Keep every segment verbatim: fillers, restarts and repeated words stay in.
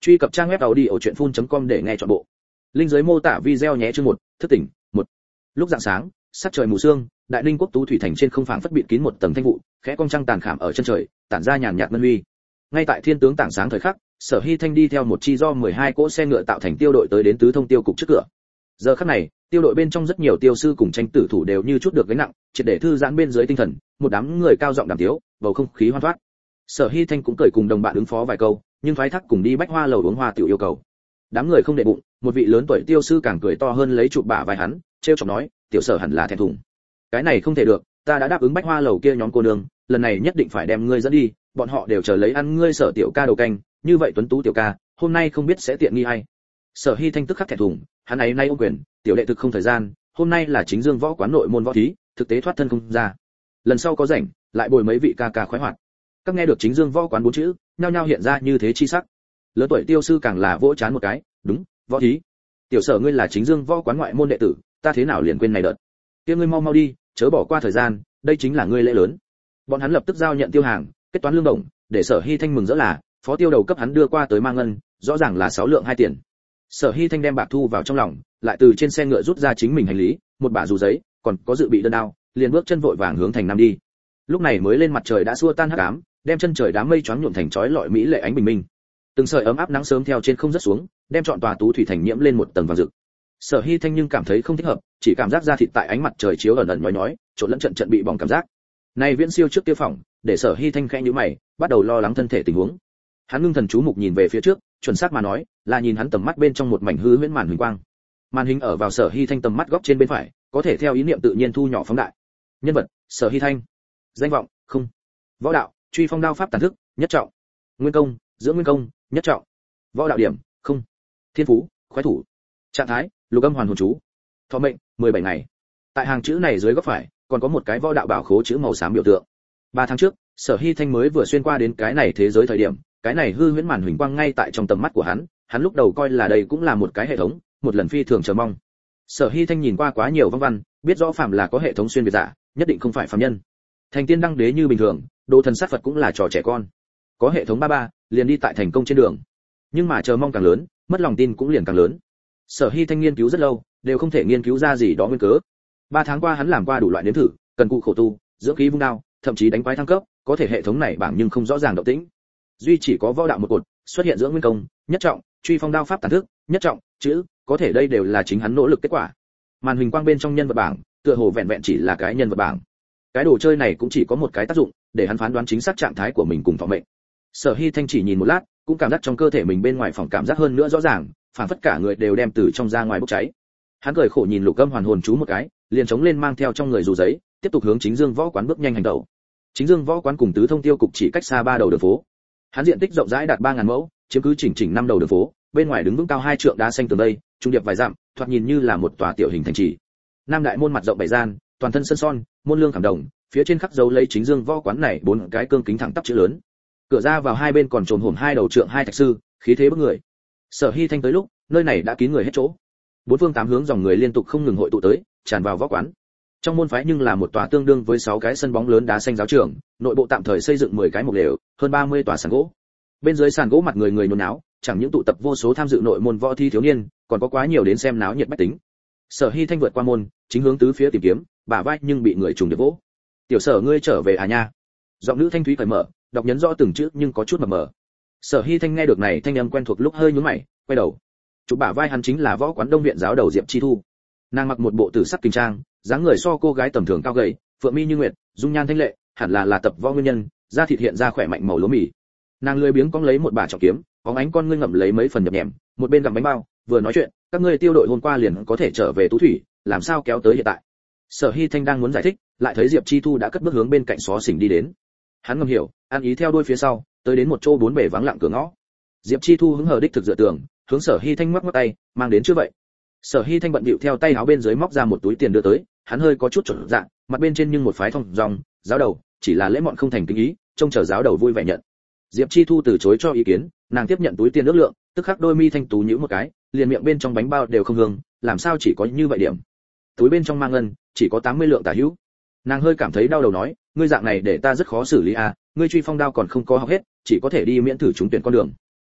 Truy cập trang web audiochuyenphun.com để nghe trọn bộ. Linh dưới mô tả video nhé. Chương một, thức tỉnh. Một. Lúc rạng sáng, sắc trời mù sương, Đại Ninh quốc Tú thủy thành trên không phảng phất bịt kín một tầng thanh vụ, khẽ cong trăng tàn khảm ở chân trời, tản ra nhàn nhạt ngân huy. Ngay tại thiên tướng tảng sáng thời khắc, Sở Hi Thanh đi theo một chi do mười hai cỗ xe ngựa tạo thành tiêu đội tới đến Tứ Thông tiêu cục trước cửa. Giờ khắc này, tiêu đội bên trong rất nhiều tiêu sư cùng tranh tử thủ đều như chút được gánh nặng, triệt để thư giãn bên dưới tinh thần, một đám người cao giọng đàm tiếu, bầu không khí hoan thoát. Sở Hi Thanh cũng cười cùng đồng bạn ứng phó vài câu, nhưng phái thác cùng đi bách hoa lầu uống hoa tiểu yêu cầu. Đám người không để bụng, một vị lớn tuổi tiêu sư càng cười to hơn lấy chụp bả vai hắn, trêu chọc nói, tiểu Sở hẳn là thẹn thùng. Cái này không thể được, ta đã đáp ứng bách hoa lầu kia nhóm cô nương, lần này nhất định phải đem ngươi dẫn đi, bọn họ đều chờ lấy ăn ngươi Sở tiểu ca đầu canh, như vậy tuấn tú tiểu ca, hôm nay không biết sẽ tiện nghi hay. Sở Hi Thanh tức khắc thẹn thùng, hắn ấy nay ôm quyền, tiểu đệ thực không thời gian, hôm nay là chính dương võ quán nội môn võ thí, thực tế thoát thân không ra. Lần sau có rảnh, lại bồi mấy vị ca ca khoái hoạt. Các nghe được chính dương võ quán bốn chữ, nhao nhao hiện ra như thế chi sắc. Lớn tuổi tiêu sư càng là vỗ chán một cái, đúng, võ thí. Tiểu Sở ngươi là chính dương võ quán ngoại môn đệ tử, ta thế nào liền quên này đợt. Tiêu ngươi mau mau đi, chớ bỏ qua thời gian, đây chính là ngươi lễ lớn. Bọn hắn lập tức giao nhận tiêu hàng, kết toán lương đồng, để Sở Hi Thanh mừng rỡ là, phó tiêu đầu cấp hắn đưa qua tới mang ngân, rõ ràng là sáu lượng hai tiền. Sở Hi Thanh đem bạc thu vào trong lòng, lại từ trên xe ngựa rút ra chính mình hành lý, một bả dù giấy, còn có dự bị đơn đao, liền bước chân vội vàng hướng thành nam đi. Lúc này mới lên mặt trời đã xua tan hắc ám, đem chân trời đám mây choáng nhuộm thành chói lọi mỹ lệ ánh bình minh. Từng sợi ấm áp nắng sớm theo trên không rớt xuống, đem trọn tòa Tú thủy thành nhiễm lên một tầng vàng rực. Sở Hi Thanh nhưng cảm thấy không thích hợp, chỉ cảm giác da thịt tại ánh mặt trời chiếu ẩn ẩn nhói nhói, trộn lẫn trận trận bị bỏng cảm giác. Này viễn siêu trước tiêu phỏng, để Sở Hi Thanh khẽ nhíu mày, bắt đầu lo lắng thân thể tình huống. Hắn ngưng thần chú mục nhìn về phía trước, chuẩn xác mà nói, là nhìn hắn tầm mắt bên trong một mảnh hư huyễn màn huỳnh quang. Màn hình ở vào Sở Hi Thanh tầm mắt góc trên bên phải, có thể theo ý niệm tự nhiên thu nhỏ phóng đại. Nhân vật: Sở Hi Thanh. Danh vọng: không. Võ đạo: Truy phong đao pháp tàn thức, nhất trọng. Nguyên công: Dưỡng nguyên công, nhất trọng. Võ đạo điểm: không. Thiên phú: khoái thủ. Trạng thái: Lục âm hoàn hồn chú. Thọ mệnh: mười bảy ngày. Tại hàng chữ này dưới góc phải, còn có một cái võ đạo bảo khố chữ màu xám biểu tượng. Ba tháng trước, Sở Hi Thanh mới vừa xuyên qua đến cái này thế giới thời điểm, cái này hư huyễn màn huỳnh quang ngay tại trong tầm mắt của hắn, hắn lúc đầu coi là đây cũng là một cái hệ thống, một lần phi thường chờ mong. Sở Hi Thanh nhìn qua quá nhiều văn văn, biết rõ phàm là có hệ thống xuyên việt giả, nhất định không phải phàm nhân. Thành tiên đăng đế như bình thường, đồ thần sát Phật cũng là trò trẻ con. Có hệ thống ba ba, liền đi tại thành công trên đường. Nhưng mà chờ mong càng lớn, mất lòng tin cũng liền càng lớn. Sở Hi Thanh nghiên cứu rất lâu, đều không thể nghiên cứu ra gì đó nguyên cớ. Ba tháng qua hắn làm qua đủ loại nếm thử, cần cụ khổ tu, dưỡng khí vung đao, thậm chí đánh quái thăng cấp, có thể hệ thống này bảng nhưng không rõ ràng động tĩnh. Duy chỉ có võ đạo một cột, xuất hiện dưỡng nguyên công, nhất trọng, truy phong đao pháp tàn thức, nhất trọng, chữ, có thể đây đều là chính hắn nỗ lực kết quả. Màn huỳnh quang bên trong nhân vật bảng, tựa hồ vẹn vẹn chỉ là cái nhân vật bảng. Cái đồ chơi này cũng chỉ có một cái tác dụng, để hắn phán đoán chính xác trạng thái của mình cùng thọ mệnh. Sở Hi Thanh chỉ nhìn một lát, cũng cảm giác trong cơ thể mình bên ngoài phòng cảm giác hơn nữa rõ ràng, phản phất cả người đều đem từ trong ra ngoài bốc cháy. Hắn cười khổ nhìn Lục Âm hoàn hồn chú một cái, liền chống lên mang theo trong người dù giấy, tiếp tục hướng Chính Dương võ quán bước nhanh hành động. Chính Dương võ quán cùng Tứ Thông tiêu cục chỉ cách xa ba đầu đường phố. Hắn diện tích rộng rãi đạt ba ngàn mẫu, chiếm cứ chỉnh chỉnh năm đầu đường phố, bên ngoài đứng vững cao hai trượng đá xanh tường đây, trung điệp vài dặm, thoạt nhìn như là một tòa tiểu hình thành trì. Nam đại môn mặt rộng bảy gian, toàn thân sơn son, môn lương khảm đồng, phía trên khắc dấu lấy Chính Dương võ quán này bốn cái cương kính thẳng tắp chữ lớn. Cửa ra vào hai bên còn trồn hổm hai đầu trượng hai thạch sư, khí thế bức người. Sở Hi Thanh tới lúc, nơi này đã kín người hết chỗ. Bốn phương tám hướng dòng người liên tục không ngừng hội tụ tới, tràn vào võ quán. Trong môn phái nhưng là một tòa tương đương với sáu cái sân bóng lớn đá xanh giáo trường, nội bộ tạm thời xây dựng mười cái mục lều, hơn ba mươi tòa sàn gỗ. Bên dưới sàn gỗ mặt người người nhốn náo, chẳng những tụ tập vô số tham dự nội môn võ thi thiếu niên, còn có quá nhiều đến xem náo nhiệt bách tính. Sở Hi Thanh vượt qua môn, chính hướng tứ phía tìm kiếm, bả vai nhưng bị người trùng điệp vỗ. "Tiểu Sở ngươi trở về à nha?" Giọng nữ thanh thúy cởi mở, đọc nhấn rõ từng chữ nhưng có chút mập mờ. Sở Hi Thanh nghe được này thanh âm quen thuộc lúc hơi nhướng mày, quay đầu. Chụp bả vai hắn chính là võ quán Đông viện giáo đầu Diệp Chi Thu. Nàng mặc một bộ tử sắc kinh trang, dáng người so cô gái tầm thường cao gầy, phượng mi như nguyệt, dung nhan thanh lệ, hẳn là là tập võ nguyên nhân, da thịt hiện ra khỏe mạnh màu lúa mì. Nàng lười biếng cong lấy một bả trọng kiếm, bóng ánh con ngươi ngậm lấy mấy phần nhập nhèm, một bên gặm bánh bao, vừa nói chuyện, "Các ngươi tiêu đội hôm qua liền có thể trở về Tú thủy, làm sao kéo tới hiện tại?" Sở Hi Thanh đang muốn giải thích, lại thấy Diệp Chi Thu đã cất bước hướng bên cạnh xó xỉnh đi đến. Hắn ngầm hiểu, an ý theo đuôi phía sau, tới đến một chỗ bốn bề vắng lặng cửa ngõ. Diệp Chi Thu hứng hờ đích thực dựa tường, hướng Sở Hi Thanh ngoắc ngoắc tay, "Mang đến chưa vậy?" Sở Hi Thanh bận bịu theo tay áo bên dưới móc ra một túi tiền đưa tới, hắn hơi có chút chột dạ, mặt bên trên nhưng một phái thông dòng, "Giáo đầu, chỉ là lễ mọn không thành kính ý, trông chờ giáo đầu vui vẻ nhận." Diệp Chi Thu từ chối cho ý kiến, nàng tiếp nhận túi tiền ước lượng, tức khắc đôi mi thanh tú nhíu một cái, liền miệng bên trong bánh bao đều không hương, làm sao chỉ có như vậy điểm? Túi bên trong mang ngân, chỉ có tám mươi lượng tả hữu. Nàng hơi cảm thấy đau đầu nói, "Ngươi dạng này để ta rất khó xử lý à, ngươi truy phong đao còn không có học hết, chỉ có thể đi miễn thử trúng tuyển con đường."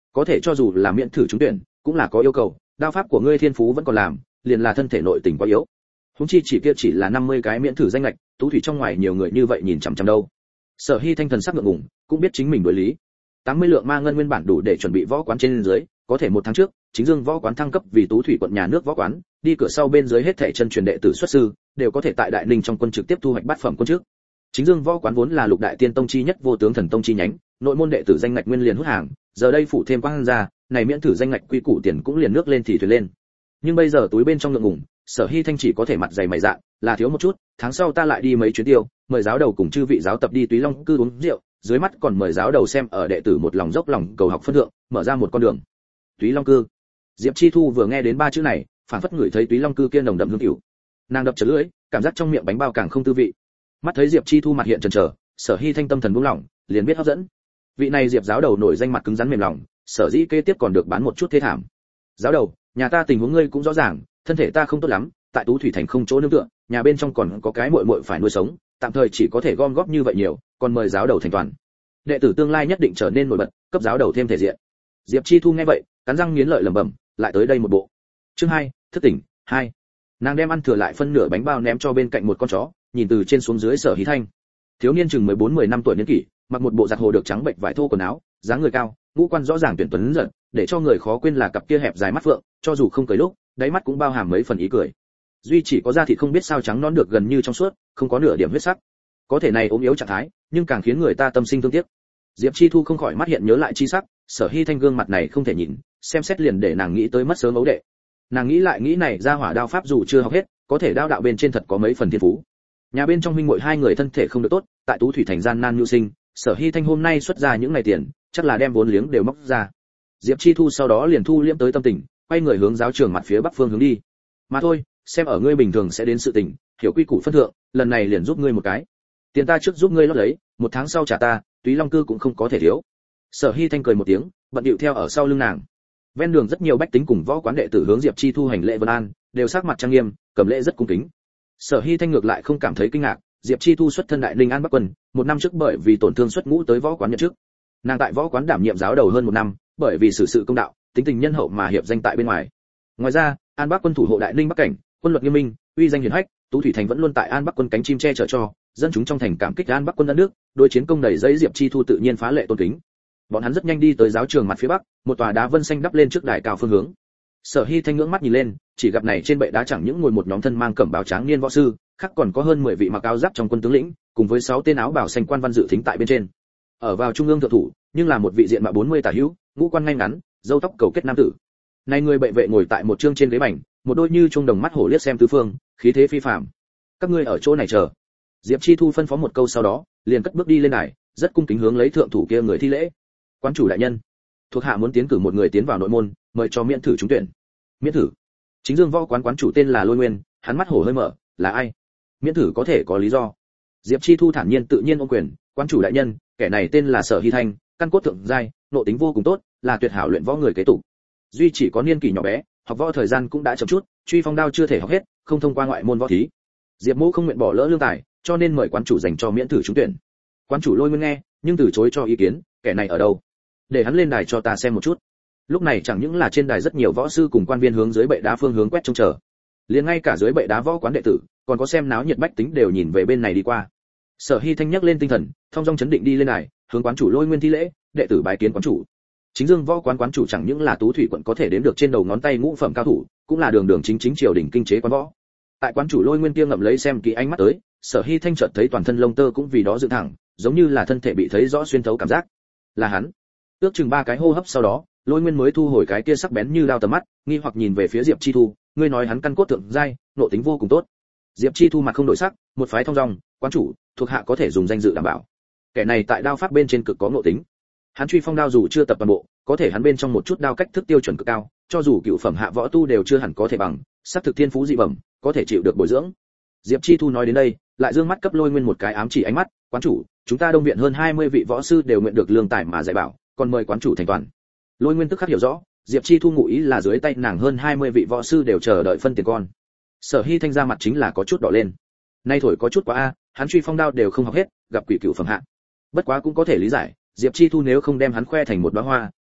có thể cho dù là miễn thử trúng tuyển cũng là có yêu cầu, đao pháp của ngươi thiên phú vẫn còn làm, liền là thân thể nội tình quá yếu. Huống chi chỉ kia chỉ là năm mươi cái miễn thử danh lệch, Tú Thủy trong ngoài nhiều người như vậy nhìn chằm chằm đâu. Sở Hi Thanh thần sắc ngượng ngùng, cũng biết chính mình đối lý. tám mươi lượng ma ngân nguyên bản đủ để chuẩn bị võ quán trên dưới, có thể một tháng trước, chính dương võ quán thăng cấp vì Tú Thủy quận nhà nước võ quán, đi cửa sau bên dưới hết thảy chân truyền đệ tử xuất sư, đều có thể tại Đại Ninh trong quân trực tiếp thu hoạch bát phẩm quân trước. Chính dương võ quán vốn là lục đại tiên tông chi nhất vô tướng thần tông chi nhánh, nội môn đệ tử danh ngạch nguyên liền hút hàng, giờ đây phụ thêm quang ra, này miễn thử danh ngạch quy củ tiền cũng liền nước lên thì thuyền lên. Nhưng bây giờ túi bên trong ngượng ngùng, Sở Hi Thanh chỉ có thể mặt dày mày dạn, là thiếu một chút, tháng sau ta lại đi mấy chuyến tiêu, mời giáo đầu cùng chư vị giáo tập đi Túy Long cư uống rượu, dưới mắt còn mời giáo đầu xem ở đệ tử một lòng dốc lòng cầu học phân thượng, mở ra một con đường. Túy Long cư. Diệp Chi Thu vừa nghe đến ba chữ này, phản phất ngửi thấy Túy Long cư kia nồng đậm hương tiểu. Nàng đập chật lưỡi, cảm giác trong miệng bánh bao càng không tư vị. Mắt thấy Diệp Chi Thu mặt hiện chần chờ, Sở Hi Thanh tâm thần buông lỏng, liền biết hấp dẫn. Vị này Diệp giáo đầu nổi danh mặt cứng rắn mềm lòng, sở dĩ kế tiếp còn được bán một chút thế thảm. Giáo đầu, nhà ta tình huống ngươi cũng rõ ràng, thân thể ta không tốt lắm, tại Tú Thủy thành không chỗ nương tựa, nhà bên trong còn có cái muội muội phải nuôi sống, tạm thời chỉ có thể gom góp như vậy nhiều, còn mời giáo đầu thành toàn. Đệ tử tương lai nhất định trở nên nổi bật, cấp giáo đầu thêm thể diện. Diệp Chi Thu nghe vậy, cắn răng nghiến lợi lẩm bẩm, lại tới đây một bộ. Chương hai, thức tỉnh, hai. Nàng đem ăn thừa lại phân nửa bánh bao ném cho bên cạnh một con chó, nhìn từ trên xuống dưới Sở Hí Thanh. Thiếu niên chừng mười bốn mười năm tuổi niên kỷ, mặc một bộ giặt hồ được trắng bệnh vải thô quần áo, dáng người cao, ngũ quan rõ ràng tuyển tuấn giật, để cho người khó quên là cặp kia hẹp dài mắt phượng, cho dù không cười lúc, đáy mắt cũng bao hàm mấy phần ý cười. Duy chỉ có da thịt không biết sao trắng nõn được gần như trong suốt, không có nửa điểm huyết sắc. Có thể này ốm yếu trạng thái, nhưng càng khiến người ta tâm sinh thương tiếc. Diệp Chi Thu không khỏi mắt hiện nhớ lại chi sắc, Sở Hi Thanh gương mặt này không thể nhìn, xem xét liền để nàng nghĩ tới mất sớm ấu đệ. Nàng nghĩ lại nghĩ này ra hỏa đao pháp dù chưa học hết, có thể đao đạo bên trên thật có mấy phần thiên phú. Nhà bên trong huynh muội hai người thân thể không được tốt, tại Tú Thủy thành gian nan nhu sinh, Sở Hi Thanh hôm nay xuất ra những ngày tiền, chắc là đem vốn liếng đều móc ra. Diệp Chi Thu sau đó liền thu liễm tới tâm tình, quay người hướng giáo trường mặt phía bắc phương hướng đi. Mà thôi, xem ở ngươi bình thường sẽ đến sự tình, hiểu quy củ phân thượng, lần này liền giúp ngươi một cái. Tiền ta trước giúp ngươi lót lấy, một tháng sau trả ta, Túy Long cư cũng không có thể thiếu. Sở Hi Thanh cười một tiếng, bận điệu theo ở sau lưng nàng. Ven đường rất nhiều bách tính cùng võ quán đệ tử hướng Diệp Chi Thu hành lễ vân an, đều sắc mặt trang nghiêm, cầm lễ rất cung kính. Sở Hi Thanh ngược lại không cảm thấy kinh ngạc, Diệp Chi Thu xuất thân Đại Ninh An Bắc quân, một năm trước bởi vì tổn thương xuất ngũ tới võ quán nhận chức. Nàng tại võ quán đảm nhiệm giáo đầu hơn một năm, bởi vì xử sự công đạo, tính tình nhân hậu mà hiệp danh tại bên ngoài. Ngoài ra, An Bắc quân thủ hộ Đại Ninh Bắc cảnh, quân luật nghiêm minh, uy danh hiển hách, Tú Thủy thành vẫn luôn tại An Bắc quân cánh chim che chở cho, dân chúng trong thành cảm kích An Bắc quân đất nước, đối chiến công đầy giấy Diệp Chi Thu tự nhiên phá lệ tôn kính. Bọn hắn rất nhanh đi tới giáo trường mặt phía bắc, một tòa đá vân xanh đắp lên trước đài cao phương hướng. Sở Hi Thanh ngưỡng mắt nhìn lên, chỉ gặp này trên bệ đá chẳng những ngồi một nhóm thân mang cẩm bào tráng niên võ sư, khác còn có hơn mười vị mặc áo giáp trong quân tướng lĩnh, cùng với sáu tên áo bào xanh quan văn dự thính tại bên trên. Ở vào trung ương thượng thủ, nhưng là một vị diện mạo bốn mươi tả hữu, ngũ quan ngay ngắn, râu tóc cầu kết nam tử. Này người bệ vệ ngồi tại một trương trên ghế bành, một đôi như trung đồng mắt hổ liếc xem tứ phương, khí thế phi phàm. Các ngươi ở chỗ này chờ. Diệp Chi Thu phân phó một câu sau đó, liền cất bước đi lên đài, rất cung kính hướng lấy thượng thủ kia người thi lễ. Quán chủ đại nhân, thuộc hạ muốn tiến cử một người tiến vào nội môn, mời cho miễn thử trúng tuyển. Miễn thử? Chính Dương võ quán quán chủ tên là Lôi Nguyên, hắn mắt hổ hơi mở, là ai? Miễn thử có thể có lý do. Diệp Chi Thu thản nhiên tự nhiên ôm quyền, quán chủ đại nhân, kẻ này tên là Sở Hi Thanh, căn cốt thượng giai, nội tính vô cùng tốt, là tuyệt hảo luyện võ người kế tục. Duy chỉ có niên kỷ nhỏ bé, học võ thời gian cũng đã chậm chút, truy phong đao chưa thể học hết, không thông qua ngoại môn võ thí. Diệp Mỗ không nguyện bỏ lỡ lương tài, cho nên mời quán chủ dành cho miễn thử trúng tuyển. Quán chủ Lôi Nguyên nghe, nhưng từ chối cho ý kiến, kẻ này ở đâu? Để hắn lên đài cho ta xem một chút. Lúc này chẳng những là trên đài rất nhiều võ sư cùng quan viên hướng dưới bệ đá phương hướng quét trông chờ, liền ngay cả dưới bệ đá võ quán đệ tử, còn có xem náo nhiệt bách tính đều nhìn về bên này đi qua. Sở Hi Thanh nhắc lên tinh thần, thông dong chấn định đi lên đài, hướng quán chủ Lôi Nguyên thi lễ, đệ tử bái kiến quán chủ. Chính Dương võ quán quán chủ chẳng những là Tú Thủy quận có thể đếm được trên đầu ngón tay ngũ phẩm cao thủ, cũng là đường đường chính chính triều đình kinh chế quán võ. Tại quán chủ Lôi Nguyên kia ngậm lấy xem kỹ ánh mắt tới, Sở Hi Thanh chợt thấy toàn thân lông tơ cũng vì đó dựng thẳng, giống như là thân thể bị thấy rõ xuyên thấu cảm giác. Là hắn. Ước chừng ba cái hô hấp sau đó, Lôi Nguyên mới thu hồi cái kia sắc bén như dao tầm mắt, nghi hoặc nhìn về phía Diệp Chi Thu, ngươi nói hắn căn cốt thượng giai, nội tính vô cùng tốt. Diệp Chi Thu mặt không đổi sắc, một phái thông dong, quán chủ, thuộc hạ có thể dùng danh dự đảm bảo. Kẻ này tại đao pháp bên trên cực có nội tính. Hắn truy phong đao dù chưa tập toàn bộ, có thể hắn bên trong một chút đao cách thức tiêu chuẩn cực cao, cho dù cựu phẩm hạ võ tu đều chưa hẳn có thể bằng, sắc thực thiên phú dị bẩm, có thể chịu được bồi dưỡng. Diệp Chi Thu nói đến đây, lại dương mắt cấp Lôi Nguyên một cái ám chỉ ánh mắt, quán chủ, chúng ta Đông viện hơn hai mươi vị võ sư đều nguyện được lương tài mà dạy bảo, còn mời quán chủ thành toàn. Lôi Nguyên tức khắc hiểu rõ, Diệp Chi Thu ngụ ý là dưới tay nàng hơn hai mươi vị võ sư đều chờ đợi phân tiền con. Sở Hi Thanh ra mặt chính là có chút đỏ lên. Nay thổi có chút quá a, hắn truy phong đao đều không học hết, gặp quỷ cửu phẩm hạ. Bất quá cũng có thể lý giải, Diệp Chi Thu nếu không đem hắn khoe thành một đóa hoa,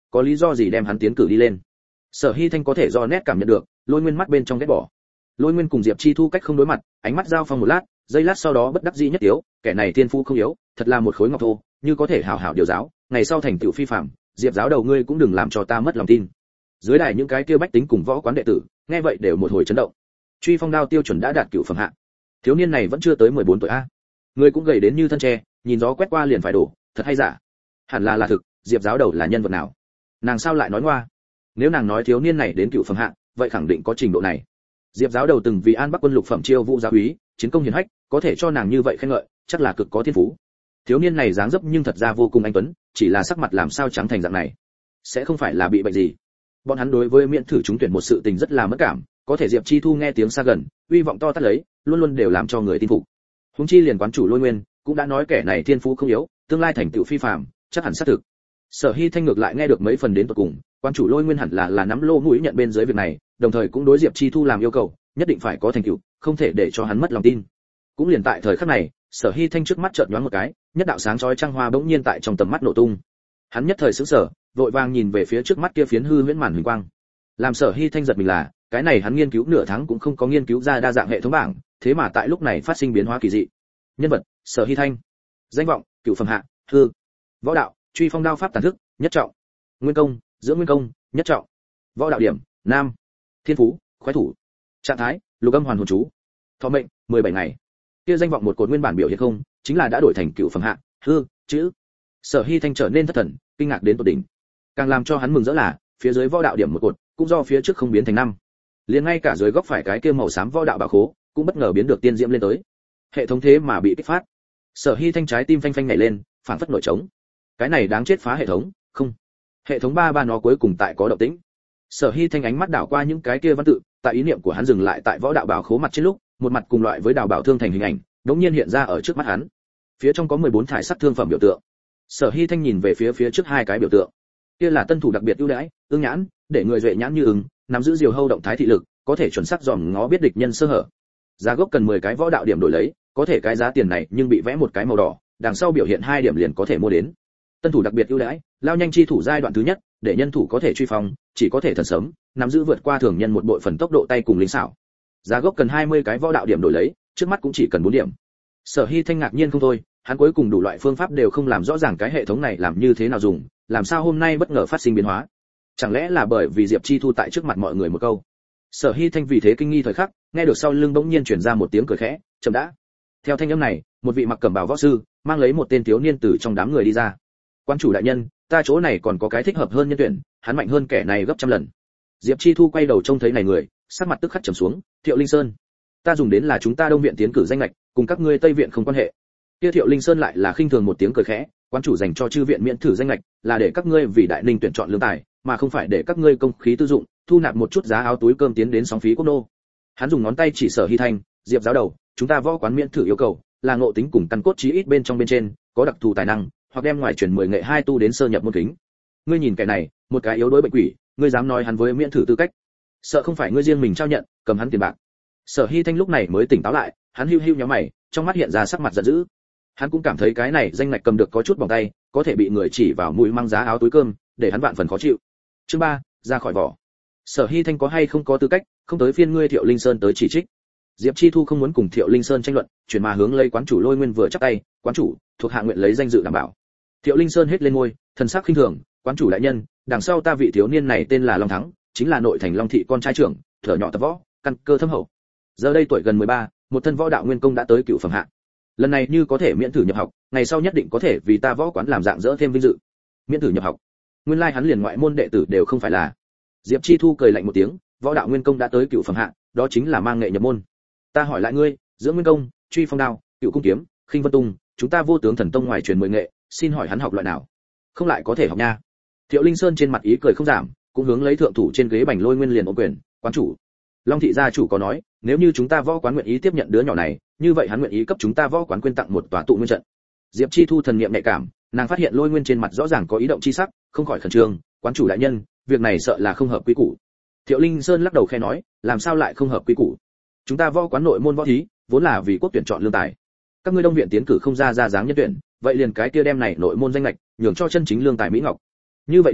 có lý do gì đem hắn tiến cử đi lên. Sở Hi Thanh có thể do nét cảm nhận được, Lôi Nguyên mắt bên trong ghét bỏ. Lôi Nguyên cùng Diệp Chi Thu cách không đối mặt, ánh mắt giao phong một lát, giây lát sau đó bất đắc dĩ nhất yếu, kẻ này thiên phú không yếu, thật là một khối ngọc thô, như có thể hảo hảo điều giáo, ngày sau thành tựu phi phàm, Diệp giáo đầu ngươi cũng đừng làm cho ta mất lòng tin. Dưới đài những cái kia bách tính cùng võ quán đệ tử, nghe vậy đều một hồi chấn động. Truy phong đao tiêu chuẩn đã đạt cửu phẩm hạ. Thiếu niên này vẫn chưa tới mười bốn tuổi a. Người cũng gầy đến như thân tre, nhìn gió quét qua liền phải đổ, thật hay giả? Hẳn là là thực, Diệp giáo đầu là nhân vật nào? Nàng sao lại nói ngoa? Nếu nàng nói thiếu niên này đến cửu phẩm hạ, vậy khẳng định có trình độ này. Diệp giáo đầu từng vì An Bắc quân lục phẩm chiêu vũ giáo úy, chiến công hiển hách, có thể cho nàng như vậy khen ngợi, chắc là cực có thiên phú. Thiếu niên này dáng dấp nhưng thật ra vô cùng anh tuấn, chỉ là sắc mặt làm sao trắng thành dạng này, sẽ không phải là bị bệnh gì. Bọn hắn đối với miễn thử trúng tuyển một sự tình rất là mất cảm, có thể Diệp Chi Thu nghe tiếng xa gần, uy vọng to tát lấy, luôn luôn đều làm cho người tin phục. Huống chi liền quán chủ Lôi Nguyên cũng đã nói kẻ này thiên phú không yếu, tương lai thành tựu phi phàm, chắc hẳn xác thực. Sở Hi Thanh ngược lại nghe được mấy phần đến tận cùng, quán chủ Lôi Nguyên hẳn là là nắm lô mũi nhận bên dưới việc này, đồng thời cũng đối Diệp Chi Thu làm yêu cầu, nhất định phải có thành tựu, không thể để cho hắn mất lòng tin. Cũng liền tại thời khắc này, Sở Hi Thanh trước mắt chợt nhoáng một cái, nhất đạo sáng chói trăng hoa bỗng nhiên tại trong tầm mắt nổ tung. Hắn nhất thời sững sờ, vội vàng nhìn về phía trước mắt kia phiến hư huyễn màn huỳnh quang. Làm Sở Hi Thanh giật mình là, cái này hắn nghiên cứu nửa tháng cũng không có nghiên cứu ra đa dạng hệ thống bảng, thế mà tại lúc này phát sinh biến hóa kỳ dị. Nhân vật: Sở Hi Thanh. Danh vọng: cửu phẩm hạ, hư. Võ đạo: truy phong đao pháp tàn thức, nhất trọng. Nguyên công: dưỡng nguyên công, nhất trọng. Võ đạo điểm: nam. Thiên phú: khoái thủ. Trạng thái: lục âm hoàn hồn chú. Thọ mệnh: mười bảy ngày. Kia danh vọng một cột nguyên bản biểu hiện không, chính là đã đổi thành cửu phẩm hạ, hư chữ. Sở Hi Thanh trở nên thất thần, kinh ngạc đến tột đỉnh. Càng làm cho hắn mừng rỡ là, phía dưới võ đạo điểm một cột, cũng do phía trước không biến thành năm. Liền ngay cả dưới góc phải cái kia màu xám võ đạo bảo khố, cũng bất ngờ biến được tiên diễm lên tới. Hệ thống thế mà bị kích phát. Sở Hi Thanh trái tim phanh phanh nhảy lên, phản phất nổi trống. Cái này đáng chết phá hệ thống, không. Hệ thống ba ba nó cuối cùng tại có động tĩnh. Sở Hi Thanh ánh mắt đảo qua những cái kia văn tự, tại ý niệm của hắn dừng lại tại võ đạo bảo khố mặt trên lúc, một mặt cùng loại với đào bảo thương thành hình ảnh, đống nhiên hiện ra ở trước mắt hắn. Phía trong có mười bốn thải sắc thương phẩm biểu tượng. Sở Hi Thanh nhìn về phía phía trước hai cái biểu tượng. Kia là tân thủ đặc biệt ưu đãi, ương nhãn, để người duệ nhãn như ưng, nắm giữ diều hâu động thái thị lực, có thể chuẩn xác dòm ngó biết địch nhân sơ hở. Giá gốc cần mười cái võ đạo điểm đổi lấy, có thể cái giá tiền này nhưng bị vẽ một cái màu đỏ, đằng sau biểu hiện hai điểm liền có thể mua đến. Tân thủ đặc biệt ưu đãi, lao nhanh chi thủ giai đoạn thứ nhất, để nhân thủ có thể truy phong, chỉ có thể thần sớm, nắm giữ vượt qua thường nhân một bội phần tốc độ tay cùng linh xảo. Giá gốc cần hai mươi cái võ đạo điểm đổi lấy, trước mắt cũng chỉ cần bốn điểm. Sở Hi Thanh ngạc nhiên không thôi, hắn cuối cùng đủ loại phương pháp đều không làm rõ ràng cái hệ thống này làm như thế nào dùng, làm sao hôm nay bất ngờ phát sinh biến hóa. Chẳng lẽ là bởi vì Diệp Chi Thu tại trước mặt mọi người một câu. Sở Hi Thanh vì thế kinh nghi thời khắc, nghe được sau lưng bỗng nhiên truyền ra một tiếng cười khẽ, chậm đã. Theo thanh âm này, một vị mặc cẩm bào võ sư, mang lấy một tên thiếu niên từ trong đám người đi ra. Quan chủ đại nhân, ta chỗ này còn có cái thích hợp hơn nhân tuyển, hắn mạnh hơn kẻ này gấp trăm lần. Diệp Chi Thu quay đầu trông thấy này người, sắc mặt tức khắc trầm xuống, Thiệu Linh Sơn. Ta dùng đến là chúng ta Đông viện tiến cử danh lệch, cùng các ngươi Tây viện không quan hệ. Kia Thiệu Linh Sơn lại là khinh thường một tiếng cười khẽ, quan chủ dành cho chư viện miễn thử danh lệch, là để các ngươi vì đại ninh tuyển chọn lương tài, mà không phải để các ngươi công khí tư dụng, thu nạp một chút giá áo túi cơm tiến đến sóng phí quốc nô. Hắn dùng ngón tay chỉ Sở Hi Thanh, Diệp giáo đầu, chúng ta võ quán miễn thử yêu cầu, là ngộ tính cùng căn cốt chí ít bên trong bên trên, có đặc thù tài năng, hoặc đem ngoài truyền mười nghệ hai tu đến sơ nhập môn kính. Ngươi nhìn kẻ này, một cái yếu đuối bệnh quỷ, ngươi dám nói hắn với miễn thử tư cách? Sợ không phải ngươi riêng mình trao nhận, cầm hắn tiền bạc. Sở Hi Thanh lúc này mới tỉnh táo lại, hắn hưu hưu nhíu mày, trong mắt hiện ra sắc mặt giận dữ. Hắn cũng cảm thấy cái này danh ngạch cầm được có chút bỏng tay, có thể bị người chỉ vào mũi mang giá áo túi cơm, để hắn vạn phần khó chịu. Chương ba, ra khỏi vỏ. Sở Hi Thanh có hay không có tư cách, không tới phiên ngươi Thiệu Linh Sơn tới chỉ trích. Diệp Chi Thu không muốn cùng Thiệu Linh Sơn tranh luận, chuyển mà hướng lấy quán chủ Lôi Nguyên vừa chắp tay, quán chủ, thuộc hạ nguyện lấy danh dự đảm bảo. Thiệu Linh Sơn hết lên môi, thần sắc khinh thường, quán chủ đại nhân, đằng sau ta vị thiếu niên này tên là Long Thắng, chính là nội thành Long thị con trai trưởng, thở nhỏ tập võ, căn cơ thâm hậu. Giờ đây tuổi gần mười ba, một thân võ đạo nguyên công đã tới cửu phẩm hạ. Lần này như có thể miễn thử nhập học, ngày sau nhất định có thể vì ta võ quán làm dạng dỡ thêm vinh dự. Miễn thử nhập học. Nguyên lai hắn liền ngoại môn đệ tử đều không phải là. Diệp Chi Thu cười lạnh một tiếng, võ đạo nguyên công đã tới cửu phẩm hạ, đó chính là mang nghệ nhập môn. Ta hỏi lại ngươi, dưỡng nguyên công, truy phong đao, cựu cung kiếm, khinh vân tung, chúng ta vô tướng thần tông ngoài truyền mười nghệ, xin hỏi hắn học loại nào? Không lại có thể học nha. Thiệu Linh Sơn trên mặt ý cười không giảm, cũng hướng lấy thượng thủ trên ghế bành Lôi Nguyên liền ôm quyền, quán chủ. Long thị gia chủ có nói, nếu như chúng ta võ quán nguyện ý tiếp nhận đứa nhỏ này, như vậy hắn nguyện ý cấp chúng ta võ quán quyên tặng một tòa tụ nguyên trận. Diệp Chi Thu thần niệm nhạy cảm, nàng phát hiện Lôi Nguyên trên mặt rõ ràng có ý động chi sắc, không khỏi khẩn trương, quán chủ đại nhân, việc này sợ là không hợp quy củ. Thiệu Linh Sơn lắc đầu khẽ nói, làm sao lại không hợp quy củ? Chúng ta võ quán nội môn võ thí, vốn là vì quốc tuyển chọn lương tài. Các ngươi Đông viện tiến cử không ra ra dáng nhân tuyển, vậy liền cái kia đem này nội môn danh lệch, nhường cho chân chính lương tài mỹ ngọc. Như vậy đi,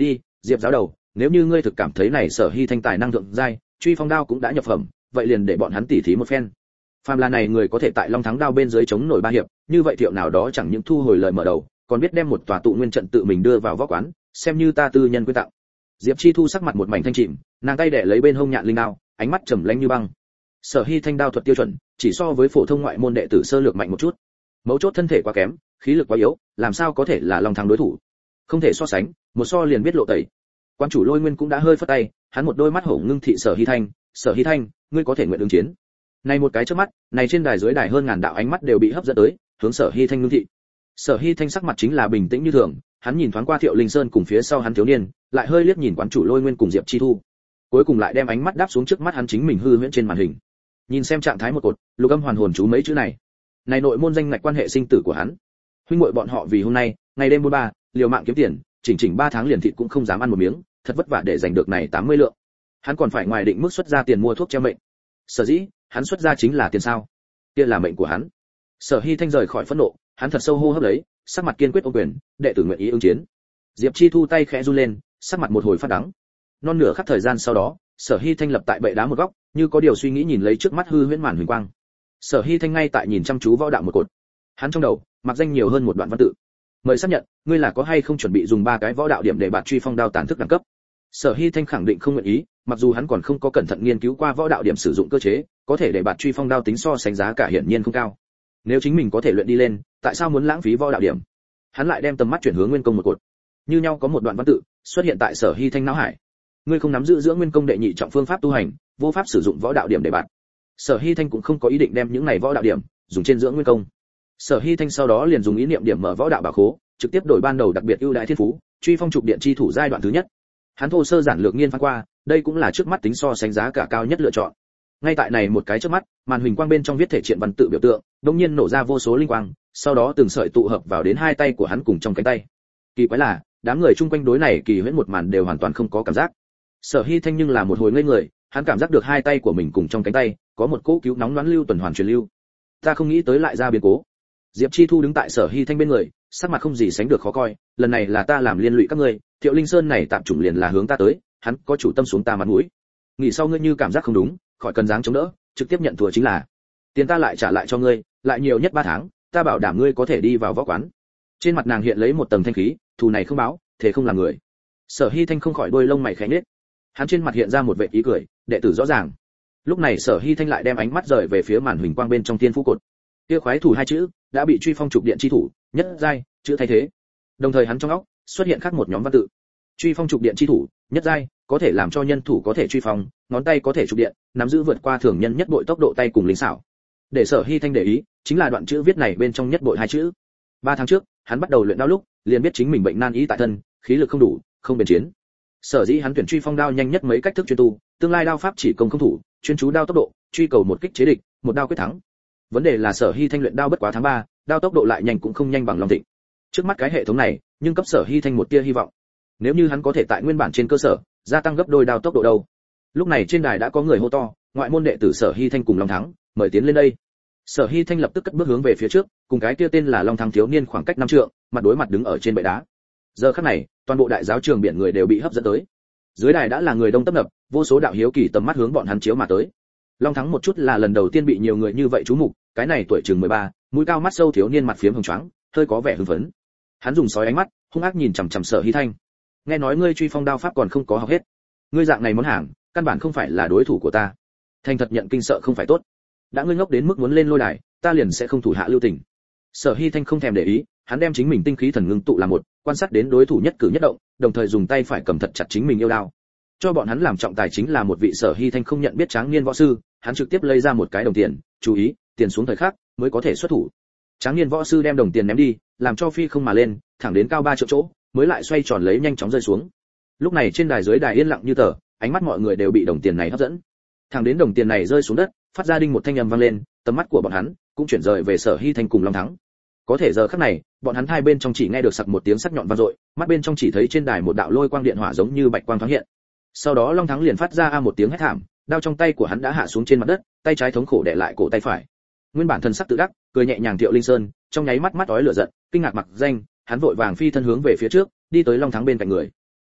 Diệp giáo đầu, nếu như ngươi thực cảm thấy này Sở Hy Thanh tài năng thượng giai, truy phong đao cũng đã nhập phẩm, vậy liền để bọn hắn tỉ thí một phen. Phàm là này người có thể tại Long Thắng đao bên dưới chống nổi ba hiệp, như vậy Thiệu nào đó chẳng những thu hồi lời mở đầu, còn biết đem một tòa tụ nguyên trận tự mình đưa vào võ quán, xem như ta tư nhân quy tặng. Diệp Chi Thu sắc mặt một mảnh thanh trịm, nàng tay đẻ lấy bên hông nhạn linh đao, ánh mắt trầm lãnh như băng. Sở Hy Thanh đao thuật tiêu chuẩn, chỉ so với phổ thông ngoại môn đệ tử sơ lược mạnh một chút. Mấu chốt thân thể quá kém, khí lực quá yếu, làm sao có thể là Long Thắng đối thủ? Không thể so sánh, một so liền biết lộ tẩy. Quan chủ Lôi Nguyên cũng đã hơi phất tay, hắn một đôi mắt hổ ngưng thị Sở Hy Thanh, "Sở Hy Thanh, ngươi có thể nguyện ứng chiến." Này một cái chớp mắt, này trên đài dưới đài hơn ngàn đạo ánh mắt đều bị hấp dẫn tới, hướng Sở Hy Thanh ngưng thị. Sở Hy Thanh sắc mặt chính là bình tĩnh như thường, hắn nhìn thoáng qua Thiệu Linh Sơn cùng phía sau hắn thiếu niên, lại hơi liếc nhìn quán chủ Lôi Nguyên cùng Diệp Chi Thu. Cuối cùng lại đem ánh mắt đáp xuống trước mắt hắn chính mình hư huyễn trên màn hình. Nhìn xem trạng thái một cột, Lục Âm hoàn hồn chú mấy chữ này. Này nội môn danh ngạch quan hệ sinh tử của hắn. Huynh muội bọn họ vì hôm nay, ngày đêm bốn ba, liều mạng kiếm tiền, chỉnh chỉnh ba tháng liền thịt cũng không dám ăn một miếng, thật vất vả để giành được này tám mươi lượng. Hắn còn phải ngoài định mức xuất ra tiền mua thuốc treo mệnh. Sở dĩ, hắn xuất ra chính là tiền sao? Kia là mệnh của hắn. Sở Hy Thanh rời khỏi phẫn nộ, hắn thật sâu hô hấp lấy, sắc mặt kiên quyết ôm quyền, đệ tử nguyện ý ứng chiến. Diệp Chi Thu tay khẽ run lên, sắc mặt một hồi phát đắng. Non nửa khắc thời gian sau đó, Sở Hy Thanh lập tại bệ đá một góc, như có điều suy nghĩ nhìn lấy trước mắt hư huyễn màn huỳnh quang. Sở Hy Thanh ngay tại nhìn chăm chú võ đạo một cột. Hắn trong đầu, mặc danh nhiều hơn một đoạn văn tự. Mời xác nhận, ngươi là có hay không chuẩn bị dùng ba cái võ đạo điểm để bạt truy phong đao tàn thức đẳng cấp. Sở Hy Thanh khẳng định không nguyện ý, mặc dù hắn còn không có cẩn thận nghiên cứu qua võ đạo điểm sử dụng cơ chế, có thể để bạt truy phong đao tính so sánh giá cả hiển nhiên không cao. Nếu chính mình có thể luyện đi lên, tại sao muốn lãng phí võ đạo điểm? Hắn lại đem tầm mắt chuyển hướng nguyên công một cột. Như nhau có một đoạn văn tự xuất hiện tại Sở Hy Thanh não hải. Ngươi không nắm giữ giữa nguyên công đệ nhị trọng phương pháp tu hành, vô pháp sử dụng võ đạo điểm để bạt. Sở Hy Thanh cũng không có ý định đem những này võ đạo điểm dùng trên dưỡng nguyên công. Sở Hy Thanh sau đó liền dùng ý niệm điểm mở võ đạo bảo khố, trực tiếp đổi ban đầu đặc biệt ưu đãi thiên phú, truy phong trục điện chi thủ giai đoạn thứ nhất. Hắn thô sơ giản lược nghiên phán qua, đây cũng là trước mắt tính so sánh giá cả cao nhất lựa chọn. Ngay tại này một cái trước mắt, màn huỳnh quang bên trong viết thể triện văn tự biểu tượng, đột nhiên nổ ra vô số linh quang, sau đó từng sợi tụ hợp vào đến hai tay của hắn cùng trong cánh tay. Kỳ quái là, đám người chung quanh đối này kỳ huyễn một màn đều hoàn toàn không có cảm giác. Sở Hy Thanh nhưng là một hồi ngây người, hắn cảm giác được hai tay của mình cùng trong cánh tay có một cỗ cứu nóng loáng lưu tuần hoàn truyền lưu. Ta không nghĩ tới lại ra biến cố. Diệp Chi Thu đứng tại Sở Hy Thanh bên người, sắc mặt không gì sánh được khó coi, lần này là ta làm liên lụy các ngươi, Thiệu Linh Sơn này tạm chủng liền là hướng ta tới, hắn có chủ tâm xuống ta mặt mũi. Nghĩ sau ngươi như cảm giác không đúng, khỏi cần dáng chống đỡ, trực tiếp nhận thua chính là. Tiền ta lại trả lại cho ngươi, lại nhiều nhất ba tháng, ta bảo đảm ngươi có thể đi vào võ quán. Trên mặt nàng hiện lấy một tầng thanh khí, thù này không báo, thế không làm người. Sở Hy Thanh không khỏi đôi lông mày khẽ nhếch. Hắn trên mặt hiện ra một vẻ ý cười, đệ tử rõ ràng. Lúc này Sở Hy Thanh lại đem ánh mắt rời về phía màn huỳnh quang bên trong tiên phú cột. Kia khoái thủ hai chữ đã bị truy phong trục điện chi thủ, nhất giai, chữ thay thế. Đồng thời hắn trong óc xuất hiện khác một nhóm văn tự. Truy phong trục điện chi thủ, nhất giai, có thể làm cho nhân thủ có thể truy phong, ngón tay có thể trục điện, nắm giữ vượt qua thường nhân nhất bội tốc độ tay cùng linh xảo. Để Sở Hy Thanh để ý, chính là đoạn chữ viết này bên trong nhất bội hai chữ. Ba tháng trước, hắn bắt đầu luyện đao lúc, liền biết chính mình bệnh nan y tại thân, khí lực không đủ, không bền chiến. Sở dĩ hắn tuyển truy phong đao nhanh nhất mấy cách thức chuyên tu, tương lai đao pháp chỉ công không thủ, chuyên chú đao tốc độ, truy cầu một kích chế địch, một đao quyết thắng. Vấn đề là Sở Hy Thanh luyện đao bất quá tháng ba, đao tốc độ lại nhanh cũng không nhanh bằng Long Thịnh. Trước mắt cái hệ thống này, nhưng cấp Sở Hy Thanh một tia hy vọng. Nếu như hắn có thể tại nguyên bản trên cơ sở, gia tăng gấp đôi đao tốc độ đâu. Lúc này trên đài đã có người hô to, ngoại môn đệ tử Sở Hy Thanh cùng Long Thắng, mời tiến lên đây. Sở Hy Thanh lập tức cất bước hướng về phía trước, cùng cái kia tên là Long Thắng thiếu niên khoảng cách năm trượng, mặt đối mặt đứng ở trên bệ đá. Giờ khắc này, toàn bộ đại giáo trường biển người đều bị hấp dẫn tới. Dưới đài đã là người đông tấp nập, vô số đạo hiếu kỳ tầm mắt hướng bọn hắn chiếu mà tới. Long Thắng một chút là lần đầu tiên bị nhiều người như vậy chú mục, cái này tuổi chừng mười ba, mũi cao mắt sâu thiếu niên mặt phiếm hồng choáng, hơi có vẻ hưng phấn. Hắn dùng sói ánh mắt, hung ác nhìn chằm chằm Sở Hy Thanh. Nghe nói ngươi truy phong đao pháp còn không có học hết, ngươi dạng này món hàng, căn bản không phải là đối thủ của ta. Thành thật nhận kinh sợ không phải tốt. Đã ngươi ngốc đến mức muốn lên lôi đài, ta liền sẽ không thủ hạ lưu tình. Sở Hy Thanh không thèm để ý, hắn đem chính mình tinh khí thần ngưng tụ làm một, quan sát đến đối thủ nhất cử nhất động, đồng thời dùng tay phải cầm thật chặt chính mình yêu đao. Cho bọn hắn làm trọng tài chính là một vị Sở Hy Thanh không nhận biết tráng niên võ sư, hắn trực tiếp lấy ra một cái đồng tiền, chú ý, tiền xuống thời khắc mới có thể xuất thủ. Tráng niên võ sư đem đồng tiền ném đi, làm cho phi không mà lên, thẳng đến cao ba triệu chỗ, mới lại xoay tròn lấy nhanh chóng rơi xuống. Lúc này trên đài dưới đài yên lặng như tờ, ánh mắt mọi người đều bị đồng tiền này hấp dẫn. Thẳng đến đồng tiền này rơi xuống đất, phát ra đinh một thanh âm vang lên, tầm mắt của bọn hắn cũng chuyển rời về Sở Hy Thanh cùng Long Thắng. Có thể giờ khắc này, bọn hắn hai bên trong chỉ nghe được sặc một tiếng sắc nhọn vang dội, mắt bên trong chỉ thấy trên đài một đạo lôi quang điện hỏa giống như bạch quang thoáng hiện. Sau đó Long Thắng liền phát ra a một tiếng hét thảm, đao trong tay của hắn đã hạ xuống trên mặt đất, tay trái thống khổ đè lại cổ tay phải. Nguyên bản thần sắc tự đắc, cười nhẹ nhàng Thiệu Linh Sơn, trong nháy mắt mắt ói lửa giận, kinh ngạc mặc danh, hắn vội vàng phi thân hướng về phía trước, đi tới Long Thắng bên cạnh người.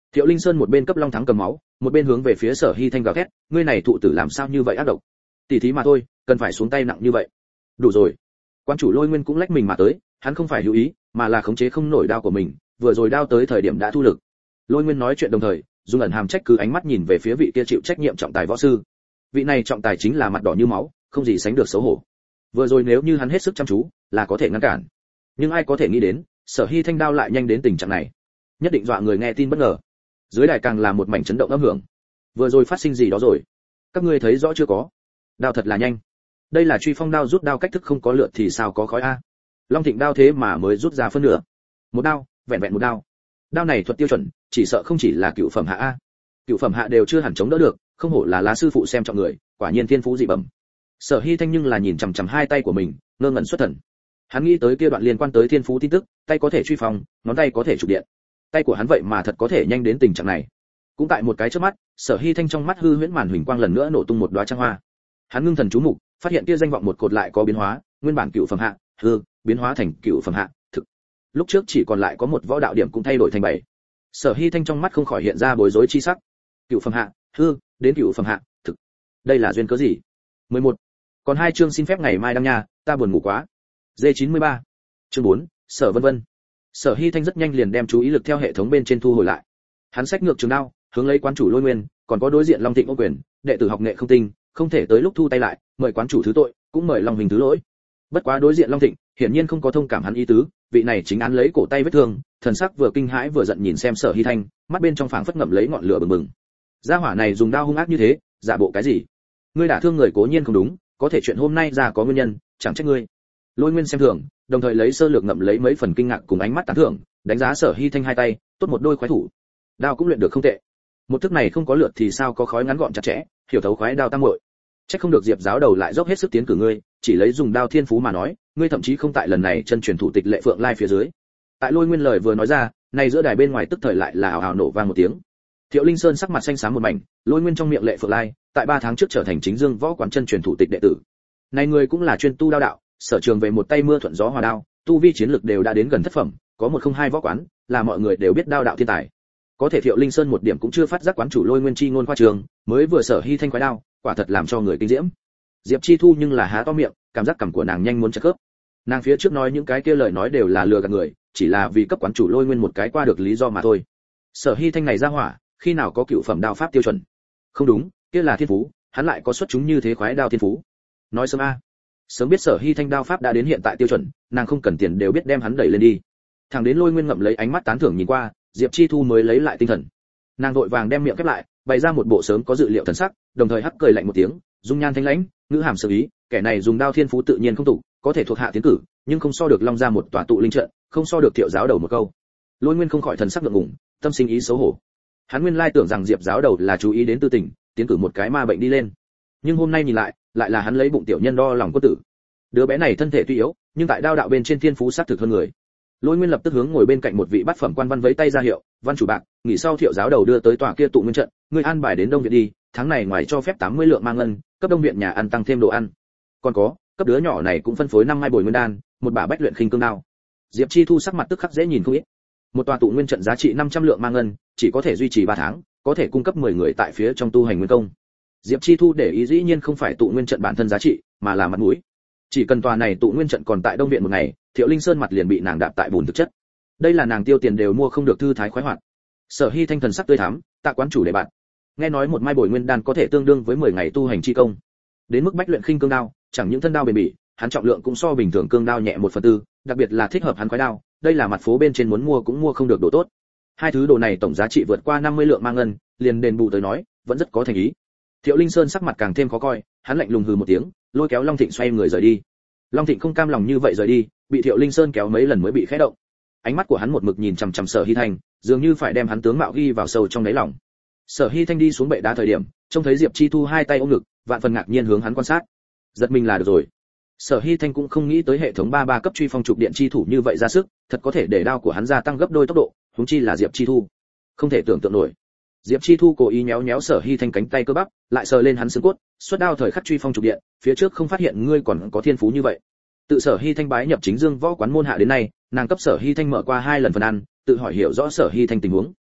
Thiệu Linh Sơn một bên cấp Long Thắng cầm máu, một bên hướng về phía Sở Hi Thanh gào thét, ngươi này thụ tử làm sao như vậy ác độc, tỷ thí mà thôi, cần phải xuống tay nặng như vậy. Đủ rồi. Quan chủ Lôi Nguyên cũng lách mình mà tới, hắn không phải hữu ý, mà là khống chế không nổi đao của mình, vừa rồi đao tới thời điểm đã thu lực. Lôi Nguyên nói chuyện đồng thời, dùng ẩn hàm trách cứ ánh mắt nhìn về phía vị kia chịu trách nhiệm trọng tài võ sư. Vị này trọng tài chính là mặt đỏ như máu, không gì sánh được xấu hổ. Vừa rồi nếu như hắn hết sức chăm chú, là có thể ngăn cản. Nhưng ai có thể nghĩ đến, Sở Hi Thanh đao lại nhanh đến tình trạng này. Nhất định dọa người nghe tin bất ngờ. Dưới đài càng là một mảnh chấn động âm hưởng. Vừa rồi phát sinh gì đó rồi? Các ngươi thấy rõ chưa có? Đao thật là nhanh. Đây là truy phong đao rút đao cách thức không có lượt thì sao có khói a? Long Thịnh đao thế mà mới rút ra phân nửa. Một đao, vẹn vẹn một đao. Đao này thuật tiêu chuẩn, chỉ sợ không chỉ là cựu phẩm hạ a. Cựu phẩm hạ đều chưa hẳn chống đỡ được, không hổ là lá sư phụ xem trọng người, quả nhiên thiên phú dị bẩm. Sở Hi Thanh nhưng là nhìn chằm chằm hai tay của mình, ngơ ngẩn xuất thần. Hắn nghĩ tới kia đoạn liên quan tới thiên phú tin tức, tay có thể truy phong, ngón tay có thể chụp điện. Tay của hắn vậy mà thật có thể nhanh đến tình trạng này. Cũng tại một cái chớp mắt, Sở Hi Thanh trong mắt hư huyễn màn huỳnh quang lần nữa nổ tung một đóa trăng hoa. Hắn ngưng thần chú mục, phát hiện kia danh vọng một cột lại có biến hóa, nguyên bản cựu phẩm hạ, hư, biến hóa thành cựu phẩm hạ, thực. Lúc trước chỉ còn lại có một võ đạo điểm cũng thay đổi thành bảy. Sở Hi Thanh trong mắt không khỏi hiện ra bối rối chi sắc. Cựu phẩm hạ, hư, đến cựu phẩm hạ, thực. Đây là duyên cớ gì? mười một. Còn hai chương xin phép ngày mai đăng nha, ta buồn ngủ quá. D chín mươi ba. Chương bốn, Sở Vân Vân. Sở Hi Thanh rất nhanh liền đem chú ý lực theo hệ thống bên trên thu hồi lại. Hắn xách ngược trường đao, hướng lấy quán chủ Lôi Nguyên, còn có đối diện Long Thịnh ô quyền, đệ tử học nghệ không tinh, không thể tới lúc thu tay lại, mời quán chủ thứ tội, cũng mời Long Hình thứ lỗi. Bất quá đối diện Long Thịnh, hiển nhiên không có thông cảm hắn ý tứ, vị này chính án lấy cổ tay vết thương, thần sắc vừa kinh hãi vừa giận nhìn xem Sở Hi Thanh, mắt bên trong phảng phất ngậm lấy ngọn lửa bừng bừng. Gia hỏa này dùng đao hung ác như thế, giả bộ cái gì? Ngươi đả thương người cố nhiên không đúng, có thể chuyện hôm nay ra có nguyên nhân, chẳng trách ngươi. Lôi Nguyên xem thường, đồng thời lấy sơ lược ngậm lấy mấy phần kinh ngạc cùng ánh mắt tán thưởng, đánh giá Sở Hi Thanh hai tay, tốt một đôi khoái thủ. Đao cũng luyện được không tệ. Một thức này không có lượt thì sao có khói ngắn gọn chặt chẽ, hiểu thấu khoái đao tam muội. Chắc không được Diệp giáo đầu lại dốc hết sức tiến cử ngươi, chỉ lấy dùng đao thiên phú mà nói, ngươi thậm chí không tại lần này chân truyền thủ tịch lệ phượng lai phía dưới. Tại Lôi Nguyên lời vừa nói ra, này giữa đài bên ngoài tức thời lại là ào ào nổ vang một tiếng. Thiệu Linh Sơn sắc mặt xanh xám một mảnh, Lôi Nguyên trong miệng lệ phượng lai, tại ba tháng trước trở thành chính dương võ quán chân truyền thủ tịch đệ tử. Này người cũng là chuyên tu đao đạo, sở trường về một tay mưa thuận gió hòa đao, tu vi chiến lực đều đã đến gần thất phẩm, có một không hai võ quán, là mọi người đều biết đao đạo thiên tài. Có thể Thiệu Linh Sơn một điểm cũng chưa phát giác quán chủ Lôi Nguyên chi ngôn khoa trường, mới vừa Sở Hi Thanh khoái đao, quả thật làm cho người kinh diễm. Diệp Chi Thu nhưng là há to miệng, cảm giác cằm của nàng nhanh muốn chặt khớp. Nàng phía trước nói những cái kia lời nói đều là lừa gạt người, chỉ là vì cấp quán chủ Lôi Nguyên một cái qua được lý do mà thôi. Sở Hi Thanh này ra hỏa, khi nào có cựu phẩm đao pháp tiêu chuẩn? Không đúng, kia là thiên phú, hắn lại có xuất chúng như thế khoái đao thiên phú. Nói sớm a. Sớm biết Sở Hi Thanh đao pháp đã đến hiện tại tiêu chuẩn, nàng không cần tiền đều biết đem hắn đẩy lên đi. Thằng đến Lôi Nguyên ngậm lấy ánh mắt tán thưởng nhìn qua, Diệp Chi Thu mới lấy lại tinh thần. Nàng vội vàng đem miệng khép lại, bày ra một bộ sớm có dự liệu thần sắc, đồng thời hắc cười lạnh một tiếng, dung nhan thanh lãnh, ngữ hàm sơ ý, kẻ này dùng đao thiên phú tự nhiên không tụ, có thể thuộc hạ tiến cử, nhưng không so được Long ra một tòa tụ linh trận, không so được Thiệu giáo đầu một câu. Lôi Nguyên không khỏi thần sắc ngượng ngùng, tâm sinh ý xấu hổ. Hắn nguyên lai tưởng rằng Diệp giáo đầu là chú ý đến tư tình, tiến cử một cái ma bệnh đi lên. Nhưng hôm nay nhìn lại, lại là hắn lấy bụng tiểu nhân đo lòng quân tử. Đứa bé này thân thể tuy yếu, nhưng tại đao đạo bên trên thiên phú sát thực hơn người. Lôi Nguyên lập tức hướng ngồi bên cạnh một vị bát phẩm quan văn vẫy tay ra hiệu, "Văn chủ bạc, nghỉ sau Thiệu giáo đầu đưa tới tòa kia tụ nguyên trận, ngươi an bài đến Đông viện đi, tháng này ngoài cho phép tám mươi lượng mang ngân, cấp Đông viện nhà ăn tăng thêm đồ ăn. Còn có, cấp đứa nhỏ này cũng phân phối năm mai bồi nguyên đan, một bả bách luyện khinh cương đao." Diệp Chi Thu sắc mặt tức khắc dễ nhìn không ít. Một tòa tụ nguyên trận giá trị năm trăm lượng mang ngân, chỉ có thể duy trì ba tháng, có thể cung cấp mười người tại phía trong tu hành nguyên công. Diệp Chi Thu để ý dĩ nhiên không phải tụ nguyên trận bản thân giá trị, mà là mặt mũi. Chỉ cần tòa này tụ nguyên trận còn tại Đông viện một ngày, Thiệu Linh Sơn mặt liền bị nàng đạp tại bùn thực chất. Đây là nàng tiêu tiền đều mua không được thư thái khoái hoạt. Sở Hi Thanh thần sắc tươi thắm, tạ quán chủ để bạn. Nghe nói một mai bồi nguyên đan có thể tương đương với mười ngày tu hành chi công. Đến mức bách luyện khinh cương đao, chẳng những thân đao bền bỉ, hắn trọng lượng cũng so bình thường cương đao nhẹ một phần tư, đặc biệt là thích hợp hắn khoái đao, đây là mặt phố bên trên muốn mua cũng mua không được đồ tốt. Hai thứ đồ này tổng giá trị vượt qua năm mươi lượng mang ngân, liền đền bù tới nói, vẫn rất có thành ý. Thiệu Linh Sơn sắc mặt càng thêm khó coi, hắn lạnh lùng hừ một tiếng, lôi kéo Long Thịnh xoay người rời đi. Long Thịnh không cam lòng như vậy rời đi, bị Thiệu Linh Sơn kéo mấy lần mới bị khẽ động. Ánh mắt của hắn một mực nhìn chằm chằm Sở Hi Thanh, dường như phải đem hắn tướng mạo ghi vào sâu trong đáy lòng. Sở Hi Thanh đi xuống bệ đá thời điểm, trông thấy Diệp Chi Thu hai tay ôm ngực, vạn phần ngạc nhiên hướng hắn quan sát. Giật mình là được rồi. Sở Hi Thanh cũng không nghĩ tới hệ thống ba ba cấp truy phong trục điện chi thủ như vậy ra sức, thật có thể để đao của hắn gia tăng gấp đôi tốc độ, huống chi là Diệp Chi Thu. Không thể tưởng tượng nổi. Diệp Chi Thu cố ý nhéo nhéo Sở Hi Thanh cánh tay cơ bắp, lại sờ lên hắn xương cốt, xuất đao thời khắc truy phong trục điện, phía trước không phát hiện ngươi còn có thiên phú như vậy. Tự Sở Hi Thanh bái nhập chính dương võ quán môn hạ đến nay, nàng cấp Sở Hi Thanh mở qua hai lần phần ăn, tự hỏi hiểu rõ Sở Hi Thanh tình huống.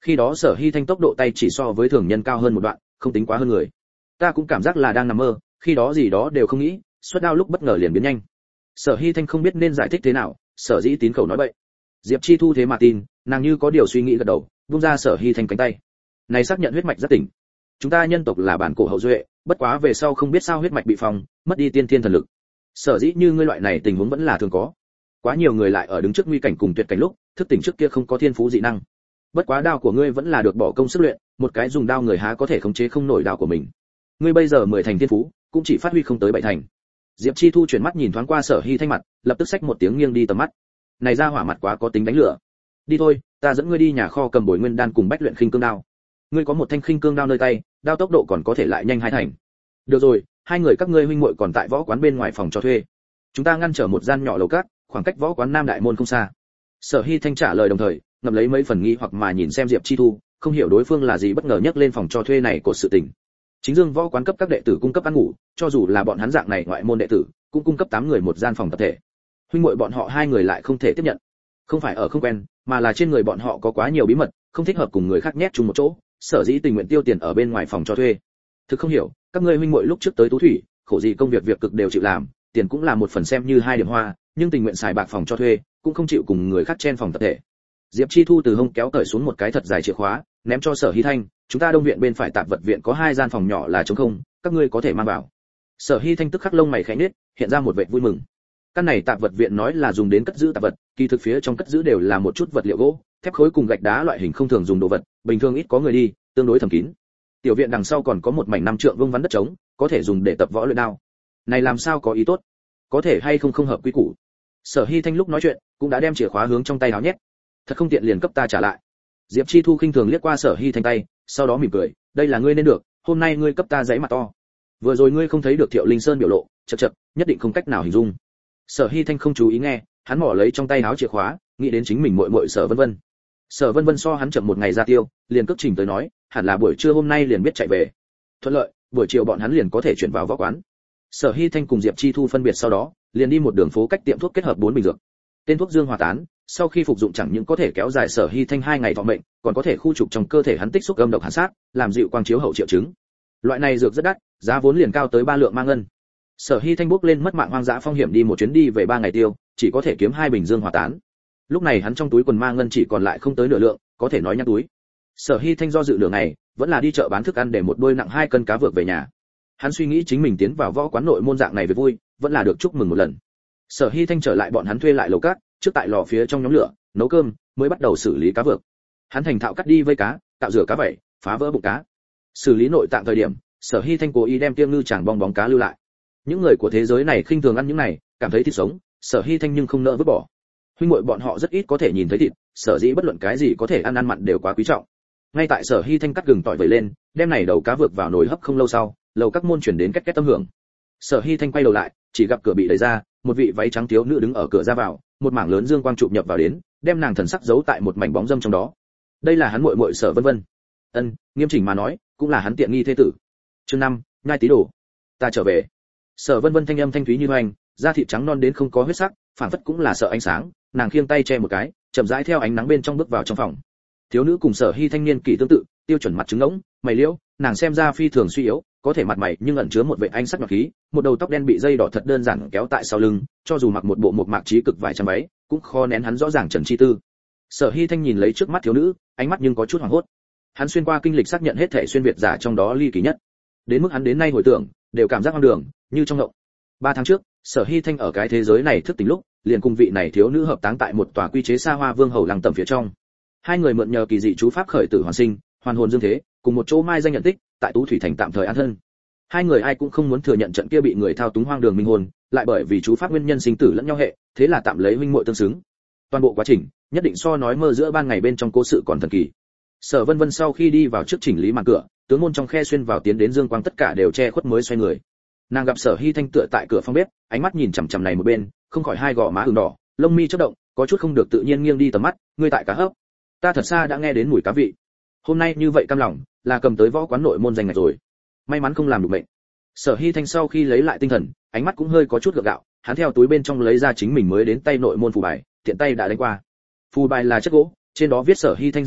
Khi đó Sở Hy Thanh tốc độ tay chỉ so với thường nhân cao hơn một đoạn, không tính quá hơn người. Ta cũng cảm giác là đang nằm mơ, khi đó gì đó đều không nghĩ, xuất đao lúc bất ngờ liền biến nhanh. Sở Hy Thanh không biết nên giải thích thế nào, Sở Dĩ tín khẩu nói bậy. Diệp Chi Thu thế mà tin, nàng như có điều suy nghĩ gật đầu, buông ra Sở Hy Thanh cánh tay. Này xác nhận huyết mạch rất tỉnh. Chúng ta nhân tộc là bản cổ hậu duệ, bất quá về sau không biết sao huyết mạch bị phòng, mất đi tiên thiên thần lực. Sở dĩ như ngươi loại này tình huống vẫn là thường có. Quá nhiều người lại ở đứng trước nguy cảnh cùng tuyệt cảnh lúc, thức tỉnh trước kia không có thiên phú dị năng. Bất quá đao của ngươi vẫn là được bỏ công sức luyện, một cái dùng đao người há có thể khống chế không nổi đao của mình. Ngươi bây giờ mười thành thiên phú, cũng chỉ phát huy không tới bảy thành. Diệp Chi Thu chuyển mắt nhìn thoáng qua Sở Hy Thanh mặt, lập tức xách một tiếng nghiêng đi tầm mắt. Này ra hỏa mặt quá có tính đánh lửa. Đi thôi, ta dẫn ngươi đi nhà kho cầm bồi nguyên đan cùng bách luyện khinh cương đao. Ngươi có một thanh khinh cương đao nơi tay, đao tốc độ còn có thể lại nhanh hai thành. Được rồi, hai người các ngươi huynh muội còn tại võ quán bên ngoài phòng cho thuê. Chúng ta ngăn trở một gian nhỏ lầu cát, khoảng cách võ quán Nam Đại môn không xa. Sở Hy Thanh trả lời đồng thời, ngậm lấy mấy phần nghi hoặc mà nhìn xem Diệp Chi Thu, không hiểu đối phương là gì bất ngờ nhắc lên phòng cho thuê này của sự tình. Chính Dương võ quán cấp các đệ tử cung cấp ăn ngủ, cho dù là bọn hắn dạng này ngoại môn đệ tử, cũng cung cấp tám người một gian phòng tập thể. Huynh muội bọn họ hai người lại không thể tiếp nhận. Không phải ở không quen, mà là trên người bọn họ có quá nhiều bí mật, không thích hợp cùng người khác nhét chung một chỗ, Sở dĩ tình nguyện tiêu tiền ở bên ngoài phòng cho thuê. Thực không hiểu, các ngươi huynh muội lúc trước tới Tú Thủy, khổ gì công việc việc cực đều chịu làm, tiền cũng là một phần xem như hai điểm hoa, nhưng tình nguyện xài bạc phòng cho thuê, cũng không chịu cùng người khác chen phòng tập thể. Diệp Chi Thu từ hông kéo cởi xuống một cái thật dài chìa khóa, ném cho Sở Hy Thanh, chúng ta Đông viện bên phải tạp vật viện có hai gian phòng nhỏ là trống không, các ngươi có thể mang vào. Sở Hy Thanh tức khắc lông mày khẽ nhếch, hiện ra một vẻ vui mừng. Căn này tạp vật viện nói là dùng đến cất giữ tạp vật, kỳ thực phía trong cất giữ đều là một chút vật liệu gỗ, thép khối cùng gạch đá loại hình không thường dùng đồ vật, bình thường ít có người đi, tương đối thầm kín. Tiểu viện đằng sau còn có một mảnh năm trượng vuông vắn đất trống, có thể dùng để tập võ luyện đao. Này làm sao có ý tốt? Có thể hay không không hợp quy củ. Sở Hy Thanh lúc nói chuyện, cũng đã đem chìa khóa hướng trong tay áo nhét. Thật không tiện liền cấp ta trả lại. Diệp Chi Thu khinh thường liếc qua Sở Hy Thanh tay, sau đó mỉm cười, đây là ngươi nên được, hôm nay ngươi cấp ta giấy mặt to. Vừa rồi ngươi không thấy được Thiệu Linh Sơn biểu lộ, chậc chậc, nhất định không cách nào hình dung. Sở Hy Thanh không chú ý nghe, hắn mỏ lấy trong tay áo chìa khóa, nghĩ đến chính mình muội muội Sở Vân Vân. Sở Vân Vân so hắn chậm một ngày ra tiêu, liền cước trình tới nói, hẳn là buổi trưa hôm nay liền biết chạy về. Thuận lợi, buổi chiều bọn hắn liền có thể chuyển vào võ quán. Sở Hy Thanh cùng Diệp Chi Thu phân biệt sau đó, liền đi một đường phố cách tiệm thuốc kết hợp bốn bình dược. Tên thuốc Dương Hòa Tán, sau khi phục dụng chẳng những có thể kéo dài Sở Hy Thanh hai ngày thọ mệnh, còn có thể khu trục trong cơ thể hắn tích xúc âm độc hàn sát, làm dịu quang chiếu hậu triệu chứng. Loại này dược rất đắt, giá vốn liền cao tới ba lượng mang ngân. Sở Hy Thanh bước lên mất mạng hoang dã phong hiểm đi một chuyến đi về ba ngày tiêu, chỉ có thể kiếm hai bình Dương Hòa Tán. Lúc này hắn trong túi quần mang ngân chỉ còn lại không tới nửa lượng, có thể nói nhắc túi. Sở Hy Thanh do dự nửa ngày, vẫn là đi chợ bán thức ăn để một đôi nặng hai cân cá vược về nhà. Hắn suy nghĩ chính mình tiến vào võ quán nội môn dạng này về vui, vẫn là được chúc mừng một lần. Sở Hy Thanh trở lại bọn hắn thuê lại lầu cát, trước tại lò phía trong nhóm lửa, nấu cơm, mới bắt đầu xử lý cá vược. Hắn thành thạo cắt đi vây cá, tạo rửa cá vẩy, phá vỡ bụng cá. Xử lý nội tạng thời điểm, Sở Hy Thanh cố ý đem tiêm ngư chàng bong bóng cá lưu lại. Những người của thế giới này khinh thường ăn những này, cảm thấy thịt sống, Sở Hy Thanh nhưng không nỡ vứt bỏ. Huynh muội bọn họ rất ít có thể nhìn thấy thịt, sở dĩ bất luận cái gì có thể ăn ăn mặn đều quá quý trọng. Ngay tại Sở Hy Thanh cắt gừng tỏi vẩy lên, đem này đầu cá vược vào nồi hấp không lâu sau, lầu các môn chuyển đến két két âm hưởng. Sở Hy Thanh quay đầu lại, chỉ gặp cửa bị đẩy ra, một vị váy trắng thiếu nữ đứng ở cửa ra vào, một mảng lớn dương quang chụp nhập vào đến, đem nàng thần sắc giấu tại một mảnh bóng dâm trong đó. Đây là hắn muội muội Sở Vân Vân. Ân, nghiêm chỉnh mà nói, cũng là hắn tiện nghi thế tử. Chương năm, nhai tí đồ. Ta trở về. Sở Vân Vân thanh âm thanh thúy như hoành, da thịt trắng non đến không có huyết sắc, phảng phất cũng là sợ ánh sáng, nàng khiêng tay che một cái, chậm rãi theo ánh nắng bên trong bước vào trong phòng. Thiếu nữ cùng Sở Hy thanh niên kỳ tương tự, tiêu chuẩn mặt trứng ngỗng, mày liễu, nàng xem ra phi thường suy yếu, có thể mặt mày nhưng ẩn chứa một vẻ ánh sắc ngọc khí, một đầu tóc đen bị dây đỏ thật đơn giản kéo tại sau lưng, cho dù mặc một bộ một mạc trí cực vải trăm váy, cũng khó nén hắn rõ ràng trần chi tư. Sở Hy thanh nhìn lấy trước mắt thiếu nữ, ánh mắt nhưng có chút hoảng hốt. Hắn xuyên qua kinh lịch xác nhận hết thể xuyên việt giả trong đó ly kỳ nhất, đến mức hắn đến nay hồi tưởng, đều cảm giác hoang đường, như trong ngộng. Ba tháng trước, Sở Hy thanh ở cái thế giới này thức tỉnh lúc, liền cùng vị này thiếu nữ hợp táng tại một tòa quy chế xa hoa vương hầu lăng tầm phía trong. Hai người mượn nhờ kỳ dị chú pháp khởi tử hoàn sinh, hoàn hồn dương thế, cùng một chỗ mai danh nhận tích, tại Tú Thủy thành tạm thời an thân. Hai người ai cũng không muốn thừa nhận trận kia bị người thao túng hoang đường minh hồn, lại bởi vì chú pháp nguyên nhân sinh tử lẫn nhau hệ, thế là tạm lấy huynh muội tương xứng. Toàn bộ quá trình, nhất định so nói mơ giữa ban ngày bên trong cố sự còn thần kỳ. Sở Vân Vân sau khi đi vào trước chỉnh lý màn cửa, tướng môn trong khe xuyên vào tiến đến dương quang tất cả đều che khuất mới xoay người. Nàng gặp Sở Hy thanh tựa tại cửa phòng bếp, ánh mắt nhìn chằm chằm này một bên, không khỏi hai gò má ửng đỏ, lông mi chớp động, có chút không được tự nhiên nghiêng đi tầm mắt, ngươi tại cá hấp. Ta thật xa đã nghe đến mùi cá vị. Hôm nay như vậy cam lòng, là cầm tới võ quán nội môn danh ngạch rồi. May mắn không làm được mệnh. Sở Hy thanh sau khi lấy lại tinh thần, ánh mắt cũng hơi có chút gượng gạo, hắn theo túi bên trong lấy ra chính mình mới đến tay nội môn phù bài, tiện tay đã đánh qua. Phù bài là chất gỗ, trên đó viết Sở Hy thanh danh tự,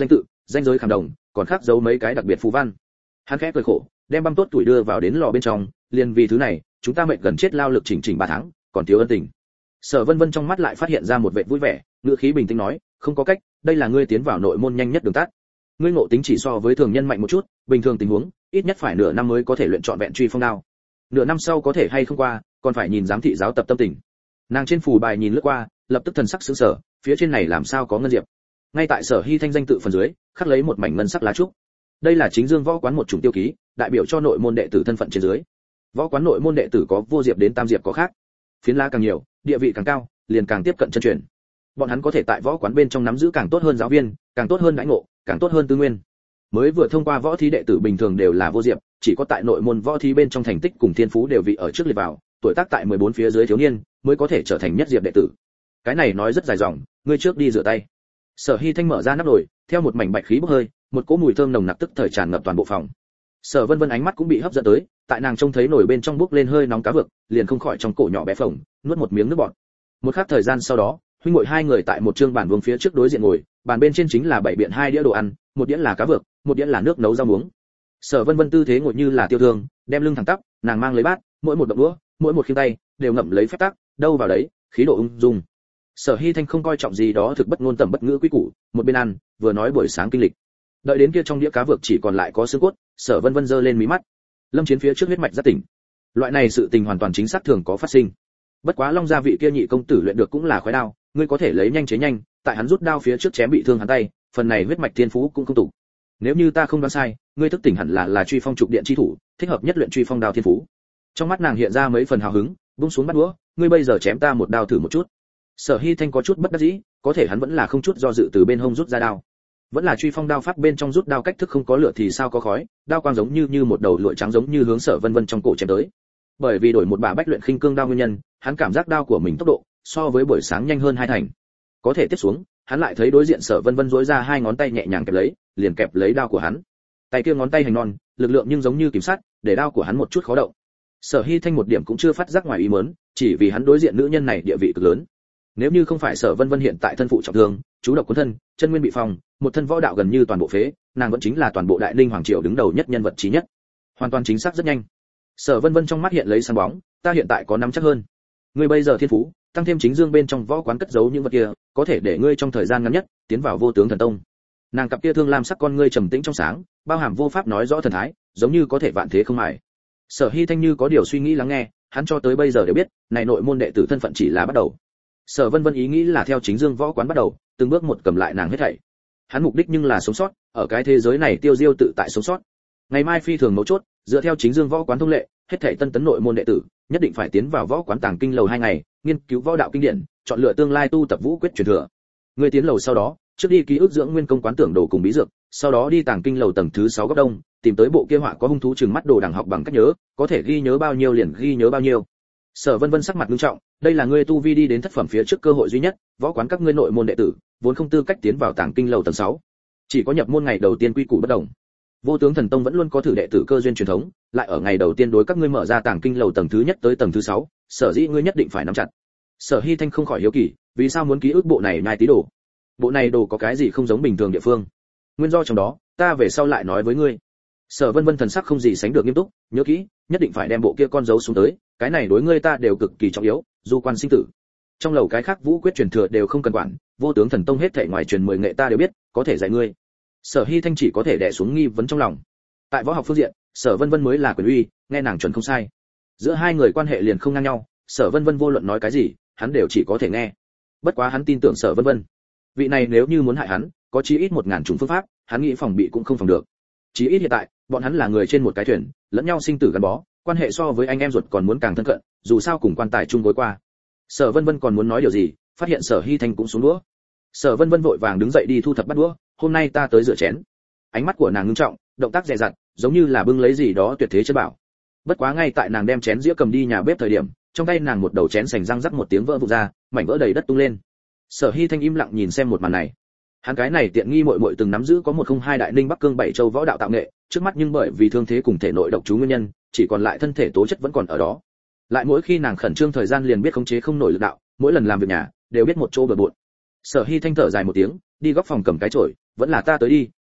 danh giới khảm đồng, còn khắc dấu mấy cái đặc biệt phù văn. Hắn khẽ cười khổ, đem băm tốt tuổi đưa vào đến lò bên trong, liền vì thứ này, chúng ta mệt gần chết lao lực chỉnh chỉnh ba tháng, còn thiếu ân tình. Sở Vân Vân trong mắt lại phát hiện ra một vẻ vui vẻ, ngữ khí bình tĩnh nói, không có cách, đây là ngươi tiến vào nội môn nhanh nhất đường tắt. Ngươi ngộ tính chỉ so với thường nhân mạnh một chút, bình thường tình huống, ít nhất phải nửa năm mới có thể luyện trọn vẹn truy phong đao. Nửa năm sau có thể hay không qua, còn phải nhìn giám thị giáo tập tâm tình. Nàng trên phù bài nhìn lướt qua, lập tức thần sắc sững sờ, phía trên này làm sao có ngân diệp? Ngay tại Sở Hy Thanh danh tự phần dưới, khắc lấy một mảnh ngân sắc lá trúc. Đây là chính dương võ quán một chủng tiêu ký, đại biểu cho nội môn đệ tử thân phận trên dưới. Võ quán nội môn đệ tử có vô diệp đến tam diệp có khác. Phiến lá càng nhiều, địa vị càng cao, liền càng tiếp cận chân truyền. Bọn hắn có thể tại võ quán bên trong nắm giữ càng tốt hơn giáo viên, càng tốt hơn đãi ngộ, càng tốt hơn tư nguyên. Mới vừa thông qua võ thí đệ tử bình thường đều là vô diệp, chỉ có tại nội môn võ thí bên trong thành tích cùng thiên phú đều vị ở trước liệt vào, tuổi tác tại mười bốn phía dưới thiếu niên mới có thể trở thành nhất diệp đệ tử. Cái này nói rất dài dòng, ngươi trước đi rửa tay. Sở Hy Thanh mở ra nắp nồi, theo một mảnh bạch khí bốc hơi, một cỗ mùi thơm nồng nặc tức thời tràn ngập toàn bộ phòng. Sở Vân Vân ánh mắt cũng bị hấp dẫn tới, tại nàng trông thấy nồi bên trong bốc lên hơi nóng cá vực, liền không khỏi trong cổ nhỏ bé phồng, nuốt một miếng nước bọt. Một khắc thời gian sau đó, huynh muội hai người tại một trương bàn vuông phía trước đối diện ngồi, bàn bên trên chính là bảy biện hai đĩa đồ ăn, một đĩa là cá vực, một đĩa là nước nấu rau muống. Sở Vân Vân tư thế ngồi như là tiêu thương, đem lưng thẳng tắp, nàng mang lấy bát, mỗi một động đũa, mỗi một khiêng tay đều ngậm lấy phép tắc, đâu vào đấy, khí độ ung dung. Sở Hy Thanh không coi trọng gì đó thực bất ngôn tầm bất ngữ quý củ, một bên ăn, vừa nói buổi sáng kinh lịch. Đợi đến kia trong đĩa cá vực chỉ còn lại có xương cốt, Sở Vân Vân giơ lên mí mắt. Lâm Chiến phía trước huyết mạch rất tỉnh. Loại này sự tình hoàn toàn chính xác thường có phát sinh. Bất quá Long gia vị kia nhị công tử luyện được cũng là khoái đao, ngươi có thể lấy nhanh chế nhanh, tại hắn rút đao phía trước chém bị thương hắn tay, phần này huyết mạch thiên phú cũng không tụ. Nếu như ta không đoán sai, ngươi thức tỉnh hẳn là là truy phong trục điện chi thủ, thích hợp nhất luyện truy phong đao thiên phú. Trong mắt nàng hiện ra mấy phần hào hứng, buông xuống bắt đũa, ngươi bây giờ chém ta một đao thử một chút. Sở Hy Thanh có chút bất đắc dĩ, có thể hắn vẫn là không chút do dự từ bên hông rút ra đao. Vẫn là truy phong đao pháp bên trong rút đao cách thức không có lửa thì sao có khói, đao quang giống như như một đầu lụa trắng giống như hướng Sở Vân Vân trong cổ chém tới. Bởi vì đổi một bả bách luyện khinh cương đao nguyên nhân, hắn cảm giác đao của mình tốc độ so với buổi sáng nhanh hơn hai thành. Có thể tiếp xuống, hắn lại thấy đối diện Sở Vân Vân duỗi ra hai ngón tay nhẹ nhàng kẹp lấy, liền kẹp lấy đao của hắn. Tay kia ngón tay hành non, lực lượng nhưng giống như kiểm sát, để đao của hắn một chút khó động. Sở Hy Thanh một điểm cũng chưa phát giác ngoài ý muốn, chỉ vì hắn đối diện nữ nhân này địa vị cực lớn. Nếu như không phải Sở Vân Vân hiện tại thân phụ trọng thương, chú độc cuốn thân, chân nguyên bị phòng, một thân võ đạo gần như toàn bộ phế, nàng vẫn chính là toàn bộ Đại Ninh hoàng triều đứng đầu nhất nhân vật trí nhất. Hoàn toàn chính xác rất nhanh. Sở Vân Vân trong mắt hiện lấy sáng bóng, ta hiện tại có nắm chắc hơn. Ngươi bây giờ thiên phú, tăng thêm chính dương bên trong võ quán cất giấu những vật kia, có thể để ngươi trong thời gian ngắn nhất tiến vào vô tướng thần tông. Nàng cặp kia thương lam sắc con ngươi trầm tĩnh trong sáng, bao hàm vô pháp nói rõ thần thái, giống như có thể vạn thế không mài. Sở Hy Thanh như có điều suy nghĩ lắng nghe, hắn cho tới bây giờ đều biết, này nội môn đệ tử thân phận chỉ là bắt đầu. Sở Vân Vân ý nghĩ là theo chính dương võ quán bắt đầu, từng bước một cầm lại nàng hết thảy. Hắn mục đích nhưng là sống sót, ở cái thế giới này tiêu diêu tự tại sống sót. Ngày mai phi thường mấu chốt, dựa theo chính dương võ quán thông lệ, hết thảy tân tấn nội môn đệ tử, nhất định phải tiến vào võ quán tàng kinh lầu hai ngày, nghiên cứu võ đạo kinh điển, chọn lựa tương lai tu tập vũ quyết truyền thừa. Người tiến lầu sau đó, trước đi ký ức dưỡng nguyên công quán tưởng đồ cùng bí dược, sau đó đi tàng kinh lầu tầng thứ sáu góc đông, tìm tới bộ kia họa có hung thú trừng mắt đồ đằng học bằng cách nhớ, có thể ghi nhớ bao nhiêu liền ghi nhớ bao nhiêu. Sở Vân Vân sắc mặt nghiêm trọng, đây là ngươi tu vi đi đến thất phẩm phía trước cơ hội duy nhất, võ quán các ngươi nội môn đệ tử, vốn không tư cách tiến vào tàng kinh lầu tầng sáu. Chỉ có nhập môn ngày đầu tiên quy củ bất đồng. Vô tướng thần tông vẫn luôn có thử đệ tử cơ duyên truyền thống, lại ở ngày đầu tiên đối các ngươi mở ra tàng kinh lầu tầng thứ nhất tới tầng thứ sáu, sở dĩ ngươi nhất định phải nắm chặt. Sở Hy Thanh không khỏi hiếu kỳ, vì sao muốn ký ức bộ này nhai tí đồ? Bộ này đồ có cái gì không giống bình thường địa phương? Nguyên do trong đó, ta về sau lại nói với ngươi. Sở Vân Vân thần sắc không gì sánh được nghiêm túc, nhớ kỹ, nhất định phải đem bộ kia con dấu xuống tới, cái này đối ngươi ta đều cực kỳ trọng yếu, du quan sinh tử. Trong lầu cái khác vũ quyết truyền thừa đều không cần quản, vô tướng thần tông hết thảy ngoài truyền mười nghệ ta đều biết, có thể dạy ngươi. Sở Hy Thanh chỉ có thể đè xuống nghi vấn trong lòng. Tại võ học phương diện, Sở Vân Vân mới là quyền uy, nghe nàng chuẩn không sai. Giữa hai người quan hệ liền không ngang nhau, Sở Vân Vân vô luận nói cái gì, hắn đều chỉ có thể nghe. Bất quá hắn tin tưởng Sở Vân Vân. Vị này nếu như muốn hại hắn, có chí ít một ngàn chủng phương pháp, hắn nghĩ phòng bị cũng không phòng được. Chí ít hiện tại, bọn hắn là người trên một cái thuyền, lẫn nhau sinh tử gắn bó, quan hệ so với anh em ruột còn muốn càng thân cận, dù sao cùng quan tài chung gối qua. Sở Vân Vân còn muốn nói điều gì, phát hiện Sở Hy Thanh cũng xuống đũa. Sở Vân Vân vội vàng đứng dậy đi thu thập bát đũa, hôm nay ta tới rửa chén. Ánh mắt của nàng ngưng trọng, động tác dè dặt, giống như là bưng lấy gì đó tuyệt thế chân bảo. Bất quá ngay tại nàng đem chén dĩa cầm đi nhà bếp thời điểm, trong tay nàng một đầu chén sành răng rắc một tiếng vỡ vụn ra, mảnh vỡ đầy đất tung lên. Sở Hy Thanh im lặng nhìn xem một màn này. Hắn cái này tiện nghi muội muội từng nắm giữ có một không hai đại ninh bắc cương bảy châu võ đạo tạo nghệ, trước mắt nhưng bởi vì thương thế cùng thể nội độc chú nguyên nhân, chỉ còn lại thân thể tố chất vẫn còn ở đó. Lại mỗi khi nàng khẩn trương thời gian liền biết khống chế không nổi lực đạo, mỗi lần làm việc nhà đều biết một chỗ bừa bộn. Sở Hy Thanh thở dài một tiếng, đi góc phòng cầm cái chổi, vẫn là ta tới đi,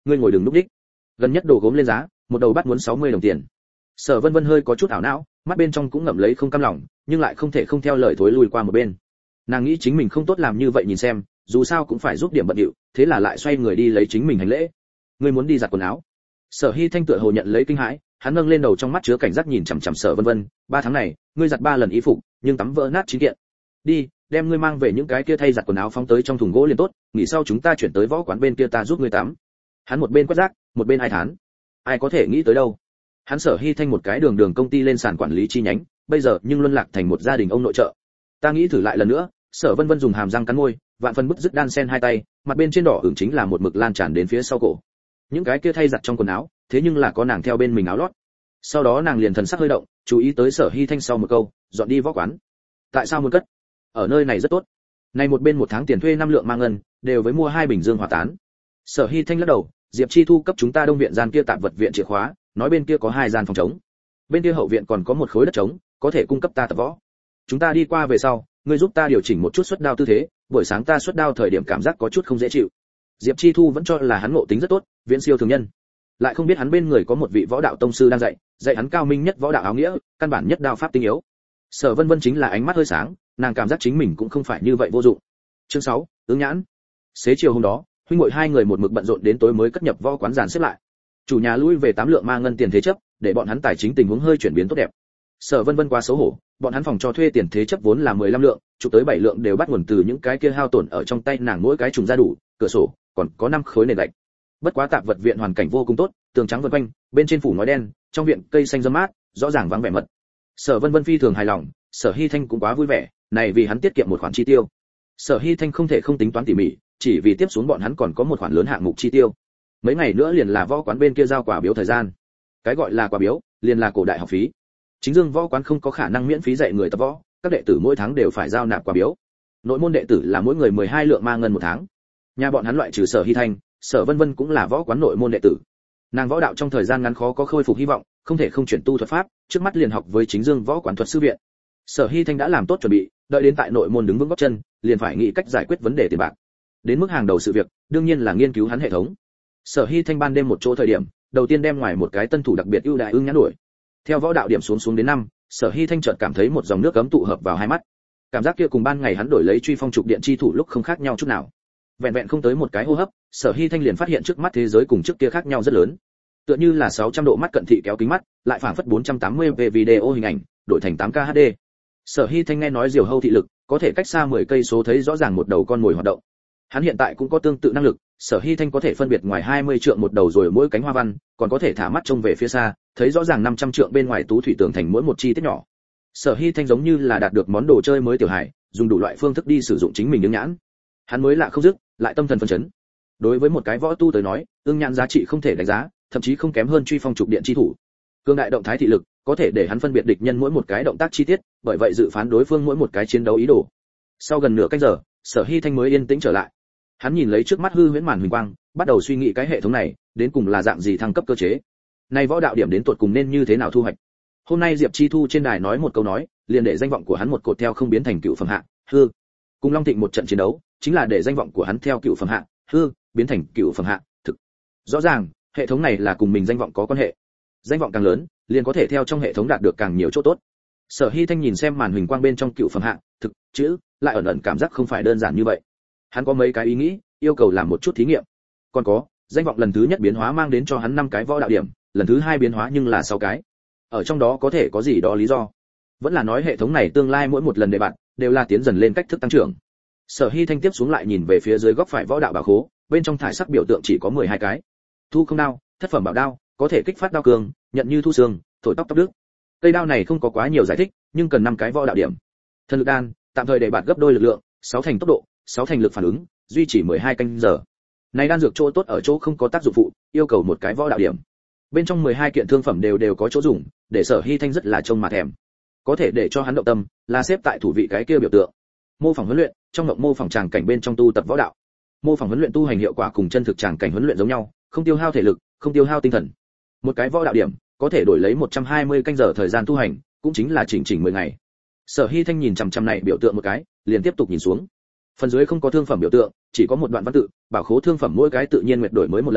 ngươi ngồi đừng núp đích. Gần nhất đồ gốm lên giá, một đầu bắt muốn sáu mươi đồng tiền. Sở Vân Vân hơi có chút ảo não, mắt bên trong cũng ngậm lấy không cam lòng, nhưng lại không thể không theo lời thối lui qua một bên. Nàng nghĩ chính mình không tốt làm như vậy nhìn xem, dù sao cũng phải giúp điểm bận điệu, thế là lại xoay người đi lấy chính mình hành lễ. Ngươi muốn đi giặt quần áo? Sở Hi Thanh tựa hồ nhận lấy kinh hãi, hắn nâng lên đầu trong mắt chứa cảnh giác nhìn chằm chằm Sở Vân Vân, ba tháng này, ngươi giặt ba lần y phục, nhưng tắm vỡ nát chín kiện. Đi, đem ngươi mang về những cái kia thay giặt quần áo phóng tới trong thùng gỗ liền tốt, nghỉ sau chúng ta chuyển tới võ quán bên kia ta giúp ngươi tắm. Hắn một bên quét rác, một bên ai thán. Ai có thể nghĩ tới đâu? Hắn Sở Hi Thanh một cái đường đường công ty lên sàn quản lý chi nhánh, bây giờ nhưng luân lạc thành một gia đình ông nội trợ. Ta nghĩ thử lại lần nữa. Sở Vân Vân dùng hàm răng cắn môi, vạn phần bứt rứt đan sen hai tay, mặt bên trên đỏ ửng chính là một mực lan tràn đến phía sau cổ. Những cái kia thay giặt trong quần áo, thế nhưng là có nàng theo bên mình áo lót. Sau đó nàng liền thần sắc hơi động, chú ý tới Sở Hi Thanh sau một câu, dọn đi võ quán. Tại sao muốn cất? Ở nơi này rất tốt. Này một bên một tháng tiền thuê năm lượng mang ngân, đều với mua hai bình dương hỏa tán. Sở Hi Thanh lắc đầu, Diệp Chi Thu cấp chúng ta Đông viện gian kia tạm vật viện chìa khóa, nói bên kia có hai gian phòng trống. Bên kia hậu viện còn có một khối đất trống, có thể cung cấp ta tập võ. Chúng ta đi qua về sau, ngươi giúp ta điều chỉnh một chút xuất đao tư thế, buổi sáng ta xuất đao thời điểm cảm giác có chút không dễ chịu. Diệp Chi Thu vẫn cho là hắn ngộ tính rất tốt, viễn siêu thường nhân. Lại không biết hắn bên người có một vị võ đạo tông sư đang dạy, dạy hắn cao minh nhất võ đạo áo nghĩa, căn bản nhất đao pháp tinh yếu. Sở Vân Vân chính là ánh mắt hơi sáng, nàng cảm giác chính mình cũng không phải như vậy vô dụng. Chương sáu, ứng nhãn. Xế chiều hôm đó, huynh muội hai người một mực bận rộn đến tối mới cất nhập võ quán dàn xếp lại. Chủ nhà lui về tám lượng ma ngân tiền thế chấp, để bọn hắn tài chính tình huống hơi chuyển biến tốt đẹp. Sở Vân Vân quá xấu hổ, bọn hắn phòng cho thuê tiền thế chấp vốn là mười lăm lượng, chụp tới bảy lượng đều bắt nguồn từ những cái kia hao tổn ở trong tay nàng mỗi cái trùng ra đủ, cửa sổ, còn có năm khối nền gạch. Bất quá tạp vật viện hoàn cảnh vô cùng tốt, tường trắng vân quanh, bên trên phủ ngói đen, trong viện cây xanh râm mát, rõ ràng vắng vẻ mật. Sở Vân Vân phi thường hài lòng, Sở Hi Thanh cũng quá vui vẻ, này vì hắn tiết kiệm một khoản chi tiêu. Sở Hi Thanh không thể không tính toán tỉ mỉ, chỉ vì tiếp xuống bọn hắn còn có một khoản lớn hạng mục chi tiêu. Mấy ngày nữa liền là võ quán bên kia giao quà biếu thời gian. Cái gọi là quà biếu, liền là cổ đại học phí. Chính Dương võ quán không có khả năng miễn phí dạy người tập võ, các đệ tử mỗi tháng đều phải giao nạp quà biếu. Nội môn đệ tử là mỗi người mười hai lượng ma ngân một tháng. Nhà bọn hắn loại trừ Sở Hi Thanh, Sở Vân Vân cũng là võ quán nội môn đệ tử. Nàng võ đạo trong thời gian ngắn khó có khôi phục hy vọng, không thể không chuyển tu thuật pháp, trước mắt liền học với Chính Dương võ quán thuật sư viện. Sở Hi Thanh đã làm tốt chuẩn bị, đợi đến tại nội môn đứng vững gót chân, liền phải nghĩ cách giải quyết vấn đề tiền bạc. Đến mức hàng đầu sự việc, đương nhiên là nghiên cứu hắn hệ thống. Sở Hi Thanh ban đêm một chỗ thời điểm, đầu tiên đem ngoài một cái tân thủ đặc biệt ưu đại ưng nhãn đuổi. Theo võ đạo điểm xuống xuống đến năm, Sở Hi Thanh chợt cảm thấy một dòng nước cấm tụ hợp vào hai mắt. Cảm giác kia cùng ban ngày hắn đổi lấy truy phong trục điện chi thủ lúc không khác nhau chút nào. Vẹn vẹn không tới một cái hô hấp, Sở Hi Thanh liền phát hiện trước mắt thế giới cùng trước kia khác nhau rất lớn. Tựa như là sáu trăm độ mắt cận thị kéo kính mắt, lại phảng phất bốn trăm tám mươi p video hình ảnh, đổi thành tám K H D. Sở Hi Thanh nghe nói diều hâu thị lực, có thể cách xa mười cây số thấy rõ ràng một đầu con mồi hoạt động. Hắn hiện tại cũng có tương tự năng lực, Sở Hi Thanh có thể phân biệt ngoài hai mươi trượng một đầu rồi mỗi cánh hoa văn, còn có thể thả mắt trông về phía xa, thấy rõ ràng năm trăm trượng bên ngoài tú thủy tường thành mỗi một chi tiết nhỏ. Sở Hi Thanh giống như là đạt được món đồ chơi mới tiểu hài, dùng đủ loại phương thức đi sử dụng chính mình ứng nhãn. Hắn mới lạ không dứt, lại tâm thần phấn chấn. Đối với một cái võ tu tới nói, ứng nhãn giá trị không thể đánh giá, thậm chí không kém hơn truy phong trục điện chi thủ. Cương đại động thái thị lực, có thể để hắn phân biệt địch nhân mỗi một cái động tác chi tiết, bởi vậy dự phán đối phương mỗi một cái chiến đấu ý đồ. Sau gần nửa canh giờ, Sở Hi Thanh mới yên tĩnh trở lại. Hắn nhìn lấy trước mắt hư huyễn màn huỳnh quang, bắt đầu suy nghĩ cái hệ thống này đến cùng là dạng gì thăng cấp cơ chế. Nay võ đạo điểm đến tuột cùng nên như thế nào thu hoạch. Hôm nay Diệp Chi Thu trên đài nói một câu nói, liền để danh vọng của hắn một cột theo không biến thành cựu phẩm hạ, hư. Cùng Long Thịnh một trận chiến đấu, chính là để danh vọng của hắn theo cựu phẩm hạ, hư, biến thành cựu phẩm hạ, thực. Rõ ràng, hệ thống này là cùng mình danh vọng có quan hệ. Danh vọng càng lớn, liền có thể theo trong hệ thống đạt được càng nhiều chỗ tốt. Sở Hi Thanh nhìn xem màn huỳnh quang bên trong cựu phẩm hạ, thực, chữ, lại ẩn ẩn cảm giác không phải đơn giản như vậy. Hắn có mấy cái ý nghĩ, yêu cầu làm một chút thí nghiệm. Còn có, danh vọng lần thứ nhất biến hóa mang đến cho hắn năm cái võ đạo điểm, lần thứ hai biến hóa nhưng là sáu cái. Ở trong đó có thể có gì đó lý do. Vẫn là nói hệ thống này tương lai mỗi một lần đề bạn, đều là tiến dần lên cách thức tăng trưởng. Sở Hi Thanh tiếp xuống lại nhìn về phía dưới góc phải võ đạo bảo khố, bên trong thải sắc biểu tượng chỉ có mười hai cái. Thu không đao, thất phẩm bảo đao, có thể kích phát đao cường, nhận như thu xương, thổi tóc tóc đức. Cây đao này không có quá nhiều giải thích, nhưng cần năm cái võ đạo điểm. Thần lực đan, tạm thời để bạn gấp đôi lực lượng, sáu thành tốc độ, sáu thành lực phản ứng, duy trì mười hai canh giờ. Này đan dược chỗ tốt ở chỗ không có tác dụng phụ, yêu cầu một cái võ đạo điểm. Bên trong mười hai kiện thương phẩm đều đều có chỗ dùng, để Sở Hi Thanh rất là trông mà thèm. Có thể để cho hắn động tâm, là xếp tại thủ vị cái kia biểu tượng. Mô phỏng huấn luyện, trong động mô phỏng tràng cảnh bên trong tu tập võ đạo. Mô phỏng huấn luyện tu hành hiệu quả cùng chân thực tràng cảnh huấn luyện giống nhau, không tiêu hao thể lực, không tiêu hao tinh thần. Một cái võ đạo điểm, có thể đổi lấy một trăm hai mươi canh giờ thời gian tu hành, cũng chính là chỉnh chỉnh mười ngày. Sở Hi Thanh nhìn chằm chằm này biểu tượng một cái, liền tiếp tục nhìn xuống. Phần dưới không có thương phẩm biểu tượng, chỉ có một đoạn văn tự, bảo khố thương phẩm mỗi cái tự nhiên nguyệt đổi mới một lần,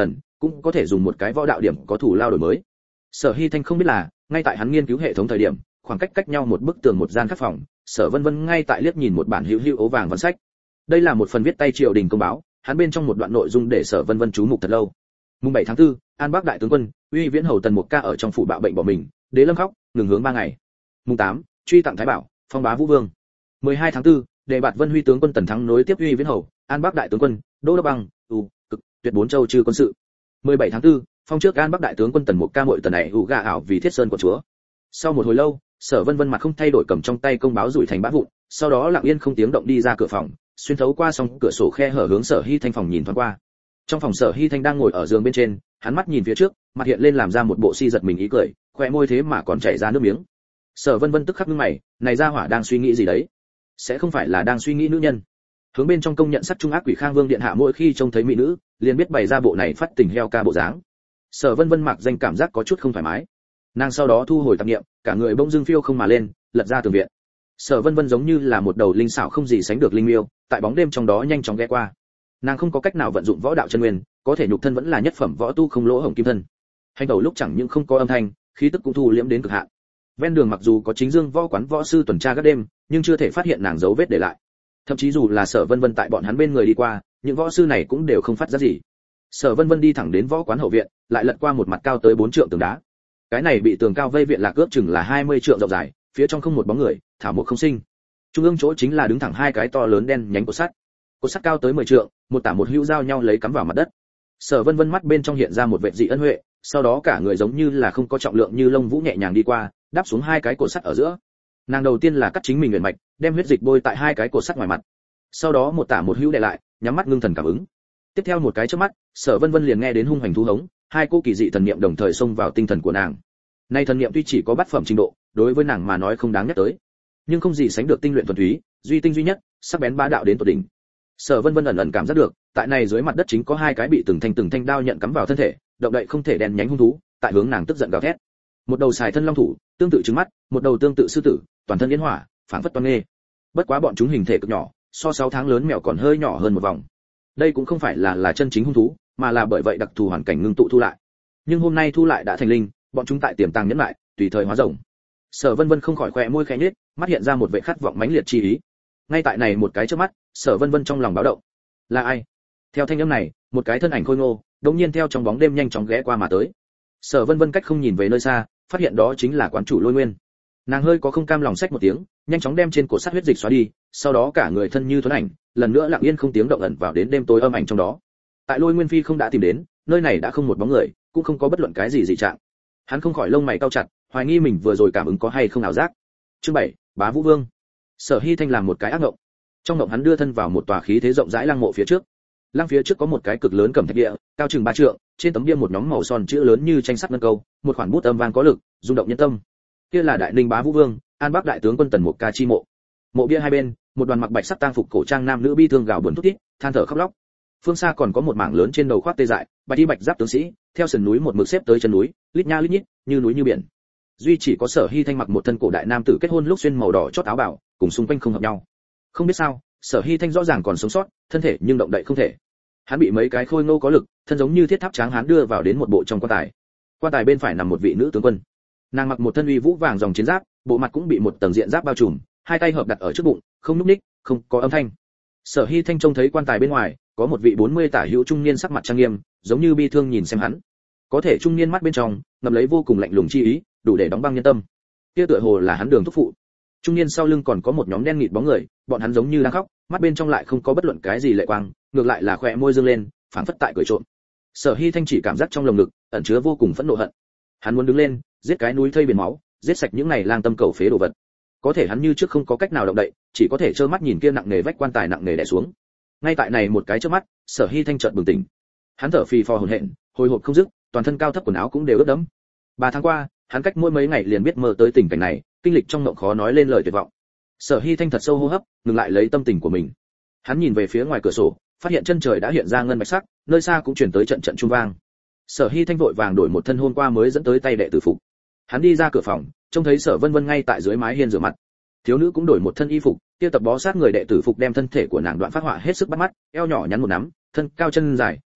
cũng có thể dùng một cái võ đạo điểm có thủ lao đổi mới. Sở Hi Thanh không biết là, ngay tại hắn nghiên cứu hệ thống thời điểm, khoảng cách cách nhau một bức tường một gian khác phòng, Sở Vân Vân ngay tại liếc nhìn một bản hữu hữu ố vàng văn sách. Đây là một phần viết tay triều đình công báo, hắn bên trong một đoạn nội dung để Sở Vân Vân chú mục thật lâu. Mùng bảy tháng tư, An Bắc đại tướng quân, Uy Viễn hầu Tần Mục Ca ở trong phủ bạo bệnh bỏ mình, Đế Lâm khóc, ngừng hướng ba ngày. Mùng tám, truy tặng Thái Bảo, phong bá Vũ Vương. mười hai tháng tư, đề bạt Vân Huy tướng quân Tần Thắng nối tiếp Uy Viễn hầu, An Bắc đại tướng quân, Đỗ Đốc Bằng, u, cực, tuyệt bốn châu trừ quân sự. mười bảy tháng tư, phong trước An Bắc đại tướng quân Tần Mục Ca muội Tần này hữu gà ảo vì Thiết Sơn của chúa. Sau một hồi lâu, Sở Vân Vân mặt không thay đổi cầm trong tay công báo rủi thành bã vụn, sau đó lặng yên không tiếng động đi ra cửa phòng, xuyên thấu qua song cửa sổ khe hở hướng Sở Hi Thanh phòng nhìn thoáng qua. Trong phòng Sở Hi Thanh đang ngồi ở giường bên trên, hắn mắt nhìn phía trước, mặt hiện lên làm ra một bộ si giật mình ý cười, khóe môi thế mà còn chảy ra nước miếng. Sở Vân Vân tức khắc nhướng mày, này ra hỏa đang suy nghĩ gì đấy? Sẽ không phải là đang suy nghĩ nữ nhân? Hướng bên trong công nhận sắc trung ác quỷ Khang Vương điện hạ mỗi khi trông thấy mỹ nữ, liền biết bày ra bộ này phát tình heo ca bộ dáng. Sở Vân Vân mặc danh cảm giác có chút không thoải mái. Nàng sau đó thu hồi tạp niệm, cả người bỗng dưng phiêu không mà lên, lật ra tường viện. Sở Vân Vân giống như là một đầu linh xảo không gì sánh được linh miêu, tại bóng đêm trong đó nhanh chóng ghé qua. Nàng không có cách nào vận dụng võ đạo chân nguyên, có thể nhục thân vẫn là nhất phẩm võ tu không lỗ hổng kim thân. Hành tẩu lúc chẳng những không có âm thanh, khí tức cũng thu liễm đến cực hạn. Ven đường mặc dù có chính dương võ quán võ sư tuần tra các đêm, nhưng chưa thể phát hiện nàng dấu vết để lại. Thậm chí dù là Sở Vân Vân tại bọn hắn bên người đi qua, những võ sư này cũng đều không phát ra gì. Sở Vân Vân đi thẳng đến võ quán hậu viện, lại lật qua một mặt cao tới bốn trượng tường đá. Cái này bị tường cao vây viện lạc ước chừng là hai mươi trượng rộng dài, phía trong không một bóng người, thảo mộc không sinh. Trung ương chỗ chính là đứng thẳng hai cái to lớn đen nhánh cột sắt. Cột sắt cao tới mười trượng, một tả một hữu giao nhau lấy cắm vào mặt đất. Sở Vân Vân mắt bên trong hiện ra một vệt dị ân huệ, sau đó cả người giống như là không có trọng lượng như lông vũ nhẹ nhàng đi qua, đáp xuống hai cái cột sắt ở giữa. Nàng đầu tiên là cắt chính mình luyện mạch, đem huyết dịch bôi tại hai cái cột sắt ngoài mặt. Sau đó một tả một hữu đè lại, nhắm mắt ngưng thần cảm ứng. Tiếp theo một cái chớp mắt, Sở Vân Vân liền nghe đến hung hành thú hống, hai cô kỳ dị thần niệm đồng thời xông vào tinh thần của nàng. Nay thần niệm tuy chỉ có bát phẩm trình độ, đối với nàng mà nói không đáng nhắc tới, nhưng không gì sánh được tinh luyện thuần túy, duy tinh duy nhất, sắc bén bá đạo đến tột đỉnh. Sở Vân Vân ẩn ẩn cảm giác được, tại này dưới mặt đất chính có hai cái bị từng thanh từng thanh đao nhận cắm vào thân thể, động đậy không thể đèn nhánh hung thú, tại hướng nàng tức giận gào thét. Một đầu xài thân long thủ, tương tự trứng mắt, một đầu tương tự sư tử, toàn thân yến hỏa, phảng phất toan nghê. Bất quá bọn chúng hình thể cực nhỏ, so sáu tháng lớn mèo còn hơi nhỏ hơn một vòng. Đây cũng không phải là là chân chính hung thú, mà là bởi vậy đặc thù hoàn cảnh ngưng tụ thu lại. Nhưng hôm nay thu lại đã thành linh, bọn chúng tại tiềm tàng nhẫn lại, tùy thời hóa rồng. Sở Vân Vân không khỏi khẽ môi khẽ nhếch, mắt hiện ra một vẻ khát vọng mãnh liệt chi ý. Ngay tại này một cái chớp mắt, Sở Vân Vân trong lòng báo động. Là ai? Theo thanh âm này, một cái thân ảnh khôi ngô, đột nhiên theo trong bóng đêm nhanh chóng ghé qua mà tới. Sở Vân Vân cách không nhìn về nơi xa, phát hiện đó chính là quán chủ Lôi Nguyên. Nàng hơi có không cam lòng xách một tiếng, nhanh chóng đem trên cổ sắt huyết dịch xóa đi, sau đó cả người thân như thuấn ảnh, lần nữa lặng yên không tiếng động ẩn vào đến đêm tối âm ảnh trong đó. Tại Lôi Nguyên Phi không đã tìm đến, nơi này đã không một bóng người, cũng không có bất luận cái gì dị trạng. Hắn không khỏi lông mày cau chặt, hoài nghi mình vừa rồi cảm ứng có hay không ảo giác. Chương bảy, Bá Vũ Vương. Sở Hi Thanh làm một cái ác ngộng. Trong ngộng hắn đưa thân vào một tòa khí thế rộng rãi lăng mộ phía trước. Lăng phía trước có một cái cực lớn cẩm thạch địa, cao chừng ba trượng, trên tấm bia một nhóm màu son chữ lớn như tranh sắt ngân câu, một khoản bút âm vang có lực, rung động nhân tâm. Kia là Đại Ninh Bá Vũ Vương, An Bắc đại tướng quân Tần Mục Ca chi mộ. Mộ bia hai bên, một đoàn mặc bạch sắc tang phục cổ trang nam nữ bi thương gào buồn thút thít, than thở khóc lóc. Phương xa còn có một mảng lớn trên đầu khoác tê dại, bạch y bạch giáp tướng sĩ, theo sườn núi một mực xếp tới chân núi, lít nha lít nhít, như núi như biển. Duy chỉ có Sở Hi Thanh mặc một thân cổ đại nam tử kết hôn lúc xuyên màu đỏ chót áo bào, cùng xung quanh không hợp nhau. Không biết sao, Sở Hi Thanh rõ ràng còn sống sót, thân thể nhưng động đậy không thể. Hắn bị mấy cái khôi ngô có lực, thân giống như thiết tháp tráng hán đưa vào đến một bộ trong quan tài. Quan tài bên phải nằm một vị nữ tướng quân. Nàng mặc một thân uy vũ vàng dòng chiến giáp, bộ mặt cũng bị một tầng diện giáp bao trùm, hai tay hợp đặt ở trước bụng, không nhúc nhích, không có âm thanh. Sở Hi Thanh trông thấy quan tài bên ngoài, có một vị bốn mươi tả hữu trung niên sắc mặt trang nghiêm, giống như bi thương nhìn xem hắn. Có thể trung niên mắt bên trong ngậm lấy vô cùng lạnh lùng chi ý, đủ để đóng băng nhân tâm. Kia tựa hồ là hắn Đường thúc phụ. Trung niên sau lưng còn có một nhóm đen nghịt bóng người, bọn hắn giống như đang khóc, mắt bên trong lại không có bất luận cái gì lệ quang, ngược lại là khóe môi dương lên, phảng phất tại cười trộm. Sở Hi Thanh chỉ cảm giác trong lồng ngực ẩn chứa vô cùng phẫn nộ hận. Hắn muốn đứng lên, giết cái núi thây biển máu, giết sạch những này lang tâm cầu phế đồ vật. Có thể hắn như trước không có cách nào động đậy, chỉ có thể trơ mắt nhìn kia nặng nề vách quan tài nặng nề đè xuống. Ngay tại này một cái chớp mắt, Sở Hi Thanh chợt bừng tỉnh. Hắn thở phì phò hổn hển, hồi hộp không dứt, toàn thân cao thấp quần áo cũng đều ướt đẫm. Ba tháng qua, hắn cách mỗi mấy ngày liền biết mơ tới tình cảnh này, kinh lịch trong mộng khó nói lên lời tuyệt vọng. Sở Hi Thanh thật sâu hô hấp, ngừng lại lấy tâm tình của mình. Hắn nhìn về phía ngoài cửa sổ, phát hiện chân trời đã hiện ra ngân bạch sắc, nơi xa cũng truyền tới trận trận chuông vang. Sở Hi Thanh vội vàng đổi một thân hôm qua mới dẫn tới tay đệ tử phục. Hắn đi ra cửa phòng, trông thấy Sở Vân Vân ngay tại dưới mái hiên rửa mặt. Thiếu nữ cũng đổi một thân y phục, kia tập bó sát người đệ tử phục đem thân thể của nàng đoạn phát họa hết sức bắt mắt, eo nhỏ nhắn một nắm, thân cao chân dài,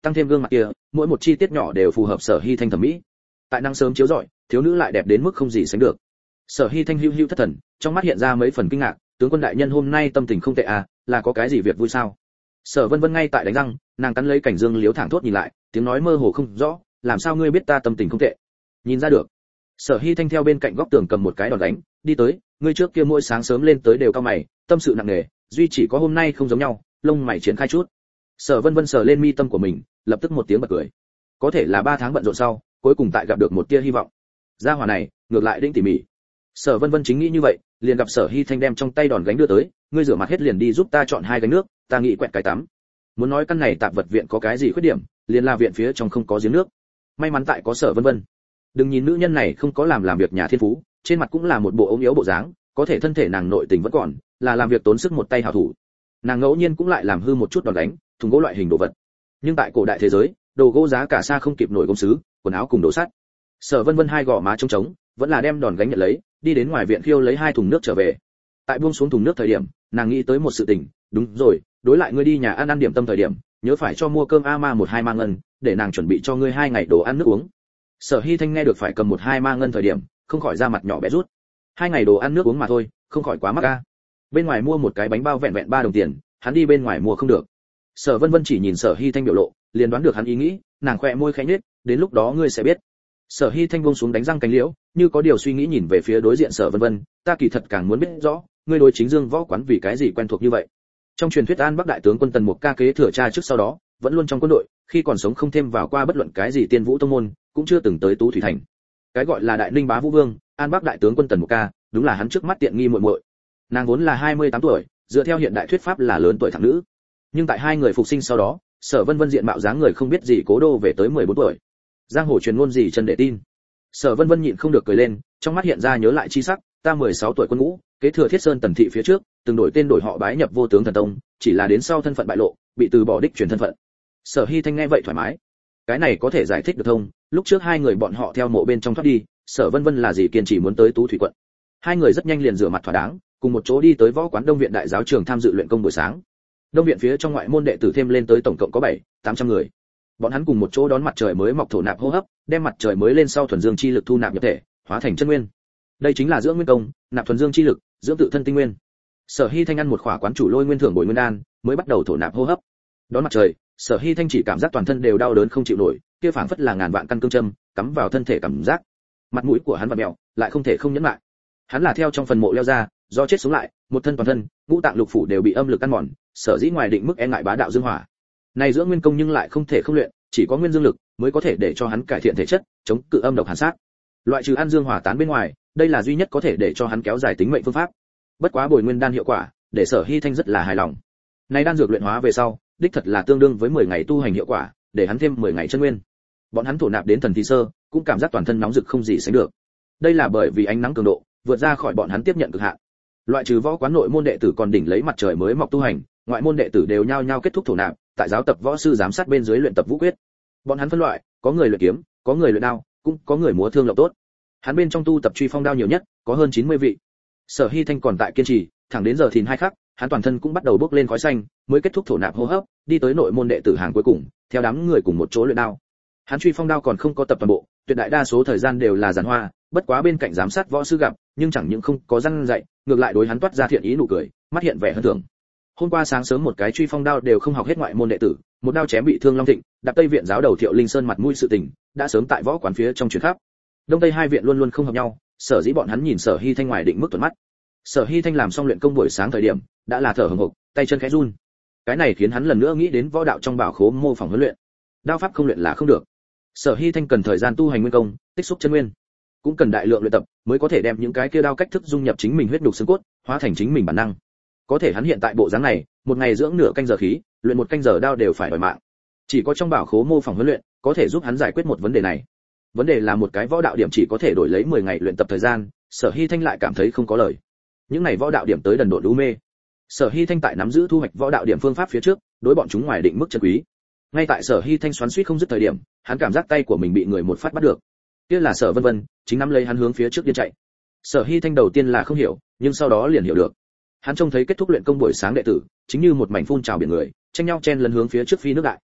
tăng thêm gương mặt kia, mỗi một chi tiết nhỏ đều phù hợp Sở Hi Thanh thẩm mỹ. Tại nắng sớm chiếu rọi, thiếu nữ lại đẹp đến mức không gì sánh được. Sở Hi Thanh hưu hưu thất thần, trong mắt hiện ra mấy phần kinh ngạc, tướng quân đại nhân hôm nay tâm tình không tệ à, là có cái gì việc vui sao? Sở Vân Vân ngay tại đánh răng, nàng cắn lấy cảnh dương liếu thẳng thốt nhìn lại, tiếng nói mơ hồ không rõ, làm sao ngươi biết ta tâm tình không tệ? Nhìn ra được. Sở Hi Thanh theo bên cạnh góc tường cầm một cái đòn đánh, đi tới, ngươi trước kia mỗi sáng sớm lên tới đều cao mày, tâm sự nặng nề, duy chỉ có hôm nay không giống nhau, lông mày triển khai chút. Sở Vân Vân sờ lên mi tâm của mình, lập tức một tiếng bật cười. Có thể là ba tháng bận rộn sau, cuối cùng tại gặp được một tia hy vọng. Gia hỏa này, ngược lại đĩnh tỉ mỉ. Sở Vân Vân chính nghĩ như vậy, liền gặp Sở Hi Thanh đem trong tay đòn gánh đưa tới, ngươi rửa mặt hết liền đi giúp ta chọn hai gánh nước, ta nghĩ quẹt cái tắm. Muốn nói căn này tạp vật viện có cái gì khuyết điểm, liền là viện phía trong không có giếng nước. May mắn tại có Sở Vân Vân. Đừng nhìn nữ nhân này không có làm làm việc nhà thiên phú, trên mặt cũng là một bộ ốm yếu bộ dáng, có thể thân thể nàng nội tình vẫn còn, là làm việc tốn sức một tay hảo thủ. Nàng ngẫu nhiên cũng lại làm hư một chút đòn đánh, thùng gỗ loại hình đồ vật. Nhưng tại cổ đại thế giới, đồ gỗ giá cả xa không kịp nổi công sứ, quần áo cùng đồ sắt. Sở Vân Vân hai gò má trống trống, vẫn là đem đòn gánh nhận lấy, đi đến ngoài viện khiêu lấy hai thùng nước trở về. Tại buông xuống thùng nước thời điểm, nàng nghĩ tới một sự tình, đúng rồi, đối lại ngươi đi nhà ăn ăn điểm tâm thời điểm, nhớ phải cho mua cơm a ma một hai ma ngân, để nàng chuẩn bị cho ngươi hai ngày đồ ăn nước uống. Sở Hi Thanh nghe được phải cầm một hai ma ngân thời điểm, không khỏi ra mặt nhỏ bé rút. Hai ngày đồ ăn nước uống mà thôi, không khỏi quá mắc a. Bên ngoài mua một cái bánh bao vẹn vẹn ba đồng tiền, hắn đi bên ngoài mua không được. Sở Vân Vân chỉ nhìn Sở Hi Thanh biểu lộ, liền đoán được hắn ý nghĩ, nàng khẽ môi khẽ nhếch, đến lúc đó ngươi sẽ biết. Sở Hi Thanh buông xuống đánh răng cánh liễu, như có điều suy nghĩ nhìn về phía đối diện Sở Vân Vân, ta kỳ thật càng muốn biết rõ, ngươi đối Chính Dương võ quán vì cái gì quen thuộc như vậy. Trong truyền thuyết An Bắc đại tướng quân Tần Mục Ca kế thừa cha trước sau đó, vẫn luôn trong quân đội, khi còn sống không thêm vào qua bất luận cái gì tiên vũ tông môn, cũng chưa từng tới Tú Thủy thành. Cái gọi là Đại Ninh Bá Vũ Vương, An Bắc đại tướng quân Tần Mục Ca, đúng là hắn trước mắt tiện nghi muội muội. Nàng vốn là hai mươi tám tuổi, dựa theo hiện đại thuyết pháp là lớn tuổi thẳng nữ. Nhưng tại hai người phục sinh sau đó, Sở Vân Vân diện mạo dáng người không biết gì cố đô về tới mười bốn tuổi. Giang hồ truyền ngôn gì chân để tin. Sở Vân Vân nhịn không được cười lên, trong mắt hiện ra nhớ lại chi sắc, ta mười sáu tuổi quân ngũ, kế thừa Thiết Sơn Tần thị phía trước, từng đổi tên đổi họ bái nhập Vô Tướng Thần Tông, chỉ là đến sau thân phận bại lộ, bị từ bỏ đích truyền thân phận. Sở Hi Thanh nghe vậy thoải mái. Cái này có thể giải thích được thông, lúc trước hai người bọn họ theo mộ bên trong thoát đi, Sở Vân Vân là gì kiên trì muốn tới Tú Thủy quận. Hai người rất nhanh liền rửa mặt thỏa đáng, cùng một chỗ đi tới võ quán Đông viện đại giáo trường tham dự luyện công buổi sáng. Đông viện phía trong ngoại môn đệ tử thêm lên tới tổng cộng có bảy, tám trăm người. Bọn hắn cùng một chỗ đón mặt trời mới mọc thổ nạp hô hấp, đem mặt trời mới lên sau thuần dương chi lực thu nạp nhập thể, hóa thành chân nguyên. Đây chính là dưỡng nguyên công, nạp thuần dương chi lực, dưỡng tự thân tinh nguyên. Sở Hi Thanh ăn một khỏa quán chủ lôi nguyên thưởng bồi nguyên đan, mới bắt đầu thổ nạp hô hấp. Đón mặt trời, Sở Hi Thanh chỉ cảm giác toàn thân đều đau đớn không chịu nổi, kia phảng phất là ngàn vạn căn cương châm cắm vào thân thể cảm giác. Mặt mũi của hắn vặn mèo, lại không thể không nhẫn lại. Hắn là theo trong phần mộ leo ra, do chết sống lại, một thân toàn thân, ngũ tạng lục phủ đều bị âm lực ăn mòn, sở dĩ ngoài định mức e ngại bá đạo dương hỏa. Này dưỡng nguyên công nhưng lại không thể không luyện, chỉ có nguyên dương lực mới có thể để cho hắn cải thiện thể chất, chống cự âm độc hàn sát. Loại trừ ăn dương hỏa tán bên ngoài, đây là duy nhất có thể để cho hắn kéo dài tính mệnh phương pháp. Bất quá bồi nguyên đan hiệu quả, để Sở Hi Thanh rất là hài lòng. Này đan dược luyện hóa về sau, đích thật là tương đương với mười ngày tu hành hiệu quả, để hắn thêm mười ngày chân nguyên. Bọn hắn thổ nạp đến thần thi sơ, cũng cảm giác toàn thân nóng rực không gì sánh được. Đây là bởi vì ánh nắng cường độ vượt ra khỏi bọn hắn tiếp nhận cực hạn. Loại trừ võ quán nội môn đệ tử còn đỉnh lấy mặt trời mới mọc tu hành, ngoại môn đệ tử đều nhao nhao kết thúc thổ nạp, tại giáo tập võ sư giám sát bên dưới luyện tập vũ quyết. Bọn hắn phân loại, có người luyện kiếm, có người luyện đao, cũng có người múa thương lộng tốt. Hắn bên trong tu tập truy phong đao nhiều nhất, có hơn chín mươi vị. Sở Hi Thanh còn tại kiên trì, thẳng đến giờ thìn hai khắc, hắn toàn thân cũng bắt đầu bốc lên khói xanh, mới kết thúc thổ nạp hô hấp, đi tới nội môn đệ tử hàng cuối cùng, theo đám người cùng một chỗ luyện đao. Hắn truy phong đao còn không có tập toàn bộ, tuyệt đại đa số thời gian đều là giản hoa, bất quá bên cạnh giám sát võ sư gặp, nhưng chẳng những không có răn dạy, ngược lại đối hắn toát ra thiện ý nụ cười, mắt hiện vẻ hơn thường. Hôm qua sáng sớm một cái truy phong đao đều không học hết ngoại môn đệ tử, một đao chém bị thương Long Thịnh, đạp Tây viện giáo đầu Thiệu Linh Sơn mặt mũi sự tình, đã sớm tại võ quán phía trong truyền khắp. Đông Tây hai viện luôn luôn không hợp nhau, sở dĩ bọn hắn nhìn Sở Hi Thanh ngoài định mức thuận mắt. Sở Hi Thanh làm xong luyện công buổi sáng thời điểm, đã là thở hổn hộc, tay chân khẽ run. Cái này khiến hắn lần nữa nghĩ đến võ đạo trong bảo khố mô phỏng huấn luyện. Đao pháp không luyện là không được. Sở Hi Thanh cần thời gian tu hành nguyên công, tích xúc chân nguyên, cũng cần đại lượng luyện tập mới có thể đem những cái kia đao cách thức dung nhập chính mình huyết nhục xương cốt, hóa thành chính mình bản năng. Có thể hắn hiện tại bộ dáng này, một ngày dưỡng nửa canh giờ khí, luyện một canh giờ đao đều phải đòi mạng. Chỉ có trong bảo khố mô phỏng huấn luyện, có thể giúp hắn giải quyết một vấn đề này. Vấn đề là một cái võ đạo điểm chỉ có thể đổi lấy mười ngày luyện tập thời gian, Sở Hi Thanh lại cảm thấy không có lời. Những này võ đạo điểm tới đần độn u mê. Sở Hi Thanh tại nắm giữ thu hoạch võ đạo điểm phương pháp phía trước, đối bọn chúng ngoài định mức chân quý. Ngay tại Sở Hi Thanh xoắn xuýt không dứt thời điểm, hắn cảm giác tay của mình bị người một phát bắt được. Kia là Sở Vân Vân, chính nắm lấy hắn hướng phía trước điên chạy. Sở Hi Thanh đầu tiên là không hiểu, nhưng sau đó liền hiểu được. Hắn trông thấy kết thúc luyện công buổi sáng đệ tử, chính như một mảnh phun trào biển người, tranh nhau chen lấn hướng phía trước phi nước đại.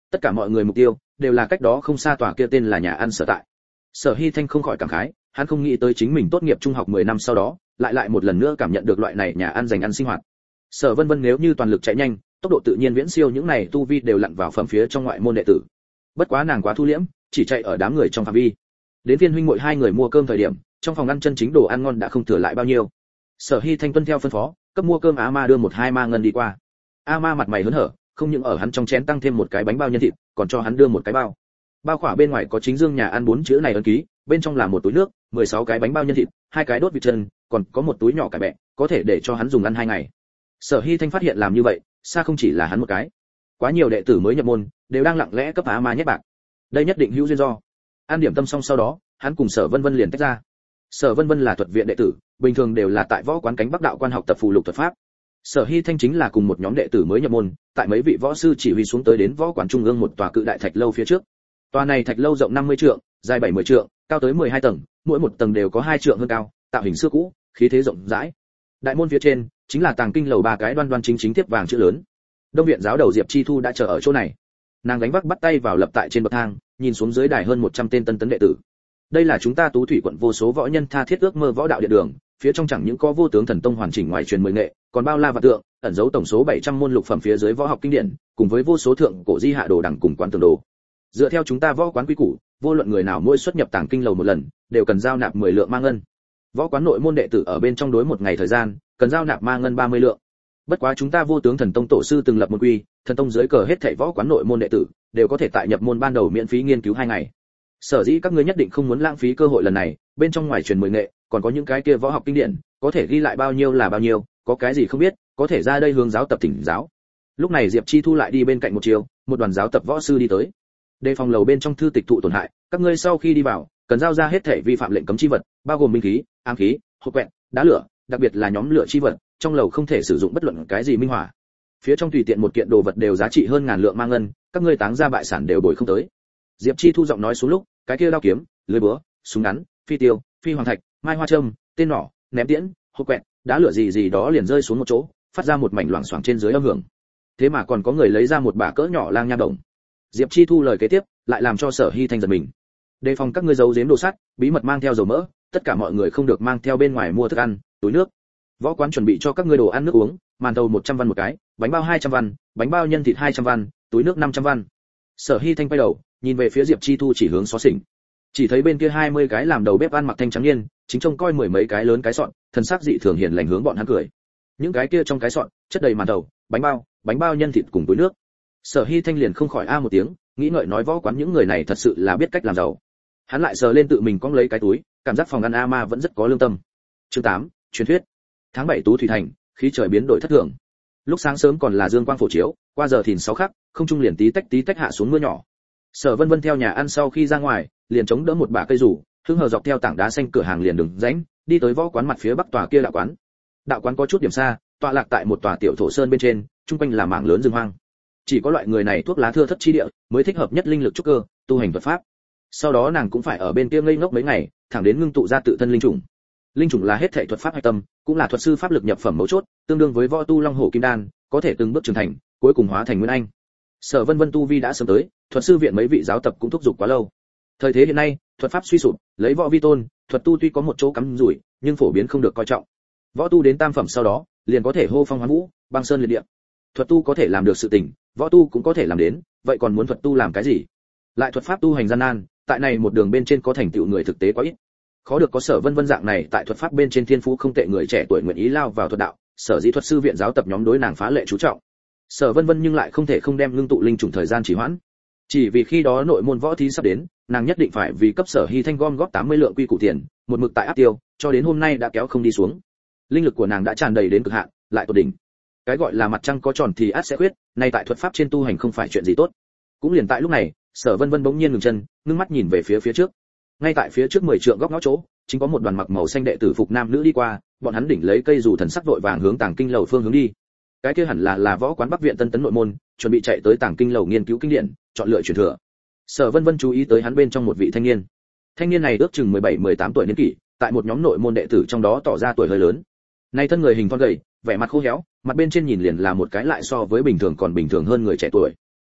Tất cả mọi người mục tiêu đều là cách đó không xa tòa kia tên là nhà ăn sở tại. Sở Hi Thanh không khỏi cảm khái, hắn không nghĩ tới chính mình tốt nghiệp trung học mười năm sau đó, lại lại một lần nữa cảm nhận được loại này nhà ăn dành ăn sinh hoạt. Sở Vân Vân nếu như toàn lực chạy nhanh, tốc độ tự nhiên viễn siêu những này tu vi đều lặn vào phẩm phía trong ngoại môn đệ tử. Bất quá nàng quá thu liễm, chỉ chạy ở đám người trong phạm vi. Đến viên huynh muội hai người mua cơm thời điểm, trong phòng ăn chân chính đồ ăn ngon đã không thừa lại bao nhiêu. Sở Hi Thanh tuân theo phân phó, cấp mua cơm A Ma đưa một hai ma ngân đi qua. A Ma mặt mày hớn hở, không những ở hắn trong chén tăng thêm một cái bánh bao nhân thịt, còn cho hắn đưa một cái bao. Bao khỏa bên ngoài có chính dương nhà ăn bốn chữ này ấn ký, bên trong là một túi nước, mười sáu cái bánh bao nhân thịt, hai cái đốt vịt chân, còn có một túi nhỏ cải bẹ, có thể để cho hắn dùng ăn hai ngày. Sở Hi Thanh phát hiện làm như vậy, xa không chỉ là hắn một cái. Quá nhiều đệ tử mới nhập môn, đều đang lặng lẽ cấp A Ma nhét bạc. Đây nhất định hữu duyên do. An điểm tâm xong sau đó, hắn cùng Sở Vân Vân liền tách ra. Sở Vân Vân là thuật viện đệ tử, bình thường đều là tại võ quán cánh Bắc đạo quan học tập phù lục thuật pháp. Sở Hi Thanh chính là cùng một nhóm đệ tử mới nhập môn, tại mấy vị võ sư chỉ huy xuống tới đến võ quán trung ương một tòa cự đại thạch lâu phía trước. Tòa này thạch lâu rộng năm mươi trượng, dài bảy mươi trượng, cao tới mười hai tầng, mỗi một tầng đều có hai trượng hơn cao, tạo hình xưa cũ, khí thế rộng rãi. Đại môn phía trên chính là tàng kinh lầu ba cái đoan đoan chính chính tiếp vàng chữ lớn. Đông viện giáo đầu Diệp Chi Thu đã chờ ở chỗ này. Nàng gánh vác bắt tay vào lập tại trên bậc thang, nhìn xuống dưới đài hơn một trăm tên tân tấn đệ tử. Đây là chúng ta Tú Thủy quận vô số võ nhân tha thiết ước mơ võ đạo điện đường, phía trong chẳng những có vô tướng thần tông hoàn chỉnh ngoại truyền mười nghệ, còn bao la và tượng, ẩn dấu tổng số bảy trăm môn lục phẩm phía dưới võ học kinh điển, cùng với vô số thượng cổ di hạ đồ đẳng cùng quán tường đồ. Dựa theo chúng ta võ quán quy củ, vô luận người nào mỗi xuất nhập tàng kinh lầu một lần, đều cần giao nạp mười lượng ma ngân. Võ quán nội môn đệ tử ở bên trong đối một ngày thời gian, cần giao nạp ma ngân ba mươi lượng. Bất quá chúng ta vô tướng thần tông tổ sư từng lập một quy, thần tông dưới cờ hết thảy võ quán nội môn đệ tử đều có thể tại nhập môn ban đầu miễn phí nghiên cứu hai ngày. Sở dĩ các ngươi nhất định không muốn lãng phí cơ hội lần này, bên trong ngoài truyền mười nghệ, còn có những cái kia võ học kinh điển, có thể ghi lại bao nhiêu là bao nhiêu, có cái gì không biết, có thể ra đây hướng giáo tập thỉnh giáo. Lúc này Diệp Chi Thu lại đi bên cạnh một chiều, một đoàn giáo tập võ sư đi tới. Đề phòng lầu bên trong thư tịch thụ tổn hại, các ngươi sau khi đi vào, cần giao ra hết thể vi phạm lệnh cấm chi vật, bao gồm binh khí, ám khí, hộp quẹt, đá lửa, đặc biệt là nhóm lửa chi vật, trong lầu không thể sử dụng bất luận cái gì minh hỏa. Phía trong tùy tiện một kiện đồ vật đều giá trị hơn ngàn lượng ma ngân, các ngươi táng ra bại sản đều bồi không tới. Diệp Chi Thu giọng nói xuống lúc, cái kia đao kiếm, lưỡi búa, súng ngắn, phi tiêu, phi hoàng thạch, mai hoa châm, tên nỏ, ném tiễn, hộp quẹt, đá lửa gì gì đó liền rơi xuống một chỗ, phát ra một mảnh loảng xoảng trên dưới âm hưởng. Thế mà còn có người lấy ra một bả cỡ nhỏ lang nha đồng. Diệp Chi Thu lời kế tiếp, lại làm cho Sở Hi Thanh giật mình. Đề phòng các ngươi giấu giếm đồ sắt, bí mật mang theo dầu mỡ, tất cả mọi người không được mang theo bên ngoài mua thức ăn, túi nước. Võ quán chuẩn bị cho các ngươi đồ ăn nước uống, màn thầu một trăm văn một cái, bánh bao hai trăm văn, bánh bao nhân thịt hai trăm văn, túi nước năm trăm văn. Sở Hi Thanh quay đầu, nhìn về phía Diệp Chi Thu chỉ hướng xó xỉnh. Chỉ thấy bên kia hai mươi cái làm đầu bếp ăn mặc thanh trắng niên, chính trông coi mười mấy cái lớn cái sọn, thần sắc dị thường hiền lành hướng bọn hắn cười. Những cái kia trong cái sọn, chất đầy màn thầu, bánh bao, bánh bao nhân thịt cùng túi nước. Sở Hi Thanh liền không khỏi a một tiếng, nghĩ ngợi nói võ quán những người này thật sự là biết cách làm giàu. Hắn lại sờ lên tự mình cong lấy cái túi, cảm giác phòng ăn A Ma vẫn rất có lương tâm. Chương tám, truyền thuyết. Tháng bảy Tú Thủy thành, khí trời biến đổi thất thường. Lúc sáng sớm còn là dương quang phổ chiếu, qua giờ thìn sáu khắc, không trung liền tí tách tí tách hạ xuống mưa nhỏ. Sở Vân Vân theo nhà ăn sau khi ra ngoài, liền chống đỡ một bả cây rủ, hứng hờ dọc theo tảng đá xanh cửa hàng liền đường rãnh, đi tới võ quán mặt phía bắc tòa kia đạo quán. Đạo quán có chút điểm xa, tọa lạc tại một tòa tiểu thổ sơn bên trên, trung quanh là mảng lớn rừng hoang. Chỉ có loại người này thuốc lá thưa thất chi địa, mới thích hợp nhất linh lực trúc cơ, tu hành thuật pháp. Sau đó nàng cũng phải ở bên kia ngây ngốc mấy ngày, thẳng đến ngưng tụ ra tự thân linh trùng. Linh trùng là hết thảy thuật pháp hạch tâm, cũng là thuật sư pháp lực nhập phẩm mấu chốt, tương đương với võ tu long hổ kim đan, có thể từng bước trưởng thành, cuối cùng hóa thành nguyên anh. Sở Vân Vân tu vi đã sớm tới, thuật sư viện mấy vị giáo tập cũng thúc giục quá lâu. Thời thế hiện nay, thuật pháp suy sụp, lấy võ vi tôn, thuật tu tuy có một chỗ cắm rủi, nhưng phổ biến không được coi trọng. Võ tu đến tam phẩm sau đó, liền có thể hô phong hoán vũ, băng sơn liệt địa. Thuật tu có thể làm được sự tình, võ tu cũng có thể làm đến, vậy còn muốn thuật tu làm cái gì? Lại thuật pháp tu hành gian nan, tại này một đường bên trên có thành tựu người thực tế quá ít. Khó được có Sở Vân Vân dạng này tại thuật pháp bên trên thiên phú không tệ người trẻ tuổi nguyện ý lao vào thuật đạo, sở dĩ thuật sư viện giáo tập nhóm đối nàng phá lệ chú trọng. Sở Vân Vân nhưng lại không thể không đem ngưng tụ linh trùng thời gian trì hoãn. Chỉ vì khi đó nội môn võ thí sắp đến, nàng nhất định phải vì cấp Sở Hi Thanh gom góp tám mươi lượng quy củ tiền, một mực tại áp tiêu, cho đến hôm nay đã kéo không đi xuống. Linh lực của nàng đã tràn đầy đến cực hạn, lại tột đỉnh. Cái gọi là mặt trăng có tròn thì ắt sẽ khuyết, nay tại thuật pháp trên tu hành không phải chuyện gì tốt. Cũng liền tại lúc này, Sở Vân Vân bỗng nhiên ngừng chân, ngưng mắt nhìn về phía phía trước. Ngay tại phía trước mười trượng góc ngõ chỗ, chính có một đoàn mặc màu xanh đệ tử phục nam nữ đi qua, bọn hắn đỉnh lấy cây dù thần sắc vội vàng hướng Tàng Kinh lầu phương hướng đi. Cái kia hẳn là là võ quán Bắc viện tân tấn nội môn, chuẩn bị chạy tới Tàng Kinh lầu nghiên cứu kinh điển, chọn lựa truyền thừa. Sở Vân Vân chú ý tới hắn bên trong một vị thanh niên. Thanh niên này ước chừng mười bảy mười tám tuổi niên kỷ, tại một nhóm nội môn đệ tử trong đó tỏ ra tuổi hơi lớn. Nay thân người hình thon gầy, vẻ mặt khô héo, mặt bên trên nhìn liền là một cái lại so với bình thường còn bình thường hơn người trẻ tuổi.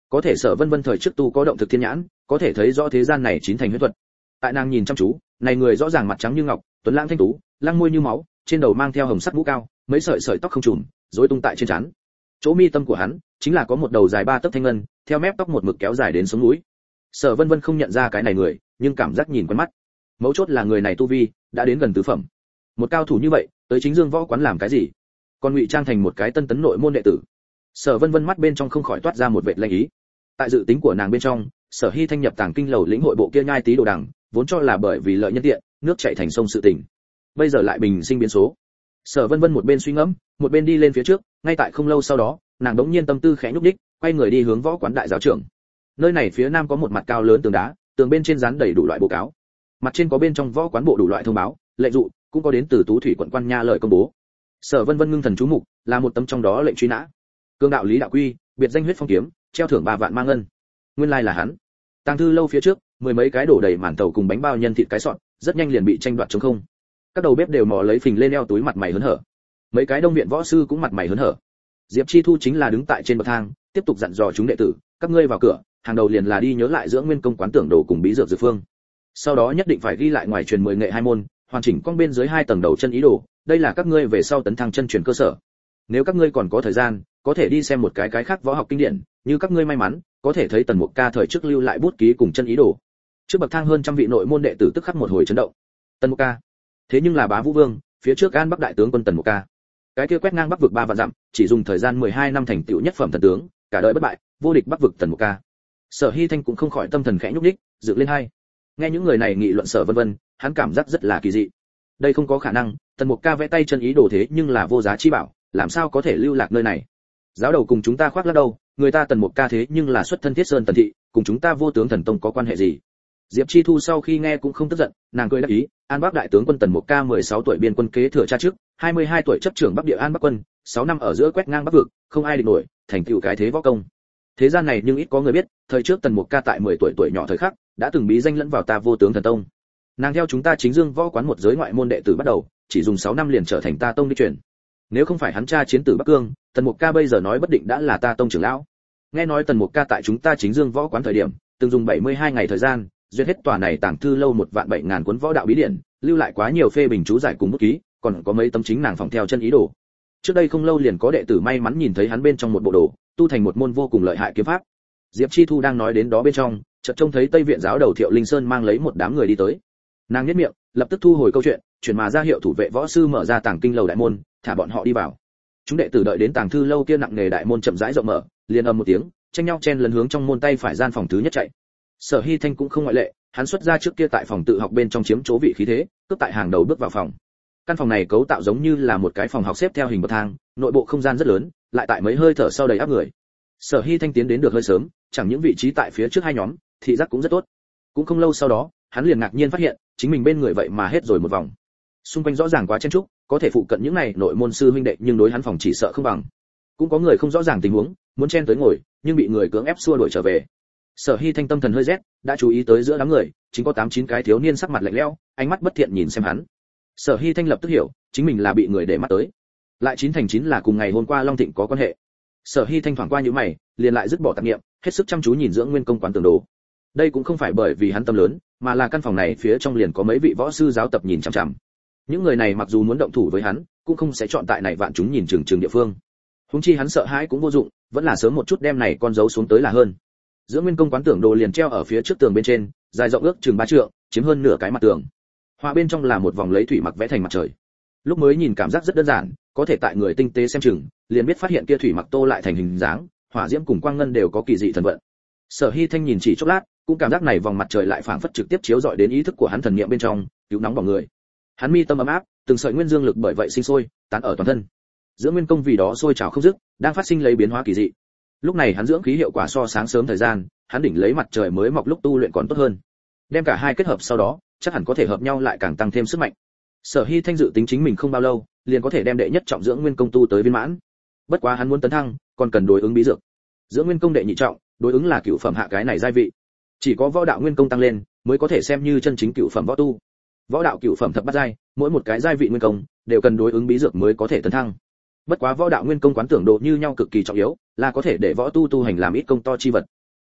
Có thể Sở Vân Vân thời trước tu có động thực thiên nhãn, có thể thấy rõ thế gian này chín thành huyễn thuật. Tại nàng nhìn chăm chú, này người rõ ràng mặt trắng như ngọc, tuấn lãng thanh tú, lăng môi như máu, trên đầu mang theo hồng sắc mũ cao, mấy sợi sợi tóc không trùm, rối tung tại trên trán. Chỗ mi tâm của hắn chính là có một đầu dài ba tấc thanh ngân, theo mép tóc một mực kéo dài đến sống mũi. Sở Vân Vân không nhận ra cái này người, nhưng cảm giác nhìn quen mắt. Mấu chốt là người này tu vi đã đến gần tứ phẩm. Một cao thủ như vậy, tới chính Dương Võ quán làm cái gì? Còn ngụy trang thành một cái tân tấn nội môn đệ tử. Sở Vân Vân mắt bên trong không khỏi toát ra một vệt lanh ý. Tại dự tính của nàng bên trong, Sở Hy Thanh nhập Tàng Kinh lầu lĩnh hội bộ kia nhai tí đồ đằng, vốn cho là bởi vì lợi nhân tiện, nước chảy thành sông sự tình. Bây giờ lại bình sinh biến số. Sở Vân Vân một bên suy ngẫm, một bên đi lên phía trước, ngay tại không lâu sau đó, nàng đống nhiên tâm tư khẽ nhúc nhích, quay người đi hướng võ quán đại giáo trưởng. Nơi này phía nam có một mặt cao lớn tường đá, tường bên trên dán đầy đủ loại báo cáo. Mặt trên có bên trong võ quán bộ đủ loại thông báo, lệnh dụ, cũng có đến từ Tú Thủy quận quan nha lời công bố. Sở Vân Vân ngưng thần chú mục, là một tấm trong đó lệnh truy nã. Cương đạo Lý Đạo Quy, biệt danh huyết phong kiếm, treo thưởng ba vạn mang ngân. Nguyên lai là hắn. Tàng thư lâu phía trước, mười mấy cái đổ đầy màn tàu cùng bánh bao nhân thịt cái sọt, rất nhanh liền bị tranh đoạt trống không. Các đầu bếp đều mò lấy phình lên eo túi mặt mày hớn hở. Mấy cái đông viện võ sư cũng mặt mày hớn hở. Diệp Chi Thu chính là đứng tại trên bậc thang, tiếp tục dặn dò chúng đệ tử, các ngươi vào cửa, hàng đầu liền là đi nhớ lại Dưỡng Nguyên công quán tưởng đồ cùng bí dược dược phương. Sau đó nhất định phải ghi lại ngoài truyền mười nghệ hai môn, hoàn chỉnh con bên dưới hai tầng đầu chân ý đồ, đây là các ngươi về sau tấn thăng chân truyền cơ sở. Nếu các ngươi còn có thời gian, có thể đi xem một cái cái khác võ học kinh điển, như các ngươi may mắn, có thể thấy Tần Mục Ca thời trước lưu lại bút ký cùng chân ý đồ. Trước bậc thang hơn trăm vị nội môn đệ tử tức khắc một hồi chấn động. Tần Mục Ca, thế nhưng là Bá Vũ Vương, phía trước An Bắc đại tướng quân Tần Mục Ca. Cái kia quét ngang Bắc vực ba vạn dặm, chỉ dùng thời gian mười hai năm thành tựu nhất phẩm thần tướng, cả đời bất bại, vô địch Bắc vực Tần Mục Ca. Sở Hy Thanh cũng không khỏi tâm thần khẽ nhúc nhích, dựng lên hai. Nghe những người này nghị luận Sở Vân Vân, hắn cảm giác rất là kỳ dị. Đây không có khả năng, Tần Mục Ca vẽ tay chân ý đồ thế nhưng là vô giá chi bảo, làm sao có thể lưu lạc nơi này? Giáo đầu cùng chúng ta khoác lác đâu, người ta Tần Mục Ca thế nhưng là xuất thân Thiết Sơn Tần thị, cùng chúng ta Vô Tướng Thần Tông có quan hệ gì? Diệp Chi Thu sau khi nghe cũng không tức giận, nàng cười đáp ý, An Bắc đại tướng quân Tần Mục Ca mười sáu tuổi biên quân kế thừa cha trước, hai mươi hai tuổi chấp trưởng Bắc địa An Bắc quân, sáu năm ở giữa quét ngang Bắc vực, không ai địch nổi, thành tựu cái thế võ công. Thế gian này nhưng ít có người biết, thời trước Tần Mục Ca tại mười tuổi tuổi nhỏ thời khắc, đã từng bí danh lẫn vào ta Vô Tướng Thần Tông. Nàng theo chúng ta chính Dương võ quán một giới ngoại môn đệ tử bắt đầu, chỉ dùng sáu năm liền trở thành ta tông đi truyền. Nếu không phải hắn cha chiến tử Bắc Cương, Tần Mục Ca bây giờ nói bất định đã là ta tông trưởng lão. Nghe nói Tần Mục Ca tại chúng ta chính Dương võ quán thời điểm, từng dùng bảy mươi hai ngày thời gian, duyệt hết tòa này tàng thư lâu một vạn bảy ngàn cuốn võ đạo bí điển, lưu lại quá nhiều phê bình chú giải cùng bút ký, còn có mấy tấm chính nàng phòng theo chân ý đồ. Trước đây không lâu liền có đệ tử may mắn nhìn thấy hắn bên trong một bộ đồ, tu thành một môn vô cùng lợi hại kiếm pháp. Diệp Chi Thu đang nói đến đó bên trong, chợt trông thấy Tây viện giáo đầu Thiệu Linh Sơn mang lấy một đám người đi tới. Nàng nhếch miệng, lập tức thu hồi câu chuyện, chuyển mà ra hiệu thủ vệ võ sư mở ra tàng kinh lầu đại môn, thả bọn họ đi vào. Chúng đệ tử đợi đến tàng thư lâu kia nặng nề đại môn chậm rãi rộng mở, liền ầm một tiếng, tranh nhau chen lấn hướng trong môn tay phải gian phòng thứ nhất chạy. Sở Hy Thanh cũng không ngoại lệ, hắn xuất ra trước kia tại phòng tự học bên trong chiếm chỗ vị khí thế, cướp tại hàng đầu bước vào phòng. Căn phòng này cấu tạo giống như là một cái phòng học xếp theo hình bậc thang, nội bộ không gian rất lớn, lại tại mấy hơi thở sau đầy áp người. Sở Hy Thanh tiến đến được hơi sớm, chẳng những vị trí tại phía trước hai nhóm, thị giác cũng rất tốt. Cũng không lâu sau đó, hắn liền ngạc nhiên phát hiện, chính mình bên người vậy mà hết rồi một vòng. Xung quanh rõ ràng quá chen chúc, có thể phụ cận những này nội môn sư huynh đệ, nhưng đối hắn phòng chỉ sợ không bằng. Cũng có người không rõ ràng tình huống, muốn chen tới ngồi, nhưng bị người cưỡng ép xua đuổi trở về. Sở Hy Thanh tâm thần hơi rét, đã chú ý tới giữa đám người, chính có tám chín cái thiếu niên sắc mặt lạnh lẽo, ánh mắt bất thiện nhìn xem hắn. Sở Hy Thanh lập tức hiểu, chính mình là bị người để mắt tới. Lại chín thành chín là cùng ngày hôm qua Long Thịnh có quan hệ. Sở Hy Thanh thoảng qua như mày, liền lại dứt bỏ tạp niệm, hết sức chăm chú nhìn Dưỡng Nguyên công quán tường đồ. Đây cũng không phải bởi vì hắn tâm lớn, mà là căn phòng này phía trong liền có mấy vị võ sư giáo tập nhìn chằm chằm. Những người này mặc dù muốn động thủ với hắn, cũng không sẽ chọn tại này vạn chúng nhìn chừng chừng địa phương. Huống chi hắn sợ hãi cũng vô dụng, vẫn là sớm một chút đem này con dấu xuống tới là hơn. Dưỡng Nguyên công quán tưởng đồ liền treo ở phía trước tường bên trên, dài rộng ước chừng ba trượng, chiếm hơn nửa cái mặt tường. Họa bên trong là một vòng lấy thủy mặc vẽ thành mặt trời. Lúc mới nhìn cảm giác rất đơn giản, có thể tại người tinh tế xem chừng, liền biết phát hiện kia thủy mặc tô lại thành hình dáng, hỏa diễm cùng quang ngân đều có kỳ dị thần vận. Sở Hy Thanh nhìn chỉ chốc lát, cũng cảm giác này vòng mặt trời lại phảng phất trực tiếp chiếu rọi đến ý thức của hắn thần niệm bên trong, cứu nóng vào người. Hắn mi tâm ấm áp, từng sợi nguyên dương lực bởi vậy sinh sôi, tán ở toàn thân. Dưỡng Nguyên công vì đó sôi trào không dứt, đang phát sinh lấy biến hóa kỳ dị. Lúc này hắn dưỡng khí hiệu quả so sáng sớm thời gian, hắn đỉnh lấy mặt trời mới mọc lúc tu luyện còn tốt hơn. Đem cả hai kết hợp sau đó, chắc hẳn có thể hợp nhau lại càng tăng thêm sức mạnh. Sở Hy Thanh dự tính chính mình không bao lâu, liền có thể đem đệ nhất trọng Dưỡng Nguyên công tu tới viên mãn. Bất quá hắn muốn tấn thăng, còn cần đối ứng bí dược. Dưỡng Nguyên công đệ nhị trọng, đối ứng là cửu phẩm hạ cái này giai vị. Chỉ có võ đạo nguyên công tăng lên, mới có thể xem như chân chính cửu phẩm võ tu. Võ đạo cửu phẩm thập bát giai, mỗi một cái giai vị nguyên công đều cần đối ứng bí dược mới có thể tấn thăng. Bất quá võ đạo nguyên công quán tưởng độ như nhau cực kỳ trọng yếu, là có thể để võ tu tu hành làm ít công to chi vật,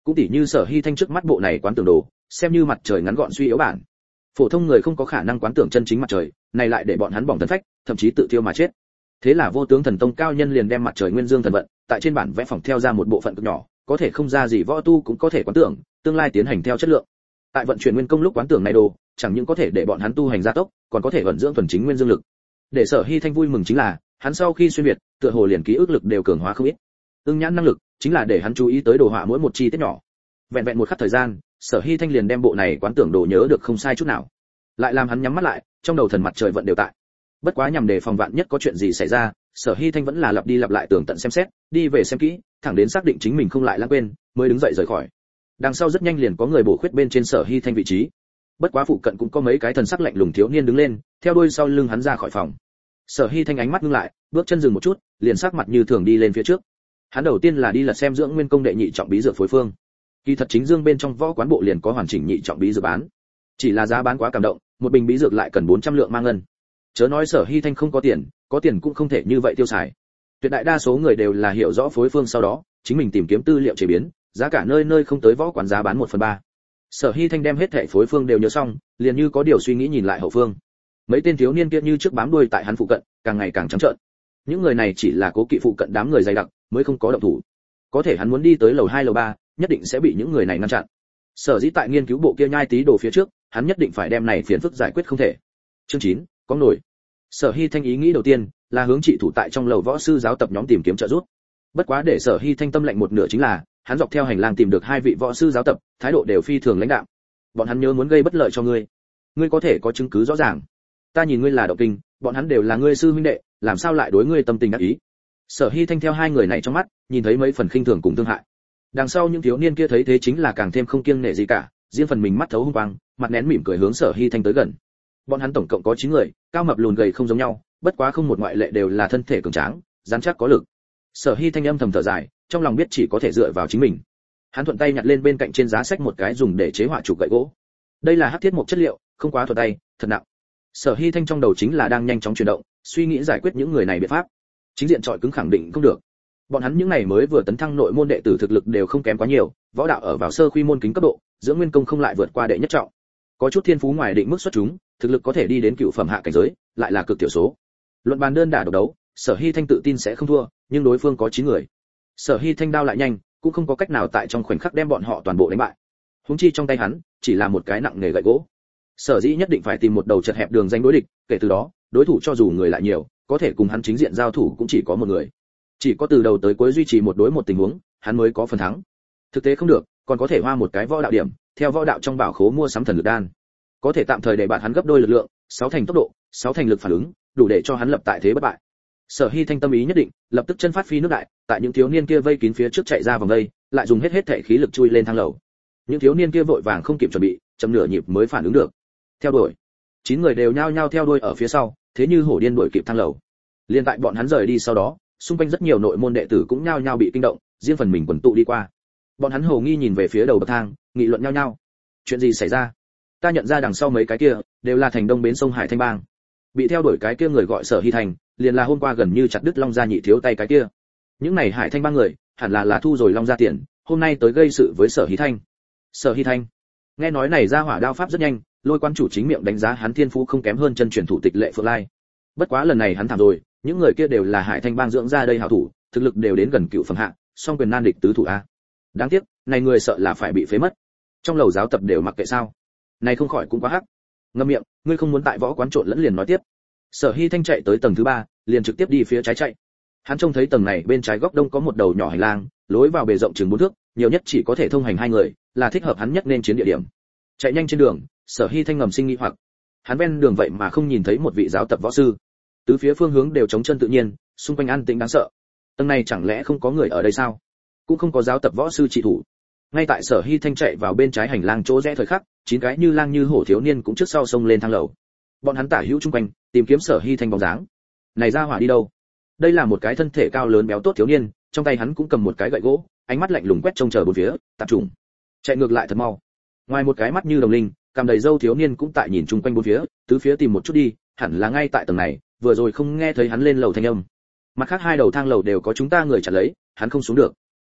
Cũng tỉ như Sở Hy Thanh trước mắt bộ này quán tưởng đồ, xem như mặt trời ngắn gọn suy yếu bản. Phổ thông người không có khả năng quán tưởng chân chính mặt trời, này lại để bọn hắn bỏng thần phách, thậm chí tự thiêu mà chết. Thế là Vô Tướng Thần Tông cao nhân liền đem mặt trời nguyên dương thần vận, tại trên bản vẽ phỏng theo ra một bộ phận cực nhỏ, có thể không ra gì võ tu cũng có thể quán tưởng, tương lai tiến hành theo chất lượng. Tại vận chuyển nguyên công lúc quán tưởng này đồ, chẳng những có thể để bọn hắn tu hành gia tốc, còn có thể vận dưỡng thuần chính nguyên dương lực. Để Sở Hy Thanh vui mừng chính là, hắn sau khi xuyên việt, tựa hồ liền ký ức lực đều cường hóa không ít. Ưng nhãn năng lực chính là để hắn chú ý tới đồ họa mỗi một chi tiết nhỏ. Vẹn vẹn một khắc thời gian, Sở Hy Thanh liền đem bộ này quán tưởng đồ nhớ được không sai chút nào. Lại làm hắn nhắm mắt lại, trong đầu thần mặt trời vận đều tại. Bất quá nhằm để phòng vạn nhất có chuyện gì xảy ra, Sở Hy Thanh vẫn là lặp đi lặp lại tường tận xem xét, đi về xem kỹ, thẳng đến xác định chính mình không lại lãng quên, mới đứng dậy rời khỏi. Đằng sau rất nhanh liền có người bổ khuyết bên trên Sở Hy Thanh vị trí. Bất quá phụ cận cũng có mấy cái thần sắc lạnh lùng thiếu niên đứng lên, theo đuôi sau lưng hắn ra khỏi phòng. Sở Hy Thanh ánh mắt ngưng lại, bước chân dừng một chút, liền sắc mặt như thường đi lên phía trước. Hắn đầu tiên là đi lật xem dưỡng nguyên công đệ nhị trọng bí dược phối phương. Kỳ thật chính dương bên trong võ quán bộ liền có hoàn chỉnh nhị trọng bí dược bán. Chỉ là giá bán quá cảm động, một bình bí dược lại cần bốn trăm lượng mang ngân. Chớ nói Sở Hy Thanh không có tiền, có tiền cũng không thể như vậy tiêu xài. Tuyệt đại đa số người đều là hiểu rõ phối phương sau đó, chính mình tìm kiếm tư liệu chế biến, giá cả nơi nơi không tới võ quán giá bán một phần ba. Sở Hy Thanh đem hết thảy phối phương đều nhớ xong, liền như có điều suy nghĩ nhìn lại hậu phương. Mấy tên thiếu niên kia như trước bám đuôi tại hắn phụ cận, càng ngày càng trắng trợn. Những người này chỉ là cố kỵ phụ cận đám người dày đặc, mới không có động thủ. Có thể hắn muốn đi tới lầu hai lầu ba, nhất định sẽ bị những người này ngăn chặn. Sở dĩ tại nghiên cứu bộ kia nhai tí đồ phía trước, hắn nhất định phải đem này phiền phức giải quyết không thể. Chương chín, có nổi. Sở Hy Thanh ý nghĩ đầu tiên là hướng trị thủ tại trong lầu võ sư giáo tập nhóm tìm kiếm trợ giúp. Bất quá để Sở Hy Thanh tâm lạnh một nửa chính là, hắn dọc theo hành lang tìm được hai vị võ sư giáo tập, thái độ đều phi thường lãnh đạm. Bọn hắn nhớ muốn gây bất lợi cho ngươi. Ngươi có thể có chứng cứ rõ ràng. Ta nhìn ngươi là động kinh, bọn hắn đều là ngươi sư huynh đệ, làm sao lại đối ngươi tâm tình ác ý? Sở Hy Thanh theo hai người này trong mắt, nhìn thấy mấy phần khinh thường cùng thương hại. Đằng sau những thiếu niên kia thấy thế chính là càng thêm không kiêng nể gì cả, riêng phần mình mắt thấu hung quang, mặt nén mỉm cười hướng Sở Hy Thanh tới gần. Bọn hắn tổng cộng có chín người, cao mập lùn gầy không giống nhau, bất quá không một ngoại lệ đều là thân thể cường tráng, rắn chắc có lực. Sở Hy Thanh âm thầm thở dài, trong lòng biết chỉ có thể dựa vào chính mình. Hắn thuận tay nhặt lên bên cạnh trên giá sách một cái dùng để chế họa trụ gậy gỗ. Đây là hắc thiết mộc chất liệu, không quá thuận tay, thật nặng. Sở Hy Thanh trong đầu chính là đang nhanh chóng chuyển động, suy nghĩ giải quyết những người này biện pháp. Chính diện trọi cứng khẳng định không được. Bọn hắn những này mới vừa tấn thăng nội môn đệ tử thực lực đều không kém quá nhiều, võ đạo ở vào sơ quy môn kính cấp độ, dưỡng nguyên công không lại vượt qua đệ nhất trọng. Có chút thiên phú ngoài định mức xuất chúng, thực lực có thể đi đến cựu phẩm hạ cảnh giới, lại là cực tiểu số. Luận bàn đơn đả độc đấu, Sở Hy Thanh tự tin sẽ không thua, nhưng đối phương có chín người. Sở Hy Thanh đao lại nhanh, cũng không có cách nào tại trong khoảnh khắc đem bọn họ toàn bộ đánh bại. Huống chi trong tay hắn chỉ là một cái nặng nghề gậy gỗ. Sở dĩ nhất định phải tìm một đầu chật hẹp đường danh đối địch, kể từ đó, đối thủ cho dù người lại nhiều, có thể cùng hắn chính diện giao thủ cũng chỉ có một người. Chỉ có từ đầu tới cuối duy trì một đối một tình huống, hắn mới có phần thắng. Thực tế không được, còn có thể hoa một cái võ đạo điểm, theo võ đạo trong bảo khố mua sắm thần lực đan. Có thể tạm thời để bạn hắn gấp đôi lực lượng, sáu thành tốc độ, sáu thành lực phản ứng, đủ để cho hắn lập tại thế bất bại. Sở Hy Thanh tâm ý nhất định, lập tức chân phát phi nước đại, tại những thiếu niên kia vây kín phía trước chạy ra vòng vây, lại dùng hết hết thể khí lực chui lên thang lầu. Những thiếu niên kia vội vàng không kịp chuẩn bị, chậm nửa nhịp mới phản ứng được. Theo đuổi. Chín người đều nhao nhao theo đuôi ở phía sau, thế như hổ điên đuổi kịp thang lầu. Liên tại bọn hắn rời đi sau đó, xung quanh rất nhiều nội môn đệ tử cũng nhao nhao bị kinh động, riêng phần mình quần tụ đi qua. Bọn hắn hồ nghi nhìn về phía đầu bậc thang, nghị luận nhao nhao. Chuyện gì xảy ra? Ta nhận ra đằng sau mấy cái kia đều là thành đông bến sông Hải Thanh bang. Bị theo đuổi cái kia người gọi Sở Hy Thành, liền là hôm qua gần như chặt đứt Long gia nhị thiếu tay cái kia. Những này Hải Thanh bang người, hẳn là là thu rồi Long gia tiền, hôm nay tới gây sự với Sở Hy Thanh. Sở Hy Thanh, nghe nói này ra hỏa đao pháp rất nhanh, Lôi quan chủ chính miệng đánh giá hắn thiên phú không kém hơn chân truyền thủ tịch Lệ Phượng Lai. Bất quá lần này hắn thảm rồi, những người kia đều là Hải Thanh bang dưỡng ra đây hảo thủ, thực lực đều đến gần cựu phẩm hạ, song quyền nan địch tứ thủ a. Đáng tiếc, này người sợ là phải bị phế mất. Trong lầu giáo tập đều mặc kệ sao? Này không khỏi cũng quá hắc. Ngậm miệng, ngươi không muốn tại võ quán trộn lẫn liền nói tiếp. Sở Hy Thanh chạy tới tầng thứ ba, liền trực tiếp đi phía trái chạy. Hắn trông thấy tầng này bên trái góc đông có một đầu nhỏ hành lang, lối vào bề rộng chừng bốn thước, nhiều nhất chỉ có thể thông hành hai người, là thích hợp hắn nhất nên chiến địa điểm. Chạy nhanh trên đường, Sở Hy Thanh ngầm sinh nghi hoặc. Hắn ven đường vậy mà không nhìn thấy một vị giáo tập võ sư. Tứ phía phương hướng đều trống chân tự nhiên, xung quanh an tĩnh đáng sợ. Tầng này chẳng lẽ không có người ở đây sao? Cũng không có giáo tập võ sư trị thủ. Ngay tại Sở Hy Thanh chạy vào bên trái hành lang chỗ rẽ thời khắc, chín cái như lang như hổ thiếu niên cũng trước sau xông lên thang lầu. Bọn hắn tả hữu chung quanh, tìm kiếm Sở Hy Thanh bóng dáng. Này ra hỏa đi đâu? Đây là một cái thân thể cao lớn béo tốt thiếu niên, trong tay hắn cũng cầm một cái gậy gỗ, ánh mắt lạnh lùng quét trông chờ bốn phía, tạp trùng. Chạy ngược lại thật mau. Ngoài một cái mắt như đồng linh, cằm đầy râu thiếu niên cũng tại nhìn chung quanh bốn phía, tứ phía tìm một chút đi, hẳn là ngay tại tầng này, vừa rồi không nghe thấy hắn lên lầu thanh âm. Mặt khác hai đầu thang lầu đều có chúng ta người chặn lấy, hắn không xuống được.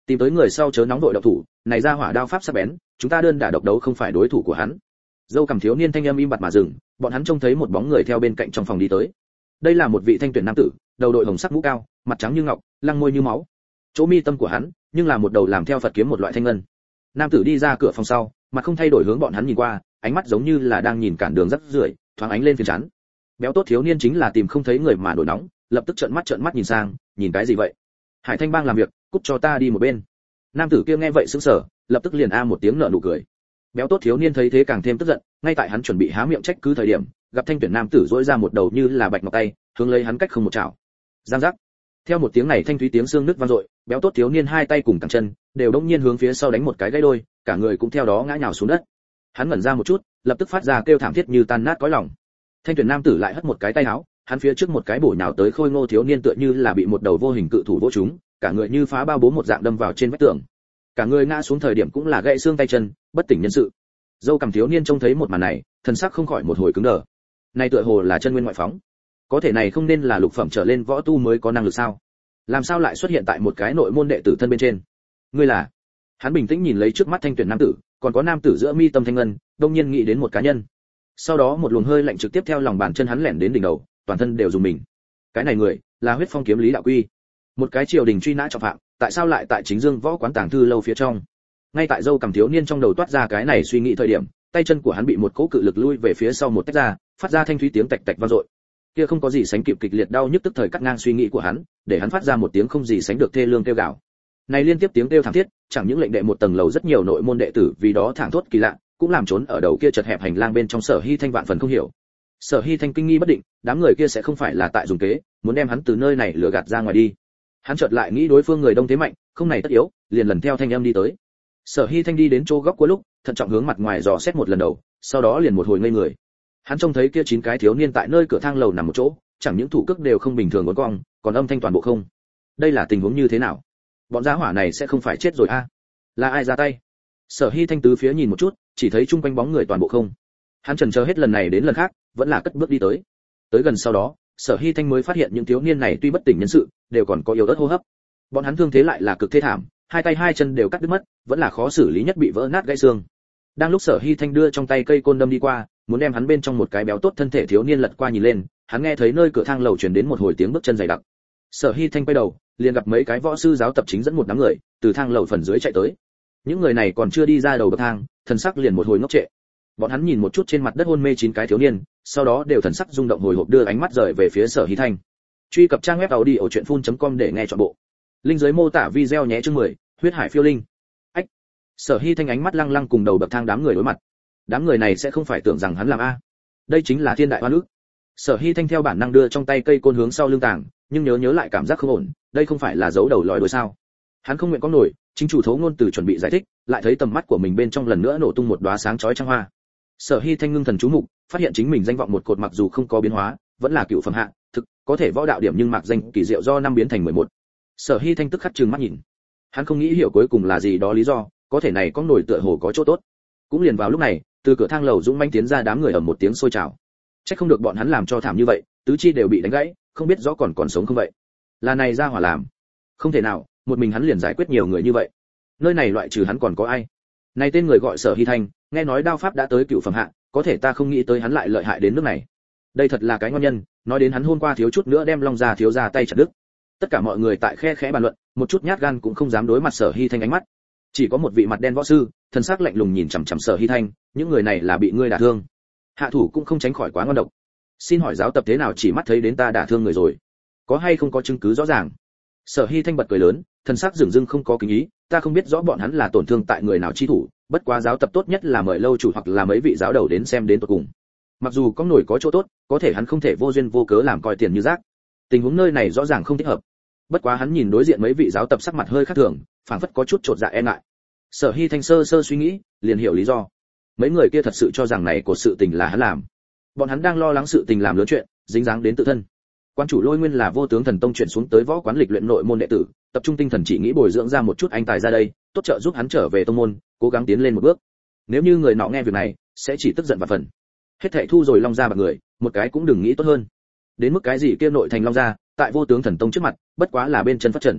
tìm tới người sau chớ nóng vội động thủ, này ra hỏa đao pháp sắc bén, chúng ta đơn đả độc đấu không phải đối thủ của hắn. Dâu cằm thiếu niên thanh âm im bặt mà dừng, bọn hắn trông thấy một bóng người theo bên cạnh trong phòng đi tới. Đây là một vị thanh tuyển nam tử, đầu đội hồng sắc mũ cao, mặt trắng như ngọc, lăng môi như máu. Chỗ mi tâm của hắn, nhưng là một đầu làm theo Phật kiếm một loại thanh ngân. Nam tử đi ra cửa phòng sau, mặt không thay đổi hướng bọn hắn nhìn qua, ánh mắt giống như là đang nhìn cản đường rắc rưởi, thoáng ánh lên phiền chán. Béo tốt thiếu niên chính là tìm không thấy người mà nổi nóng, lập tức trợn mắt trợn mắt nhìn sang, nhìn cái gì vậy? Hải Thanh Bang làm việc, cút cho ta đi một bên. Nam tử kia nghe vậy sững sờ, lập tức liền a một tiếng nở nụ cười. Béo tốt thiếu niên thấy thế càng thêm tức giận, ngay tại hắn chuẩn bị há miệng trách cứ thời điểm, gặp thanh tuyển nam tử duỗi ra một đầu như là bạch ngọc tay, hướng lấy hắn cách không một chảo. Giang giác. Theo một tiếng này thanh thúy tiếng xương nứt vang dội, béo tốt thiếu niên hai tay cùng cẳng chân đều đống nhiên hướng phía sau đánh một cái gãy đôi, cả người cũng theo đó ngã nhào xuống đất. Hắn ngẩn ra một chút, lập tức phát ra kêu thảm thiết như tan nát cõi lòng. Thanh tuyển nam tử lại hất một cái tay áo, hắn phía trước một cái bổ nhào tới khôi ngô thiếu niên tựa như là bị một đầu vô hình cự thủ vỗ trúng, cả người như phá bao bố một dạng đâm vào trên vách tường. Cả người ngã xuống thời điểm cũng là gãy xương tay chân, bất tỉnh nhân sự. Dâu cằm thiếu niên trông thấy một màn này, thần sắc không khỏi một hồi cứng đờ. Này tựa hồ là chân nguyên ngoại phóng. Có thể này không nên là lục phẩm trở lên võ tu mới có năng lực sao? Làm sao lại xuất hiện tại một cái nội môn đệ tử thân bên trên? Ngươi là? Hắn bình tĩnh nhìn lấy trước mắt thanh tuyển nam tử, còn có nam tử giữa mi tâm thanh ngân, đông nhiên nghĩ đến một cá nhân. Sau đó một luồng hơi lạnh trực tiếp theo lòng bàn chân hắn lẻn đến đỉnh đầu, toàn thân đều rùng mình. Cái này người, là Huyết Phong kiếm Lý Đạo Quy. Một cái triều đình truy nã trọng phạm, tại sao lại tại chính dương võ quán tàng thư lâu phía trong? Ngay tại dâu cằm thiếu niên trong đầu toát ra cái này suy nghĩ thời điểm, tay chân của hắn bị một cỗ cự lực lui về phía sau một tách ra, phát ra thanh thúy tiếng tạch tạch vang dội. Kia không có gì sánh kịp kịch liệt đau nhức tức thời cắt ngang suy nghĩ của hắn, để hắn phát ra một tiếng không gì sánh được thê lương kêu gào. Này liên tiếp tiếng kêu thảm thiết, chẳng những lệnh đệ một tầng lầu rất nhiều nội môn đệ tử vì đó thảng thốt kỳ lạ, cũng làm trốn ở đầu kia chật hẹp hành lang bên trong Sở Hy Thanh vạn phần không hiểu. Sở Hy Thanh kinh nghi bất định, đám người kia sẽ không phải là tại dùng kế, muốn đem hắn từ nơi này lừa gạt ra ngoài đi. Hắn chợt lại nghĩ đối phương người đông thế mạnh, không này tất yếu, liền lần theo thanh âm đi tới. Sở Hy Thanh đi đến chỗ góc cuối lúc, thận trọng hướng mặt ngoài dò xét một lần đầu, sau đó liền một hồi ngây người. Hắn trông thấy kia chín cái thiếu niên tại nơi cửa thang lầu nằm một chỗ, chẳng những thủ cước đều không bình thường uốn cong, còn âm thanh toàn bộ không. Đây là tình huống như thế nào? Bọn giá hỏa này sẽ không phải chết rồi a? À? Là ai ra tay? Sở Hy Thanh tứ phía nhìn một chút, chỉ thấy chung quanh bóng người toàn bộ không. Hắn chần chờ hết lần này đến lần khác, vẫn là cất bước đi tới. Tới gần sau đó, Sở Hy Thanh mới phát hiện những thiếu niên này tuy bất tỉnh nhân sự, đều còn có yếu ớt hô hấp. Bọn hắn thương thế lại là cực thê thảm, hai tay hai chân đều cắt đứt mất, vẫn là khó xử lý nhất bị vỡ nát gãy xương. Đang lúc Sở Hy Thanh đưa trong tay cây côn đâm đi qua, muốn đem hắn bên trong một cái béo tốt thân thể thiếu niên lật qua nhìn lên, hắn nghe thấy nơi cửa thang lầu truyền đến một hồi tiếng bước chân dày đặc. Sở Hy Thanh quay đầu, liền gặp mấy cái võ sư giáo tập chính dẫn một đám người từ thang lầu phần dưới chạy tới. Những người này còn chưa đi ra đầu bậc thang, thần sắc liền một hồi ngốc trệ. Bọn hắn nhìn một chút trên mặt đất hôn mê chín cái thiếu niên, sau đó đều thần sắc rung động hồi hộp đưa ánh mắt rời về phía Sở Hy Thanh. Truy cập trang web audiochuyenphun chấm com để nghe trọn bộ. Linh dưới mô tả video nhé chương mười, huyết hải phiêu linh. Ách. Sở Hy Thanh ánh mắt lăng lăng cùng đầu bậc thang đám người đối mặt. Đám người này sẽ không phải tưởng rằng hắn làm a? Đây chính là thiên đại oan ức. Sở Hy Thanh theo bản năng đưa trong tay cây côn hướng sau lưng tàng, nhưng nhớ nhớ lại cảm giác không ổn, đây không phải là giấu đầu lòi đuôi sao? Hắn không nguyện có nổi, chính chủ thấu ngôn từ chuẩn bị giải thích, lại thấy tầm mắt của mình bên trong lần nữa nổ tung một đóa sáng chói trăng hoa. Sở Hy Thanh ngưng thần chú mục, phát hiện chính mình danh vọng một cột mặc dù không có biến hóa, vẫn là cựu phẩm hạ, thực có thể võ đạo điểm nhưng mạc danh kỳ diệu do năm biến thành mười một. Sở Hy Thanh tức khắc trừng mắt nhìn. Hắn không nghĩ hiểu cuối cùng là gì đó lý do, có thể này có nổi tựa hồ có chỗ tốt. Cũng liền vào lúc này, từ cửa thang lầu dũng mãnh tiến ra đám người ở một tiếng sôi trào. Chắc không được bọn hắn làm cho thảm như vậy, tứ chi đều bị đánh gãy, không biết rõ còn còn sống không vậy. Là này ra hỏa làm. Không thể nào, một mình hắn liền giải quyết nhiều người như vậy. Nơi này loại trừ hắn còn có ai? Này tên người gọi Sở Hy Thanh, nghe nói đao pháp đã tới cựu phẩm hạ, có thể ta không nghĩ tới hắn lại lợi hại đến nước này. Đây thật là cái ngon nhân, nói đến hắn hôm qua thiếu chút nữa đem Long gia thiếu gia tay chặt đứt. Tất cả mọi người tại khe khẽ bàn luận, một chút nhát gan cũng không dám đối mặt Sở Hy Thanh ánh mắt. Chỉ có một vị mặt đen võ sư, thần sắc lạnh lùng nhìn chằm chằm Sở Hy Thanh, những người này là bị ngươi đả thương. Hạ thủ cũng không tránh khỏi quá ngon độc. Xin hỏi giáo tập thế nào chỉ mắt thấy đến ta đả thương người rồi? Có hay không có chứng cứ rõ ràng? Sở Hy Thanh bật cười lớn, thần sắc dửng dưng không có kính ý, ta không biết rõ bọn hắn là tổn thương tại người nào chi thủ, bất quá giáo tập tốt nhất là mời lâu chủ hoặc là mấy vị giáo đầu đến xem đến tận cùng. Mặc dù có nổi có chỗ tốt, có thể hắn không thể vô duyên vô cớ làm coi tiền như rác. Tình huống nơi này rõ ràng không thích hợp. Bất quá hắn nhìn đối diện mấy vị giáo tập sắc mặt hơi khác thường, phảng phất có chút chột dạ e ngại. Sở Hy Thanh sơ sơ suy nghĩ, liền hiểu lý do. Mấy người kia thật sự cho rằng này của sự tình là hắn làm. Bọn hắn đang lo lắng sự tình làm lớn chuyện, dính dáng đến tự thân. Quan chủ Lôi Nguyên là Vô Tướng Thần Tông chuyển xuống tới võ quán lịch luyện nội môn đệ tử, tập trung tinh thần chỉ nghĩ bồi dưỡng ra một chút anh tài ra đây, tốt trợ giúp hắn trở về tông môn, cố gắng tiến lên một bước. Nếu như người nọ nghe việc này, sẽ chỉ tức giận và phần. Hết thảy thu rồi Long gia bạc người, một cái cũng đừng nghĩ tốt hơn. Đến mức cái gì kia nội thành Long gia, tại Vô Tướng Thần Tông trước mặt, bất quá là bên chân phát trần.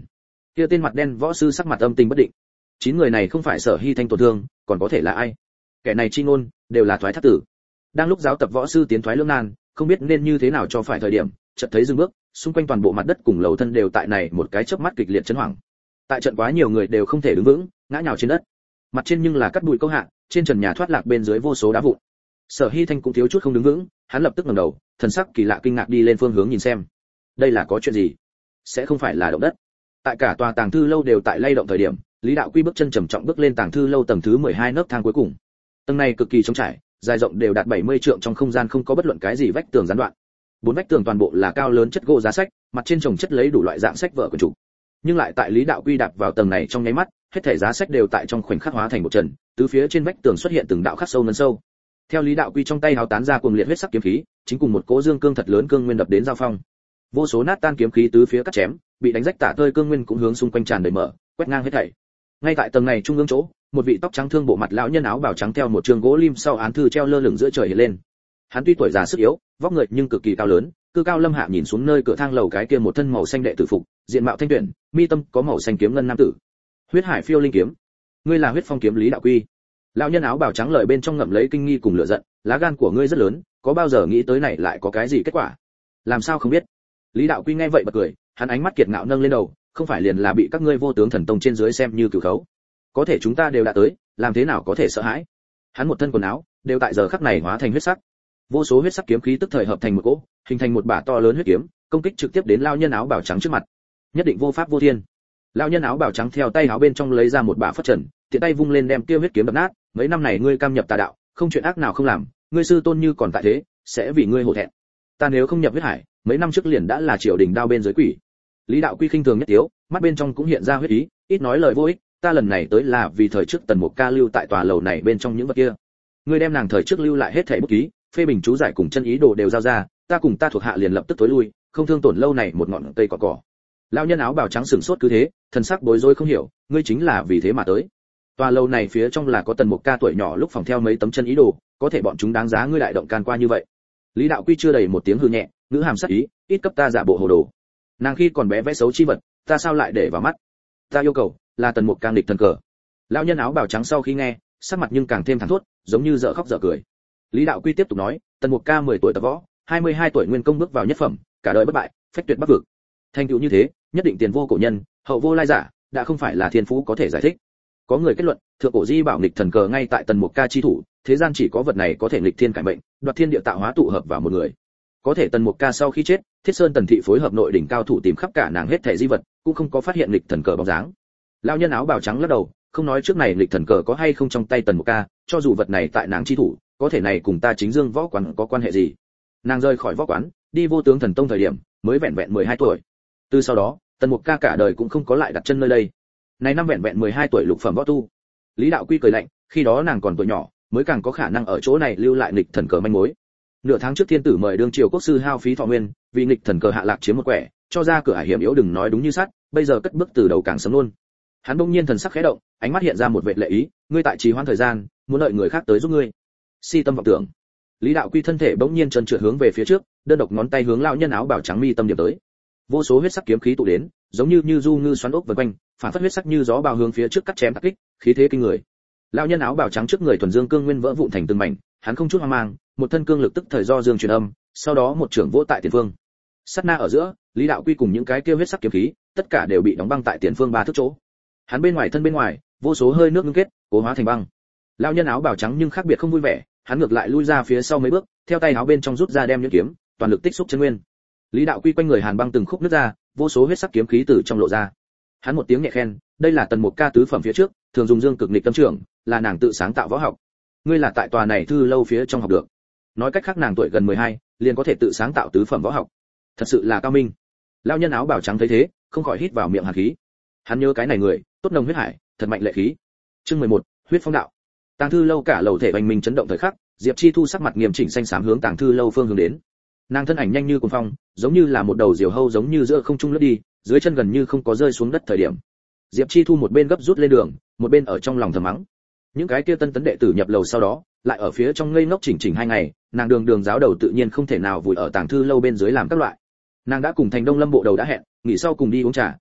Kia tên mặt đen võ sư sắc mặt âm tình bất định. Chín người này không phải Sở Hy Thanh tổn thương, còn có thể là ai? Kẻ này chi ngôn đều là thoái thác tử. Đang lúc giáo tập võ sư tiến thoái lưỡng nan, không biết nên như thế nào cho phải thời điểm, chợt thấy dừng bước, xung quanh toàn bộ mặt đất cùng lầu thân đều tại này một cái chớp mắt kịch liệt chấn hoảng. Tại trận quá nhiều người đều không thể đứng vững, ngã nhào trên đất. Mặt trên nhưng là cắt bụi câu hạ, trên trần nhà thoát lạc bên dưới vô số đá vụn. Sở Hy Thanh cũng thiếu chút không đứng vững, hắn lập tức ngẩng đầu, thần sắc kỳ lạ kinh ngạc đi lên phương hướng nhìn xem. Đây là có chuyện gì? Sẽ không phải là động đất? Tại cả tòa tàng thư lâu đều tại lay động thời điểm, Lý Đạo Quy bước chân trầm trọng bước lên tàng thư lâu tầng thứ mười hai nấc thang cuối cùng. Tầng này cực kỳ trống trải, dài rộng đều đạt bảy mươi trượng, trong không gian không có bất luận cái gì vách tường gián đoạn. Bốn vách tường toàn bộ là cao lớn chất gỗ giá sách, mặt trên chồng chất lấy đủ loại dạng sách vở quyển trục. Nhưng lại tại Lý Đạo Quy đạp vào tầng này trong nháy mắt, hết thảy giá sách đều tại trong khoảnh khắc hóa thành một trần, tứ phía trên vách tường xuất hiện từng đạo khắc sâu ngân sâu. Theo Lý Đạo Quy trong tay hào tán ra cuồng liệt huyết sắc kiếm khí, chính cùng một cỗ dương cương thật lớn cương nguyên đập đến giao phong. Vô số nát tan kiếm khí tứ phía cắt chém, bị đánh rách tả tơi cương nguyên cũng hướng xung quanh tràn đầy mở, quét ngang hết thảy. Ngay tại tầng này trung ương chỗ, một vị tóc trắng thương bộ mặt lão nhân áo bào trắng theo một trường gỗ lim sau án thư treo lơ lửng giữa trời hiện lên. Hắn tuy tuổi già sức yếu, vóc người nhưng cực kỳ cao lớn, cư cao lâm hạ nhìn xuống nơi cửa thang lầu cái kia một thân màu xanh đệ tử phục, diện mạo thanh tuyển, mi tâm có màu xanh kiếm ngân nam tử. Huyết Hải Phiêu Linh kiếm, ngươi là Huyết Phong kiếm Lý Đạo Quy. Lão nhân áo bào trắng lời bên trong ngậm lấy kinh nghi cùng lửa giận, lá gan của ngươi rất lớn, có bao giờ nghĩ tới này lại có cái gì kết quả? Làm sao không biết? Lý Đạo Quy nghe vậy bật cười, hắn ánh mắt kiệt ngạo nâng lên đầu, không phải liền là bị các ngươi vô tướng thần tông trên dưới xem như cửu khấu. Có thể chúng ta đều đã tới, làm thế nào có thể sợ hãi? Hắn một thân quần áo, đều tại giờ khắc này hóa thành huyết sắc. Vô số huyết sắc kiếm khí tức thời hợp thành một cỗ, hình thành một bả to lớn huyết kiếm, công kích trực tiếp đến lão nhân áo bào trắng trước mặt. Nhất định vô pháp vô thiên. Lão nhân áo bào trắng theo tay áo bên trong lấy ra một bả phất trần, tiện tay vung lên đem kia huyết kiếm đập nát. Mấy năm này ngươi cam nhập tà đạo, không chuyện ác nào không làm, ngươi sư tôn như còn tại thế, sẽ vì ngươi hổ thẹn. Ta nếu không nhập huyết hải, mấy năm trước liền đã là triều đình đao bên dưới quỷ. Lý Đạo Quy khinh thường nhất tiếu, mắt bên trong cũng hiện ra huyết ý, ít nói lời vô ích, ta lần này tới là vì thời trước Tần Mục Ca lưu tại tòa lầu này bên trong những vật kia. Ngươi đem nàng thời trước lưu lại hết thảy bút ký, phê bình chú giải cùng chân ý đồ đều giao ra, ta cùng ta thuộc hạ liền lập tức tối lui, không thương tổn lâu này một ngọn cây cỏ cỏ. Lão nhân áo bào trắng sửng sốt cứ thế, thần sắc bối rối không hiểu, ngươi chính là vì thế mà tới. Tòa lầu này phía trong là có Tần Mục Ca tuổi nhỏ lúc phòng theo mấy tấm chân ý đồ, có thể bọn chúng đáng giá ngươi đại động can qua như vậy. Lý Đạo Quy chưa đầy một tiếng hừ nhẹ, ngữ hàm sắc ý, ít cấp ta giả bộ hồ đồ. Nàng khi còn bé vẽ xấu chi vật, ta sao lại để vào mắt? Ta yêu cầu là Tần Mục Ca nghịch thần cờ. Lão nhân áo bào trắng sau khi nghe, sắc mặt nhưng càng thêm thẳng thốt, giống như dở khóc dở cười. Lý Đạo Quy tiếp tục nói, Tần Mục Ca mười tuổi tập võ, hai mươi hai tuổi nguyên công bước vào nhất phẩm, cả đời bất bại, phách tuyệt bắc vực. Thành tựu như thế, nhất định tiền vô cổ nhân, hậu vô lai giả, đã không phải là thiên phú có thể giải thích. Có người kết luận, thượng cổ di bảo nghịch thần cờ ngay tại Tần Mục Ca chi thủ, thế gian chỉ có vật này có thể nghịch thiên cải mệnh, đoạt thiên địa tạo hóa tụ hợp vào một người. Có thể Tần Mục Ca sau khi chết, Thiết Sơn Tần thị phối hợp nội đỉnh cao thủ tìm khắp cả nàng hết thảy di vật, cũng không có phát hiện nghịch thần cờ bóng dáng. Lão nhân áo bào trắng lắc đầu, không nói trước này nghịch thần cờ có hay không trong tay Tần Mục Ca, cho dù vật này tại nàng chi thủ, có thể này cùng ta chính dương võ quán có quan hệ gì? Nàng rời khỏi võ quán, đi vô tướng thần tông thời điểm, mới vẹn vẹn mười hai tuổi. Từ sau đó, Tần Mục Ca cả đời cũng không có lại đặt chân nơi đây. Này năm vẹn vẹn mười hai tuổi lục phẩm võ tu. Lý Đạo Quy cười lạnh, khi đó nàng còn tuổi nhỏ, mới càng có khả năng ở chỗ này lưu lại nghịch thần cờ manh mối. Nửa tháng trước thiên tử mời đương triều quốc sư hao phí thọ nguyên, vì nghịch thần cờ hạ lạc chiếm một quẻ, cho ra cửa hải hiểm yếu đừng nói đúng như sắt, bây giờ cất bước từ đầu càng sớm luôn. Hắn bỗng nhiên thần sắc khẽ động, ánh mắt hiện ra một vệt lệ ý, ngươi tại trì hoãn thời gian, muốn đợi người khác tới giúp ngươi. Si tâm vọng tưởng. Lý Đạo Quy thân thể bỗng nhiên trần trượt hướng về phía trước, đơn độc ngón tay hướng lão nhân áo bào trắng mi tâm điểm tới. Vô số huyết sắc kiếm khí tụ đến, giống như như du ngư xoắn ốc vần quanh, phản phất huyết sắc như gió bào hướng phía trước cắt chém tắc kích, khí thế kinh người. Lão nhân áo bào trắng trước người thuần dương cương nguyên vỡ vụn thành từng mảnh, hắn không chút hoang mang, một thân cương lực tức thời do dương truyền âm, sau đó một trưởng vỗ tại tiền phương. Sát na ở giữa, Lý Đạo Quy cùng những cái kia huyết sắc kiếm khí, tất cả đều bị đóng băng tại tiền phương ba thước chỗ. Hắn bên ngoài thân bên ngoài, vô số hơi nước ngưng kết, cố hóa thành băng. Lão nhân áo bào trắng nhưng khác biệt không vui vẻ, hắn ngược lại lui ra phía sau mấy bước, theo tay áo bên trong rút ra đem nhuyễn kiếm, toàn lực tích xúc chân nguyên. Lý Đạo Quy quanh người hàn băng từng khúc nứt ra, vô số huyết sắc kiếm khí từ trong lộ ra. Hắn một tiếng nhẹ khen, đây là Tần Mục Ca tứ phẩm phía trước, thường dùng dương cực nghịch tâm trưởng, là nàng tự sáng tạo võ học. Ngươi là tại tòa này thư lâu phía trong học được. Nói cách khác nàng tuổi gần mười hai, liền có thể tự sáng tạo tứ phẩm võ học. Thật sự là cao minh. Lão nhân áo bào trắng thấy thế, không khỏi hít vào miệng hàn khí. Hắn nhớ cái này người, tốt nồng huyết hải, thật mạnh lệ khí. Chương mười một, huyết phong đạo. Tàng thư lâu cả lầu thể oanh minh chấn động thời khắc, Diệp Chi Thu sắc mặt nghiêm chỉnh xanh xám hướng tàng thư lâu phương hướng đến. Nàng thân ảnh nhanh như cuồng phong, giống như là một đầu diều hâu giống như giữa không trung lướt đi, dưới chân gần như không có rơi xuống đất thời điểm. Diệp Chi Thu một bên gấp rút lên đường, một bên ở trong lòng thầm mắng. Những cái kia tân tấn đệ tử nhập lầu sau đó, lại ở phía trong ngây ngốc chỉnh chỉnh hai ngày, nàng đường đường giáo đầu tự nhiên không thể nào vùi ở tàng thư lâu bên dưới làm các loại. Nàng đã cùng Thành Đông Lâm bộ đầu đã hẹn, nghỉ sau cùng đi uống trà,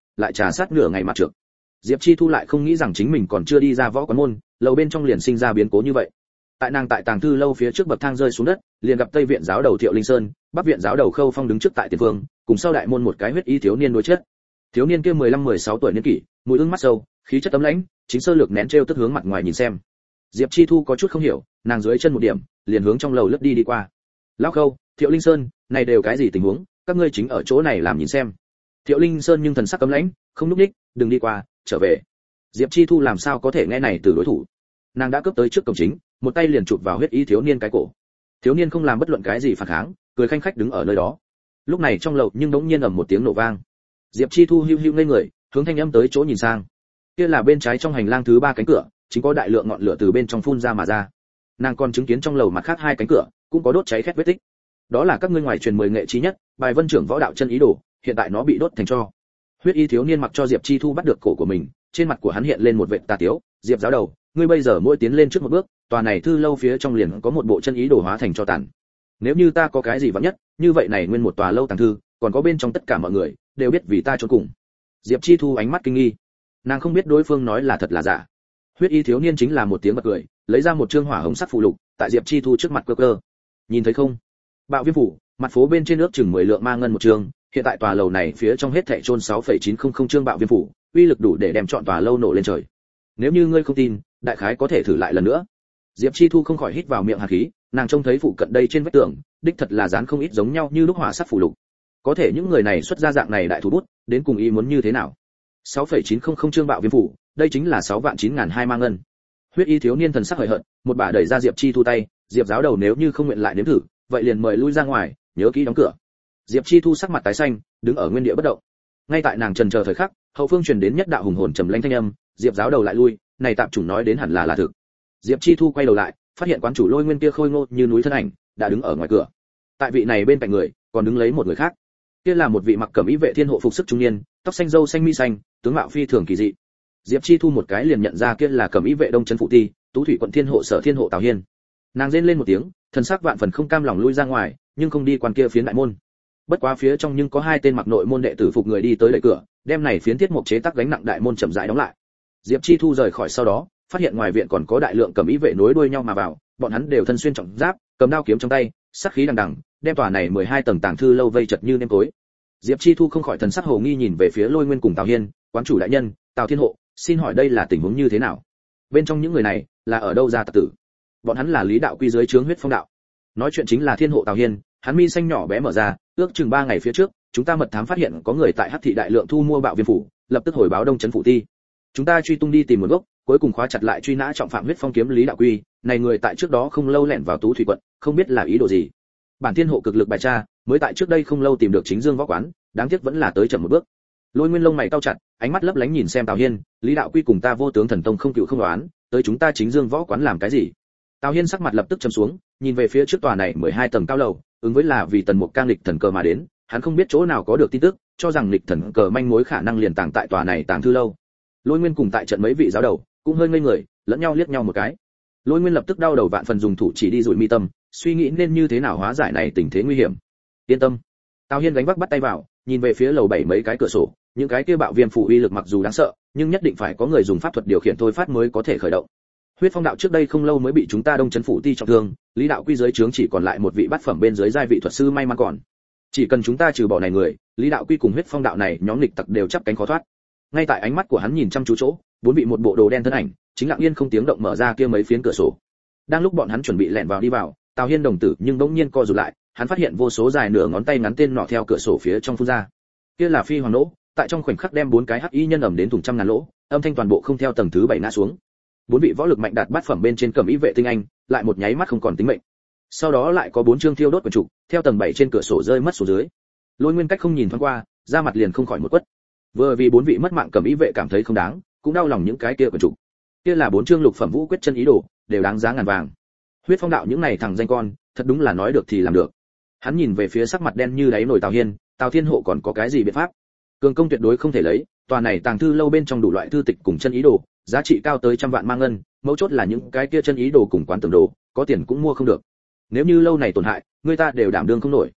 lại trà sát nửa ngày mặt trượt. Diệp Chi Thu lại không nghĩ rằng chính mình còn chưa đi ra võ quán môn, lầu bên trong liền sinh ra biến cố như vậy. Tại nàng tại tàng thư lâu phía trước bậc thang rơi xuống đất, liền gặp Tây viện giáo đầu Thiệu Linh Sơn, Bắc viện giáo đầu Khâu Phong đứng trước tại tiền phương, cùng sau đại môn một cái huyết y thiếu niên đối chất. Thiếu niên kia mười lăm mười sáu tuổi niên kỷ, mũi ưng mắt sâu, khí chất tấm lãnh, chính sơ lược nén trêu tức hướng mặt ngoài nhìn xem. Diệp Chi Thu có chút không hiểu, nàng dưới chân một điểm, liền hướng trong lầu lướt đi đi qua. Lão Khâu, Thiệu Linh Sơn, này đều cái gì tình huống, các ngươi chính ở chỗ này làm nhìn xem. Thiệu Linh Sơn nhưng thần sắc cấm lãnh, không lúc ních, đừng đi qua, trở về. Diệp Chi Thu làm sao có thể nghe này từ đối thủ. Nàng đã cướp tới trước cổng chính, một tay liền chụp vào huyết y thiếu niên cái cổ. Thiếu niên không làm bất luận cái gì phản kháng, cười khanh khách đứng ở nơi đó. Lúc này trong lầu nhưng đống nhiên ầm một tiếng nổ vang. Diệp Chi Thu hưu hưu ngây người, hướng thanh âm tới chỗ nhìn sang. Kia là bên trái trong hành lang thứ ba cánh cửa, chính có đại lượng ngọn lửa từ bên trong phun ra mà ra. Nàng còn chứng kiến trong lầu mặt khác hai cánh cửa cũng có đốt cháy khét vết tích. Đó là các ngươi ngoài truyền mười nghệ trí nhất, bài vân trưởng võ đạo chân ý đồ, hiện tại nó bị đốt thành tro. Huyết y thiếu niên mặc cho Diệp Chi Thu bắt được cổ của mình, trên mặt của hắn hiện lên một vệt tà tiếu. Diệp giáo đầu, ngươi bây giờ mỗi tiến lên trước một bước, tòa này thư lâu phía trong liền có một bộ chân ý đồ hóa thành cho tàn. Nếu như ta có cái gì vắng nhất, như vậy này nguyên một tòa lâu tàng thư, còn có bên trong tất cả mọi người đều biết vì ta trốn cùng. Diệp Chi Thu ánh mắt kinh nghi, nàng không biết đối phương nói là thật là giả. Huyết y thiếu niên chính là một tiếng bật cười, lấy ra một trương hỏa hồng sắc phù lục, tại Diệp Chi Thu trước mặt cơ cơ. Nhìn thấy không? Bạo viêm phủ, mặt phố bên trên nước chừng mười lượng ma ngân một trương, hiện tại tòa lầu này phía trong hết thảy chôn sáu phẩy chín không không trương bạo viêm phủ, uy lực đủ để đem trọn tòa lâu nổ lên trời. Nếu như ngươi không tin, đại khái có thể thử lại lần nữa. Diệp Chi Thu không khỏi hít vào miệng hàn khí, nàng trông thấy phụ cận đây trên vách tường, đích thật là dán không ít giống nhau như lúc hỏa sắc phù lục. Có thể những người này xuất ra dạng này đại thủ bút, đến cùng ý muốn như thế nào? sáu phẩy chín không không trương bạo viêm phủ, đây chính là sáu vạn chín ngàn hai ma ngân. Huyết y thiếu niên thần sắc hời hợt, một bà đẩy ra Diệp Chi Thu tay, Diệp giáo đầu nếu như không nguyện lại nếm thử, vậy liền mời lui ra ngoài, nhớ kỹ đóng cửa. Diệp Chi Thu sắc mặt tái xanh, đứng ở nguyên địa bất động. Ngay tại nàng trần chờ thời khắc, hậu phương truyền đến nhất đạo hùng hồn trầm lãnh thanh âm, Diệp giáo đầu lại lui, này tạm chủng nói đến hẳn là là thực. Diệp Chi Thu quay đầu lại, phát hiện quán chủ Lôi Nguyên kia khôi ngô như núi thân ảnh, đã đứng ở ngoài cửa. Tại vị này bên cạnh người, còn đứng lấy một người khác. Kia là một vị mặc cẩm y vệ thiên hộ phục sức trung niên, tóc xanh râu xanh mi xanh, tướng mạo phi thường kỳ dị. Diệp Chi Thu một cái liền nhận ra kia là cẩm y vệ Đông Trấn phụ ti, Tú Thủy quận thiên hộ sở thiên hộ Tào Hiên. Nàng rên lên một tiếng, thần sắc vạn phần không cam lòng lui ra ngoài, nhưng không đi quan kia phiến đại môn. Bất quá phía trong nhưng có hai tên mặc nội môn đệ tử phục người đi tới đẩy cửa, đem này phiến thiết mục chế tác gánh nặng đại môn chậm rãi đóng lại. Diệp Chi Thu rời khỏi sau đó, phát hiện ngoài viện còn có đại lượng cẩm y vệ nối đuôi nhau mà vào, bọn hắn đều thân xuyên trọng giáp, cầm đao kiếm trong tay, sát khí đằng đằng, đem tòa này mười hai tầng tàng thư lâu vây chật như nêm tối. Diệp Chi Thu không khỏi thần sắc hồ nghi nhìn về phía Lôi Nguyên cùng Tào Hiên, quán chủ đại nhân, Tào Thiên hộ, xin hỏi đây là tình huống như thế nào? Bên trong những người này là ở đâu ra tặc tử? Bọn hắn là Lý đạo quy dưới trướng huyết phong đạo. Nói chuyện chính là Thiên hộ Tào Hiên, hắn mi xanh nhỏ bé mở ra, ước chừng ba ngày phía trước, chúng ta mật thám phát hiện có người tại Hắc thị đại lượng thu mua bạo viêm phủ, lập tức hồi báo Đông Trấn phủ ti. Chúng ta truy tung đi tìm nguồn gốc, cuối cùng khóa chặt lại truy nã trọng phạm huyết phong kiếm Lý đạo quy, này người tại trước đó không lâu lẻn vào Tú Thủy quận, không biết là ý đồ gì. Bản Thiên hộ cực lực bài tra, mới tại trước đây không lâu tìm được Chính Dương võ quán, đáng tiếc vẫn là tới chậm một bước. Lôi Nguyên lông mày cau chặt, ánh mắt lấp lánh nhìn xem Tào Hiên, Lý đạo quy cùng ta Vô Tướng thần tông không cựu không đoán, tới chúng ta Chính Dương võ quán làm cái gì? Tào Hiên sắc mặt lập tức trầm xuống, nhìn về phía trước tòa này mười hai tầng cao lầu, ứng với là vì tần mục cang lịch thần cờ mà đến, hắn không biết chỗ nào có được tin tức, cho rằng lịch thần cờ manh mối khả năng liền tàng tại tòa này tàng thư lâu. Lôi Nguyên cùng tại trận mấy vị giáo đầu, cũng hơi ngây người, lẫn nhau liếc nhau một cái. Lôi Nguyên lập tức đau đầu vạn phần dùng thủ chỉ đi dụi mi tâm, suy nghĩ nên như thế nào hóa giải này tình thế nguy hiểm. Yên tâm. Tào Hiên gánh vác bắt tay vào, nhìn về phía lầu bảy mấy cái cửa sổ, những cái kia bạo viêm phủ uy lực mặc dù đáng sợ, nhưng nhất định phải có người dùng pháp thuật điều khiển thôi phát mới có thể khởi động. Huyết phong đạo trước đây không lâu mới bị chúng ta Đông Trấn phủ ti trọng thương, Lý đạo quy dưới trướng chỉ còn lại một vị bát phẩm bên dưới giai vị thuật sư may mắn còn. Chỉ cần chúng ta trừ bỏ này người, Lý đạo quy cùng huyết phong đạo này nhóm nghịch tặc đều chắp cánh khó thoát. Ngay tại ánh mắt của hắn nhìn chăm chú chỗ, bốn vị một bộ đồ đen thân ảnh, chính lặng yên không tiếng động mở ra kia mấy phiến cửa sổ. Đang lúc bọn hắn chuẩn bị lẻn vào đi vào, Tào Hiên đồng tử nhưng bỗng nhiên co rụt lại, hắn phát hiện vô số dài nửa ngón tay ngắn tên nọ theo cửa sổ phía trong phun ra. Kia là phi hoàng nỗ, tại trong khoảnh khắc đem bốn cái hắc y nhân ẩm đến thùng trăm ngàn lỗ, âm thanh toàn bộ không theo tầng thứ bảy ngã xuống. Bốn vị võ lực mạnh đạt bát phẩm bên trên cẩm y vệ tinh anh, lại một nháy mắt không còn tính mệnh. Sau đó lại có bốn chương thiêu đốt quần trụ, theo tầng bảy trên cửa sổ rơi mất xuống dưới. Lôi Nguyên cách không nhìn thoáng qua, da mặt liền không khỏi một quất. Vừa vì bốn vị mất mạng cẩm y vệ cảm thấy không đáng, cũng đau lòng những cái kia quần trụ. Kia là bốn chương lục phẩm vũ quyết chân ý đồ, đều đáng giá ngàn vàng. Huyết phong đạo những này thằng danh con, thật đúng là nói được thì làm được. Hắn nhìn về phía sắc mặt đen như đáy nồi Tào Hiên, Tào Thiên hộ còn có cái gì biện pháp? Cường công tuyệt đối không thể lấy, tòa này tàng thư lâu bên trong đủ loại thư tịch cùng chân ý đồ, giá trị cao tới trăm vạn mang ngân, mấu chốt là những cái kia chân ý đồ cùng quán tưởng đồ, có tiền cũng mua không được. Nếu như lâu này tổn hại, người ta đều đảm đương không nổi.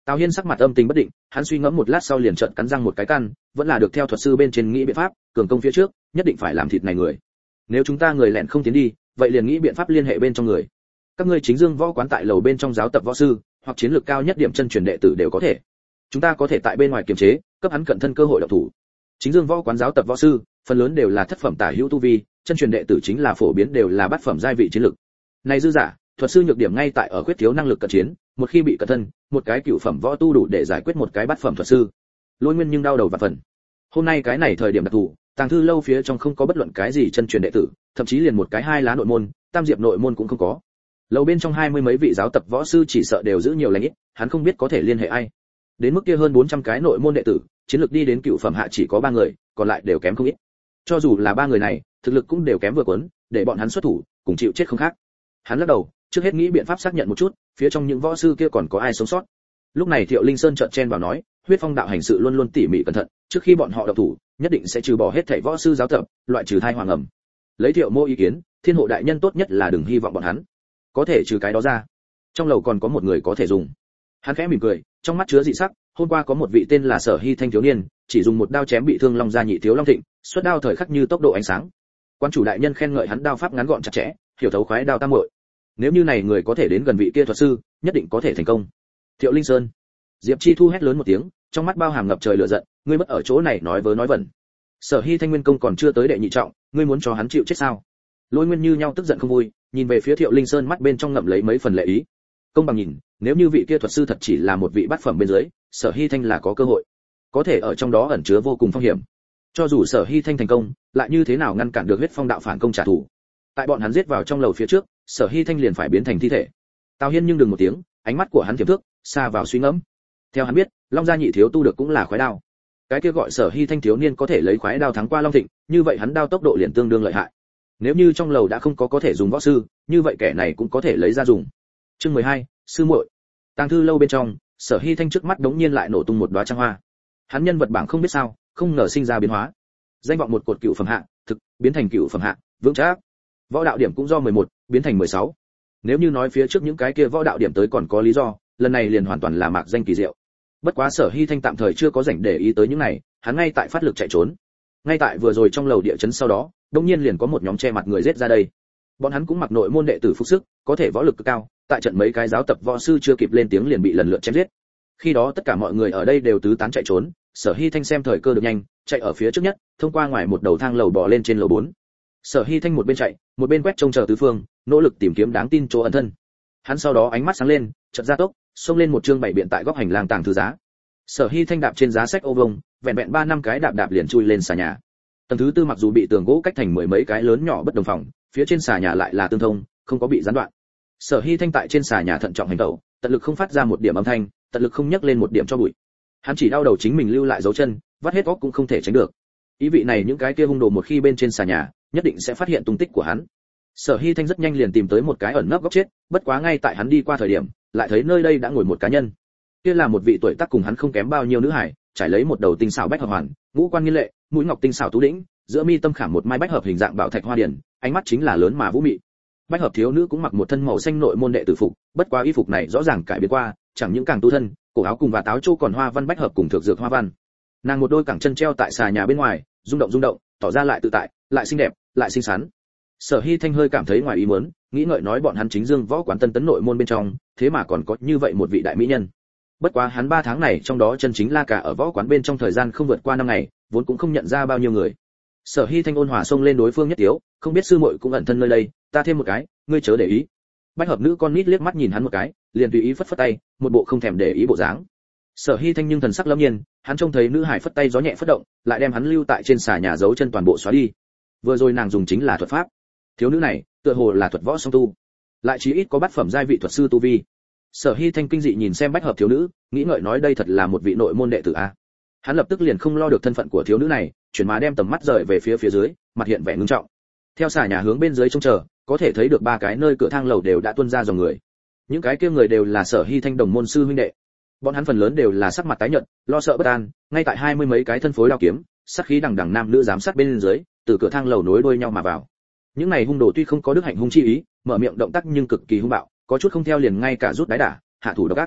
Tào Hiên sắc mặt âm tình bất định, hắn suy ngẫm một lát sau liền trợn cắn răng một cái căn, vẫn là được theo thuật sư bên trên nghĩ biện pháp, cường công phía trước, nhất định phải làm thịt này người. Nếu chúng ta người lẻn không tiến đi, vậy liền nghĩ biện pháp liên hệ bên trong người. Các ngươi chính dương võ quán tại lầu bên trong giáo tập võ sư, hoặc chiến lược cao nhất điểm chân truyền đệ tử đều có thể. Chúng ta có thể tại bên ngoài kiềm chế, cấp hắn cận thân cơ hội động thủ. Chính dương võ quán giáo tập võ sư, phần lớn đều là thất phẩm tả hữu tu vi, chân truyền đệ tử chính là phổ biến đều là bát phẩm giai vị chiến lực. Này dư giả, thuật sư nhược điểm ngay tại ở khuyết thiếu năng lực cận chiến, một khi bị cận thân, một cái cửu phẩm võ tu đủ để giải quyết một cái bát phẩm thuật sư. Lôi Nguyên nhưng đau đầu và phần. Hôm nay cái này thời điểm đặc thù, tàng thư lâu phía trong không có bất luận cái gì chân truyền đệ tử, thậm chí liền một cái hai lá nội môn, tam diệp nội môn cũng không có. Lầu bên trong hai mươi mấy vị giáo tập võ sư chỉ sợ đều giữ nhiều lành ít, hắn không biết có thể liên hệ ai. Đến mức kia hơn bốn trăm cái nội môn đệ tử, chiến lược đi đến cựu phẩm hạ chỉ có ba người, còn lại đều kém không ít. Cho dù là ba người này, thực lực cũng đều kém vừa quấn, để bọn hắn xuất thủ, cùng chịu chết không khác. Hắn lắc đầu, trước hết nghĩ biện pháp xác nhận một chút, phía trong những võ sư kia còn có ai sống sót. Lúc này Thiệu Linh Sơn chợt chen vào nói, Huyết Phong đạo hành sự luôn luôn tỉ mỉ cẩn thận, trước khi bọn họ động thủ, nhất định sẽ trừ bỏ hết thảy võ sư giáo tập, loại trừ thai hoàng ẩm. Lấy Thiệu Mô ý kiến, Thiên Hộ đại nhân tốt nhất là đừng hy vọng bọn hắn. Có thể trừ cái đó ra, trong lầu còn có một người có thể dùng. Hắn khẽ mỉm cười, trong mắt chứa dị sắc, hôm qua có một vị tên là Sở Hy Thanh thiếu niên, chỉ dùng một đao chém bị thương Long gia nhị thiếu Long Thịnh, xuất đao thời khắc như tốc độ ánh sáng. Quan chủ đại nhân khen ngợi hắn đao pháp ngắn gọn chặt chẽ, hiểu thấu khoái đao tam muội. Nếu như này người có thể đến gần vị kia thuật sư, nhất định có thể thành công. Thiệu Linh Sơn. Diệp Chi Thu hét lớn một tiếng, trong mắt bao hàm ngập trời lửa giận, ngươi mất ở chỗ này nói vớ nói vẩn. Sở Hy Thanh nguyên công còn chưa tới đệ nhị trọng, ngươi muốn cho hắn chịu chết sao? Lôi Nguyên như nhau tức giận không vui, nhìn về phía Thiệu Linh Sơn mắt bên trong ngậm lấy mấy phần lệ ý. Công bằng nhìn, nếu như vị kia thuật sư thật chỉ là một vị bát phẩm bên dưới, Sở Hy Thanh là có cơ hội. Có thể ở trong đó ẩn chứa vô cùng phong hiểm. Cho dù Sở Hy Thanh thành công, lại như thế nào ngăn cản được Huyết Phong đạo phản công trả thù? Tại bọn hắn giết vào trong lầu phía trước, Sở Hy Thanh liền phải biến thành thi thể. Tào Hiên nhưng đừng một tiếng, ánh mắt của hắn tiềm thức, xa vào suy ngẫm. Theo hắn biết, Long gia nhị thiếu tu được cũng là khoái đao. Cái kia gọi Sở Hy Thanh thiếu niên có thể lấy khoái đao thắng qua Long Thịnh, như vậy hắn đao tốc độ liền tương đương lợi hại. Nếu như trong lầu đã không có có thể dùng võ sư, như vậy kẻ này cũng có thể lấy ra dùng. Chương mười hai, sư muội. Tàng thư lâu bên trong, Sở Hy Thanh trước mắt đống nhiên lại nổ tung một đóa trăng hoa. Hắn nhân vật bảng không biết sao, không ngờ sinh ra biến hóa. Danh vọng một cột cựu phẩm hạ, thực biến thành cựu phẩm hạ, vững chắc. Võ đạo điểm cũng do mười một biến thành mười sáu. Nếu như nói phía trước những cái kia võ đạo điểm tới còn có lý do, lần này liền hoàn toàn là mạc danh kỳ diệu. Bất quá Sở Hy Thanh tạm thời chưa có rảnh để ý tới những này, hắn ngay tại phát lực chạy trốn. Ngay tại vừa rồi trong lầu địa chấn sau đó, đột nhiên liền có một nhóm che mặt người giết ra đây. Bọn hắn cũng mặc nội môn đệ tử phục sức, có thể võ lực cực cao, tại trận mấy cái giáo tập võ sư chưa kịp lên tiếng liền bị lần lượt chém giết. Khi đó tất cả mọi người ở đây đều tứ tán chạy trốn, Sở Hy Thanh xem thời cơ được nhanh, chạy ở phía trước nhất, thông qua ngoài một đầu thang lầu bò lên trên lầu bốn. Sở Hy Thanh một bên chạy, một bên quét trông chờ tứ phương, nỗ lực tìm kiếm đáng tin chỗ ẩn thân. Hắn sau đó ánh mắt sáng lên, chợt ra tốc, xông lên một chương bảy biện tại góc hành lang tàng thư giá. Sở Hy Thanh đạp trên giá sách ô vông, vẹn vẹn ba năm cái đạp đạp liền chui lên xà nhà. Tầng thứ tư mặc dù bị tường gỗ cách thành mười mấy cái lớn nhỏ bất đồng phòng, phía trên xà nhà lại là tương thông, không có bị gián đoạn. Sở Hy Thanh tại trên xà nhà thận trọng hành động, tận lực không phát ra một điểm âm thanh, tận lực không nhấc lên một điểm cho bụi. Hắn chỉ đau đầu chính mình lưu lại dấu chân, vắt hết óc cũng không thể tránh được. Ý vị này những cái kia hung đồ một khi bên trên xà nhà, nhất định sẽ phát hiện tung tích của hắn. Sở Hy Thanh rất nhanh liền tìm tới một cái ẩn nấp góc chết, bất quá ngay tại hắn đi qua thời điểm, lại thấy nơi đây đã ngồi một cá nhân. Kia là một vị tuổi tác cùng hắn không kém bao nhiêu nữ hải, trải lấy một đầu tinh xảo bách hợp hoàn, ngũ quan nghiên lệ, mũi ngọc tinh xảo tú đĩnh, giữa mi tâm khảm một mai bách hợp hình dạng bảo thạch hoa điển, ánh mắt chính là lớn mà vũ mị. Bách hợp thiếu nữ cũng mặc một thân màu xanh nội môn đệ tử phục, bất quá y phục này rõ ràng cải biến qua, chẳng những càng tu thân, cổ áo cùng và táo châu còn hoa văn bách hợp cùng thực dược hoa văn. Nàng một đôi cẳng chân treo tại xà nhà bên ngoài, rung động rung động, tỏ ra lại tự tại, lại xinh đẹp, lại xinh xắn. Sở Hy Thanh hơi cảm thấy ngoài ý muốn, nghĩ ngợi nói bọn hắn chính dương võ quán tân tấn nội môn bên trong, thế mà còn có như vậy một vị đại mỹ nhân. Bất quá hắn ba tháng này trong đó chân chính la cả ở võ quán bên trong thời gian không vượt qua năm ngày, vốn cũng không nhận ra bao nhiêu người. Sở Hy Thanh ôn hòa xông lên đối phương nhất tiếu, không biết sư muội cũng ẩn thân nơi đây, ta thêm một cái, ngươi chớ để ý. Bách hợp nữ con nít liếc mắt nhìn hắn một cái, liền tùy ý phất phất tay, một bộ không thèm để ý bộ dáng. Sở Hy Thanh nhưng thần sắc lâm nhiên, hắn trông thấy nữ hải phất tay gió nhẹ phất động, lại đem hắn lưu tại trên xà nhà giấu chân toàn bộ xóa đi. Vừa rồi nàng dùng chính là thuật pháp. Thiếu nữ này, tựa hồ là thuật võ song tu, lại chí ít có bát phẩm giai vị thuật sư tu vi. Sở Hy Thanh kinh dị nhìn xem bách hợp thiếu nữ, nghĩ ngợi nói đây thật là một vị nội môn đệ tử a. Hắn lập tức liền không lo được thân phận của thiếu nữ này, chuyển mà đem tầm mắt rời về phía phía dưới, mặt hiện vẻ ngưng trọng. Theo xà nhà hướng bên dưới trông chờ, có thể thấy được ba cái nơi cửa thang lầu đều đã tuôn ra dòng người. Những cái kia người đều là Sở Hy Thanh đồng môn sư huynh đệ. Bọn hắn phần lớn đều là sắc mặt tái nhợt, lo sợ bất an, ngay tại hai mươi mấy cái thân phối đao kiếm, sát khí đằng đằng nam nữ giám sát bên dưới, từ cửa thang lầu nối đuôi nhau mà vào. Những này hung đồ tuy không có đức hạnh hung chi ý, mở miệng động tác nhưng cực kỳ hung bạo, có chút không theo liền ngay cả rút đái đả, hạ thủ độc ác.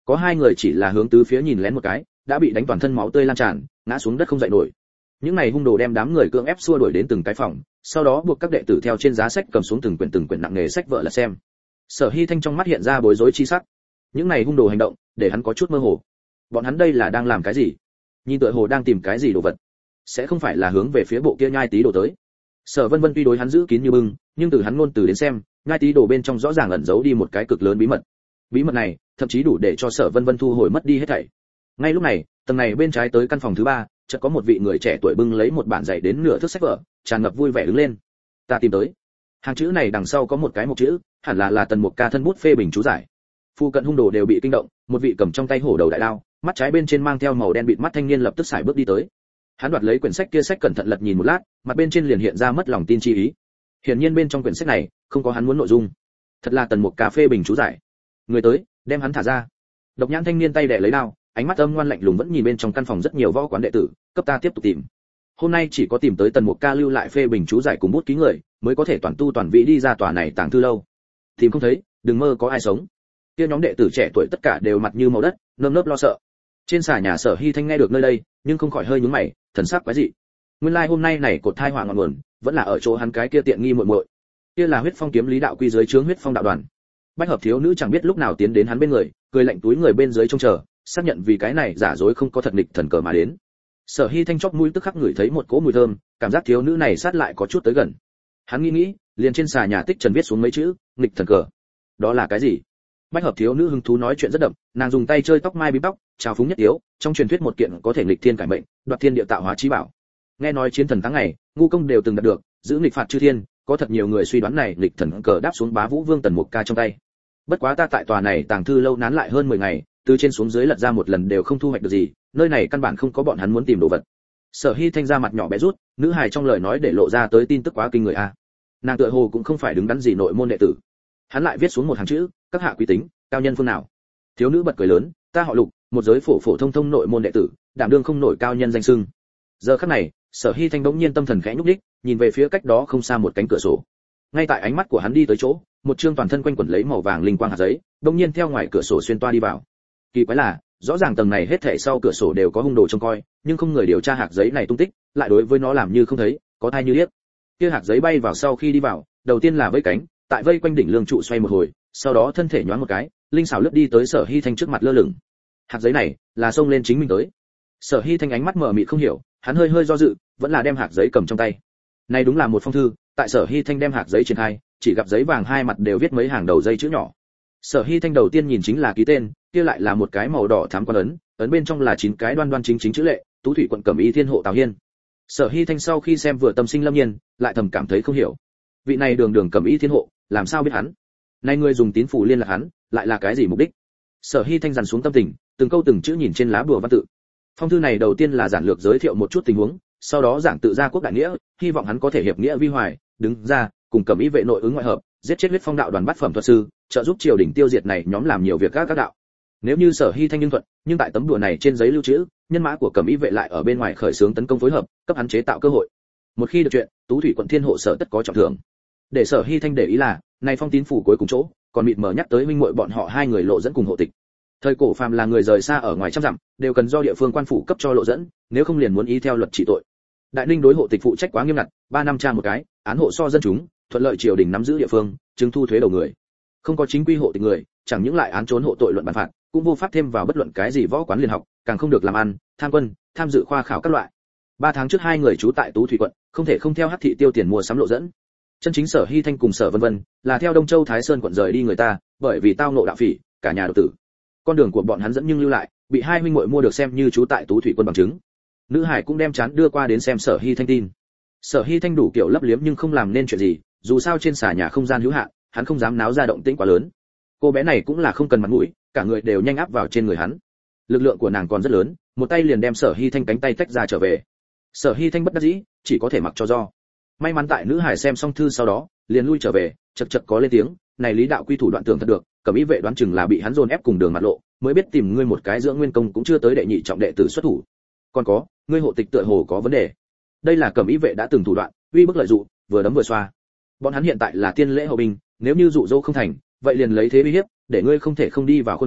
Có hai người chỉ là hướng tứ phía nhìn lén một cái, đã bị đánh toàn thân máu tươi lan tràn, ngã xuống đất không dậy nổi. Những này hung đồ đem đám người cưỡng ép xua đuổi đến từng cái phòng, sau đó buộc các đệ tử theo trên giá sách cầm xuống từng quyển từng quyển nặng nghề sách vợ là xem. Sở Hi Thanh trong mắt hiện ra bối rối chi sắc. Những này hung đồ hành động, để hắn có chút mơ hồ. Bọn hắn đây là đang làm cái gì? Nhìn tựa hồ đang tìm cái gì đồ vật, sẽ không phải là hướng về phía bộ kia nhai tí đồ tới. Sở Vân Vân tuy đối hắn giữ kín như bưng, nhưng từ hắn ngôn từ đến xem, nhai tí đồ bên trong rõ ràng ẩn giấu đi một cái cực lớn bí mật. Bí mật này, thậm chí đủ để cho Sở Vân Vân thu hồi mất đi hết thảy. Ngay lúc này, tầng này bên trái tới căn phòng thứ ba, chợt có một vị người trẻ tuổi bưng lấy một bản dạy đến nửa thước sách vở, tràn ngập vui vẻ đứng lên. Ta tìm tới. Hàng chữ này đằng sau có một cái một chữ, hẳn là là Tần Mục Ca thân bút phê bình chú giải. Phu cận hung đồ đều bị kinh động, một vị cầm trong tay hổ đầu đại đao, mắt trái bên trên mang theo màu đen bịt mắt thanh niên lập tức xài bước đi tới. Hắn đoạt lấy quyển sách kia sách cẩn thận lật nhìn một lát, mặt bên trên liền hiện ra mất lòng tin chi ý. Hiển nhiên bên trong quyển sách này không có hắn muốn nội dung. Thật là Tần Mục Ca phê bình chú giải. Người tới, đem hắn thả ra. Độc nhãn thanh niên tay đè lấy đao, ánh mắt âm ngoan lạnh lùng vẫn nhìn bên trong căn phòng rất nhiều võ quán đệ tử, cấp ta tiếp tục tìm. Hôm nay chỉ có tìm tới Tần Mục Ca lưu lại phê bình chú giải cùng bút ký người, mới có thể toàn tu toàn vĩ đi ra tòa này tàng thư lâu. Tìm không thấy, đừng mơ có ai sống. Kia nhóm đệ tử trẻ tuổi tất cả đều mặt như màu đất, nơm nớp lo sợ. Trên xà nhà Sở Hi Thanh nghe được nơi đây, nhưng không khỏi hơi nhướng mày, thần sắc quái dị. Nguyên lai like hôm nay này cột thai họa ngọn nguồn, vẫn là ở chỗ hắn cái kia tiện nghi muội muội. Kia là Huyết Phong kiếm lý đạo quy dưới trướng Huyết Phong đạo đoàn. Bách hợp thiếu nữ chẳng biết lúc nào tiến đến hắn bên người, cười lạnh túi người bên dưới trông chờ, xác nhận vì cái này giả dối không có thật nghịch thần cờ mà đến. Sở Hi Thanh chóp mũi tức khắc ngửi thấy một cỗ mùi thơm, cảm giác thiếu nữ này sát lại có chút tới gần. Hắn nghĩ nghĩ, liền trên xà nhà tích trần viết xuống mấy chữ, nghịch thần cờ. Đó là cái gì? Bách hợp thiếu nữ hứng thú nói chuyện rất đậm, nàng dùng tay chơi tóc mai bím tóc, chào phúng nhất yếu, trong truyền thuyết một kiện có thể nghịch thiên cải mệnh, đoạt thiên địa tạo hóa chí bảo. Nghe nói chiến thần tháng ngày, ngu công đều từng đạt được, giữ nghịch phạt chư thiên, có thật nhiều người suy đoán này nghịch thần cờ đáp xuống Bá Vũ Vương Tần Mục Ca trong tay. Bất quá ta tại tòa này tàng thư lâu nán lại hơn mười ngày, từ trên xuống dưới lật ra một lần đều không thu hoạch được gì, nơi này căn bản không có bọn hắn muốn tìm đồ vật. Sở Hi Thanh ra mặt nhỏ bé rút, nữ hài trong lời nói để lộ ra tới tin tức quá kinh người a. Nàng tựa hồ cũng không phải đứng đắn gì nội môn đệ tử. Hắn lại viết xuống một hàng chữ, các hạ quý tính, cao nhân phương nào. Thiếu nữ bật cười lớn, ta họ Lục, một giới phổ phổ thông thông nội môn đệ tử, đảm đương không nổi cao nhân danh xưng. Giờ khắc này, Sở Hi Thanh bỗng nhiên tâm thần khẽ nhúc nhích, nhìn về phía cách đó không xa một cánh cửa sổ. Ngay tại ánh mắt của hắn đi tới chỗ, một chương toàn thân quanh quẩn lấy màu vàng linh quang hạt giấy, bỗng nhiên theo ngoài cửa sổ xuyên toa đi vào. Kỳ quái là, rõ ràng tầng này hết thảy sau cửa sổ đều có hung đồ trông coi, nhưng không người điều tra hạt giấy này tung tích, lại đối với nó làm như không thấy, có thai như điếc. Kia hạt giấy bay vào sau khi đi vào, đầu tiên là vây cánh, tại vây quanh đỉnh lương trụ xoay một hồi, sau đó thân thể nhoáng một cái, linh xảo lướt đi tới Sở Hi Thanh trước mặt lơ lửng. Hạt giấy này là xông lên chính mình tới. Sở Hi Thanh ánh mắt mở mịt không hiểu, hắn hơi hơi do dự, vẫn là đem hạt giấy cầm trong tay. Này đúng là một phong thư, tại Sở Hi Thanh đem hạt giấy triển khai, chỉ gặp giấy vàng hai mặt đều viết mấy hàng đầu dây chữ nhỏ. Sở Hi Thanh đầu tiên nhìn chính là ký tên, kia lại là một cái màu đỏ thắm quan ấn, ấn bên trong là chín cái đoan đoan chính chính chữ lệ, Tú Thủy quận Cẩm Y Thiên hộ Tào Hiên. Sở Hi Thanh sau khi xem vừa tâm sinh lâm nhiên, lại thầm cảm thấy không hiểu. Vị này đường đường Cẩm Y Thiên hộ, làm sao biết hắn? Nay người dùng tín phủ liên lạc hắn, lại là cái gì mục đích? Sở Hi Thanh dằn xuống tâm tình, từng câu từng chữ nhìn trên lá bùa văn tự. Phong thư này đầu tiên là giản lược giới thiệu một chút tình huống, sau đó giảng tự gia quốc đại nghĩa, hy vọng hắn có thể hiệp nghĩa vi hoài, đứng ra, cùng Cẩm Y vệ nội ứng ngoại hợp, giết chết Huyết Phong đạo đoàn bát phẩm thuật sư, trợ giúp triều đình tiêu diệt này nhóm làm nhiều việc các các đạo. Nếu như Sở Hi Thanh nhưng thuận, nhưng tại tấm đùa này trên giấy lưu trữ, nhân mã của Cẩm Y vệ lại ở bên ngoài khởi xướng tấn công phối hợp, cấp hắn chế tạo cơ hội. Một khi được chuyện, Tú Thủy quận Thiên hộ sở tất có trọng thưởng. Để Sở Hi Thanh để ý là, này phong tín phủ cuối cùng chỗ, còn mịt mờ nhắc tới huynh muội bọn họ hai người lộ dẫn cùng hộ tịch. Thời cổ phàm là người rời xa ở ngoài trăm dặm, đều cần do địa phương quan phủ cấp cho lộ dẫn, nếu không liền muốn ý theo luật trị tội. Đại Ninh đối hộ tịch phụ trách quá nghiêm ngặt, ba năm tra một cái, án hộ so dân chúng, thuận lợi triều đình nắm giữ địa phương, chứng thu thuế đầu người. Không có chính quy hộ tịch người, chẳng những lại án trốn hộ tội luận bản phạt, cũng vô pháp thêm vào bất luận cái gì võ quán liên học, càng không được làm ăn, tham quân, tham dự khoa khảo các loại. Ba tháng trước hai người trú tại Tú Thủy quận, không thể không theo hắc thị tiêu tiền mua sắm lộ dẫn. Chân chính Sở Hi Thanh cùng Sở Vân Vân là theo Đông Châu Thái Sơn quận rời đi người ta, bởi vì tao ngộ đạo phỉ, cả nhà đột tử. Con đường của bọn hắn dẫn nhưng lưu lại, bị hai huynh muội mua được xem như trú tại Tú Thủy quân bằng chứng. Nữ hải cũng đem chán đưa qua đến xem Sở Hi Thanh tin. Sở Hi Thanh đủ kiểu lấp liếm nhưng không làm nên chuyện gì, dù sao trên xà nhà không gian hữu hạn, hắn không dám náo ra động tĩnh quá lớn. Cô bé này cũng là không cần mặt mũi, cả người đều nhanh áp vào trên người hắn. Lực lượng của nàng còn rất lớn, một tay liền đem Sở Hi Thanh cánh tay tách ra trở về. Sở Hi Thanh bất đắc dĩ, chỉ có thể mặc cho do. May mắn tại nữ hải xem xong thư sau đó, liền lui trở về, chậc chậc có lên tiếng, này Lý đạo quy thủ đoạn tưởng thật được, Cẩm Y vệ đoán chừng là bị hắn dồn ép cùng đường mặt lộ, mới biết tìm ngươi một cái dưỡng nguyên công cũng chưa tới đệ nhị trọng đệ tử xuất thủ. Còn có, ngươi hộ tịch tựa hồ có vấn đề. Đây là Cẩm Y vệ đã từng thủ đoạn, uy bức lợi dụng, vừa đấm vừa xoa. Bọn hắn hiện tại là tiên lễ hậu binh, nếu như dụ dỗ không thành, vậy liền lấy thế uy hiếp, để ngươi không thể không đi vào khuôn khổ,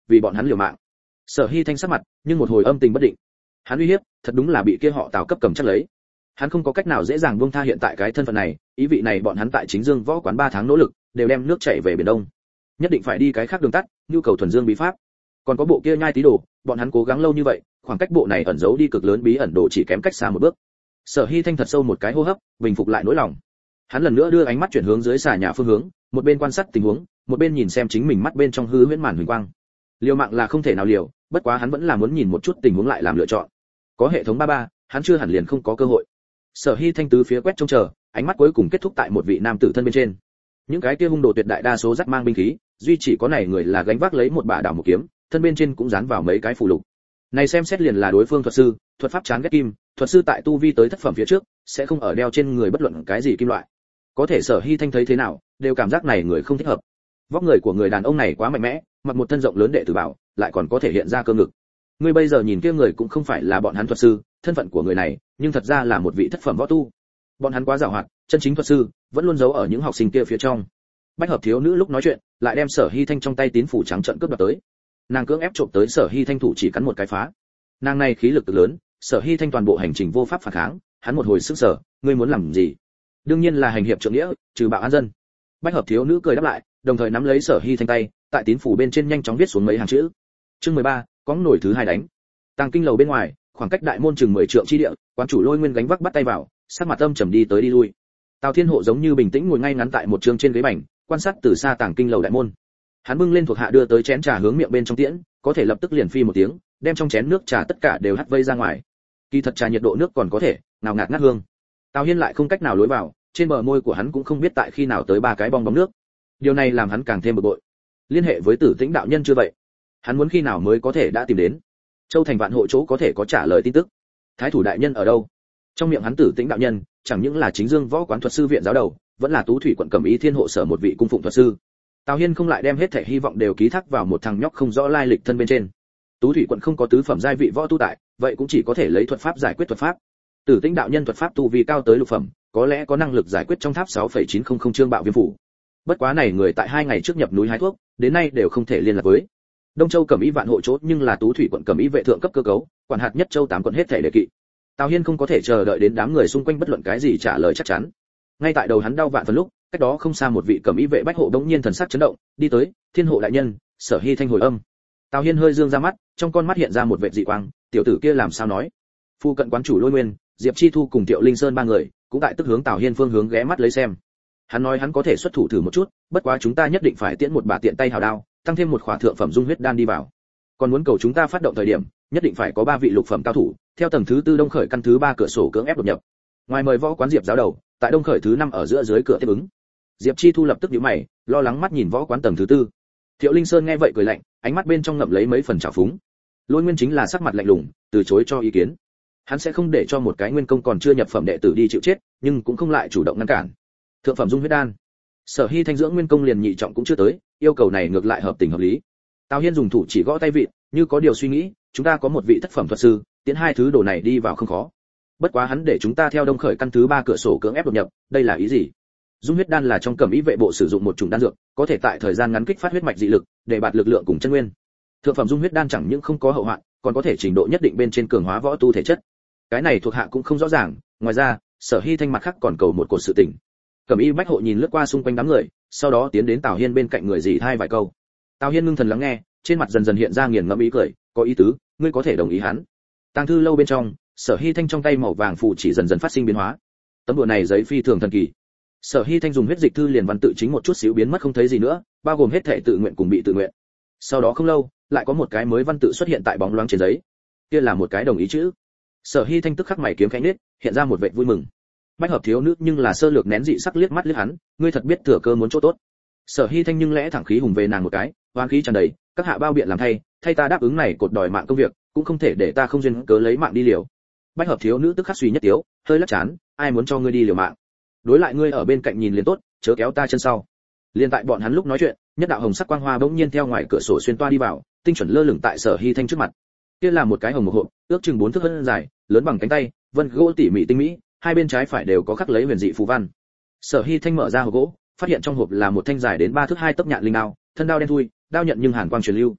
vì bọn hắn liều mạng. Sở Hi Thanh sắc mặt, nhưng một hồi âm tình bất định. Hắn uy hiếp, thật đúng là bị kia họ Tào cấp cầm chắc lấy. Hắn không có cách nào dễ dàng buông tha hiện tại cái thân phận này, ý vị này bọn hắn tại Chính Dương võ quán ba tháng nỗ lực, đều đem nước chảy về biển Đông. Nhất định phải đi cái khác đường tắt, nhu cầu thuần dương bí pháp. Còn có bộ kia nhai tí đồ, bọn hắn cố gắng lâu như vậy, khoảng cách bộ này ẩn giấu đi cực lớn bí ẩn đồ chỉ kém cách xa một bước. Sở Hi Thanh thật sâu một cái hô hấp, bình phục lại nỗi lòng. Hắn lần nữa đưa ánh mắt chuyển hướng dưới xà nhà phương hướng, một bên quan sát tình huống, một bên nhìn xem chính mình mắt bên trong hư huyễn màn huỳnh quang. Liều mạng là không thể nào liều, bất quá hắn vẫn là muốn nhìn một chút tình huống lại làm lựa chọn. Có hệ thống ba ba, hắn chưa hẳn liền không có cơ hội. Sở Hi Thanh tứ phía quét trông chờ, ánh mắt cuối cùng kết thúc tại một vị nam tử thân bên trên. Những cái kia hung đồ tuyệt đại đa số dắt mang binh khí, duy chỉ có này người là gánh vác lấy một bả đảo một kiếm, thân bên trên cũng dán vào mấy cái phù lục. Này xem xét liền là đối phương thuật sư, thuật pháp chán ghét kim, thuật sư tại tu vi tới thất phẩm phía trước, sẽ không ở đeo trên người bất luận cái gì kim loại. Có thể Sở Hi Thanh thấy thế nào, đều cảm giác này người không thích hợp. Vóc người của người đàn ông này quá mạnh mẽ, mặc một thân rộng lớn đệ tử bảo, lại còn có thể hiện ra cơ ngực. Ngươi bây giờ nhìn kia người cũng không phải là bọn hắn thuật sư, thân phận của người này, nhưng thật ra là một vị thất phẩm võ tu. Bọn hắn quá giàu hoạt, chân chính thuật sư vẫn luôn giấu ở những học sinh kia phía trong. Bách hợp thiếu nữ lúc nói chuyện, lại đem Sở Hi Thanh trong tay tín phủ trắng trợn cướp đoạt tới. Nàng cưỡng ép trộm tới Sở Hi Thanh thủ chỉ cắn một cái phá. Nàng này khí lực cực lớn, Sở Hi Thanh toàn bộ hành trình vô pháp phản kháng, hắn một hồi sững sờ, ngươi muốn làm gì? Đương nhiên là hành hiệp trượng nghĩa, trừ bạo an dân. Bách hợp thiếu nữ cười đáp lại, đồng thời nắm lấy Sở Hi Thanh tay, tại tín phủ bên trên nhanh chóng viết xuống mấy hàng chữ. Chương mười ba, có nổi thứ hai đánh. Tàng kinh lầu bên ngoài, khoảng cách đại môn chừng mười trượng chi địa, quán chủ Lôi Nguyên gánh vác bắt tay vào, sắc mặt âm trầm đi tới đi lui. Tào Thiên Hộ giống như bình tĩnh ngồi ngay ngắn tại một trường trên ghế bành, quan sát từ xa tàng kinh lầu đại môn. Hắn bưng lên thuộc hạ đưa tới chén trà hướng miệng bên trong tiễn, có thể lập tức liền phi một tiếng, đem trong chén nước trà tất cả đều hắt vây ra ngoài. Kỳ thật trà nhiệt độ nước còn có thể, nào ngạt ngát hương. Tào Hiên lại không cách nào lối vào, trên bờ môi của hắn cũng không biết tại khi nào tới ba cái bong bóng nước. Điều này làm hắn càng thêm bực bội. Liên hệ với Tử Tĩnh đạo nhân chưa vậy? Hắn muốn khi nào mới có thể đã tìm đến? Châu thành vạn hộ chỗ có thể có trả lời tin tức. Thái thủ đại nhân ở đâu? Trong miệng hắn Tử Tĩnh đạo nhân, chẳng những là Chính Dương võ quán thuật sư viện giáo đầu, vẫn là Tú Thủy quận Cẩm Ý Thiên hộ sở một vị cung phụng thuật sư. Tào Hiên không lại đem hết thể hy vọng đều ký thác vào một thằng nhóc không rõ lai lịch thân bên trên. Tú Thủy quận không có tứ phẩm giai vị võ tu tại, vậy cũng chỉ có thể lấy thuật pháp giải quyết thuật pháp. Tử Tĩnh đạo nhân thuật pháp tu vi cao tới lục phẩm, có lẽ có năng lực giải quyết trong tháp sáu phẩy chín không không chương bạo viêm phủ. Bất quá này người tại hai ngày trước nhập núi hái thuốc, đến nay đều không thể liên lạc với. Đông Châu Cẩm Ý vạn hộ chốt nhưng là Tú Thủy quận Cẩm Ý vệ thượng cấp cơ cấu, quản hạt nhất châu tám quận hết thể đề kỵ. Tào Hiên không có thể chờ đợi đến đám người xung quanh bất luận cái gì trả lời chắc chắn. Ngay tại đầu hắn đau vạn phần lúc, cách đó không xa một vị Cẩm Ý vệ bách hộ đống nhiên thần sắc chấn động, đi tới, Thiên hộ đại nhân, Sở Hi Thanh hồi âm. Tào Hiên hơi dương ra mắt, trong con mắt hiện ra một vệt dị quang, tiểu tử kia làm sao nói? Phu cận quán chủ Lôi Nguyên, Diệp Chi Thu cùng Tiệu Linh Sơn ba người, cũng tại tức hướng Tào Hiên phương hướng ghé mắt lấy xem. Hắn nói hắn có thể xuất thủ thử một chút, bất quá chúng ta nhất định phải tiễn một bà tiện tay hào đao, tăng thêm một khỏa thượng phẩm dung huyết đan đi vào. Còn muốn cầu chúng ta phát động thời điểm, nhất định phải có ba vị lục phẩm cao thủ, theo tầng thứ tư đông khởi căn thứ ba cửa sổ cưỡng ép đột nhập. Ngoài mời võ quán Diệp giáo đầu, tại đông khởi thứ năm ở giữa dưới cửa tiếp ứng. Diệp Chi Thu lập tức nhíu mày, lo lắng mắt nhìn võ quán tầng thứ tư. Thiệu Linh Sơn nghe vậy cười lạnh, ánh mắt bên trong ngậm lấy mấy phần trào phúng. Lôi Nguyên chính là sắc mặt lạnh lùng, từ chối cho ý kiến. Hắn sẽ không để cho một cái nguyên công còn chưa nhập phẩm đệ tử đi chịu chết, nhưng cũng không lại chủ động ngăn cản. Thượng phẩm dung huyết đan, Sở Hi Thanh dưỡng nguyên công liền nhị trọng cũng chưa tới, yêu cầu này ngược lại hợp tình hợp lý. Tào Hiên dùng thủ chỉ gõ tay vịt, như có điều suy nghĩ, chúng ta có một vị thất phẩm thuật sư, tiến hai thứ đồ này đi vào không khó. Bất quá hắn để chúng ta theo đông khởi căn thứ ba cửa sổ cưỡng ép đột nhập, đây là ý gì? Dung huyết đan là trong Cẩm Ý vệ bộ sử dụng một chủng đan dược, có thể tại thời gian ngắn kích phát huyết mạch dị lực, để bạt lực lượng cùng chân nguyên. Thượng phẩm dung huyết đan chẳng những không có hậu hoạn, còn có thể trình độ nhất định bên trên cường hóa võ tu thể chất. Cái này thuộc hạ cũng không rõ ràng, ngoài ra, Sở Hi Thanh mặt khác còn cầu một cột sự tình. Cẩm Y bách hộ nhìn lướt qua xung quanh đám người, sau đó tiến đến Tào Hiên bên cạnh người dì thay vài câu. Tào Hiên ngưng thần lắng nghe, trên mặt dần dần hiện ra nghiền ngẫm ý cười, có ý tứ, ngươi có thể đồng ý hắn. Tàng thư lâu bên trong, Sở Hi Thanh trong tay màu vàng phù chỉ dần dần phát sinh biến hóa. Tấm đùa này giấy phi thường thần kỳ. Sở Hi Thanh dùng huyết dịch thư liền văn tự chính một chút xíu biến mất không thấy gì nữa, bao gồm hết thể tự nguyện cùng bị tự nguyện. Sau đó không lâu, lại có một cái mới văn tự xuất hiện tại bóng loáng trên giấy. Kia là một cái đồng ý chữ. Sở Hi Thanh tức khắc mày kiếm khẽ nhếch, hiện ra một vẻ vui mừng. Bách hợp thiếu nữ nhưng là sơ lược nén dị sắc liếc mắt liếc hắn, ngươi thật biết thừa cơ muốn chỗ tốt. Sở Hi Thanh nhưng lẽ thẳng khí hùng về nàng một cái, oan khí tràn đầy, các hạ bao biện làm thay, thay ta đáp ứng này cột đòi mạng công việc, cũng không thể để ta không duyên cớ lấy mạng đi liều. Bách hợp thiếu nữ tức khắc suy nhất tiếu, hơi lắc chán, ai muốn cho ngươi đi liều mạng? Đối lại ngươi ở bên cạnh nhìn liền tốt, chớ kéo ta chân sau. Liên tại bọn hắn lúc nói chuyện, nhất đạo hồng sắc quang hoa bỗng nhiên theo ngoài cửa sổ xuyên toa đi vào, tinh chuẩn lơ lửng tại Sở Hi Thanh trước mặt. Kia là một cái hồng một hộp, ước chừng bốn thước hơn dài, lớn bằng cánh tay, vân gỗ tỉ mỉ tinh mỹ, hai bên trái phải đều có khắc lấy huyền dị phù văn. Sở Hi Thanh mở ra hộp gỗ, phát hiện trong hộp là một thanh dài đến ba thước hai tấc nhạn linh đao, thân đao đen thui, đao nhận nhưng hàn quang truyền lưu.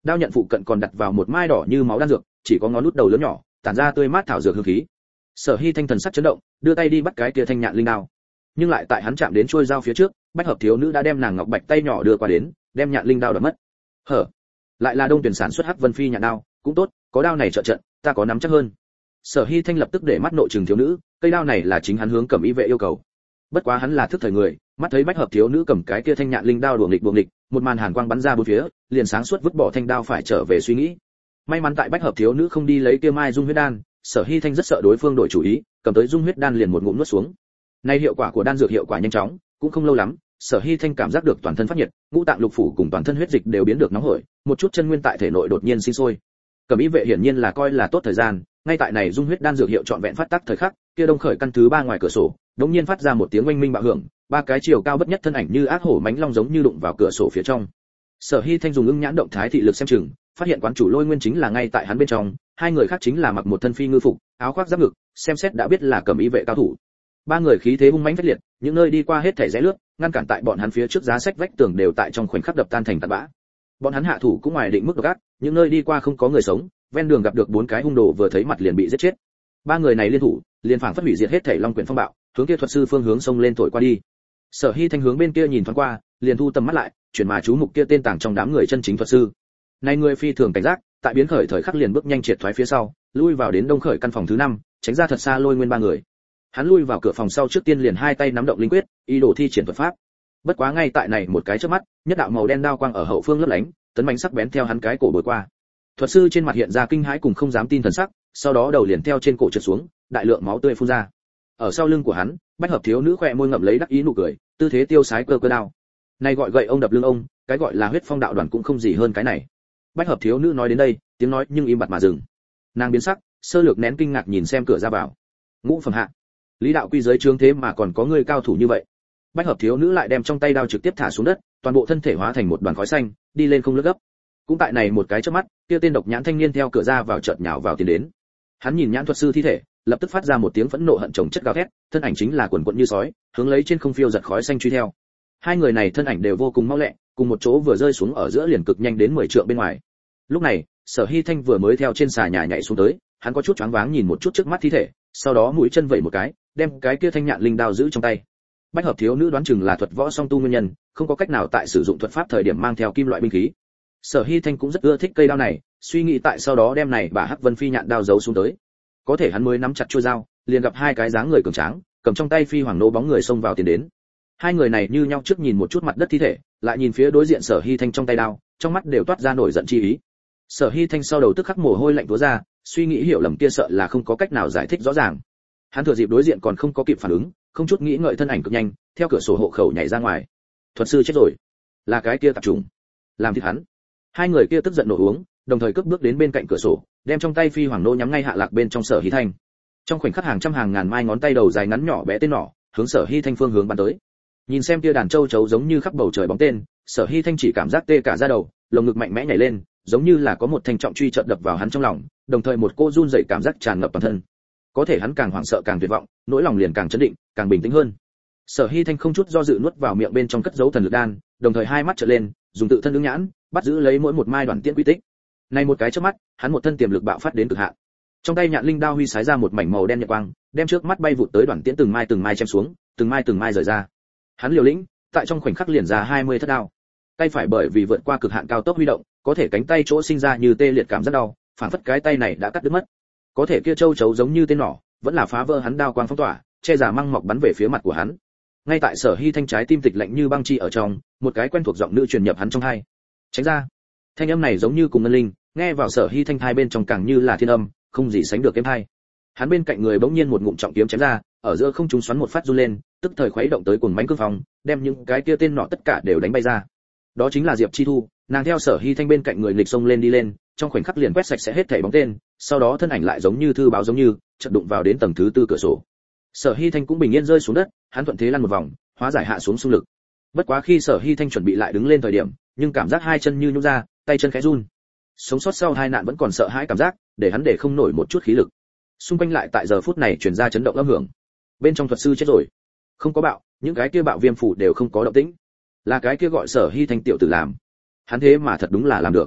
Đao nhận phụ cận còn đặt vào một mai đỏ như máu đan dược, chỉ có ngón nút đầu lớn nhỏ, tản ra tươi mát thảo dược hương khí. Sở Hi Thanh thần sắc chấn động, đưa tay đi bắt cái kia thanh nhạn linh đao. Nhưng lại tại hắn chạm đến chuôi dao phía trước, Bách Hợp thiếu nữ đã đem nàng ngọc bạch tay nhỏ đưa qua đến, đem nhạn linh đao đoạt mất. Hở, lại là Đông Tuyển sản xuất Hắc Vân Phi nhạn đao, cũng tốt, có đao này trợ trận, ta có nắm chắc hơn. Sở Hi Thanh lập tức để mắt nội trừng thiếu nữ, cây đao này là chính hắn hướng Cẩm Y vệ yêu cầu. Bất quá hắn là thức thời người, mắt thấy Bách Hợp thiếu nữ cầm cái kia thanh nhạn linh đao đuổi nghịch đuổi nghịch, một màn hàn quang bắn ra bốn phía, liền sáng suốt vứt bỏ thanh đao phải trở về suy nghĩ. May mắn tại Bách Hợp thiếu nữ không đi lấy kia mai dung huyết đan, Sở Hi Thanh rất sợ đối phương đổi chủ ý, cầm tới dung huyết đan liền một ngụm nuốt xuống. Nay hiệu quả của đan dược hiệu quả nhanh chóng, cũng không lâu lắm, Sở Hi Thanh cảm giác được toàn thân phát nhiệt, ngũ tạng lục phủ cùng toàn thân huyết dịch đều biến được nóng hổi, một chút chân nguyên tại thể nội đột nhiên sinh sôi. Cẩm Y vệ hiển nhiên là coi là tốt thời gian, ngay tại này dung huyết đan dược hiệu trọn vẹn phát tác thời khắc, kia đông khởi căn thứ ba ngoài cửa sổ, đột nhiên phát ra một tiếng oanh minh bạo hưởng, ba cái chiều cao bất nhất thân ảnh như ác hổ mãnh long giống như đụng vào cửa sổ phía trong. Sở Hi Thanh dùng ưng nhãn động thái thị lực xem chừng, phát hiện quán chủ Lôi Nguyên chính là ngay tại hắn bên trong, hai người khác chính là mặc một thân phi ngư phục, áo khoác giáp ngực, xem xét đã biết là Cẩm Y vệ cao thủ. Ba người khí thế hung mãnh phách liệt, những nơi đi qua hết thảy rẽ lướt, ngăn cản tại bọn hắn phía trước giá sách vách tường đều tại trong khoảnh khắc đập tan thành tạt bã. Bọn hắn hạ thủ cũng ngoài định mức độc ác, những nơi đi qua không có người sống, ven đường gặp được bốn cái hung đồ vừa thấy mặt liền bị giết chết. Ba người này liên thủ, liền phảng phất hủy diệt hết thảy long quyển phong bạo, hướng kia thuật sư phương hướng xông lên thổi qua đi. Sở Hi Thanh hướng bên kia nhìn thoáng qua, liền thu tầm mắt lại, chuyển mà chú mục kia tên tàng trong đám người chân chính thuật sư. Này người phi thường cảnh giác, tại biến khởi thời khắc liền bước nhanh triệt thoái phía sau, lui vào đến đông khởi căn phòng thứ năm, tránh ra thật xa Lôi Nguyên ba người. Hắn lui vào cửa phòng sau trước tiên liền hai tay nắm động linh quyết, ý đồ thi triển thuật pháp. Bất quá ngay tại này một cái chớp mắt, nhất đạo màu đen đao quang ở hậu phương lấp lánh, tấn mãnh sắc bén theo hắn cái cổ bồi qua. Thuật sư trên mặt hiện ra kinh hãi cùng không dám tin thần sắc, sau đó đầu liền theo trên cổ trượt xuống, đại lượng máu tươi phun ra. Ở sau lưng của hắn, Bách Hợp thiếu nữ khỏe môi ngậm lấy đắc ý nụ cười, tư thế tiêu sái cơ cơ đao. Này gọi gậy ông đập lưng ông, cái gọi là huyết phong đạo đoàn cũng không gì hơn cái này. Bách Hợp thiếu nữ nói đến đây, tiếng nói nhưng im bặt mà dừng. Nàng biến sắc, sơ lược nén kinh ngạc nhìn xem cửa ra vào. Ngũ phẩm hạ, Lý đạo quy giới trướng thế mà còn có người cao thủ như vậy. Bách Hợp thiếu nữ lại đem trong tay đao trực tiếp thả xuống đất, toàn bộ thân thể hóa thành một đoàn khói xanh, đi lên không lướt gấp. Cũng tại này một cái chớp mắt, kia tên độc nhãn thanh niên theo cửa ra vào chợt nhào vào tiến đến. Hắn nhìn nhãn thuật sư thi thể, lập tức phát ra một tiếng phẫn nộ hận chồng chất gào thét, thân ảnh chính là quần quần như sói, hướng lấy trên không phiêu giật khói xanh truy theo. Hai người này thân ảnh đều vô cùng mau lẹ, cùng một chỗ vừa rơi xuống ở giữa liền cực nhanh đến mười trượng bên ngoài. Lúc này, Sở Hi Thanh vừa mới theo trên xà nhà nhảy xuống tới, hắn có chút choáng váng nhìn một chút trước mắt thi thể, sau đó mũi chân vẩy một cái, đem cái kia thanh nhạn linh đao giữ trong tay. Bách Hợp thiếu nữ đoán chừng là thuật võ song tu nguyên nhân, không có cách nào tại sử dụng thuật pháp thời điểm mang theo kim loại binh khí. Sở Hi Thanh cũng rất ưa thích cây đao này, suy nghĩ tại sau đó đem này bà Hắc Vân Phi nhạn đao giấu xuống tới. Có thể hắn mới nắm chặt chuôi dao, liền gặp hai cái dáng người cường tráng, cầm trong tay phi hoàng nô bóng người xông vào tiến đến. Hai người này như nhau trước nhìn một chút mặt đất thi thể, lại nhìn phía đối diện Sở Hi Thanh trong tay đao, trong mắt đều toát ra nổi giận chi ý. Sở Hi Thanh sau đầu tức khắc mồ hôi lạnh túa ra, suy nghĩ hiểu lầm kia sợ là không có cách nào giải thích rõ ràng. Hắn thừa dịp đối diện còn không có kịp phản ứng, không chút nghĩ ngợi thân ảnh cực nhanh, theo cửa sổ hộ khẩu nhảy ra ngoài. Thuật sư chết rồi, là cái kia tạp trùng, làm thịt hắn. Hai người kia tức giận nổ uống, đồng thời cướp bước đến bên cạnh cửa sổ, đem trong tay phi hoàng nô nhắm ngay hạ lạc bên trong Sở Hi Thanh. Trong khoảnh khắc hàng trăm hàng ngàn mai ngón tay đầu dài ngắn nhỏ bé tên nỏ, hướng Sở Hi Thanh phương hướng bắn tới. Nhìn xem kia đàn châu chấu giống như khắp bầu trời bóng tên, Sở Hi Thanh chỉ cảm giác tê cả da đầu, lồng ngực mạnh mẽ nhảy lên, giống như là có một thanh trọng truy chợt đập vào hắn trong lòng, đồng thời một cô run rẩy cảm giác tràn ngập toàn thân. Có thể hắn càng hoảng sợ càng tuyệt vọng, nỗi lòng liền càng chấn định, càng bình tĩnh hơn. Sở Hi Thanh không chút do dự nuốt vào miệng bên trong cất giấu thần lực đan, đồng thời hai mắt trợn lên, dùng tự thân ứng nhãn, bắt giữ lấy mỗi một mai đoạn tiễn quy tích. Này một cái chớp mắt, hắn một thân tiềm lực bạo phát đến cực hạn. Trong tay nhạn linh đao huy sái ra một mảnh màu đen nhật quang, đem trước mắt bay vụt tới đoạn tiễn từng mai từng mai chém xuống, từng mai từng mai rời ra. Hắn liều lĩnh, tại trong khoảnh khắc liền ra hai mươi thất đao. Tay phải bởi vì vượt qua cực hạn cao tốc huy động, có thể cánh tay chỗ sinh ra như tê liệt cảm rất đau, phản phất cái tay này đã cắt đứt mất. Có thể kia châu chấu giống như tên nỏ, vẫn là phá vỡ hắn đao quang phong tỏa, che giả măng mọc bắn về phía mặt của hắn. Ngay tại Sở Hi Thanh trái tim tịch lạnh như băng chi ở trong, một cái quen thuộc giọng nữ truyền nhập hắn trong tai. Tránh ra. Thanh âm này giống như cùng ngân linh, nghe vào Sở Hi Thanh thai bên trong càng như là thiên âm, không gì sánh được êm tai. Hắn bên cạnh người bỗng nhiên một ngụm trọng kiếm chém ra, ở giữa không trung xoắn một phát run lên, tức thời khuấy động tới cuồng mãnh cương phong, đem những cái kia tên nọ tất cả đều đánh bay ra. Đó chính là Diệp Chi Thu, nàng theo Sở Hi Thanh bên cạnh người nghịch xông lên đi lên, trong khoảnh khắc liền quét sạch sẽ hết thảy bóng tên, sau đó thân ảnh lại giống như thư báo giống như, chợt đụng vào đến tầng thứ tư cửa sổ. Sở Hi Thanh cũng bình yên rơi xuống đất, hắn thuận thế lăn một vòng, hóa giải hạ xuống xung lực. Bất quá khi Sở Hi Thanh chuẩn bị lại đứng lên thời điểm, nhưng cảm giác hai chân như nhũn ra, tay chân khẽ run. Sống sót sau hai nạn vẫn còn sợ hãi cảm giác, để hắn để không nổi một chút khí lực. Xung quanh lại tại giờ phút này truyền ra chấn động âm hưởng. Bên trong thuật sư chết rồi. Không có bạo, những cái kia bạo viêm phủ đều không có động tĩnh. Là cái kia gọi Sở Hi Thanh tiểu tử làm. Hắn thế mà thật đúng là làm được.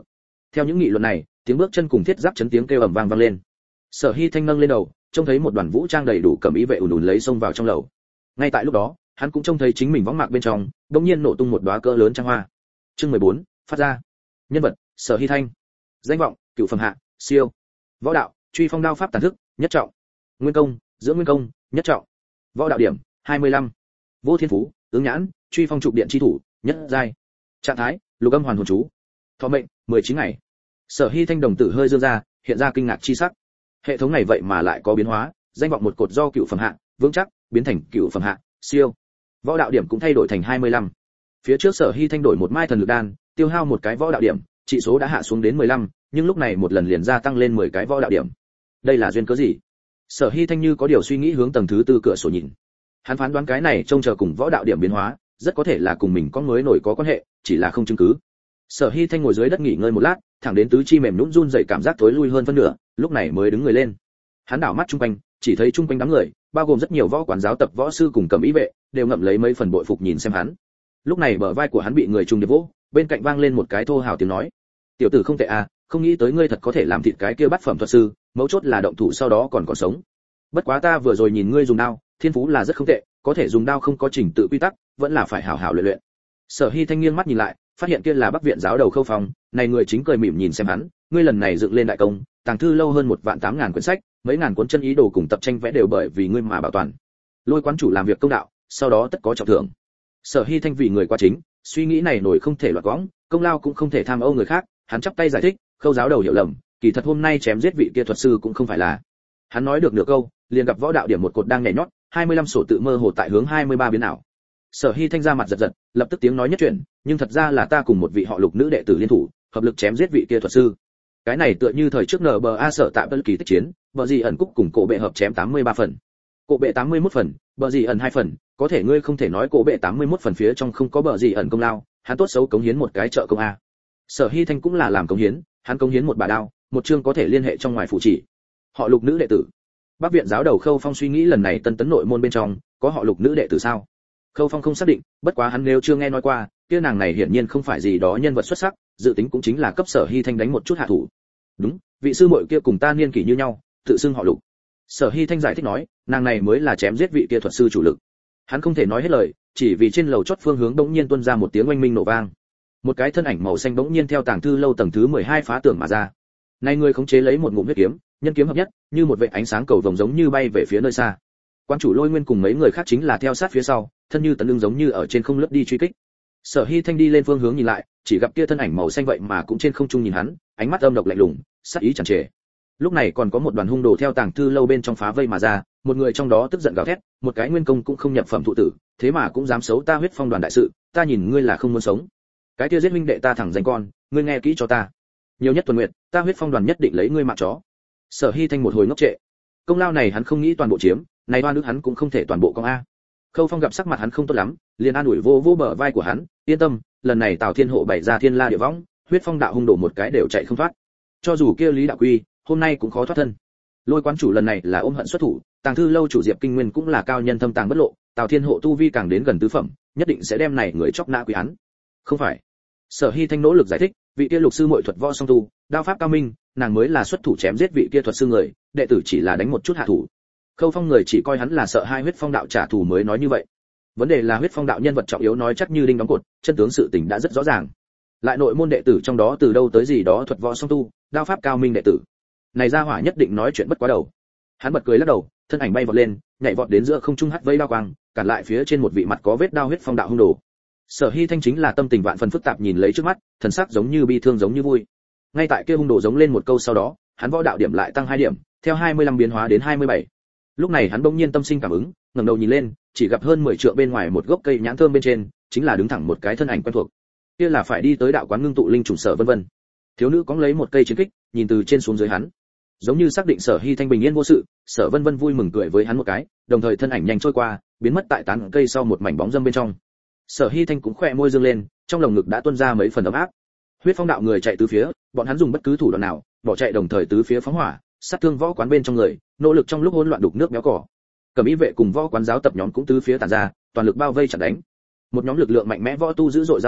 Theo những nghị luận này, tiếng bước chân cùng thiết giáp chấn tiếng kêu ầm vang vang lên. Sở Hi Thanh nâng lên đầu, trông thấy một đoàn vũ trang đầy đủ cẩm y vệ ùn ùn lấy xông vào trong lầu. Ngay tại lúc đó, hắn cũng trông thấy chính mình võng mạc bên trong, đột nhiên nổ tung một đóa cỡ lớn trăng hoa. Chương mười bốn, phát ra. Nhân vật: Sở Hi Thanh. Danh vọng: cựu phẩm hạ, siêu. Võ đạo: truy phong đao pháp tàn thức, nhất trọng. Nguyên công: dưỡng nguyên công, nhất trọng. Võ đạo điểm: hai mươi lăm. Vô thiên phú: ứng nhãn, truy phong trục điện chi thủ, nhất giai. Trạng thái: lục âm hoàn hồn chú. Thọ mệnh: mười chín ngày. Sở Hi Thanh đồng tử hơi dương ra, hiện ra kinh ngạc chi sắc. Hệ thống này vậy mà lại có biến hóa, danh vọng một cột do cựu phẩm hạ, vững chắc, biến thành cựu phẩm hạ, siêu. Võ đạo điểm cũng thay đổi thành hai mươi lăm. Phía trước Sở Hi Thanh đổi một mai thần lực đan, tiêu hao một cái võ đạo điểm, trị số đã hạ xuống đến mười lăm, nhưng lúc này một lần liền gia tăng lên mười cái võ đạo điểm. Đây là duyên cớ gì? Sở Hi Thanh như có điều suy nghĩ hướng tầng thứ tư cửa sổ nhìn. Hắn phán đoán cái này trông chờ cùng võ đạo điểm biến hóa, rất có thể là cùng mình có mới nổi có quan hệ, chỉ là không chứng cứ. Sở Hi Thanh ngồi dưới đất nghỉ ngơi một lát, thẳng đến tứ chi mềm nhũn run rẩy cảm giác tối lui hơn phân nửa, lúc này mới đứng người lên. Hắn đảo mắt chung quanh, chỉ thấy chung quanh đám người, bao gồm rất nhiều võ quán giáo tập võ sư cùng cẩm y vệ, đều ngậm lấy mấy phần bội phục nhìn xem hắn. Lúc này bờ vai của hắn bị người trùng điệp vỗ, bên cạnh vang lên một cái thô hào tiếng nói: "Tiểu tử không tệ à, không nghĩ tới ngươi thật có thể làm thịt cái kia bát phẩm thuật sư, mấu chốt là động thủ sau đó còn còn sống. Bất quá ta vừa rồi nhìn ngươi dùng đao, thiên phú là rất không tệ, có thể dùng đao không có trình tự quy tắc, vẫn là phải hảo hảo luyện luyện." Sở Hi Thanh nghiêng mắt nhìn lại, phát hiện kia là Bắc viện giáo đầu Khâu Phong, này người chính cười mỉm nhìn xem hắn, ngươi lần này dựng lên đại công, tàng thư lâu hơn một vạn tám ngàn quyển sách, mấy ngàn cuốn chân ý đồ cùng tập tranh vẽ đều bởi vì ngươi mà bảo toàn. Lôi quán chủ làm việc công đạo, sau đó tất có trọng thưởng. Sở Hi Thanh vì người qua chính, suy nghĩ này nổi không thể loạn quõng, công lao cũng không thể tham ô người khác, hắn chắp tay giải thích, Khâu giáo đầu hiểu lầm, kỳ thật hôm nay chém giết vị kia thuật sư cũng không phải là. Hắn nói được nửa câu, liền gặp võ đạo điểm một cột đang nhảy nhót, hai mươi lăm sổ tự mơ hồ tại hướng hai mươi ba biến ảo. Sở Hi Thanh ra mặt giật giật, lập tức tiếng nói nhất chuyển, nhưng thật ra là ta cùng một vị họ Lục nữ đệ tử liên thủ, hợp lực chém giết vị kia thuật sư. Cái này tựa như thời trước nờ bờ a sở tại bất kỳ tích chiến, bờ gì ẩn cúc cùng cổ bệ hợp chém tám mươi ba phần. Cổ bệ tám mươi mốt phần, bờ gì ẩn hai phần, có thể ngươi không thể nói cổ bệ tám mươi mốt phần phía trong không có bờ gì ẩn công lao, hắn tốt xấu cống hiến một cái trợ công a. Sở Hi Thanh cũng là làm cống hiến, hắn cống hiến một bà đao, một chương có thể liên hệ trong ngoài phụ chỉ. Họ Lục nữ đệ tử. Bắc viện giáo đầu Khâu Phong suy nghĩ lần này tân tấn nội môn bên trong có họ Lục nữ đệ tử sao? Khâu Phong không xác định, bất quá hắn nếu chưa nghe nói qua, kia nàng này hiển nhiên không phải gì đó nhân vật xuất sắc, dự tính cũng chính là cấp Sở Hi Thanh đánh một chút hạ thủ. Đúng, vị sư muội kia cùng ta niên kỷ như nhau, tự xưng họ Lục. Sở Hi Thanh giải thích nói, nàng này mới là chém giết vị kia thuật sư chủ lực. Hắn không thể nói hết lời, chỉ vì trên lầu chót phương hướng đống nhiên tuôn ra một tiếng oanh minh nổ vang. Một cái thân ảnh màu xanh đống nhiên theo tàng thư lâu tầng thứ mười hai phá tường mà ra. Này người khống chế lấy một ngụm huyết kiếm, nhân kiếm hợp nhất, như một vệt ánh sáng cầu vồng giống như bay về phía nơi xa. Quan chủ Lôi Nguyên cùng mấy người khác chính là theo sát phía sau, thân như tấn lưng giống như ở trên không lướt đi truy kích. Sở Hi Thanh đi lên phương hướng nhìn lại, chỉ gặp kia thân ảnh màu xanh vậy mà cũng trên không trung nhìn hắn, ánh mắt âm độc lạnh lùng, sát ý tràn trề. Lúc này còn có một đoàn hung đồ theo tàng thư lâu bên trong phá vây mà ra, một người trong đó tức giận gào thét, một cái nguyên công cũng không nhập phẩm thụ tử, thế mà cũng dám xấu ta huyết phong đoàn đại sự, ta nhìn ngươi là không muốn sống. Cái kia giết huynh đệ ta thẳng danh con, ngươi nghe kỹ cho ta. Nhiều nhất tuần nguyệt, ta huyết phong đoàn nhất định lấy ngươi mạng chó. Sở Hi Thanh một hồi ngốc trệ. Công lao này hắn không nghĩ toàn bộ chiếm, này oan ức hắn cũng không thể toàn bộ công a. Khâu Phong gặp sắc mặt hắn không tốt lắm, liền an ủi vô vô bờ vai của hắn, yên tâm, lần này Tào Thiên Hộ bày ra thiên la địa võng, huyết phong đạo hung đổ một cái đều chạy không thoát. Cho dù kia Lý Đạo Quy, hôm nay cũng khó thoát thân. Lôi quán chủ lần này là ôm hận xuất thủ, tàng thư lâu chủ Diệp Kinh Nguyên cũng là cao nhân thâm tàng bất lộ, Tào Thiên Hộ tu vi càng đến gần tứ phẩm, nhất định sẽ đem này người chọc nã quý án. Không phải. Sở Hi Thanh nỗ lực giải thích, vị kia lục sư muội thuật võ song tu, đao pháp cao minh, nàng mới là xuất thủ chém giết vị kia thuật sư người, đệ tử chỉ là đánh một chút hạ thủ. Khâu Phong người chỉ coi hắn là sợ hai huyết phong đạo trả thù mới nói như vậy. Vấn đề là huyết phong đạo nhân vật trọng yếu nói chắc như đinh đóng cột, chân tướng sự tình đã rất rõ ràng. Lại nội môn đệ tử trong đó từ đâu tới gì đó thuật võ song tu, đao pháp cao minh đệ tử. Này ra hỏa nhất định nói chuyện bất quá đầu. Hắn bật cười lắc đầu, thân ảnh bay vọt lên, nhảy vọt đến giữa không trung hất vây đao quang, cản lại phía trên một vị mặt có vết đao huyết phong đạo hung đồ. Sở Hi Thanh chính là tâm tình vạn phần phức tạp nhìn lấy trước mắt, thần sắc giống như bi thương giống như vui. Ngay tại kia hung đồ giống lên một câu sau đó, hắn võ đạo điểm lại tăng hai điểm, theo hai mươi lăm biến hóa đến hai mươi bảy. Lúc này hắn bỗng nhiên tâm sinh cảm ứng, ngẩng đầu nhìn lên, chỉ gặp hơn mười trượng bên ngoài một gốc cây nhãn thơm bên trên, chính là đứng thẳng một cái thân ảnh quen thuộc. Kia là phải đi tới đạo quán ngưng tụ linh trùng Sở Vân Vân. Thiếu nữ cóng lấy một cây chiến kích, nhìn từ trên xuống dưới hắn, giống như xác định Sở Hi Thanh bình yên vô sự. Sở Vân Vân vui mừng cười với hắn một cái, đồng thời thân ảnh nhanh trôi qua, biến mất tại tán cây sau một mảnh bóng râm bên trong. Sở Hi Thanh cũng khẽ môi dương lên, trong lồng ngực đã tuôn ra mấy phần ấm áp. Huyết phong đạo người chạy tứ phía, bọn hắn dùng bất cứ thủ đoạn nào, bỏ chạy đồng thời tứ phía phóng hỏa, sát thương võ quán bên trong người, nỗ lực trong lúc hỗn loạn đục nước béo cỏ. Cẩm y vệ cùng võ quán giáo tập nhóm cũng tứ phía tản ra, toàn lực bao vây chặn đánh. Một nhóm lực lượng mạnh mẽ võ tu dữ dội giao thủ,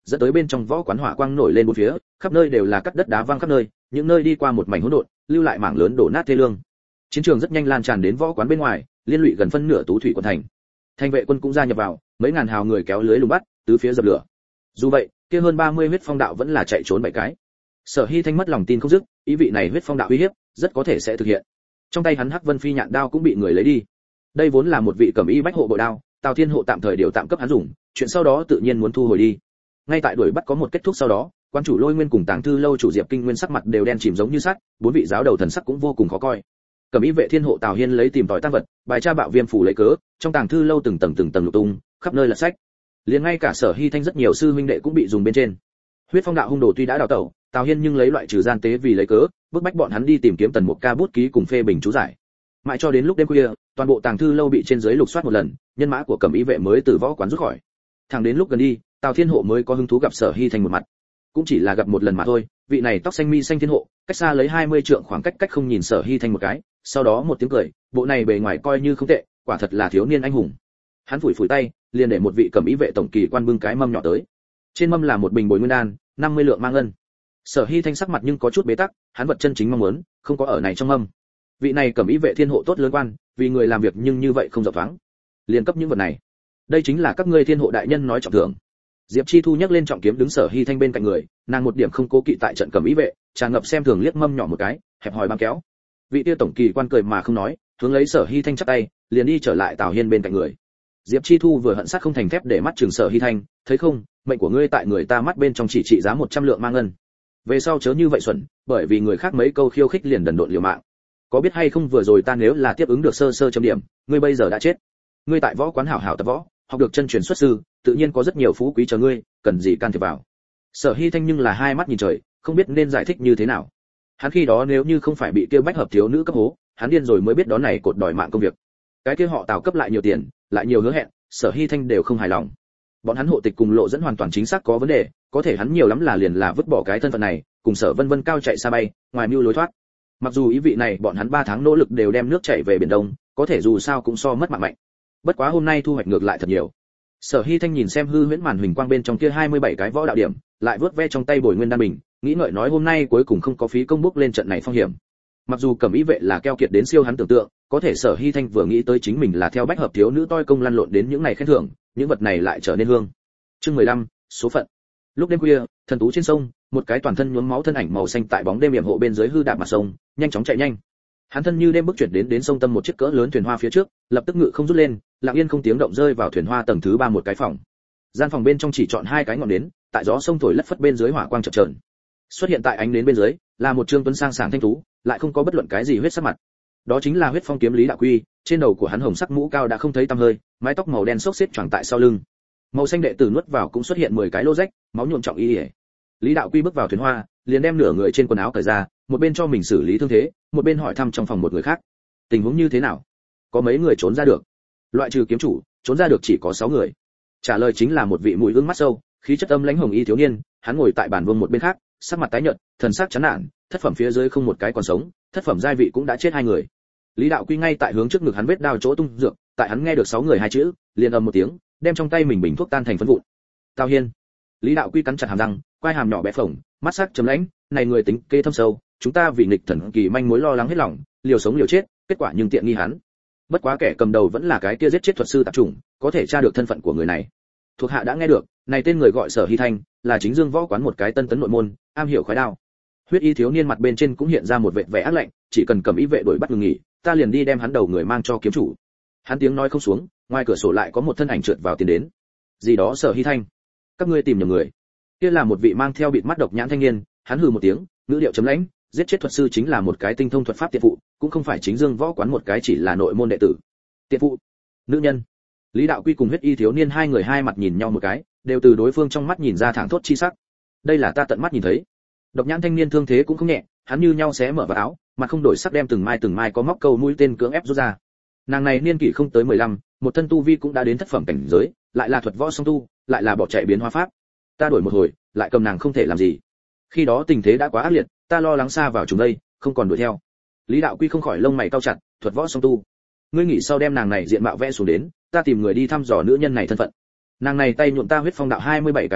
dẫn tới bên trong võ quán hỏa quang nổi lên một phía, khắp nơi đều là cắt đất đá văng khắp nơi, những nơi đi qua một mảnh hỗn độn, lưu lại mảng lớn đổ nát thê lương. Chiến trường rất nhanh lan tràn đến võ quán bên ngoài, liên lụy gần phân nửa Tú Thủy quận thành. Thành vệ quân cũng gia nhập vào, mấy ngàn hào người kéo lưới lùng bắt, tứ phía dập lửa. Dù vậy, kia hơn ba mươi huyết phong đạo vẫn là chạy trốn bảy cái. Sở Hy Thanh mất lòng tin không dứt, ý vị này huyết phong đạo uy hiếp, rất có thể sẽ thực hiện. Trong tay hắn Hắc Vân Phi nhạn đao cũng bị người lấy đi. Đây vốn là một vị cẩm y bách hộ bội đao, Tào Thiên Hộ tạm thời điều tạm cấp hắn dùng, chuyện sau đó tự nhiên muốn thu hồi đi. Ngay tại đuổi bắt có một kết thúc sau đó, quan chủ Lôi Nguyên cùng Tàng Thư lâu chủ Diệp Kinh Nguyên sắc mặt đều đen chìm giống như sắt, bốn vị giáo đầu thần sắc cũng vô cùng khó coi. Cẩm y vệ Thiên Hộ Tào Hiên lấy tìm tòi tăng vật, bài tra bạo viêm phủ lấy cớ, trong Tàng Thư lâu từng tầng từng tầng lục tung, khắp nơi là sách. Liền ngay cả Sở Hy Thanh rất nhiều sư huynh đệ cũng bị dùng bên trên. Huyết phong đạo hung đồ tuy đã đào tẩu, Tào Hiên nhưng lấy loại trừ gian tế vì lấy cớ, bức bách bọn hắn đi tìm kiếm Tần Mục Ca bút ký cùng phê bình chú giải. Mãi cho đến lúc đêm khuya, toàn bộ Tàng Thư lâu bị trên dưới lục soát một lần, nhân mã của Cẩm y vệ mới từ võ quán rút khỏi. Thẳng đến lúc gần đi, Tào Thiên Hộ mới có hứng thú gặp Sở Hy Thanh một mặt. Cũng chỉ là gặp một lần mà thôi, vị này tóc xanh mi xanh Thiên Hộ, cách xa lấy hai mươi trượng khoảng cách cách không nhìn Sở Hy Thanh một cái, sau đó một tiếng cười, bộ này bề ngoài coi như không tệ, quả thật là thiếu niên anh hùng. Hắn phủi phủi tay, liền để một vị Cẩm y vệ tổng kỳ quan bưng cái mâm nhỏ tới. Trên mâm là một bình bồi nguyên đan, năm mươi lượng mang ngân. Sở Hy Thanh sắc mặt nhưng có chút bế tắc, hắn vật chân chính mong muốn, không có ở này trong mâm. Vị này Cẩm y vệ Thiên Hộ tốt lớn quan, vì người làm việc nhưng như vậy không dập thoáng, liền cấp những vật này. Đây chính là các ngươi Thiên Hộ đại nhân nói trọng thưởng. Diệp Chi Thu nhấc lên trọng kiếm đứng Sở Hy Thanh bên cạnh người, nàng một điểm không cố kỵ tại trận Cẩm y vệ, tràn ngập xem thường liếc mâm nhỏ một cái, hẹp hòi bám kéo. Vị kia tổng kỳ quan cười mà không nói, hướng lấy Sở Hy Thanh chắp tay, liền đi trở lại Tào Hiên bên cạnh người. Diệp Chi Thu vừa hận sắt không thành thép để mắt trừng Sở Hy Thanh, thấy không, mệnh của ngươi tại người ta mắt bên trong chỉ trị giá một trăm lượng mang ngân. Về sau chớ như vậy xuẩn, bởi vì người khác mấy câu khiêu khích liền đần độn liều mạng. Có biết hay không vừa rồi ta nếu là tiếp ứng được sơ sơ chấm điểm, ngươi bây giờ đã chết. Ngươi tại võ quán hảo hảo tập võ, học được chân truyền xuất sư, tự nhiên có rất nhiều phú quý chờ ngươi, cần gì can thiệp vào. Sở Hy Thanh nhưng là hai mắt nhìn trời, không biết nên giải thích như thế nào. Hắn khi đó nếu như không phải bị kia bách hợp thiếu nữ cấp hố, hắn điên rồi mới biết đó này cột đòi mạng công việc. Cái kia họ Tào cấp lại nhiều tiền, lại nhiều hứa hẹn, Sở Hy Thanh đều không hài lòng. Bọn hắn hộ tịch cùng lộ dẫn hoàn toàn chính xác có vấn đề, có thể hắn nhiều lắm là liền là vứt bỏ cái thân phận này, cùng Sở Vân Vân cao chạy xa bay, ngoài mưu lối thoát. Mặc dù ý vị này bọn hắn ba tháng nỗ lực đều đem nước chảy về biển Đông, có thể dù sao cũng so mất mạng mạnh. Bất quá hôm nay thu hoạch ngược lại thật nhiều. Sở Hy Thanh nhìn xem hư huyễn màn huỳnh quang bên trong kia hai mươi bảy cái võ đạo điểm, lại vớt ve trong tay bồi nguyên đan bình, nghĩ ngợi nói hôm nay cuối cùng không có phí công bước lên trận này phong hiểm. Mặc dù Cẩm y vệ là keo kiệt đến siêu hắn tưởng tượng, có thể Sở Hy Thanh vừa nghĩ tới chính mình là theo bách hợp thiếu nữ toi công lăn lộn đến những này khen thưởng, những vật này lại trở nên hương. Chương mười lăm, số phận. Lúc đêm khuya, thần tú trên sông, một cái toàn thân nhuốm máu thân ảnh màu xanh tại bóng đêm yểm hộ bên dưới hư đạp mặt sông, nhanh chóng chạy nhanh. Hắn thân như đêm bước chuyển đến đến sông tâm một chiếc cỡ lớn thuyền hoa phía trước, lập tức ngự không rút lên, lặng yên không tiếng động rơi vào thuyền hoa tầng thứ ba một cái phòng. Gian phòng bên trong chỉ chọn hai cái ngọn nến, tại gió sông thổi lất phất bên dưới hỏa quang chập chờn. Xuất hiện tại ánh nến bên dưới, là một trương tuấn sang sảng thanh tú, lại không có bất luận cái gì huyết sắc mặt. Đó chính là huyết phong kiếm Lý Đạo Quy, trên đầu của hắn hồng sắc mũ cao đã không thấy tăm hơi, mái tóc màu đen xốc xếp choàng tại sau lưng. Màu xanh đệ tử nuốt vào cũng xuất hiện mười cái lỗ rách, máu nhuộm trọng y. Lý Đạo Quy bước vào thuyền hoa, liền đem nửa người trên quần áo cởi ra, một bên cho mình xử lý thương thế, một bên hỏi thăm trong phòng một người khác. Tình huống như thế nào? Có mấy người trốn ra được? Loại trừ kiếm chủ, trốn ra được chỉ có sáu người. Trả lời chính là một vị mũi ương mắt sâu, khí chất âm lãnh hồng y thiếu niên, hắn ngồi tại bàn vuông một bên khác, sắc mặt tái nhợt, thần sắc chán nản, thất phẩm phía dưới không một cái còn sống, thất phẩm giai vị cũng đã chết hai người. Lý Đạo Quy ngay tại hướng trước ngực hắn vết đao chỗ tung dược, tại hắn nghe được sáu người hai chữ, liền ầm một tiếng, đem trong tay mình bình thuốc tan thành phấn vụn. Tào Hiên. Lý Đạo Quy cắn chặt hàm răng, quai hàm nhỏ bé phồng, mắt sắc trầm lãnh, này người tính kê thâm sâu, chúng ta vì nghịch thần kỳ manh mối lo lắng hết lòng, liều sống liều chết, kết quả nhưng tiện nghi hắn. Bất quá kẻ cầm đầu vẫn là cái kia giết chết thuật sư tạp chủng, có thể tra được thân phận của người này. Thuộc hạ đã nghe được, này tên người gọi Sở Hy Thanh, là chính dương võ quán một cái tân tấn nội môn, am hiểu khói đao. Huyết y thiếu niên mặt bên trên cũng hiện ra một vẻ vẻ ác lạnh, chỉ cần cầm ý vệ đuổi bắt ngừng nghỉ, ta liền đi đem hắn đầu người mang cho kiếm chủ. Hắn tiếng nói không xuống, ngoài cửa sổ lại có một thân ảnh trượt vào tiến đến. Gì đó Sở Hy Thanh, các ngươi tìm nhầm người. Kia là một vị mang theo bịt mắt độc nhãn thanh niên, hắn hừ một tiếng, ngữ điệu chấm lãnh, giết chết thuật sư chính là một cái tinh thông thuật pháp tiện phụ, cũng không phải chính dương võ quán một cái chỉ là nội môn đệ tử. Tiện phụ, nữ nhân. Lý Đạo Quy cùng huyết y thiếu niên hai người hai mặt nhìn nhau một cái, đều từ đối phương trong mắt nhìn ra thẳng thốt chi sắc. Đây là ta tận mắt nhìn thấy. Độc nhãn thanh niên thương thế cũng không nhẹ, hắn như nhau xé mở vào áo, mà không đổi sắc đem từng mai từng mai có móc câu mũi tên cưỡng ép rút ra. Nàng này niên kỷ không tới mười lăm, một thân tu vi cũng đã đến thất phẩm cảnh giới, lại là thuật võ song tu, lại là bỏ chạy biến hóa pháp. Ta đuổi một hồi, lại cầm nàng không thể làm gì. Khi đó tình thế đã quá ác liệt, ta lo lắng xa vào chúng đây, không còn đuổi theo. Lý Đạo Quy không khỏi lông mày cau chặt, thuật võ song tu. Ngươi nghĩ sau đem nàng này diện mạo vẽ xuống đến, ta tìm người đi thăm dò nữ nhân này thân phận. Nàng này tay nhuộm ta huyết phong đạo hai mươi bảy cái nhân mạng,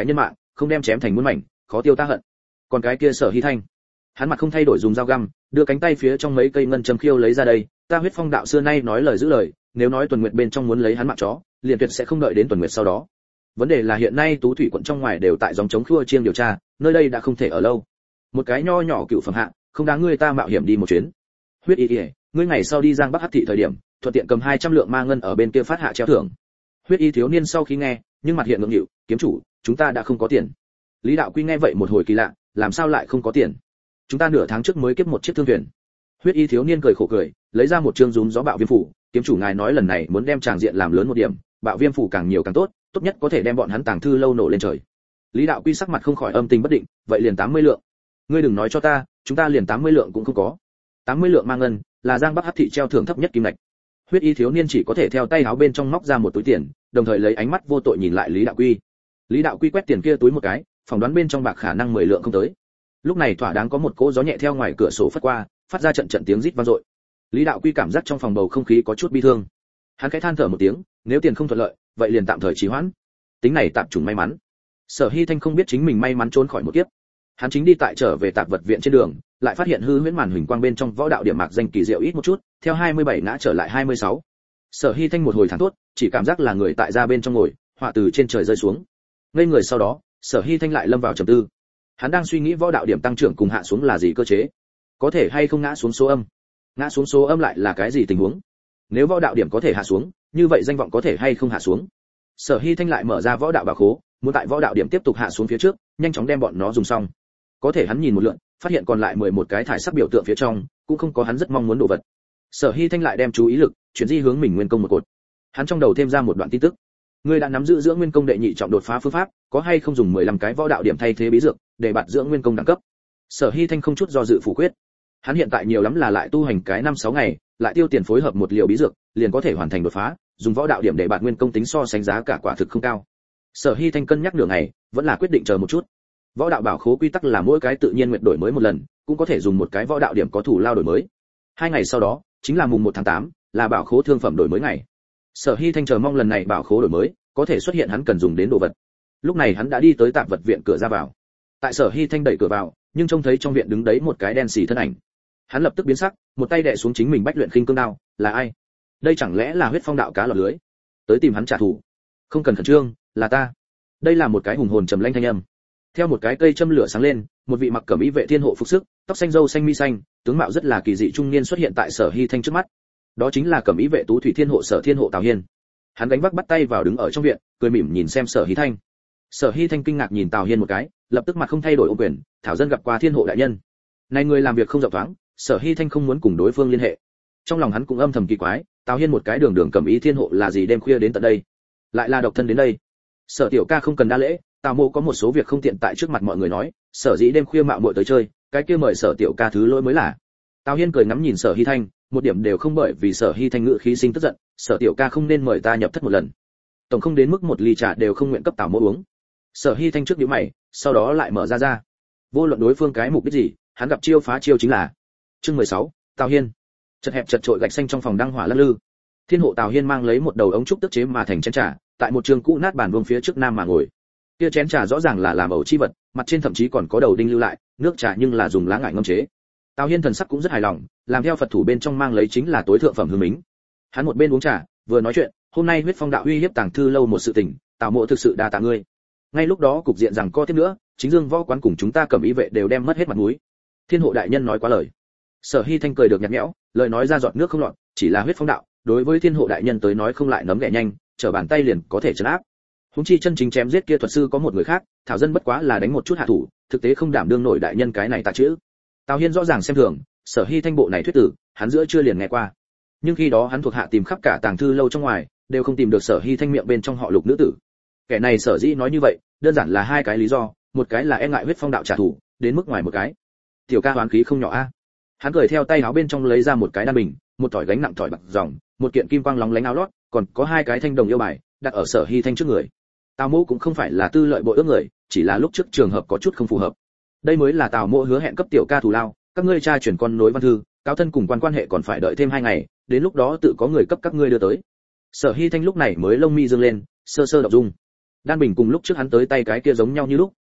không đem chém thành muôn mảnh, khó tiêu ta hận. Còn cái kia Sở Hy Thanh, hắn mặt không thay đổi dùng dao găm, đưa cánh tay phía trong mấy cây ngân châm khiêu lấy ra đây, ta Huyết Phong đạo xưa nay nói lời giữ lời, nếu nói Tuần Nguyệt bên trong muốn lấy hắn mạng chó, liền tuyệt sẽ không đợi đến Tuần Nguyệt sau đó. Vấn đề là hiện nay Tú Thủy quận trong ngoài đều tại dòng chống khua chiêng điều tra, nơi đây đã không thể ở lâu. Một cái nho nhỏ cựu phẩm hạ, không đáng ngươi ta mạo hiểm đi một chuyến. Huyết Y Y, ngươi ngày sau đi Giang Bắc Hắc thị thời điểm, thuận tiện cầm hai trăm lượng ma ngân ở bên kia phát hạ treo thưởng. Huyết Y thiếu niên sau khi nghe, nhưng mặt hiện ngượng nghịu, kiếm chủ, chúng ta đã không có tiền. Lý Đạo Quy nghe vậy một hồi kỳ lạ, làm sao lại không có tiền? Chúng ta nửa tháng trước mới kiếp một chiếc thương thuyền. Huyết Y thiếu niên cười khổ cười, lấy ra một chương rúm gió bạo viêm phủ, kiếm chủ ngài nói lần này muốn đem tràng diện làm lớn một điểm, bạo viêm phủ càng nhiều càng tốt, tốt nhất có thể đem bọn hắn tàng thư lâu nổ lên trời. Lý Đạo Quy sắc mặt không khỏi âm tình bất định, vậy liền tám mươi lượng. Ngươi đừng nói cho ta, chúng ta liền tám mươi lượng cũng không có. tám mươi lượng mang ngân, là Giang Bắc Hắc thị treo thưởng thấp nhất kim ngạch. Huyết Y thiếu niên chỉ có thể theo tay áo bên trong móc ra một túi tiền, đồng thời lấy ánh mắt vô tội nhìn lại Lý Đạo Quy. Lý Đạo Quy quét tiền kia túi một cái, phỏng đoán bên trong bạc khả năng mười lượng không tới. Lúc này thỏa đáng có một cỗ gió nhẹ theo ngoài cửa sổ phất qua, phát ra trận trận tiếng rít vang dội. Lý Đạo Quy cảm giác trong phòng bầu không khí có chút bi thương. Hắn khẽ than thở một tiếng, nếu tiền không thuận lợi, vậy liền tạm thời trì hoãn. Tính này tạm trùng may mắn. Sở Hy Thanh không biết chính mình may mắn trốn khỏi một kiếp. Hắn chính đi tại trở về tạp vật viện trên đường, lại phát hiện hư huyễn màn huỳnh quang bên trong võ đạo điểm mạc danh kỳ diệu ít một chút, theo hai mươi bảy ngã trở lại hai mươi sáu. Sở Hy Thanh một hồi thẳng thốt, chỉ cảm giác là người tại ra bên trong ngồi, họa từ trên trời rơi xuống. Ngây người sau đó, Sở Hy Thanh lại lâm vào trầm tư. Hắn đang suy nghĩ võ đạo điểm tăng trưởng cùng hạ xuống là gì cơ chế, có thể hay không ngã xuống số âm, ngã xuống số âm lại là cái gì tình huống. Nếu võ đạo điểm có thể hạ xuống, như vậy danh vọng có thể hay không hạ xuống. Sở Hy Thanh lại mở ra võ đạo bảo khố, muốn tại võ đạo điểm tiếp tục hạ xuống phía trước, nhanh chóng đem bọn nó dùng xong. Có thể hắn nhìn một lượt, phát hiện còn lại mười một cái thải sắc biểu tượng phía trong, cũng không có hắn rất mong muốn đồ vật. Sở Hy Thanh lại đem chú ý lực chuyển di hướng mình nguyên công một cột. Hắn trong đầu thêm ra một đoạn tin tức. Ngươi đã nắm giữ dưỡng nguyên công đệ nhị trọng đột phá phương pháp, có hay không dùng mười lăm cái võ đạo điểm thay thế bí dược, để bạt dưỡng nguyên công đẳng cấp. Sở Hy Thanh không chút do dự phủ quyết. Hắn hiện tại nhiều lắm là lại tu hành cái năm sáu ngày, lại tiêu tiền phối hợp một liều bí dược, liền có thể hoàn thành đột phá, dùng võ đạo điểm để bạt nguyên công tính so sánh giá cả quả thực không cao. Sở Hy Thanh cân nhắc nửa ngày, vẫn là quyết định chờ một chút. Võ đạo bảo khố quy tắc là mỗi cái tự nhiên nguyện đổi mới một lần, cũng có thể dùng một cái võ đạo điểm có thủ lao đổi mới. Hai ngày sau đó, chính là mùng một tháng tám, là bảo khố thương phẩm đổi mới ngày. Sở Hy Thanh chờ mong lần này bảo khố đổi mới, có thể xuất hiện hắn cần dùng đến đồ vật. Lúc này hắn đã đi tới tạp vật viện cửa ra vào. Tại Sở Hy Thanh đẩy cửa vào, nhưng trông thấy trong viện đứng đấy một cái đen xì thân ảnh. Hắn lập tức biến sắc, một tay đè xuống chính mình bách luyện khinh cương đao, là ai? Đây chẳng lẽ là Huyết Phong đạo cá lọt lưới, tới tìm hắn trả thù? Không cần khẩn trương, là ta. Đây là một cái hùng hồn trầm lanh thanh âm. Theo một cái cây châm lửa sáng lên, một vị mặc cẩm y vệ thiên hộ phục sức, tóc xanh râu xanh mi xanh, tướng mạo rất là kỳ dị trung niên xuất hiện tại Sở Hy Thanh trước mắt. Đó chính là cẩm y vệ tú thủy thiên hộ Sở Thiên hộ Tào Hiên. Hắn gánh vác bắt tay vào đứng ở trong viện, cười mỉm nhìn xem Sở Hy Thanh. Sở Hy Thanh kinh ngạc nhìn Tào Hiên một cái, lập tức mặt không thay đổi ôm quyền, thảo dân gặp qua thiên hộ đại nhân. Này người làm việc không rộng thoáng, Sở Hy Thanh không muốn cùng đối phương liên hệ. Trong lòng hắn cũng âm thầm kỳ quái, Tào Hiên một cái đường đường cẩm y thiên hộ là gì đêm khuya đến tận đây, lại là độc thân đến đây. Sở tiểu ca không cần đa lễ, Tào mộ có một số việc không tiện tại trước mặt mọi người nói, sở dĩ đêm khuya mạo muội tới chơi, cái kia mời Sở tiểu ca thứ lỗi mới là. Tào Hiên cười ngắm nhìn Sở Hy Thanh, một điểm đều không bởi vì Sở Hy Thanh ngữ khí sinh tức giận, Sở tiểu ca không nên mời ta nhập thất một lần, tổng không đến mức một ly trà đều không nguyện cấp Tào mộ uống. Sở Hy Thanh trước nhíu mày, sau đó lại mở ra ra. Vô luận đối phương cái mục đích gì, hắn gặp chiêu phá chiêu chính là. Chương mười sáu, Tào Hiên. Chật hẹp chật trội gạch xanh trong phòng đăng hỏa lắc lư. Thiên hộ Tào Hiên mang lấy một đầu ống trúc tức chế mà thành chén trà, tại một trường cũ nát bàn vuông phía trước nam mà ngồi. Kia chén trà rõ ràng là làm ẩu chi vật, mặt trên thậm chí còn có đầu đinh lưu lại, nước trà nhưng là dùng lá ngải ngâm chế. Tào Hiên thần sắc cũng rất hài lòng, làm theo Phật thủ bên trong mang lấy chính là tối thượng phẩm hương mính. Hắn một bên uống trà, vừa nói chuyện, hôm nay Huyết Phong đạo uy hiếp tàng thư lâu một sự tình, Tào mộ thực sự đa tạ ngươi. Ngay lúc đó cục diện rằng co tiếp nữa, chính Dương võ quán cùng chúng ta cầm ý vệ đều đem mất hết mặt mũi. Thiên hộ đại nhân nói quá lời. Sở Hy Thanh cười được nhạt nhẽo, lời nói ra giọt nước không lọt, chỉ là Huyết Phong đạo, đối với thiên hộ đại nhân tới nói không lại nấm ghẻ nhanh, trở bàn tay liền có thể trấn áp. Húng chi chân chính chém giết kia thuật sư có một người khác, thảo dân bất quá là đánh một chút hạ thủ, thực tế không đảm đương nổi đại nhân cái này tạ chữ. Tào Hiên rõ ràng xem thường, Sở Hy Thanh bộ này thuyết tử, hắn giữa chưa liền nghe qua. Nhưng khi đó hắn thuộc hạ tìm khắp cả tàng thư lâu trong ngoài, đều không tìm được Sở Hy Thanh miệng bên trong họ Lục nữ tử. Kẻ này sở dĩ nói như vậy, đơn giản là hai cái lý do, một cái là e ngại Huyết Phong đạo trả thù, đến mức ngoài một cái. Tiểu ca hoán khí không nhỏ a. Hắn cười theo tay áo bên trong lấy ra một cái đan bình, một thỏi gánh nặng thỏi bạc ròng, một kiện kim quang lóng lánh áo lót, còn có hai cái thanh đồng yêu bài, đặt ở Sở Hy Thanh trước người. Tào Mỗ cũng không phải là tư lợi bội ước người, chỉ là lúc trước trường hợp có chút không phù hợp. Đây mới là Tào Mỗ hứa hẹn cấp tiểu ca thù lao, các ngươi tra chuyển con nối văn thư, cáo thân cùng quan quan hệ còn phải đợi thêm hai ngày, đến lúc đó tự có người cấp các ngươi đưa tới. Sở Hy Thanh lúc này mới lông mi dương lên, sơ sơ động dung. Đan bình cùng lúc trước hắn tới tay cái kia giống nhau như lúc,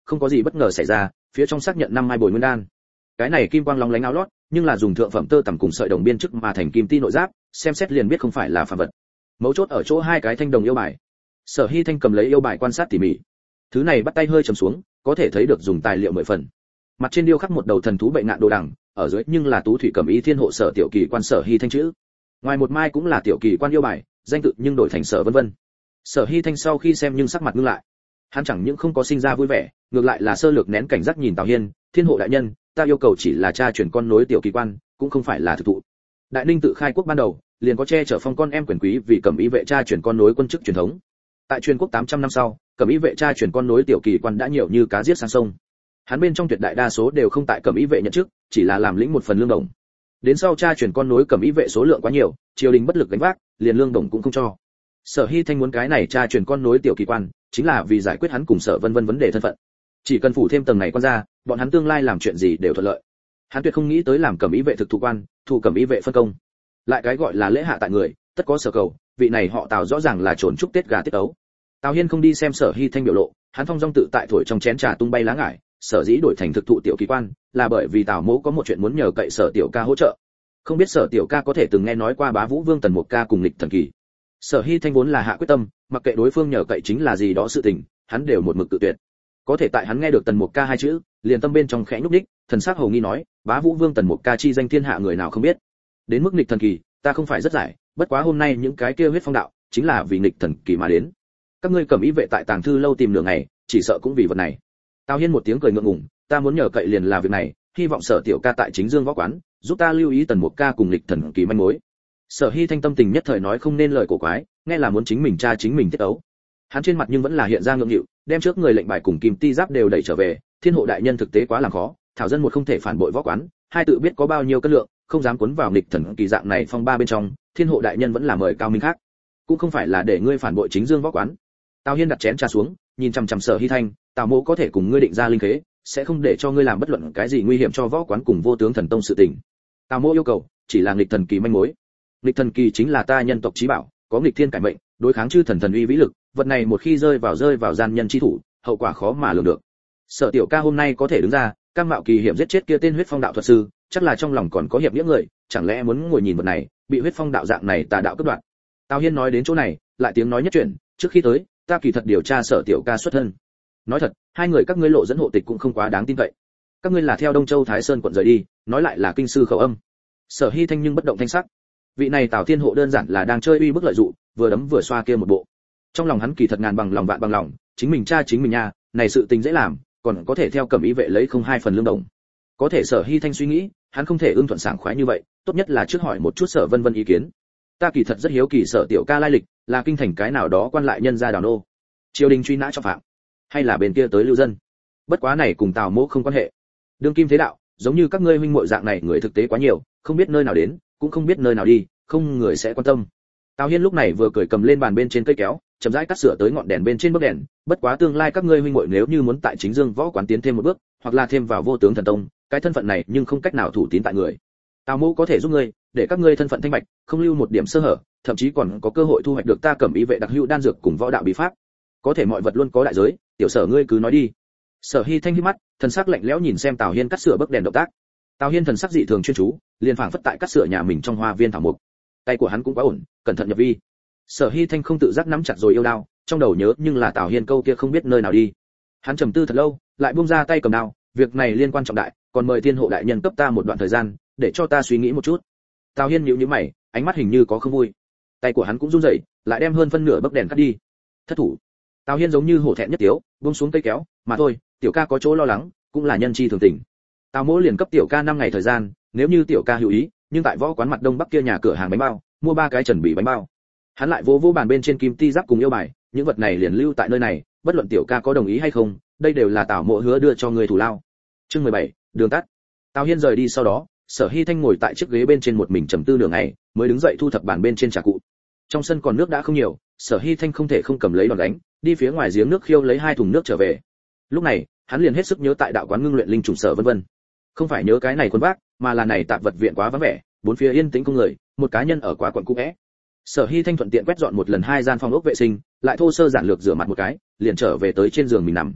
không có gì bất ngờ xảy ra, phía trong xác nhận năm mai bồi nguyên đan. Cái này kim quang lóng lánh áo lót, nhưng là dùng thượng phẩm tơ tằm cùng sợi đồng biên chức mà thành kim ti nội giáp, xem xét liền biết không phải là phàm vật. Mấu chốt ở chỗ hai cái thanh đồng yêu bài. Sở Hi Thanh cầm lấy yêu bài quan sát tỉ mỉ. Thứ này bắt tay hơi trầm xuống, có thể thấy được dùng tài liệu mười phần. Mặt trên điêu khắc một đầu thần thú bệnh ngạn đồ đằng, ở dưới nhưng là tú thủy cẩm y thiên hộ sở tiểu kỳ quan Sở Hi Thanh chữ. Ngoài một mai cũng là tiểu kỳ quan yêu bài, danh tự nhưng đổi thành Sở vân vân. Sở Hi Thanh sau khi xem nhưng sắc mặt ngưng lại. Hắn chẳng những không có sinh ra vui vẻ, ngược lại là sơ lược nén cảnh giác nhìn Tào Hiên, thiên hộ đại nhân, ta yêu cầu chỉ là cha truyền con nối tiểu kỳ quan, cũng không phải là thực thụ. Đại Ninh tự khai quốc ban đầu, liền có che chở phong con em quyền quý vì cẩm y vệ cha truyền con nối quân chức truyền thống. Tại truyền quốc tám trăm năm sau, cẩm y vệ cha truyền con nối tiểu kỳ quan đã nhiều như cá giết sang sông. Hắn bên trong tuyệt đại đa số đều không tại cẩm y vệ nhận chức, chỉ là làm lĩnh một phần lương đồng. Đến sau cha truyền con nối cẩm y vệ số lượng quá nhiều, triều đình bất lực gánh vác, liền lương đồng cũng không cho. Sở Hi Thanh muốn cái này cha truyền con nối tiểu kỳ quan, chính là vì giải quyết hắn cùng Sở Vân Vân vấn đề thân phận. Chỉ cần phủ thêm tầng này quan ra, bọn hắn tương lai làm chuyện gì đều thuận lợi. Hắn tuyệt không nghĩ tới làm cẩm y vệ thực thụ quan, thủ cẩm y vệ phân công. Lại cái gọi là lễ hạ tại người, tất có sở cầu, vị này họ Tào rõ ràng là trốn chúc Tết gà tiết ấu. Tào Hiên không đi xem Sở Hi Thanh biểu lộ, hắn phong dong tự tại thổi trong chén trà tung bay lá ngải, sở dĩ đổi thành thực thụ tiểu kỳ quan, là bởi vì Tào Mỗ có một chuyện muốn nhờ cậy Sở tiểu ca hỗ trợ. Không biết Sở tiểu ca có thể từng nghe nói qua Bá Vũ Vương Tần Mục ca cùng Lịch Thần Kỳ. Sở Hi Thanh vốn là hạ quyết tâm, mặc kệ đối phương nhờ cậy chính là gì đó sự tình, hắn đều một mực tự tuyệt. Có thể tại hắn nghe được Tần Mục ca hai chữ, liền tâm bên trong khẽ nhúc nhích, thần sắc hầu nghi nói, Bá Vũ Vương Tần Mục ca chi danh thiên hạ người nào không biết. Đến mức Lịch Thần Kỳ, ta không phải rất giải, bất quá hôm nay những cái kia huyết phong đạo, chính là vì Lịch Thần Kỳ mà đến. Các ngươi cầm ý vệ tại tàng thư lâu tìm nửa ngày, chỉ sợ cũng vì vật này. Tào Hiên một tiếng cười ngượng ngùng, ta muốn nhờ cậy liền là việc này, hy vọng Sở tiểu ca tại Chính Dương võ quán, giúp ta lưu ý Tần Mục ca cùng Lịch Thần Kỳ manh mối. Sở Hi Thanh tâm tình nhất thời nói không nên lời cổ quái, nghe là muốn chính mình tra chính mình tiết ấu. Hắn trên mặt nhưng vẫn là hiện ra ngượng nghịu, đem trước người lệnh bài cùng kim ti giáp đều đẩy trở về, thiên hộ đại nhân thực tế quá làm khó, thảo dân một không thể phản bội võ quán, hai tự biết có bao nhiêu cân lượng, không dám cuốn vào Lịch Thần Kỳ dạng này phong ba bên trong, thiên hộ đại nhân vẫn là mời cao minh khác, cũng không phải là để ngươi phản bội Chính Dương võ quán. Tào Hiên đặt chén trà xuống, nhìn chằm chằm Sở Hi Thanh, Tào Mỗ có thể cùng ngươi định ra linh khế, sẽ không để cho ngươi làm bất luận cái gì nguy hiểm cho võ quán cùng vô tướng thần tông sự tình. Tào Mỗ yêu cầu chỉ là Lịch Thần Kỳ manh mối. Lịch Thần Kỳ chính là ta nhân tộc chí bảo, có nghịch thiên cải mệnh, đối kháng chư thần thần uy vĩ lực, vật này một khi rơi vào rơi vào gian nhân chi thủ, hậu quả khó mà lường được. Sở tiểu ca hôm nay có thể đứng ra, cam mạo kỳ hiểm giết chết kia tên huyết phong đạo thuật sư, chắc là trong lòng còn có hiệp nghĩa người, chẳng lẽ muốn ngồi nhìn vật này, bị huyết phong đạo dạng này tà đạo cướp đoạt. Tào Hiên nói đến chỗ này, lại tiếng nói nhất chuyển, trước khi tới, ta kỳ thật điều tra Sở tiểu ca xuất thân. Nói thật, hai người các ngươi lộ dẫn hộ tịch cũng không quá đáng tin cậy. Các ngươi là theo Đông Châu Thái Sơn quận rời đi, nói lại là kinh sư khẩu âm. Sở Hi Thanh nhưng bất động thanh sắc. Vị này Tào Thiên hộ đơn giản là đang chơi uy bức lợi dụ, vừa đấm vừa xoa kia một bộ. Trong lòng hắn kỳ thật ngàn bằng lòng vạn bằng lòng, chính mình cha chính mình nha, này sự tình dễ làm, còn có thể theo cẩm ý vệ lấy không hai phần lương đồng. Có thể Sở Hi Thanh suy nghĩ, hắn không thể ưng thuận sảng khoái như vậy, tốt nhất là trước hỏi một chút Sở Vân Vân ý kiến. Ta kỳ thật rất hiếu kỳ Sở tiểu ca lai lịch, là kinh thành cái nào đó quan lại nhân gia đào nô, triều đình truy nã trọng phạm, hay là bên kia tới lưu dân. Bất quá này cùng Tào Mỗ không quan hệ. Đương kim thế đạo, giống như các ngươi huynh muội dạng này người thực tế quá nhiều, không biết nơi nào đến, cũng không biết nơi nào đi, không người sẽ quan tâm. Tào Hiên lúc này vừa cười cầm lên bàn bên trên cây kéo, chậm rãi cắt sửa tới ngọn đèn bên trên bức đèn, bất quá tương lai các ngươi huynh muội nếu như muốn tại Chính Dương võ quán tiến thêm một bước, hoặc là thêm vào vô tướng thần tông, cái thân phận này nhưng không cách nào thủ tín tại người. Tào Mỗ có thể giúp ngươi, để các ngươi thân phận thanh bạch, không lưu một điểm sơ hở, thậm chí còn có cơ hội thu hoạch được ta cẩm ý vệ đặc hữu đan dược cùng võ đạo bí pháp. Có thể mọi vật luôn có đại giới, tiểu Sở ngươi cứ nói đi. Sở Hi Thanh híp mắt, thần sắc lạnh lẽo nhìn xem Tào Hiên cắt sửa bức đèn động tác. Tào Hiên thần sắc dị thường chuyên chú, liền phảng phất tại cắt sửa nhà mình trong hoa viên thảo mục. Tay của hắn cũng quá ổn, cẩn thận nhập vi. Sở Hi Thanh không tự giác nắm chặt rồi yêu đao, trong đầu nhớ nhưng là Tào Hiên câu kia không biết nơi nào đi. Hắn trầm tư thật lâu, lại buông ra tay cầm đao, việc này liên quan trọng đại, còn mời thiên hộ đại nhân cấp ta một đoạn thời gian, để cho ta suy nghĩ một chút. Tào Hiên nhíu nhíu mày, ánh mắt hình như có không vui. Tay của hắn cũng run rẩy, lại đem hơn phân nửa bức đèn cắt đi. Thất thủ. Tào Hiên giống như hổ thẹn nhất tiếu, buông xuống cây kéo, mà thôi, tiểu ca có chỗ lo lắng, cũng là nhân chi thường tình. Tào Mỗ liền cấp tiểu ca năm ngày thời gian, nếu như tiểu ca hữu ý, nhưng tại võ quán mặt đông bắc kia nhà cửa hàng bánh bao, mua ba cái chuẩn bị bánh bao. Hắn lại vỗ vỗ bàn bên trên kim ti giáp cùng yêu bài, những vật này liền lưu tại nơi này, bất luận tiểu ca có đồng ý hay không, đây đều là Tào Mỗ hứa đưa cho người thủ lao. Chương mười bảy, đường tắt. Tào Hiên rời đi sau đó, Sở Hi Thanh ngồi tại chiếc ghế bên trên một mình trầm tư nửa ngày, mới đứng dậy thu thập bàn bên trên trà cụ. Trong sân còn nước đã không nhiều, Sở Hi Thanh không thể không cầm lấy đòn đánh, đi phía ngoài giếng nước khiêu lấy hai thùng nước trở về. Lúc này, hắn liền hết sức nhớ tại đạo quán ngưng luyện linh trùng Sở Vân Vân. Không phải nhớ cái này quân bác, mà là này tạp vật viện quá vắng vẻ, bốn phía yên tĩnh không người, một cá nhân ở quá quận cũ é. Sở Hi Thanh thuận tiện quét dọn một lần hai gian phòng ốc vệ sinh, lại thô sơ giản lược rửa mặt một cái, liền trở về tới trên giường mình nằm.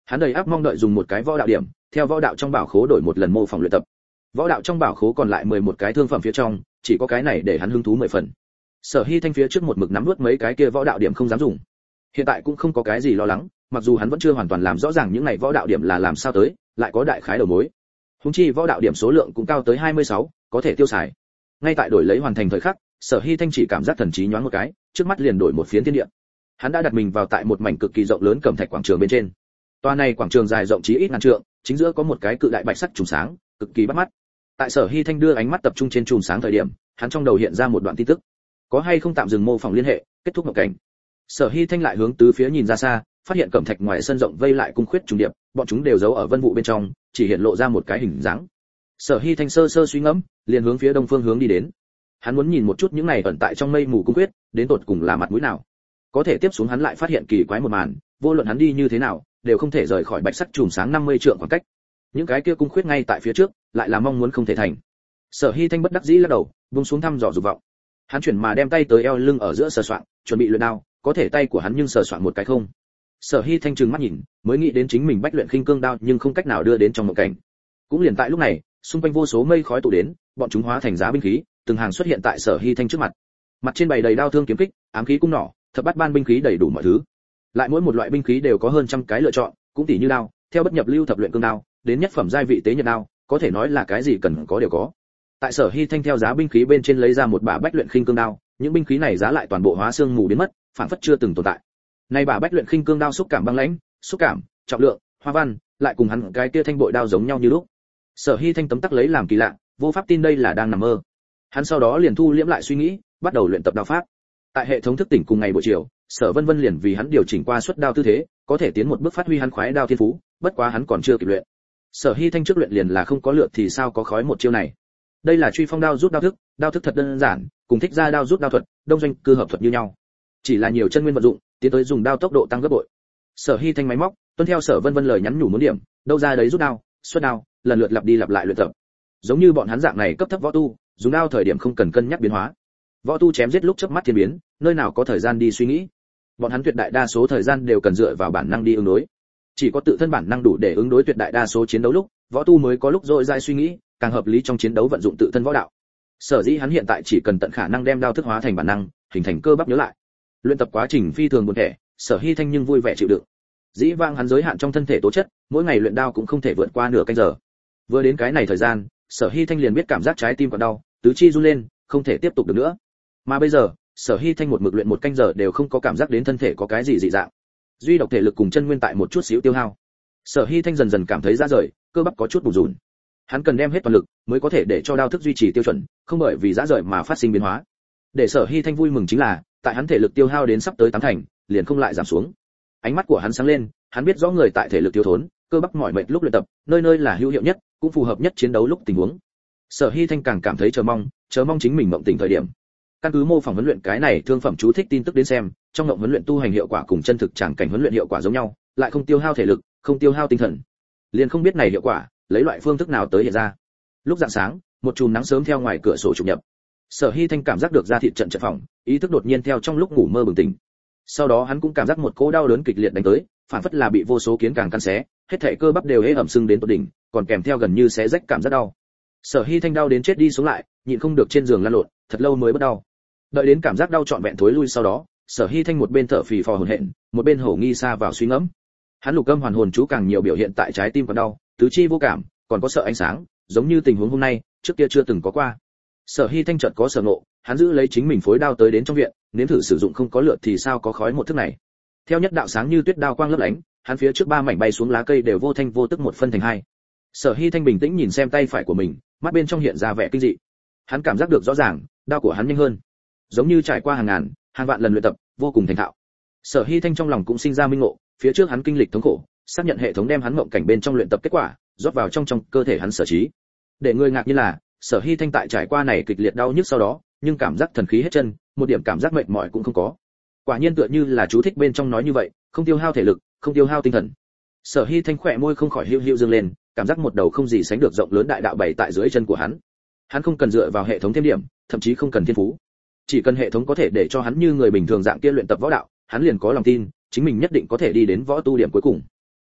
Hắn đầy áp mong đợi dùng một cái võ đạo điểm, theo võ đạo trong bảo khố đổi một lần mô phỏng luyện tập. Võ đạo trong bảo khố còn lại mười một cái thương phẩm phía trong, chỉ có cái này để hắn hứng thú mười phần. Sở Hi Thanh phía trước một mực nắm nuốt mấy cái kia võ đạo điểm không dám dùng. Hiện tại cũng không có cái gì lo lắng, mặc dù hắn vẫn chưa hoàn toàn làm rõ ràng những này võ đạo điểm là làm sao tới, lại có đại khái đầu mối. Húng chi võ đạo điểm số lượng cũng cao tới hai mươi sáu, có thể tiêu xài. Ngay tại đổi lấy hoàn thành thời khắc, Sở Hi Thanh chỉ cảm giác thần trí nhoáng một cái, trước mắt liền đổi một phiến thiên địa. Hắn đã đặt mình vào tại một mảnh cực kỳ rộng lớn cẩm thạch quảng trường bên trên. Toa này quảng trường dài rộng chí ít ngàn trượng, chính giữa có một cái cự đại bạch sắc trùng sáng, cực kỳ bắt mắt. Tại Sở Hi Thanh đưa ánh mắt tập trung trên trùng sáng thời điểm, hắn trong đầu hiện ra một đoạn tin tức. Có hay không tạm dừng mô phỏng liên hệ, kết thúc một cảnh. Sở Hi Thanh lại hướng tứ phía nhìn ra xa, phát hiện cẩm thạch ngoài sân rộng vây lại cung khuyết trùng điệp, bọn chúng đều giấu ở vân vụ bên trong, chỉ hiện lộ ra một cái hình dáng. Sở Hi Thanh sơ sơ suy ngẫm, liền hướng phía đông phương hướng đi đến. Hắn muốn nhìn một chút những này ẩn tại trong mây mù cung khuyết, đến tột cùng là mặt mũi nào. Có thể tiếp xuống hắn lại phát hiện kỳ quái một màn, vô luận hắn đi như thế nào, đều không thể rời khỏi bạch sắc chùm sáng năm mươi trượng khoảng cách. Những cái kia cung khuyết ngay tại phía trước, lại là mong muốn không thể thành. Sở Hi Thanh bất đắc dĩ lắc đầu, buông xuống thăm dò dục vọng. Hắn chuyển mà đem tay tới eo lưng ở giữa sờ soạng, chuẩn bị luyện đao, có thể tay của hắn nhưng sờ soạng một cái không. Sở Hi Thanh trừng mắt nhìn, mới nghĩ đến chính mình bách luyện khinh cương đao nhưng không cách nào đưa đến trong mộng cảnh. Cũng liền tại lúc này, xung quanh vô số mây khói tụ đến, bọn chúng hóa thành giá binh khí, từng hàng xuất hiện tại Sở Hi Thanh trước mặt. Mặt trên bày đầy đao thương kiếm kích, ám khí cung nỏ, thập bát ban binh khí đầy đủ mọi thứ. Lại mỗi một loại binh khí đều có hơn trăm cái lựa chọn, cũng tỉ như đao, theo bất nhập lưu thập luyện cương đao, đến nhất phẩm giai vị tế nhật đao, có thể nói là cái gì cần có đều có. Tại Sở Hi Thanh theo giá binh khí bên trên lấy ra một bả bách luyện khinh cương đao, những binh khí này giá lại toàn bộ hóa xương mù biến mất, phản phất chưa từng tồn tại. Nay bả bách luyện khinh cương đao xúc cảm băng lãnh, xúc cảm, trọng lượng, hoa văn, lại cùng hắn cái kia thanh bội đao giống nhau như lúc. Sở Hi Thanh tấm tắc lấy làm kỳ lạ, vô pháp tin đây là đang nằm mơ. Hắn sau đó liền thu liễm lại suy nghĩ, bắt đầu luyện tập đao pháp. Tại hệ thống thức tỉnh cùng ngày buổi chiều, Sở Vân Vân liền vì hắn điều chỉnh qua xuất đao tư thế, có thể tiến một bước phát huy hắn khoái đao thiên phú, bất quá hắn còn chưa kịp luyện. Sở Hi Thanh trước luyện liền là không có lượt thì sao có khói một chiêu này. Đây là truy phong đao rút đao thức, đao thức thật đơn giản, cùng thích ra đao rút đao thuật, đông doanh cư hợp thuật như nhau. Chỉ là nhiều chân nguyên vận dụng, tiến tới dùng đao tốc độ tăng gấp bội. Sở Hi Thanh máy móc, tuân theo Sở Vân Vân lời nhắn nhủ muốn điểm, đâu ra đấy rút đao, xuất đao, lần lượt lặp đi lặp lại luyện tập. Giống như bọn hắn dạng này cấp thấp võ tu, dùng đao thời điểm không cần cân nhắc biến hóa. Võ tu chém giết lúc chớp mắt thiên biến, nơi nào có thời gian đi suy nghĩ. Bọn hắn tuyệt đại đa số thời gian đều cần dựa vào bản năng đi ứng đối. Chỉ có tự thân bản năng đủ để ứng đối tuyệt đại đa số chiến đấu lúc, võ tu mới có lúc dội dai suy nghĩ, càng hợp lý trong chiến đấu vận dụng tự thân võ đạo. Sở dĩ hắn hiện tại chỉ cần tận khả năng đem đao thức hóa thành bản năng, hình thành cơ bắp nhớ lại. Luyện tập quá trình phi thường buồn tẻ, Sở Hi Thanh nhưng vui vẻ chịu đựng. Dĩ vãng hắn giới hạn trong thân thể tố chất, mỗi ngày luyện đao cũng không thể vượt qua nửa canh giờ. Vừa đến cái này thời gian, Sở Hi Thanh liền biết cảm giác trái tim còn đau, tứ chi run lên, không thể tiếp tục được nữa. Mà bây giờ, Sở Hi Thanh một mực luyện một canh giờ đều không có cảm giác đến thân thể có cái gì dị dạng. Duy độc thể lực cùng chân nguyên tại một chút xíu tiêu hao. Sở Hi Thanh dần dần cảm thấy ra rời, cơ bắp có chút bủn rủn. Hắn cần đem hết toàn lực mới có thể để cho đao thức duy trì tiêu chuẩn, không bởi vì ra rời mà phát sinh biến hóa. Để Sở Hi Thanh vui mừng chính là, tại hắn thể lực tiêu hao đến sắp tới tám thành, liền không lại giảm xuống. Ánh mắt của hắn sáng lên, hắn biết rõ người tại thể lực thiếu thốn, cơ bắp mỏi mệt lúc luyện tập, nơi nơi là hữu hiệu nhất, cũng phù hợp nhất chiến đấu lúc tình huống. Sở Hi Thanh càng cảm thấy chờ mong, chờ mong chính mình mộng tỉnh thời điểm. Căn cứ mô phỏng huấn luyện cái này thương phẩm chú thích tin tức đến xem, trong mộng huấn luyện tu hành hiệu quả cùng chân thực chẳng cảnh huấn luyện hiệu quả giống nhau, lại không tiêu hao thể lực, không tiêu hao tinh thần. Liền không biết này hiệu quả, lấy loại phương thức nào tới hiện ra. Lúc rạng sáng, một chùm nắng sớm theo ngoài cửa sổ trục nhập. Sở Hi Thanh cảm giác được da thịt trận trận phỏng, ý thức đột nhiên theo trong lúc ngủ mơ bừng tỉnh. Sau đó hắn cũng cảm giác một cỗ đau đớn kịch liệt đánh tới, phản phất là bị vô số kiến càng căn xé, hết thảy cơ bắp đều hễ ẩm sưng đến tột đỉnh, còn kèm theo gần như xé rách cảm giác đau. Sở Hi Thanh đau đến chết đi xuống lại, nhịn không được trên giường lăn lộn, thật lâu mới bớt đau. Đợi đến cảm giác đau trọn vẹn thối lui sau đó, Sở Hi Thanh một bên thở phì phò hổn hển, một bên hổ nghi xa vào suy ngẫm. Hắn lục âm hoàn hồn chú càng nhiều biểu hiện tại trái tim còn đau, tứ chi vô cảm, còn có sợ ánh sáng, giống như tình huống hôm nay, trước kia chưa từng có qua. Sở Hi Thanh chợt có sở ngộ, hắn giữ lấy chính mình phối đao tới đến trong viện, nếm thử sử dụng không có lượt thì sao có khói một thức này. Theo nhất đạo sáng như tuyết đao quang lấp lánh, hắn phía trước ba mảnh bay xuống lá cây đều vô thanh vô tức một phân thành hai. Sở Hi Thanh bình tĩnh nhìn xem tay phải của mình, mắt bên trong hiện ra vẻ kinh dị. Hắn cảm giác được rõ ràng, đao của hắn nhanh hơn, giống như trải qua hàng ngàn, hàng vạn lần luyện tập, vô cùng thành thạo. Sở Hi Thanh trong lòng cũng sinh ra minh ngộ, phía trước hắn kinh lịch thống khổ, xác nhận hệ thống đem hắn mộng cảnh bên trong luyện tập kết quả, rót vào trong trong cơ thể hắn sở trí. Để người ngạc nhiên là, Sở Hi Thanh tại trải qua này kịch liệt đau nhức sau đó, nhưng cảm giác thần khí hết chân, một điểm cảm giác mệt mỏi cũng không có. Quả nhiên tựa như là chú thích bên trong nói như vậy, không tiêu hao thể lực, không tiêu hao tinh thần. Sở Hi Thanh khỏe môi không khỏi hiu hiu dương lên, cảm giác một đầu không gì sánh được rộng lớn đại đạo bày tại dưới chân của hắn. Hắn không cần dựa vào hệ thống thêm điểm, thậm chí không cần thiên phú. Chỉ cần hệ thống có thể để cho hắn như người bình thường dạng kia luyện tập võ đạo, hắn liền có lòng tin, chính mình nhất định có thể đi đến võ tu điểm cuối cùng.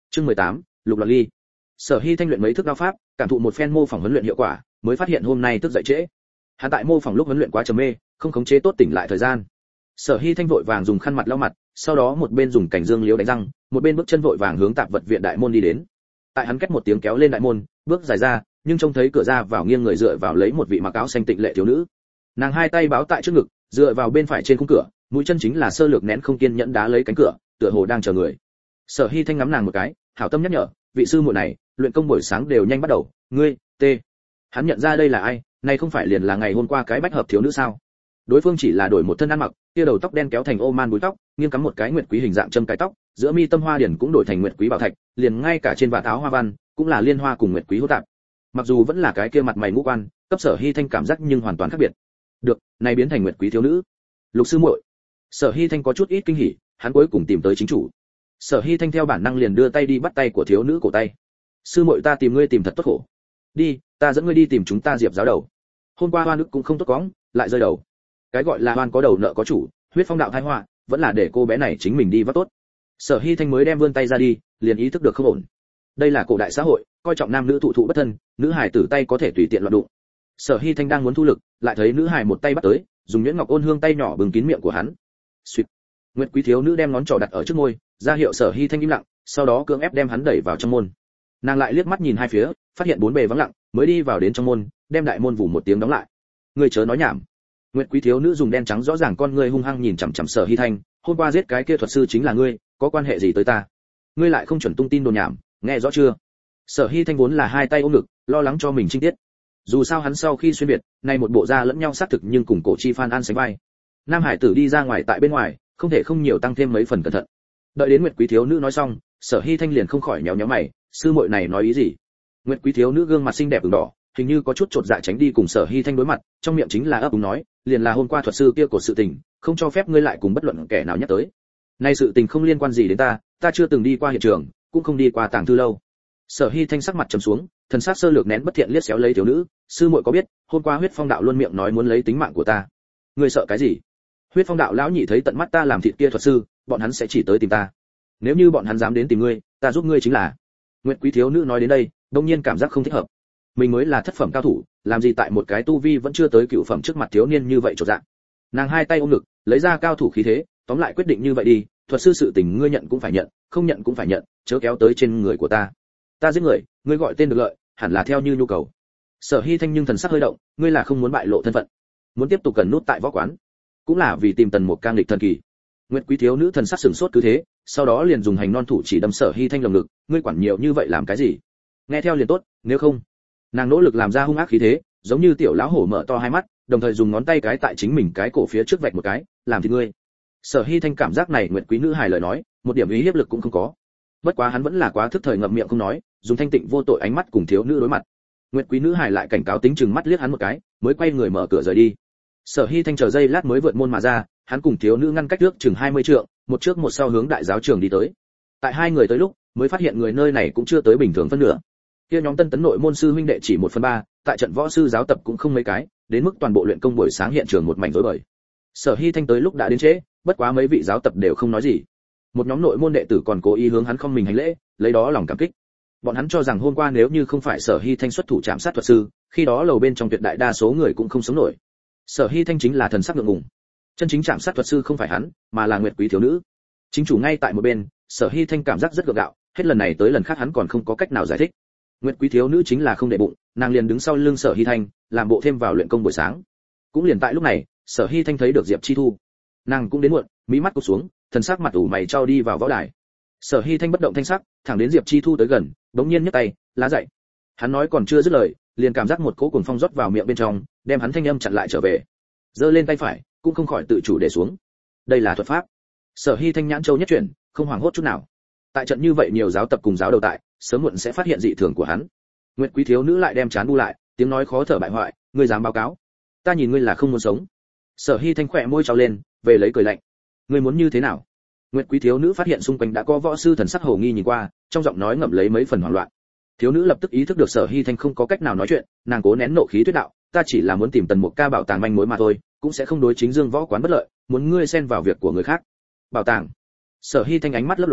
Chương mười tám, Lục Loạn Ly. Sở Hy Thanh luyện mấy thức đao pháp, cảm thụ một phen mô phỏng huấn luyện hiệu quả, mới phát hiện hôm nay thức dậy trễ. Hắn tại mô phỏng lúc huấn luyện quá trầm mê, không khống chế tốt tỉnh lại thời gian. Sở Hy Thanh vội vàng dùng khăn mặt lau mặt, sau đó một bên dùng cảnh dương liễu đánh răng, một bên bước chân vội vàng hướng tạp vật viện đại môn đi đến. Tại hắn két một tiếng kéo lên đại môn, bước dài ra, nhưng trông thấy cửa ra vào nghiêng người dựa vào lấy một vị mặc áo xanh tịnh lệ thiếu nữ. Nàng hai tay báo tại trước ngực, dựa vào bên phải trên khung cửa, mũi chân chính là sơ lược nén không kiên nhẫn đá lấy cánh cửa, tựa hồ đang chờ người. Sở Hy Thanh ngắm nàng một cái, hảo tâm nhắc nhở, vị sư muội này, luyện công buổi sáng đều nhanh bắt đầu, ngươi, tê. Hắn nhận ra đây là ai, này không phải liền là ngày hôm qua cái bách hợp thiếu nữ sao? Đối phương chỉ là đổi một thân ăn mặc, kia đầu tóc đen kéo thành ô man búi tóc, nghiêng cắm một cái nguyệt quý hình dạng châm cái tóc, giữa mi tâm hoa điển cũng đổi thành nguyệt quý bảo thạch, liền ngay cả trên vạt áo hoa văn cũng là liên hoa cùng nguyệt quý hỗn tạp. Mặc dù vẫn là cái kia mặt mày ngũ quan, cấp Sở Hy Thanh cảm giác nhưng hoàn toàn khác biệt. Được, này biến thành nguyệt quý thiếu nữ. Lục sư muội. Sở Hy Thanh có chút ít kinh hỉ, hắn cuối cùng tìm tới chính chủ. Sở Hy Thanh theo bản năng liền đưa tay đi bắt tay của thiếu nữ cổ tay. Sư muội ta tìm ngươi tìm thật tốt khổ. Đi, ta dẫn ngươi đi tìm chúng ta Diệp giáo đầu. Hôm qua Hoan Đức cũng không tốt cóng, lại rơi đầu. Cái gọi là Hoan có đầu nợ có chủ, huyết phong đạo tai họa, vẫn là để cô bé này chính mình đi vắt tốt. Sở Hy Thanh mới đem vươn tay ra đi, liền ý thức được không ổn. Đây là cổ đại xã hội, coi trọng nam nữ thụ thụ bất thân, nữ hài tử tay có thể tùy tiện loạn đụng. Sở Hy Thanh đang muốn thu lực, lại thấy nữ hài một tay bắt tới, dùng nhuyễn ngọc ôn hương tay nhỏ bừng kín miệng của hắn. Xuyệt. Nguyệt quý thiếu nữ đem ngón trỏ đặt ở trước môi, ra hiệu Sở Hy Thanh im lặng, sau đó cưỡng ép đem hắn đẩy vào trong môn. Nàng lại liếc mắt nhìn hai phía, phát hiện bốn bề vắng lặng, mới đi vào đến trong môn, đem đại môn vù một tiếng đóng lại. Ngươi chớ nói nhảm. Nguyệt quý thiếu nữ dùng đen trắng rõ ràng con ngươi hung hăng nhìn chằm chằm Sở Hy Thanh, hôm qua giết cái kia thuật sư chính là ngươi, có quan hệ gì tới ta? Ngươi lại không chuẩn tung tin đồn nhảm, nghe rõ chưa? Sở Hy Thanh vốn là hai tay ôm ngực, lo lắng cho mình trinh tiết. Dù sao hắn sau khi xuyên việt, nay một bộ da lẫn nhau xác thực nhưng cùng cổ chi Phan An sánh vai. Nam Hải tử đi ra ngoài tại bên ngoài, không thể không nhiều tăng thêm mấy phần cẩn thận. Đợi đến Nguyệt quý thiếu nữ nói xong, Sở Hy Thanh liền không khỏi nhéo nhéo mày, sư muội này nói ý gì? Nguyệt quý thiếu nữ gương mặt xinh đẹp ửng đỏ, hình như có chút chột dạ tránh đi cùng Sở Hy Thanh đối mặt, trong miệng chính là ấp úng nói, liền là hôm qua thuật sư kia của sự tình, không cho phép ngươi lại cùng bất luận kẻ nào nhắc tới. Nay sự tình không liên quan gì đến ta, ta chưa từng đi qua hiện trường, cũng không đi qua tàng thư lâu. Sở Hy Thanh sắc mặt trầm xuống, thần sắc sơ lược nén bất thiện liếc xéo lấy thiếu nữ, sư muội có biết, hôm qua huyết phong đạo luôn miệng nói muốn lấy tính mạng của ta. Ngươi sợ cái gì? Huyết phong đạo lão nhị thấy tận mắt ta làm thịt kia thuật sư, bọn hắn sẽ chỉ tới tìm ta. Nếu như bọn hắn dám đến tìm ngươi, ta giúp ngươi chính là. Nguyệt quý thiếu nữ nói đến đây, đột nhiên cảm giác không thích hợp. Mình mới là thất phẩm cao thủ, làm gì tại một cái tu vi vẫn chưa tới cửu phẩm trước mặt thiếu niên như vậy trột dạ. Nàng hai tay ôm ngực, lấy ra cao thủ khí thế, tóm lại quyết định như vậy đi, thuật sư sự tình ngươi nhận cũng phải nhận, không nhận cũng phải nhận, chớ kéo tới trên người của ta. Ta giết người, ngươi gọi tên được lợi, hẳn là theo như nhu cầu. Sở Hy Thanh nhưng thần sắc hơi động, ngươi là không muốn bại lộ thân phận, muốn tiếp tục cần nút tại võ quán, cũng là vì tìm tần một cang địch thần kỳ. Nguyệt quý thiếu nữ thần sắc sửng sốt cứ thế, sau đó liền dùng hành non thủ chỉ đâm Sở Hy Thanh lồng ngực, ngươi quản nhiều như vậy làm cái gì? Nghe theo liền tốt, nếu không. Nàng nỗ lực làm ra hung ác khí thế, giống như tiểu lão hổ mở to hai mắt, đồng thời dùng ngón tay cái tại chính mình cái cổ phía trước vạch một cái, làm thì ngươi. Sở Hy Thanh cảm giác này Nguyệt quý nữ hài lời nói, một điểm ý hiếp lực cũng không có. Bất quá hắn vẫn là quá thức thời ngậm miệng không nói, dùng thanh tịnh vô tội ánh mắt cùng thiếu nữ đối mặt. Nguyệt quý nữ hài lại cảnh cáo tính chừng mắt liếc hắn một cái, mới quay người mở cửa rời đi. Sở Hy Thanh chờ giây lát mới vượt môn mà ra, hắn cùng thiếu nữ ngăn cách trước chừng hai mươi trượng, một trước một sau hướng đại giáo trường đi tới. Tại hai người tới lúc, mới phát hiện người nơi này cũng chưa tới bình thường phân nửa. Kia nhóm tân tấn nội môn sư huynh đệ chỉ một phần ba, tại trận võ sư giáo tập cũng không mấy cái, đến mức toàn bộ luyện công buổi sáng hiện trường một mảnh rối bời. Sở Hy Thanh tới lúc đã đến trễ, bất quá mấy vị giáo tập đều không nói gì. Một nhóm nội môn đệ tử còn cố ý hướng hắn không mình hành lễ, lấy đó lòng cảm kích. Bọn hắn cho rằng hôm qua nếu như không phải Sở Hy Thanh xuất thủ chạm sát thuật sư, khi đó lầu bên trong tuyệt đại đa số người cũng không sống nổi. Sở Hy Thanh chính là thần sắc ngượng ngùng. Chân chính chạm sát thuật sư không phải hắn, mà là Nguyệt quý thiếu nữ. Chính chủ ngay tại một bên, Sở Hy Thanh cảm giác rất gượng gạo, hết lần này tới lần khác hắn còn không có cách nào giải thích. Nguyệt quý thiếu nữ chính là không để bụng, nàng liền đứng sau lưng Sở Hy Thanh, làm bộ thêm vào luyện công buổi sáng. Cũng liền tại lúc này, Sở Hy Thanh thấy được Diệp Chi Thu. Nàng cũng đến muộn, mí mắt cụp xuống, thần sắc mặt ủ mày trao đi vào võ đài. Sở Hy Thanh bất động thanh sắc, thẳng đến Diệp Chi Thu tới gần, bỗng nhiên nhấc tay, lá dậy. Hắn nói còn chưa dứt lời, liền cảm giác một cỗ cuồng phong rót vào miệng bên trong, đem hắn thanh âm chặn lại trở về. Giơ lên tay phải, cũng không khỏi tự chủ để xuống. Đây là thuật pháp. Sở Hy Thanh nhãn châu nhất chuyển, không hoảng hốt chút nào. Tại trận như vậy nhiều giáo tập cùng giáo đầu tại, sớm muộn sẽ phát hiện dị thường của hắn. Nguyệt quý thiếu nữ lại đem chán bu lại, tiếng nói khó thở bại hoại, ngươi dám báo cáo? Ta nhìn ngươi là không muốn sống. Sở Hy Thanh khỏe môi trao lên, về lấy cười lạnh. Ngươi muốn như thế nào? Nguyệt quý thiếu nữ phát hiện xung quanh đã có võ sư thần sắc hồ nghi nhìn qua, trong giọng nói ngậm lấy mấy phần hoảng loạn. Thiếu nữ lập tức ý thức được Sở Hy Thanh không có cách nào nói chuyện, nàng cố nén nộ khí thuyết đạo, ta chỉ là muốn tìm tần một ca bảo tàng manh mối mà thôi, cũng sẽ không đối chính dương võ quán bất lợi, muốn ngươi xen vào việc của người khác. Bảo tàng? Sở Hy Thanh ánh mắt lấp lóe,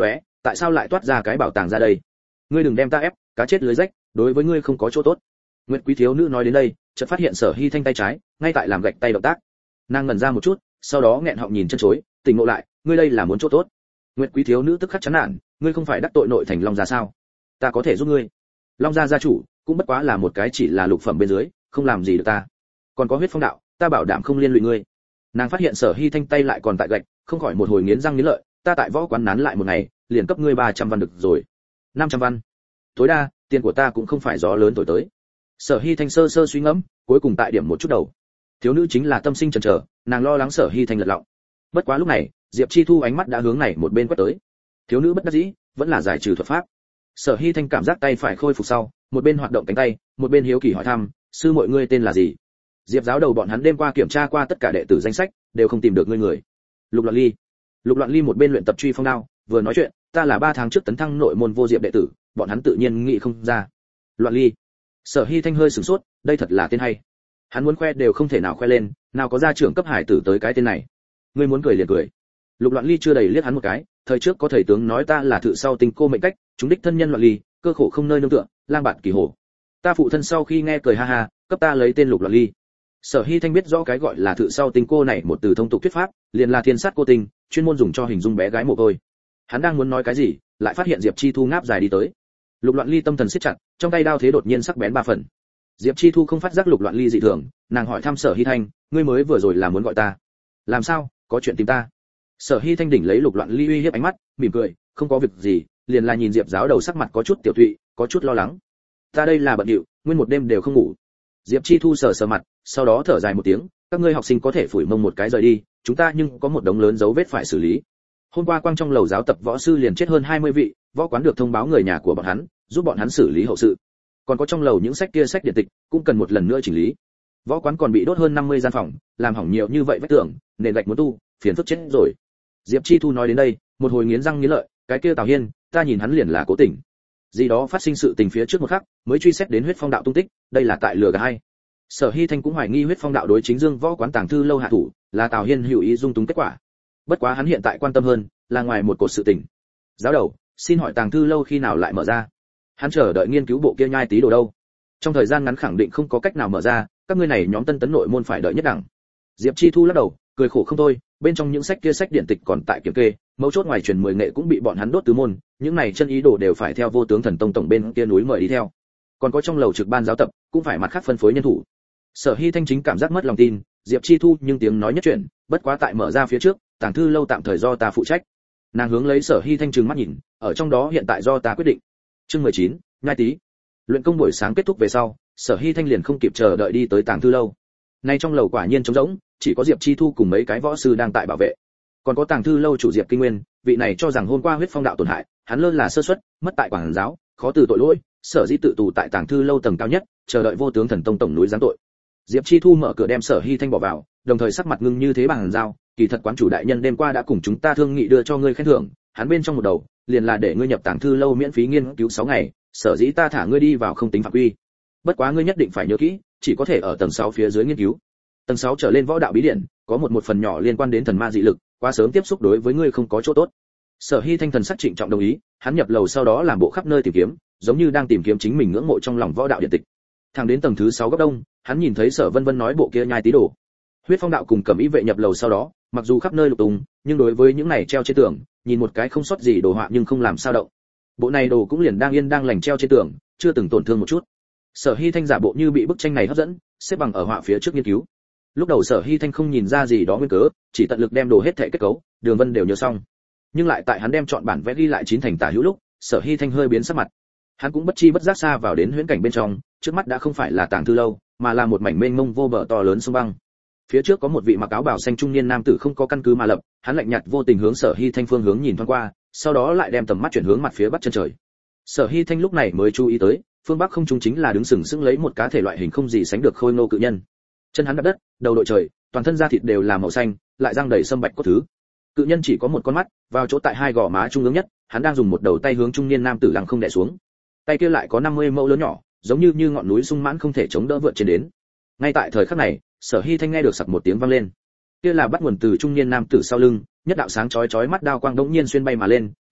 tại sao lại toát ra cái bảo tàng ra đây? Ngươi đừng đem ta ép, cá chết lưới rách, đối với ngươi không có chỗ tốt. Nguyệt Quý thiếu nữ nói đến đây, chợt phát hiện Sở Hi Thanh tay trái ngay tại làm gạch tay động tác. Nàng ngẩn ra một chút, sau đó nghẹn họng nhìn chân chối, tỉnh ngộ lại, ngươi đây là muốn chỗ tốt. Nguyệt Quý thiếu nữ tức khắc chán nản, ngươi không phải đắc tội nội thành Long gia sao? Ta có thể giúp ngươi. Long gia gia chủ cũng bất quá là một cái chỉ là lục phẩm bên dưới, không làm gì được ta. Còn có huyết phong đạo, ta bảo đảm không liên lụy ngươi. Nàng phát hiện Sở Hi Thanh tay lại còn tại gạch, không khỏi một hồi nghiến răng nghiến lợi, ta tại võ quán nán lại một ngày, liền cấp ngươi ba trăm văn được rồi. năm trăm văn. Tối đa, tiền của ta cũng không phải gió lớn thổi tới. Sở Hi Thanh sơ sơ suy ngẫm, cuối cùng tại điểm một chút đầu. Thiếu nữ chính là tâm sinh chần chờ, nàng lo lắng Sở Hi Thanh lật lọng. Bất quá lúc này, Diệp Chi Thu ánh mắt đã hướng này một bên quét tới. Thiếu nữ bất đắc dĩ, vẫn là giải trừ thuật pháp. Sở Hi Thanh cảm giác tay phải khôi phục sau, một bên hoạt động cánh tay, một bên hiếu kỳ hỏi thăm, sư muội ngươi tên là gì? Diệp giáo đầu bọn hắn đêm qua kiểm tra qua tất cả đệ tử danh sách, đều không tìm được ngươi người. Lục Loạn Ly. Lục Loạn Ly một bên luyện tập truy phong đao, vừa nói chuyện, ta là ba tháng trước tấn thăng nội môn vô diệp đệ tử, bọn hắn tự nhiên nghĩ không ra. Loạn Ly. Sở Hi Thanh hơi sửng sốt, đây thật là tên hay. Hắn muốn khoe đều không thể nào khoe lên, nào có gia trưởng cấp hải tử tới cái tên này. Ngươi muốn cười liền cười. Lục Loạn Ly chưa đầy liếc hắn một cái, thời trước có thầy tướng nói ta là thự sau tình cô mệnh cách, chúng đích thân nhân Loạn Ly, cơ khổ không nơi nương tựa, lang bạt kỳ hồ. Ta phụ thân sau khi nghe cười ha ha, cấp ta lấy tên Lục Loạn Ly. Sở Hi Thanh biết rõ cái gọi là thự sau tình cô này một từ thông tục thuyết pháp, liền là thiên sát cô tình, chuyên môn dùng cho hình dung bé gái mồ côi. Hắn đang muốn nói cái gì, lại phát hiện Diệp Chi Thu ngáp dài đi tới. Lục Loạn Ly tâm thần siết chặt, trong tay đao thế đột nhiên sắc bén ba phần. Diệp Chi Thu không phát giác Lục Loạn Ly dị thường, nàng hỏi thăm Sở Hi Thanh, ngươi mới vừa rồi là muốn gọi ta? Làm sao, có chuyện tìm ta? Sở Hi Thanh đỉnh lấy Lục Loạn Ly uy hiếp ánh mắt, mỉm cười, không có việc gì, liền là nhìn Diệp giáo đầu sắc mặt có chút tiểu tụy, có chút lo lắng. Ta đây là bận rộn, nguyên một đêm đều không ngủ. Diệp Chi Thu sờ sờ mặt, sau đó thở dài một tiếng, các ngươi học sinh có thể phủi mông một cái rời đi, chúng ta nhưng có một đống lớn dấu vết phải xử lý. Hôm qua quang trong lầu giáo tập võ sư liền chết hơn hai mươi vị, võ quán được thông báo người nhà của bọn hắn, giúp bọn hắn xử lý hậu sự. Còn có trong lầu những sách kia sách điện tịch, cũng cần một lần nữa chỉnh lý. Võ quán còn bị đốt hơn năm mươi gian phòng, làm hỏng nhiều như vậy vách tường, nền gạch muốn tu, phiền phức chết rồi. Diệp Chi Thu nói đến đây, một hồi nghiến răng nghiến lợi, cái kia Tào Hiên, ta nhìn hắn liền là cố tình. Gì đó phát sinh sự tình phía trước một khắc, mới truy xét đến huyết phong đạo tung tích, đây là tại lừa gạt hay. Sở Hi Thanh cũng hoài nghi huyết phong đạo đối chính dương võ quán tàng thư lâu hạ thủ, là Tào Hiên hữu ý dung túng kết quả. Bất quá hắn hiện tại quan tâm hơn, là ngoài một cột sự tình. Giáo đầu, xin hỏi tàng thư lâu khi nào lại mở ra? Hắn chờ đợi nghiên cứu bộ kia nhai tí đồ đâu? Trong thời gian ngắn khẳng định không có cách nào mở ra, các ngươi này nhóm tân tấn nội môn phải đợi nhất đẳng. Diệp Chi Thu lắc đầu, cười khổ không thôi, bên trong những sách kia sách điển tịch còn tại kiểm kê, mấu chốt ngoài truyền mười nghệ cũng bị bọn hắn đốt tứ môn, những này chân ý đồ đều phải theo vô tướng thần tông tổng bên kia núi mời đi theo. Còn có trong lầu trực ban giáo tập, cũng phải mặt khác phân phối nhân thủ. Sở Hi Thanh chính cảm giác mất lòng tin, Diệp Chi Thu nhưng tiếng nói nhất chuyện, bất quá tại mở ra phía trước, tàng thư lâu tạm thời do ta phụ trách. Nàng hướng lấy Sở Hi Thanh trừng mắt nhìn, ở trong đó hiện tại do ta quyết định. Chương mười chín, nhai tí. Luyện công buổi sáng kết thúc về sau, Sở Hi Thanh liền không kịp chờ đợi đi tới tàng thư lâu. Nay trong lầu quả nhiên trống rỗng, chỉ có Diệp Chi Thu cùng mấy cái võ sư đang tại bảo vệ. Còn có tàng thư lâu chủ Diệp Kinh Nguyên, vị này cho rằng hôm qua huyết phong đạo tổn hại, hắn lơ là sơ suất, mất tại quảng giáo, khó từ tội lỗi, sở dĩ tự tù tại tàng thư lâu tầng cao nhất, chờ đợi vô tướng thần tông tổng núi giáng tội. Diệp Chi Thu mở cửa đem Sở Hi Thanh bỏ vào, đồng thời sắc mặt ngưng như thế bằng dao, kỳ thật quán chủ đại nhân đêm qua đã cùng chúng ta thương nghị đưa cho ngươi khen thưởng, hắn bên trong một đầu, liền là để ngươi nhập tàng thư lâu miễn phí nghiên cứu sáu ngày, sở dĩ ta thả ngươi đi vào không tính phạm quy. Bất quá ngươi nhất định phải nhớ kỹ, chỉ có thể ở tầng sáu phía dưới nghiên cứu. Tầng sáu trở lên võ đạo bí điển, có một một phần nhỏ liên quan đến thần ma dị lực, quá sớm tiếp xúc đối với ngươi không có chỗ tốt. Sở Hi Thanh thần sắc trịnh trọng đồng ý, hắn nhập lầu sau đó làm bộ khắp nơi tìm kiếm, giống như đang tìm kiếm chính mình ngưỡng mộ trong lòng võ đạo điện tịch. Thẳng đến tầng thứ sáu góc đông, hắn nhìn thấy Sở Vân Vân nói bộ kia nhai tí đồ. Huyết phong đạo cùng Cẩm Ý vệ nhập lầu sau đó, mặc dù khắp nơi lục tung, nhưng đối với những này treo trên tường, nhìn một cái không sót gì đồ họa nhưng không làm sao động. Bộ này đồ cũng liền đang yên đang lành treo trên tường, chưa từng tổn thương một chút. Sở Hi Thanh giả bộ như bị bức tranh này hấp dẫn, xếp bằng ở họa phía trước nghiên cứu. Lúc đầu Sở Hi Thanh không nhìn ra gì đó nguyên cớ, chỉ tận lực đem đồ hết thảy kết cấu, đường vân đều nhớ xong. Nhưng lại tại hắn đem chọn bản vẽ ghi lại chín thành tả hữu lúc, Sở Hi Thanh hơi biến sắc mặt. Hắn cũng bất chi bất giác xa vào đến huyễn cảnh bên trong, trước mắt đã không phải là tàng thư lâu, mà là một mảnh mênh mông vô bờ to lớn sông băng. Phía trước có một vị mặc áo bào xanh trung niên nam tử không có căn cứ mà lập, hắn lạnh nhạt vô tình hướng Sở Hi Thanh phương hướng nhìn thoáng qua, sau đó lại đem tầm mắt chuyển hướng mặt phía bắc chân trời. Sở Hi Thanh lúc này mới chú ý tới, phương bắc không trung chính là đứng sừng sững lấy một cá thể loại hình không gì sánh được khôi ngô cự nhân. Chân hắn đạp đất, đầu đội trời, toàn thân da thịt đều là màu xanh, lại răng đầy sâm bạch cốt thứ. Cự nhân chỉ có một con mắt, vào chỗ tại hai gò má trung ương nhất, hắn đang dùng một đầu tay hướng trung niên nam tử lăng không đè xuống. Tay kia lại có năm mươi mẫu lớn nhỏ, giống như như ngọn núi sung mãn không thể chống đỡ vượt trên đến. Ngay tại thời khắc này, Sở Hi Thanh nghe được sặc một tiếng vang lên. Kia là bắt nguồn từ trung niên nam tử sau lưng, nhất đạo sáng chói chói mắt đao quang đống nhiên xuyên bay mà lên,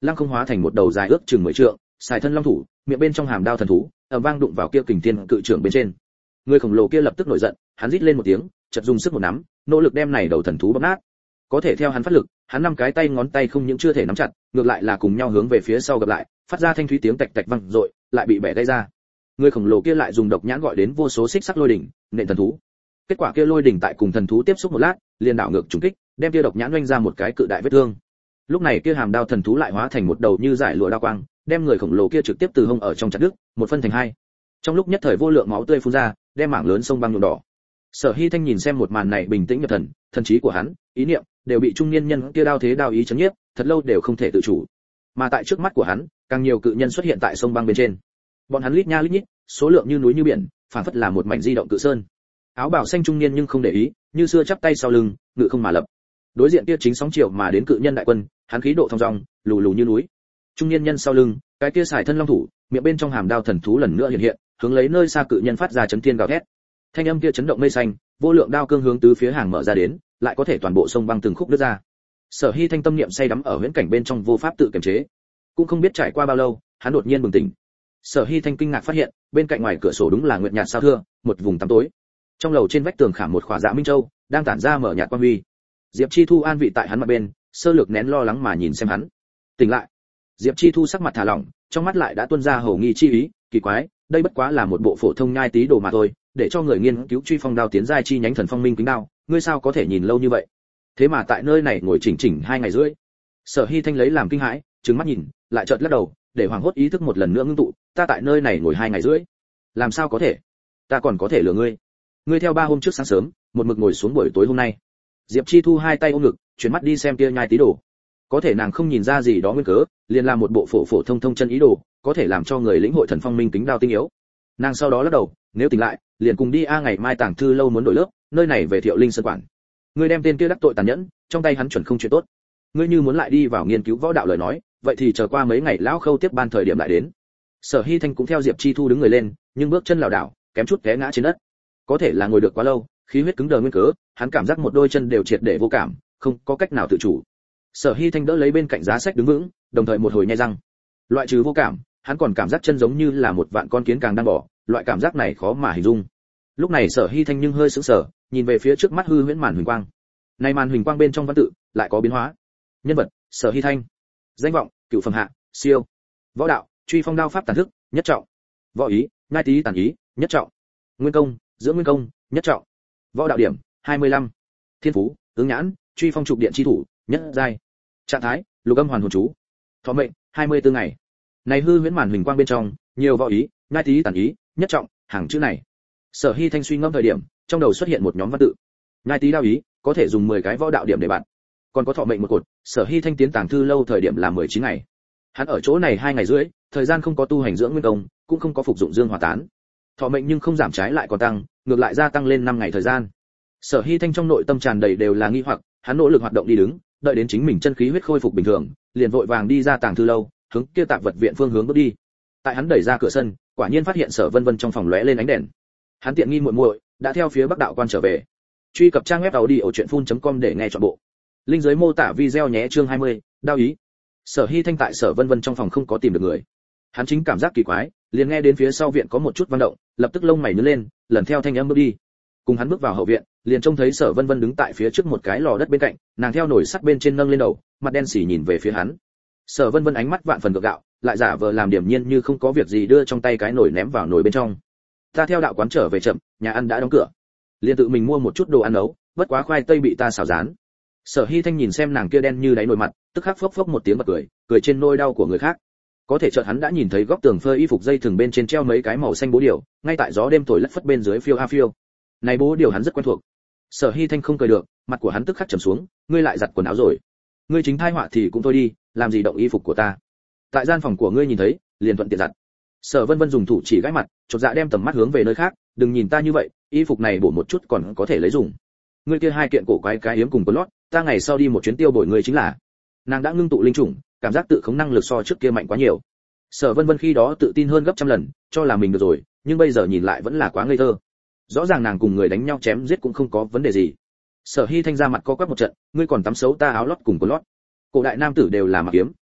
lăng không hóa thành một đầu dài ước chừng mười trượng, xài thân long thủ, miệng bên trong hàm đao thần thú, ầm vang đụng vào kia kình thiên cự trưởng bên trên. Người khổng lồ kia lập tức nổi giận, hắn rít lên một tiếng, chợt dùng sức một nắm, nỗ lực đem này đầu thần thú bóp nát. Có thể theo hắn phát lực, hắn năm cái tay ngón tay không những chưa thể nắm chặt, ngược lại là cùng nhau hướng về phía sau gập lại, phát ra thanh thúy tiếng tạch tạch vang dội, lại bị bẻ gãy ra. Người khổng lồ kia lại dùng độc nhãn gọi đến vô số xích sắc lôi đỉnh, nện thần thú. Kết quả kia lôi đỉnh tại cùng thần thú tiếp xúc một lát, liền đảo ngược trùng kích, đem kia độc nhãn oanh ra một cái cự đại vết thương. Lúc này kia hàm đao thần thú lại hóa thành một đầu như giải lụa đao quang, đem người khổng lồ kia trực tiếp từ hông ở trong chặt đứt, một phân thành hai. Trong lúc nhất thời vô lượng máu tươi phun ra, đem mảng lớn sông băng nhuộm đỏ. Sở Hi Thanh nhìn xem một màn này bình tĩnh nhập thần, thần trí của hắn, ý niệm đều bị trung niên nhân kia đao thế đao ý chấn nhiếp, thật lâu đều không thể tự chủ. Mà tại trước mắt của hắn, càng nhiều cự nhân xuất hiện tại sông băng bên trên. Bọn hắn lít nha lít nhít, số lượng như núi như biển, phản phất là một mảnh di động cự sơn. Áo bào xanh trung niên nhưng không để ý, như xưa chắp tay sau lưng, ngự không mà lập. Đối diện kia chính sóng chiều mà đến cự nhân đại quân, hắn khí độ thong dong, lù lù như núi. Trung niên nhân sau lưng, cái kia xài thân long thủ, miệng bên trong hàm đao thần thú lần nữa hiện hiện, hướng lấy nơi xa cự nhân phát ra chấn thiên gào thét. Thanh âm kia chấn động mây xanh, vô lượng đao cương hướng tứ phía hàng mở ra đến, lại có thể toàn bộ sông băng từng khúc đứt ra. Sở Hi Thanh tâm niệm say đắm ở huyễn cảnh bên trong vô pháp tự kiềm chế, cũng không biết trải qua bao lâu, hắn đột nhiên bừng tỉnh. Sở Hi Thanh kinh ngạc phát hiện, bên cạnh ngoài cửa sổ đúng là nguyệt nhạt sao thưa, một vùng tăm tối. Trong lầu trên vách tường khảm một khỏa dạ minh châu, đang tản ra mở nhạt quang huy. Diệp Chi Thu an vị tại hắn mặt bên, sơ lược nén lo lắng mà nhìn xem hắn. Tỉnh lại. Diệp Chi Thu sắc mặt thả lỏng, trong mắt lại đã tuôn ra hổ nghi chi ý, kỳ quái, đây bất quá là một bộ phổ thông nhai tí đồ mà thôi, để cho người nghiên cứu truy phong đao tiến giai chi nhánh thần phong minh kính đao, ngươi sao có thể nhìn lâu như vậy? Thế mà tại nơi này ngồi chỉnh chỉnh hai ngày rưỡi. Sở Hi Thanh lấy làm kinh hãi, trừng mắt nhìn, lại chợt lắc đầu, để hoàng hốt ý thức một lần nữa ngưng tụ, ta tại nơi này ngồi hai ngày rưỡi, làm sao có thể? Ta còn có thể lừa ngươi? Ngươi theo ba hôm trước sáng sớm, một mực ngồi xuống buổi tối hôm nay. Diệp Chi Thu hai tay ôm ngực, chuyển mắt đi xem kia nhai tí đồ. Có thể nàng không nhìn ra gì đó nguyên cớ, liền làm một bộ phổ phổ thông thông chân ý đồ, có thể làm cho người lĩnh hội thần phong minh kính đao tinh yếu. Nàng sau đó lắc đầu, nếu tỉnh lại, liền cùng đi a ngày mai tàng thư lâu muốn đổi lớp, nơi này về Thiệu Linh Sơn quản. Ngươi đem tên kia đắc tội tàn nhẫn, trong tay hắn chuẩn không chuyện tốt. Ngươi như muốn lại đi vào nghiên cứu võ đạo lời nói, vậy thì chờ qua mấy ngày lão khâu tiếp ban thời điểm lại đến. Sở Hi Thanh cũng theo Diệp Chi Thu đứng người lên, nhưng bước chân lảo đảo, kém chút té ngã trên đất. Có thể là ngồi được quá lâu, khí huyết cứng đờ nguyên cớ, hắn cảm giác một đôi chân đều triệt để vô cảm, không có cách nào tự chủ. Sở Hi Thanh đỡ lấy bên cạnh giá sách đứng vững, đồng thời một hồi nhai răng. Loại trừ vô cảm, hắn còn cảm giác chân giống như là một vạn con kiến càng đang bỏ, loại cảm giác này khó mà hình dung. Lúc này Sở Hi Thanh nhưng hơi sững sờ, nhìn về phía trước mắt hư huyễn màn huỳnh quang. Này màn huỳnh quang bên trong văn tự lại có biến hóa. Nhân vật: Sở Hi Thanh. Danh vọng: cựu phẩm hạ, siêu. Võ đạo: truy phong đao pháp tàn thức, nhất trọng. Võ ý: nhai tí tàn ý, nhất trọng. Nguyên công: dưỡng nguyên công, nhất trọng. Võ đạo điểm: hai mươi lăm. Thiên phú: ứng nhãn, truy phong trục điện chi thủ, nhất giai. Trạng thái: lục âm hoàn hồn chú. Thọ mệnh: hai mươi tư ngày. Này hư huyễn màn huỳnh quang bên trong, nhiều võ ý, nhai tí tàn ý, nhất trọng, hàng chữ này. Sở Hi Thanh suy ngẫm thời điểm, trong đầu xuất hiện một nhóm văn tự. Nhai tí đao ý, có thể dùng mười cái võ đạo điểm để bạn. Còn có thọ mệnh một cột, Sở Hi Thanh tiến tàng thư lâu thời điểm là mười chín ngày. Hắn ở chỗ này hai ngày rưỡi, thời gian không có tu hành dưỡng nguyên công, cũng không có phục dụng dương hỏa tán. Thọ mệnh nhưng không giảm trái lại còn tăng, ngược lại gia tăng lên năm ngày thời gian. Sở Hi Thanh trong nội tâm tràn đầy đều là nghi hoặc, hắn nỗ lực hoạt động đi đứng, đợi đến chính mình chân khí huyết khôi phục bình thường, liền vội vàng đi ra tàng thư lâu, hướng kia tạp vật viện phương hướng bước đi. Tại hắn đẩy ra cửa sân, quả nhiên phát hiện Sở Vân Vân trong phòng lóe lên ánh đèn. Hắn tiện nghi muội muội đã theo phía Bắc đạo quan trở về. Truy cập trang web audiochuyenphun chấm com để nghe trọn bộ. Link dưới mô tả video nhé. Chương hai mươi, đao ý. Sở Hi Thanh tại Sở Vân Vân trong phòng không có tìm được người. Hắn chính cảm giác kỳ quái, liền nghe đến phía sau viện có một chút vận động, lập tức lông mày nhướng lên, lần theo thanh âm bước đi. Cùng hắn bước vào hậu viện, liền trông thấy Sở Vân Vân đứng tại phía trước một cái lò đất bên cạnh, nàng theo nồi sắt bên trên nâng lên đầu, mặt đen sì nhìn về phía hắn. Sở Vân Vân ánh mắt vạn phần gượng gạo, lại giả vờ làm điềm nhiên như không có việc gì đưa trong tay cái nồi ném vào nồi bên trong. Ta theo đạo quán trở về chậm, nhà ăn đã đóng cửa. Liền tự mình mua một chút đồ ăn nấu, bất quá khoai tây bị ta xào rán. Sở Hi Thanh nhìn xem nàng kia đen như đáy nồi mặt, tức khắc phốc phốc một tiếng bật cười, cười trên nỗi đau của người khác. Có thể chợt hắn đã nhìn thấy góc tường phơi y phục dây thừng bên trên treo mấy cái màu xanh bố điều, ngay tại gió đêm thổi lất phất bên dưới phiêu a phiêu. Này bố điều hắn rất quen thuộc. Sở Hi Thanh không cười được, mặt của hắn tức khắc trầm xuống, ngươi lại giặt quần áo rồi. Ngươi chính thai họa thì cũng thôi đi, làm gì động y phục của ta? Tại gian phòng của ngươi nhìn thấy, liền thuận tiện giặt. Sở Vân Vân dùng thủ chỉ gãi mặt, chột dạ đem tầm mắt hướng về nơi khác, đừng nhìn ta như vậy, y phục này bổ một chút còn có thể lấy dùng. Ngươi kia hai kiện cổ quái cái yếm cùng quần lót, ta ngày sau đi một chuyến tiêu bồi ngươi chính là. Nàng đã ngưng tụ linh trùng, cảm giác tự khống năng lực so trước kia mạnh quá nhiều. Sở Vân Vân khi đó tự tin hơn gấp trăm lần, cho là mình được rồi, nhưng bây giờ nhìn lại vẫn là quá ngây thơ. Rõ ràng nàng cùng người đánh nhau chém giết cũng không có vấn đề gì. Sở Hi Thanh ra mặt co quắp một trận, ngươi còn tắm xấu ta áo lót cùng quần lót. Cổ đại nam tử đều là mặc kiếm,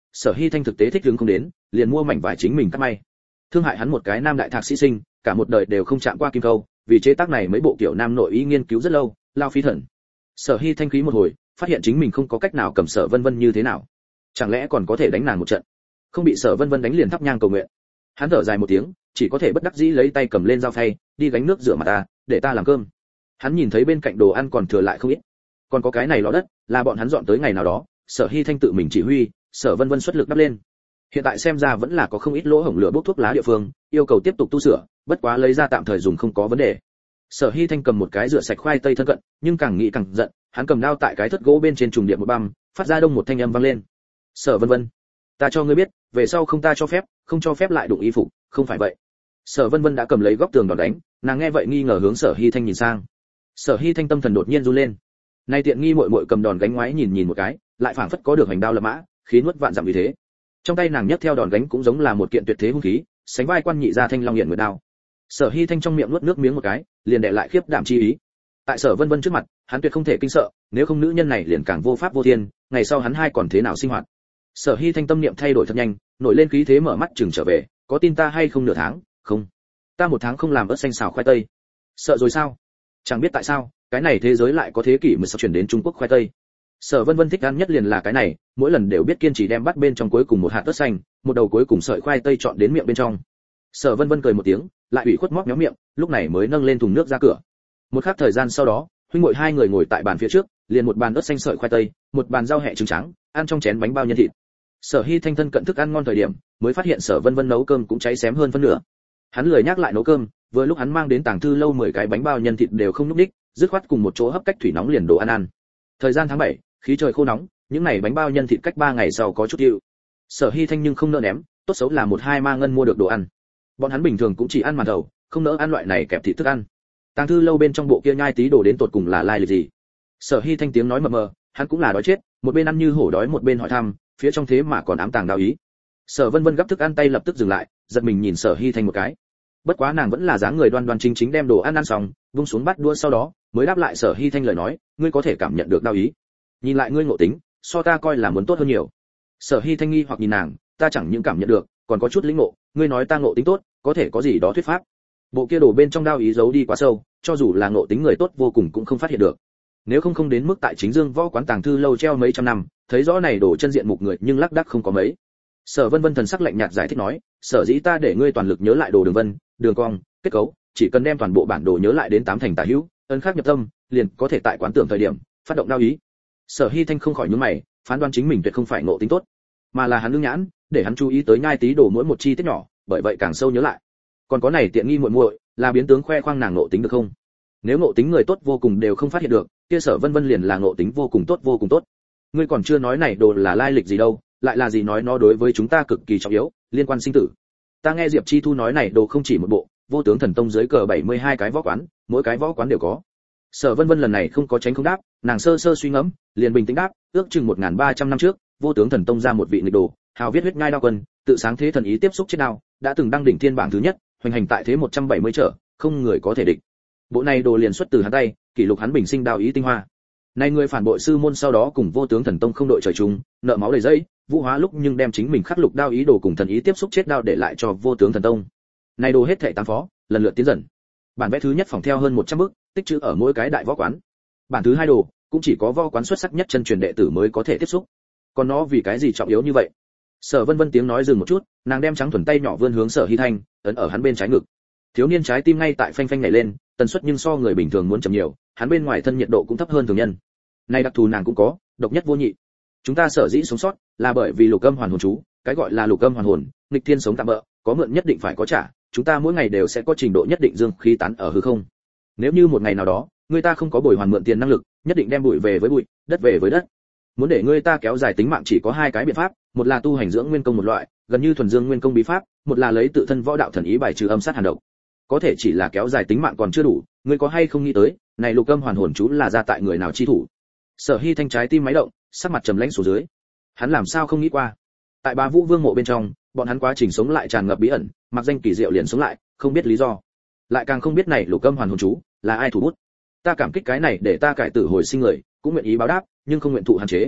Sở Hi Thanh thực tế thích ứng không đến, liền mua mảnh vải chính mình cắt may. Thương hại hắn một cái nam đại thạc sĩ sinh, cả một đời đều không chạm qua kim câu, vì chế tác này mấy bộ kiểu nam nội y nghiên cứu rất lâu, lao phí thần. Sở Hi Thanh khí một hồi, phát hiện chính mình không có cách nào cầm Sở Vân Vân như thế nào, chẳng lẽ còn có thể đánh nàng một trận? Không bị Sở Vân Vân đánh liền thắp nhang cầu nguyện. Hắn thở dài một tiếng, chỉ có thể bất đắc dĩ lấy tay cầm lên dao phay, đi gánh nước rửa mặt ta, để ta làm cơm. Hắn nhìn thấy bên cạnh đồ ăn còn thừa lại không ít, còn có cái này ló đất, là bọn hắn dọn tới ngày nào đó, Sở Hi Thanh tự mình chỉ huy, Sở Vân Vân xuất lực đắp lên. Hiện tại xem ra vẫn là có không ít lỗ hổng lửa bốc thuốc lá địa phương, yêu cầu tiếp tục tu sửa, bất quá lấy ra tạm thời dùng không có vấn đề. Sở Hi Thanh cầm một cái rửa sạch khoai tây thân cận, nhưng càng nghĩ càng giận, hắn cầm dao tại cái thất gỗ bên trên trùng điện một băm, phát ra đông một thanh âm vang lên. Sở Vân Vân, ta cho ngươi biết, về sau không ta cho phép, không cho phép lại đụng y phục, không phải vậy. Sở Vân Vân đã cầm lấy góc tường đòn đánh, nàng nghe vậy nghi ngờ hướng Sở Hi Thanh nhìn sang. Sở Hi Thanh tâm thần đột nhiên run lên. Nay tiện nghi muội muội cầm đòn gánh ngoái nhìn nhìn một cái, lại phảng phất có được hành đao lập mã, khí nuốt vạn dặm vì thế. Trong tay nàng nhấc theo đòn gánh cũng giống là một kiện tuyệt thế hung khí, sánh vai quan nhị gia thanh long hiển nguyệt đao. Sở Hi Thanh trong miệng nuốt nước miếng một cái, liền đè lại khiếp đảm chi ý. Tại Sở Vân Vân trước mặt, hắn tuyệt không thể kinh sợ, nếu không nữ nhân này liền càng vô pháp vô thiên, ngày sau hắn hai còn thế nào sinh hoạt. Sở Hi Thanh tâm niệm thay đổi thật nhanh, nổi lên khí thế mở mắt chừng trở về, có tin ta hay không nửa tháng? Không, ta một tháng không làm ớt xanh xào khoai tây. Sợ rồi sao? Chẳng biết tại sao, cái này thế giới lại có thế kỷ mới sao chuyển đến Trung Quốc khoai tây. Sở Vân Vân thích ăn nhất liền là cái này, mỗi lần đều biết kiên trì đem bắt bên trong cuối cùng một hạt ớt xanh, một đầu cuối cùng sợi khoai tây chọn đến miệng bên trong. Sở Vân Vân cười một tiếng, lại ủy khuất móc méo miệng, lúc này mới nâng lên thùng nước ra cửa. Một khắc thời gian sau đó, huynh muội hai người ngồi tại bàn phía trước, liền một bàn ớt xanh sợi khoai tây, một bàn rau hẹ trứng trắng, ăn trong chén bánh bao nhân thịt. Sở Hi Thanh thân cận thức ăn ngon thời điểm, mới phát hiện Sở Vân Vân nấu cơm cũng cháy xém hơn phân nửa. Hắn lười nhắc lại nấu cơm, vừa lúc hắn mang đến tàng thư lâu mười cái bánh bao nhân thịt đều không núc đích, dứt khoát cùng một chỗ hấp cách thủy nóng liền đồ ăn ăn. Thời gian tháng bảy, khí trời khô nóng, những này bánh bao nhân thịt cách ba ngày sau có chút dịu. Sở Hi Thanh nhưng không nỡ ném, tốt xấu là một hai ma ngân mua được đồ ăn. Bọn hắn bình thường cũng chỉ ăn màn thầu, không nỡ ăn loại này kẹp thịt thức ăn. Tàng thư lâu bên trong bộ kia nhai tí đồ đến tột cùng là lai lịch gì? Sở Hi Thanh tiếng nói mờ mờ, hắn cũng là đói chết, một bên ăn như hổ đói một bên hỏi thăm, phía trong thế mà còn ám tàng đạo ý. Sở Vân Vân gấp thức ăn tay lập tức dừng lại, giật mình nhìn Sở Hi Thanh một cái. Bất quá nàng vẫn là dáng người đoan đoan chính chính đem đồ ăn ăn xong, vung xuống bát đũa sau đó, mới đáp lại Sở Hi Thanh lời nói, ngươi có thể cảm nhận được đạo ý. Nhìn lại ngươi ngộ tính, so ta coi là muốn tốt hơn nhiều. Sở Hi Thanh nghi hoặc nhìn nàng, ta chẳng những cảm nhận được, còn có chút lĩnh ngộ, ngươi nói ta ngộ tính tốt, có thể có gì đó thuyết pháp. Bộ kia đồ bên trong đao ý giấu đi quá sâu, cho dù là ngộ tính người tốt vô cùng cũng không phát hiện được. Nếu không không đến mức tại chính dương võ quán tàng thư lâu treo mấy trăm năm, thấy rõ này đổ chân diện mục người nhưng lác đác không có mấy. Sở Vân Vân thần sắc lạnh nhạt giải thích nói, sở dĩ ta để ngươi toàn lực nhớ lại đồ đường vân, đường cong, kết cấu, chỉ cần đem toàn bộ bản đồ nhớ lại đến tám thành tả hữu, ấn khắc nhập tâm, liền có thể tại quán tưởng thời điểm phát động đao ý. Sở Hi Thanh không khỏi nhướng mày, phán đoán chính mình tuyệt không phải ngộ tính tốt, mà là hắn lương nhãn, để hắn chú ý tới nhai tí đồ mỗi một chi tiết nhỏ, bởi vậy càng sâu nhớ lại. Còn có này tiện nghi muội muội, là biến tướng khoe khoang nàng ngộ tính được không? Nếu ngộ tính người tốt vô cùng đều không phát hiện được, kia Sở Vân Vân liền là ngộ tính vô cùng tốt vô cùng tốt. Ngươi còn chưa nói này đồ là lai lịch gì đâu, lại là gì nói nó đối với chúng ta cực kỳ trọng yếu, liên quan sinh tử. Ta nghe Diệp Chi Thu nói này đồ không chỉ một bộ, vô tướng thần tông dưới cờ bảy mươi hai cái võ quán, mỗi cái võ quán đều có. Sở Vân Vân lần này không có tránh không đáp, nàng sơ sơ suy ngẫm, liền bình tĩnh đáp, ước chừng một nghìn ba trăm năm trước, vô tướng thần tông ra một vị nghịch đồ, hào viết huyết ngai đao quân, tự sáng thế thần ý tiếp xúc chết đao, đã từng đăng đỉnh thiên bảng thứ nhất, hoành hành tại thế một trăm bảy mươi trở, không người có thể địch. Bộ này đồ liền xuất từ hắn tay, kỷ lục hắn bình sinh đao ý tinh hoa. Này người phản bội sư môn sau đó cùng vô tướng thần tông không đội trời chung, nợ máu đầy dây, vũ hóa lúc nhưng đem chính mình khắc lục đao ý đồ cùng thần ý tiếp xúc chết đao để lại cho vô tướng thần tông. Này đồ hết thảy tám phó, lần lượt tiến dần. Bản vẽ thứ nhất phòng theo hơn một trăm bức, tích trữ ở mỗi cái đại võ quán. Bản thứ hai đồ, cũng chỉ có võ quán xuất sắc nhất chân truyền đệ tử mới có thể tiếp xúc. Còn nó vì cái gì trọng yếu như vậy? Sở Vân Vân tiếng nói dừng một chút, nàng đem trắng thuần tay nhỏ vươn hướng Sở Hi Thanh, ấn ở hắn bên trái ngực. Thiếu niên trái tim ngay tại phanh phanh nhảy lên, tần suất nhưng so người bình thường muốn chậm nhiều, hắn bên ngoài thân nhiệt độ cũng thấp hơn thường nhân. Này đặc thù nàng cũng có, độc nhất vô nhị. Chúng ta sở dĩ sống sót, là bởi vì lục âm hoàn hồn chú, cái gọi là lục âm hoàn hồn, nghịch thiên sống tạm bỡ, có mượn nhất định phải có trả, chúng ta mỗi ngày đều sẽ có trình độ nhất định dương khí tán ở hư không. Nếu như một ngày nào đó, người ta không có bồi hoàn mượn tiền năng lực, nhất định đem bụi về với bụi, đất về với đất. Muốn để người ta kéo dài tính mạng chỉ có hai cái biện pháp, một là tu hành dưỡng nguyên công một loại, gần như thuần dương nguyên công bí pháp, một là lấy tự thân võ đạo thần ý bài trừ âm sát hàn độc. Có thể chỉ là kéo dài tính mạng còn chưa đủ, ngươi có hay không nghĩ tới, này lục âm hoàn hồn chú là ra tại người nào chi thủ? Sở Hi Thanh trái tim máy động, sắc mặt trầm lãnh xuống dưới. Hắn làm sao không nghĩ qua? Tại Bá Vũ Vương mộ bên trong, bọn hắn quá trình sống lại tràn ngập bí ẩn, mặc danh kỳ diệu liền sống lại, không biết lý do. Lại càng không biết này lục âm hoàn hồn chú là ai thủ bút. Ta cảm kích cái này để ta cải tử hồi sinh người, cũng nguyện ý báo đáp, nhưng không nguyện thụ hạn chế.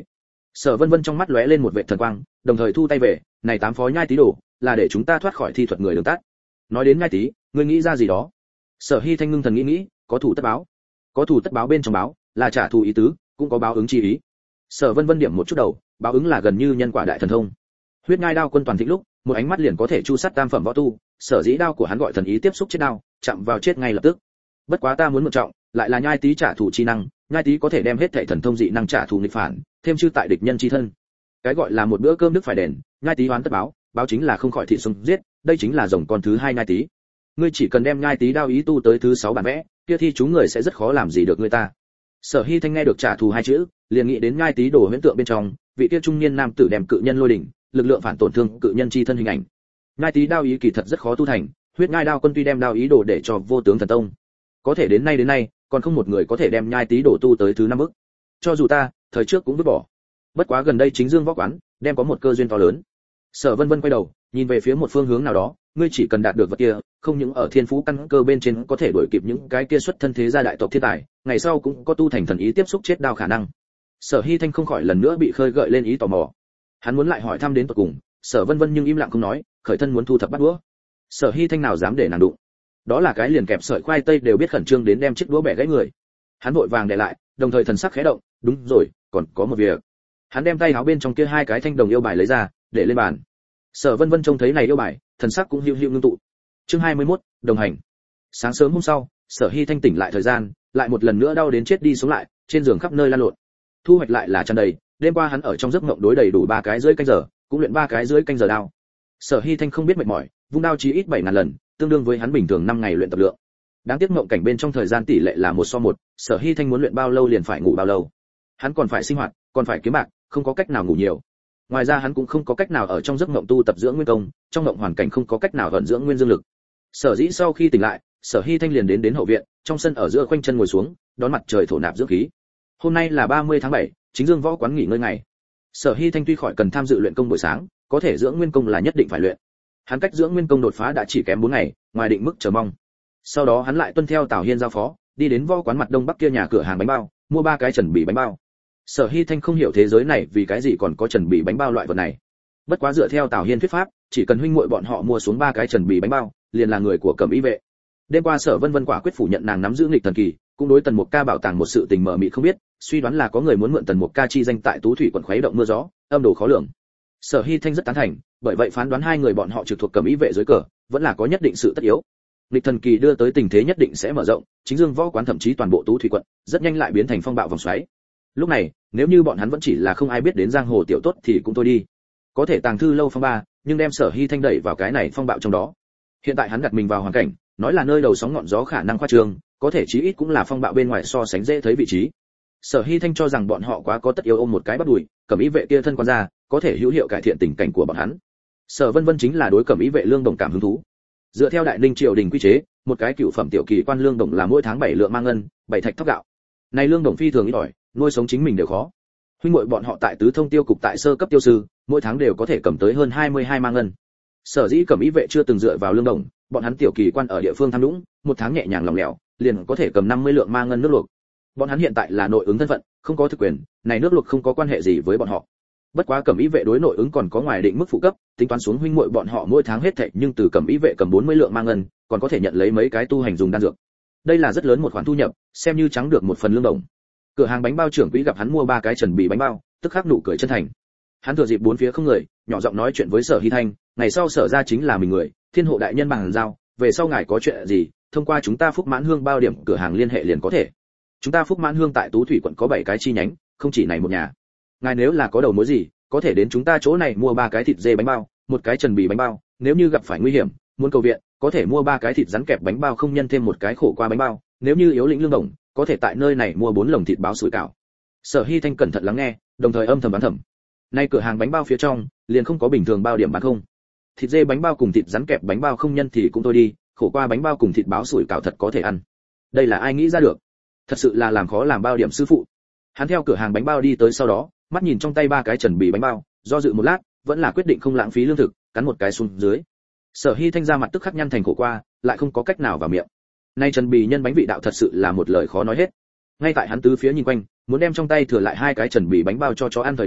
Sở Vân Vân trong mắt lóe lên một vệt thần quang, đồng thời thu tay về, này tám phó nhai tí đồ, là để chúng ta thoát khỏi thi thuật người đường tắt. Nói đến nhai tí, ngươi nghĩ ra gì đó? Sở Hi Thanh ngưng thần nghĩ nghĩ, có thủ tất báo. Có thủ tất báo bên trong báo, là trả thù ý tứ, cũng có báo ứng chi ý. Sở Vân Vân điểm một chút đầu, báo ứng là gần như nhân quả đại thần thông. Huyết Ngai đao quân toàn thịnh lúc, một ánh mắt liền có thể chu sát tam phẩm võ tu, sở dĩ đao của hắn gọi thần ý tiếp xúc chết đao, chạm vào chết ngay lập tức. Bất quá ta muốn một trọng, lại là nhai tí trả thù chi năng, nhai tí có thể đem hết thảy thần thông dị năng trả thù nghịch phản, thêm chư tại địch nhân chi thân. Cái gọi là một bữa cơm đức phải đền, nhai tí oán tất báo, báo chính là không khỏi thị xung giết, đây chính là rồng con thứ hai nhai tí. Ngươi chỉ cần đem nhai tí đao ý tu tới thứ sáu bản vẽ, kia thi chúng người sẽ rất khó làm gì được ngươi ta. Sở Hi Thanh nghe được trả thù hai chữ, liền nghĩ đến nhai tí đồ huyễn tượng bên trong, vị kia trung niên nam tử đem cự nhân lôi đỉnh, lực lượng phản tổn thương cự nhân chi thân hình ảnh. Nhai tí đao ý kỳ thật rất khó tu thành, huyết ngai đao quân tuy đem đao ý đồ để cho vô tướng thần tông, có thể đến nay đến nay, còn không một người có thể đem nhai tí đồ tu tới thứ năm bước. Cho dù ta, thời trước cũng vứt bỏ. Bất quá gần đây chính Dương Võ Quán, đem có một cơ duyên to lớn. Sở Vân Vân quay đầu, nhìn về phía một phương hướng nào đó, ngươi chỉ cần đạt được vật kia, không những ở thiên phú căn cơ bên trên có thể đuổi kịp những cái kia xuất thân thế gia đại tộc thiên tài, ngày sau cũng có tu thành thần ý tiếp xúc chết đao khả năng. Sở Hi Thanh không khỏi lần nữa bị khơi gợi lên ý tò mò. Hắn muốn lại hỏi thăm đến tận cùng, Sở Vân Vân nhưng im lặng không nói, khởi thân muốn thu thập bắt đũa. Sở Hi Thanh nào dám để nàng đụng. Đó là cái liền kẹp sợi khoai tây đều biết khẩn trương đến đem chiếc đũa bẻ gãy người. Hắn vội vàng để lại, đồng thời thần sắc khẽ động, đúng rồi, còn có một việc. Hắn đem tay áo bên trong kia hai cái thanh đồng yêu bài lấy ra, để lên bàn. Sở Vân Vân trông thấy này yêu bài, thần sắc cũng hữu hữu ngưng tụ. Chương hai mươi mốt, đồng hành. Sáng sớm hôm sau, Sở Hi Thanh tỉnh lại thời gian, lại một lần nữa đau đến chết đi sống lại, trên giường khắp nơi lăn lộn. Thu hoạch lại là tràn đầy, đêm qua hắn ở trong giấc mộng đối đầy đủ ba cái rưỡi canh giờ, cũng luyện ba cái rưỡi canh giờ đao. Sở Hi Thanh không biết mệt mỏi, vung đao chí ít bảy ngàn lần, tương đương với hắn bình thường năm ngày luyện tập lượng. Đáng tiếc mộng cảnh bên trong thời gian tỷ lệ là một so một, Sở Hi Thanh muốn luyện bao lâu liền phải ngủ bao lâu. Hắn còn phải sinh hoạt, còn phải kiếm bạc, không có cách nào ngủ nhiều. Ngoài ra hắn cũng không có cách nào ở trong giấc mộng tu tập dưỡng nguyên công, trong mộng hoàn cảnh không có cách nào vận dưỡng nguyên dương lực. Sở dĩ sau khi tỉnh lại, Sở Hi Thanh liền đến đến hậu viện, trong sân ở giữa khoanh chân ngồi xuống, đón mặt trời thổ nạp dưỡng khí. Hôm nay là ba mươi tháng bảy, chính Dương Võ Quán nghỉ ngơi ngày. Sở Hi Thanh tuy khỏi cần tham dự luyện công buổi sáng, có thể dưỡng nguyên công là nhất định phải luyện. Hắn cách dưỡng nguyên công đột phá đã chỉ kém bốn ngày, ngoài định mức chờ mong. Sau đó hắn lại tuân theo Tào Hiên giao phó, đi đến Võ Quán mặt đông bắc kia nhà cửa hàng bánh bao, mua ba cái trần bì bánh bao. Sở Hi Thanh không hiểu thế giới này vì cái gì còn có trần bì bánh bao loại vật này. Bất quá dựa theo Tào Hiên thuyết pháp, chỉ cần huynh muội bọn họ mua xuống ba cái trần bì bánh bao, liền là người của Cẩm Y vệ. Đêm qua Sở Vân Vân quả quyết phủ nhận nàng nắm giữ nghịch thần kỳ, cũng đối Tần Mục Ca bảo tàng một sự tình mờ mịt không biết, suy đoán là có người muốn mượn Tần Mục Ca chi danh tại Tú Thủy quận khuấy động mưa gió, âm đồ khó lường. Sở Hi Thanh rất tán thành, bởi vậy phán đoán hai người bọn họ trực thuộc Cẩm Y vệ dưới cờ, vẫn là có nhất định sự tất yếu. Nghịch thần kỳ đưa tới tình thế nhất định sẽ mở rộng, chính Dương Võ Quán thậm chí toàn bộ Tú Thủy quận, rất nhanh lại biến thành phong bạo vòng xoáy. Lúc này, nếu như bọn hắn vẫn chỉ là không ai biết đến giang hồ tiểu tốt thì cũng thôi đi. Có thể tàng thư lâu phong ba, nhưng đem Sở Hi Thanh đẩy vào cái này phong bạo trong đó. Hiện tại hắn đặt mình vào hoàn cảnh, nói là nơi đầu sóng ngọn gió khả năng khoa trương, có thể chí ít cũng là phong bạo bên ngoài so sánh dễ thấy vị trí. Sở Hi Thanh cho rằng bọn họ quá có tất yếu ôm một cái bắt đùi, Cẩm Y vệ kia thân quan ra, có thể hữu hiệu cải thiện tình cảnh của bọn hắn. Sở Vân Vân chính là đối Cẩm Y vệ lương đồng cảm hứng thú. Dựa theo Đại Ninh triều đình quy chế, một cái cựu phẩm tiểu kỳ quan lương đồng là mỗi tháng bảy lượng mang ngân, bảy thạch thóc gạo. Này lương đồng phi thường ít ỏi, nuôi sống chính mình đều khó. Huynh muội bọn họ tại Tứ Thông tiêu cục tại sơ cấp tiêu sư, mỗi tháng đều có thể cầm tới hơn hai mươi hai mang ngân. Sở dĩ Cẩm Y vệ chưa từng dựa vào lương đồng, bọn hắn tiểu kỳ quan ở địa phương tham nhũng, một tháng nhẹ nhàng lỏng lẻo, liền có thể cầm năm mươi lượng mang ngân nước luộc. Bọn hắn hiện tại là nội ứng thân phận, không có thực quyền, này nước luộc không có quan hệ gì với bọn họ. Bất quá Cẩm Y vệ đối nội ứng còn có ngoài định mức phụ cấp, tính toán xuống huynh muội bọn họ mỗi tháng hết thảy, nhưng từ Cẩm Y vệ cầm bốn mươi lượng mang ngân, còn có thể nhận lấy mấy cái tu hành dùng đan dược. Đây là rất lớn một khoản thu nhập, xem như trắng được một phần lương đồng. Cửa hàng bánh bao trưởng quỹ gặp hắn mua ba cái trần bì bánh bao, tức khắc nụ cười chân thành. Hắn thừa dịp bốn phía không người, nhỏ giọng nói chuyện với Sở Hi Thanh, ngày sau Sở ra chính là mình người, Thiên hộ đại nhân bằng giao, về sau ngài có chuyện gì, thông qua chúng ta Phúc Mãn Hương bao điểm cửa hàng liên hệ liền có thể. Chúng ta Phúc Mãn Hương tại Tú Thủy quận có bảy cái chi nhánh, không chỉ này một nhà. Ngài nếu là có đầu mối gì, có thể đến chúng ta chỗ này mua ba cái thịt dê bánh bao, một cái trần bì bánh bao, nếu như gặp phải nguy hiểm, muốn cầu viện, có thể mua ba cái thịt rắn kẹp bánh bao không nhân thêm một cái khổ qua bánh bao, nếu như yếu lĩnh lương đồng, có thể tại nơi này mua bốn lồng thịt báo sủi cảo. Sở Hi Thanh cẩn thận lắng nghe, đồng thời âm thầm đoán thầm. Nay cửa hàng bánh bao phía trong, liền không có bình thường bao điểm bán không. Thịt dê bánh bao cùng thịt rắn kẹp bánh bao không nhân thì cũng thôi đi, khổ qua bánh bao cùng thịt báo sủi cảo thật có thể ăn. Đây là ai nghĩ ra được? Thật sự là làm khó làm bao điểm sư phụ. Hắn theo cửa hàng bánh bao đi tới sau đó, mắt nhìn trong tay ba cái trần bì bánh bao, do dự một lát, vẫn là quyết định không lãng phí lương thực, cắn một cái xuống dưới. Sở Hi Thanh ra mặt tức khắc nhăn thành khổ qua, lại không có cách nào vào miệng. Nay trần bì nhân bánh vị đạo thật sự là một lời khó nói hết. Ngay tại hắn tứ phía nhìn quanh, muốn đem trong tay thừa lại hai cái trần bì bánh bao cho chó ăn thời điểm,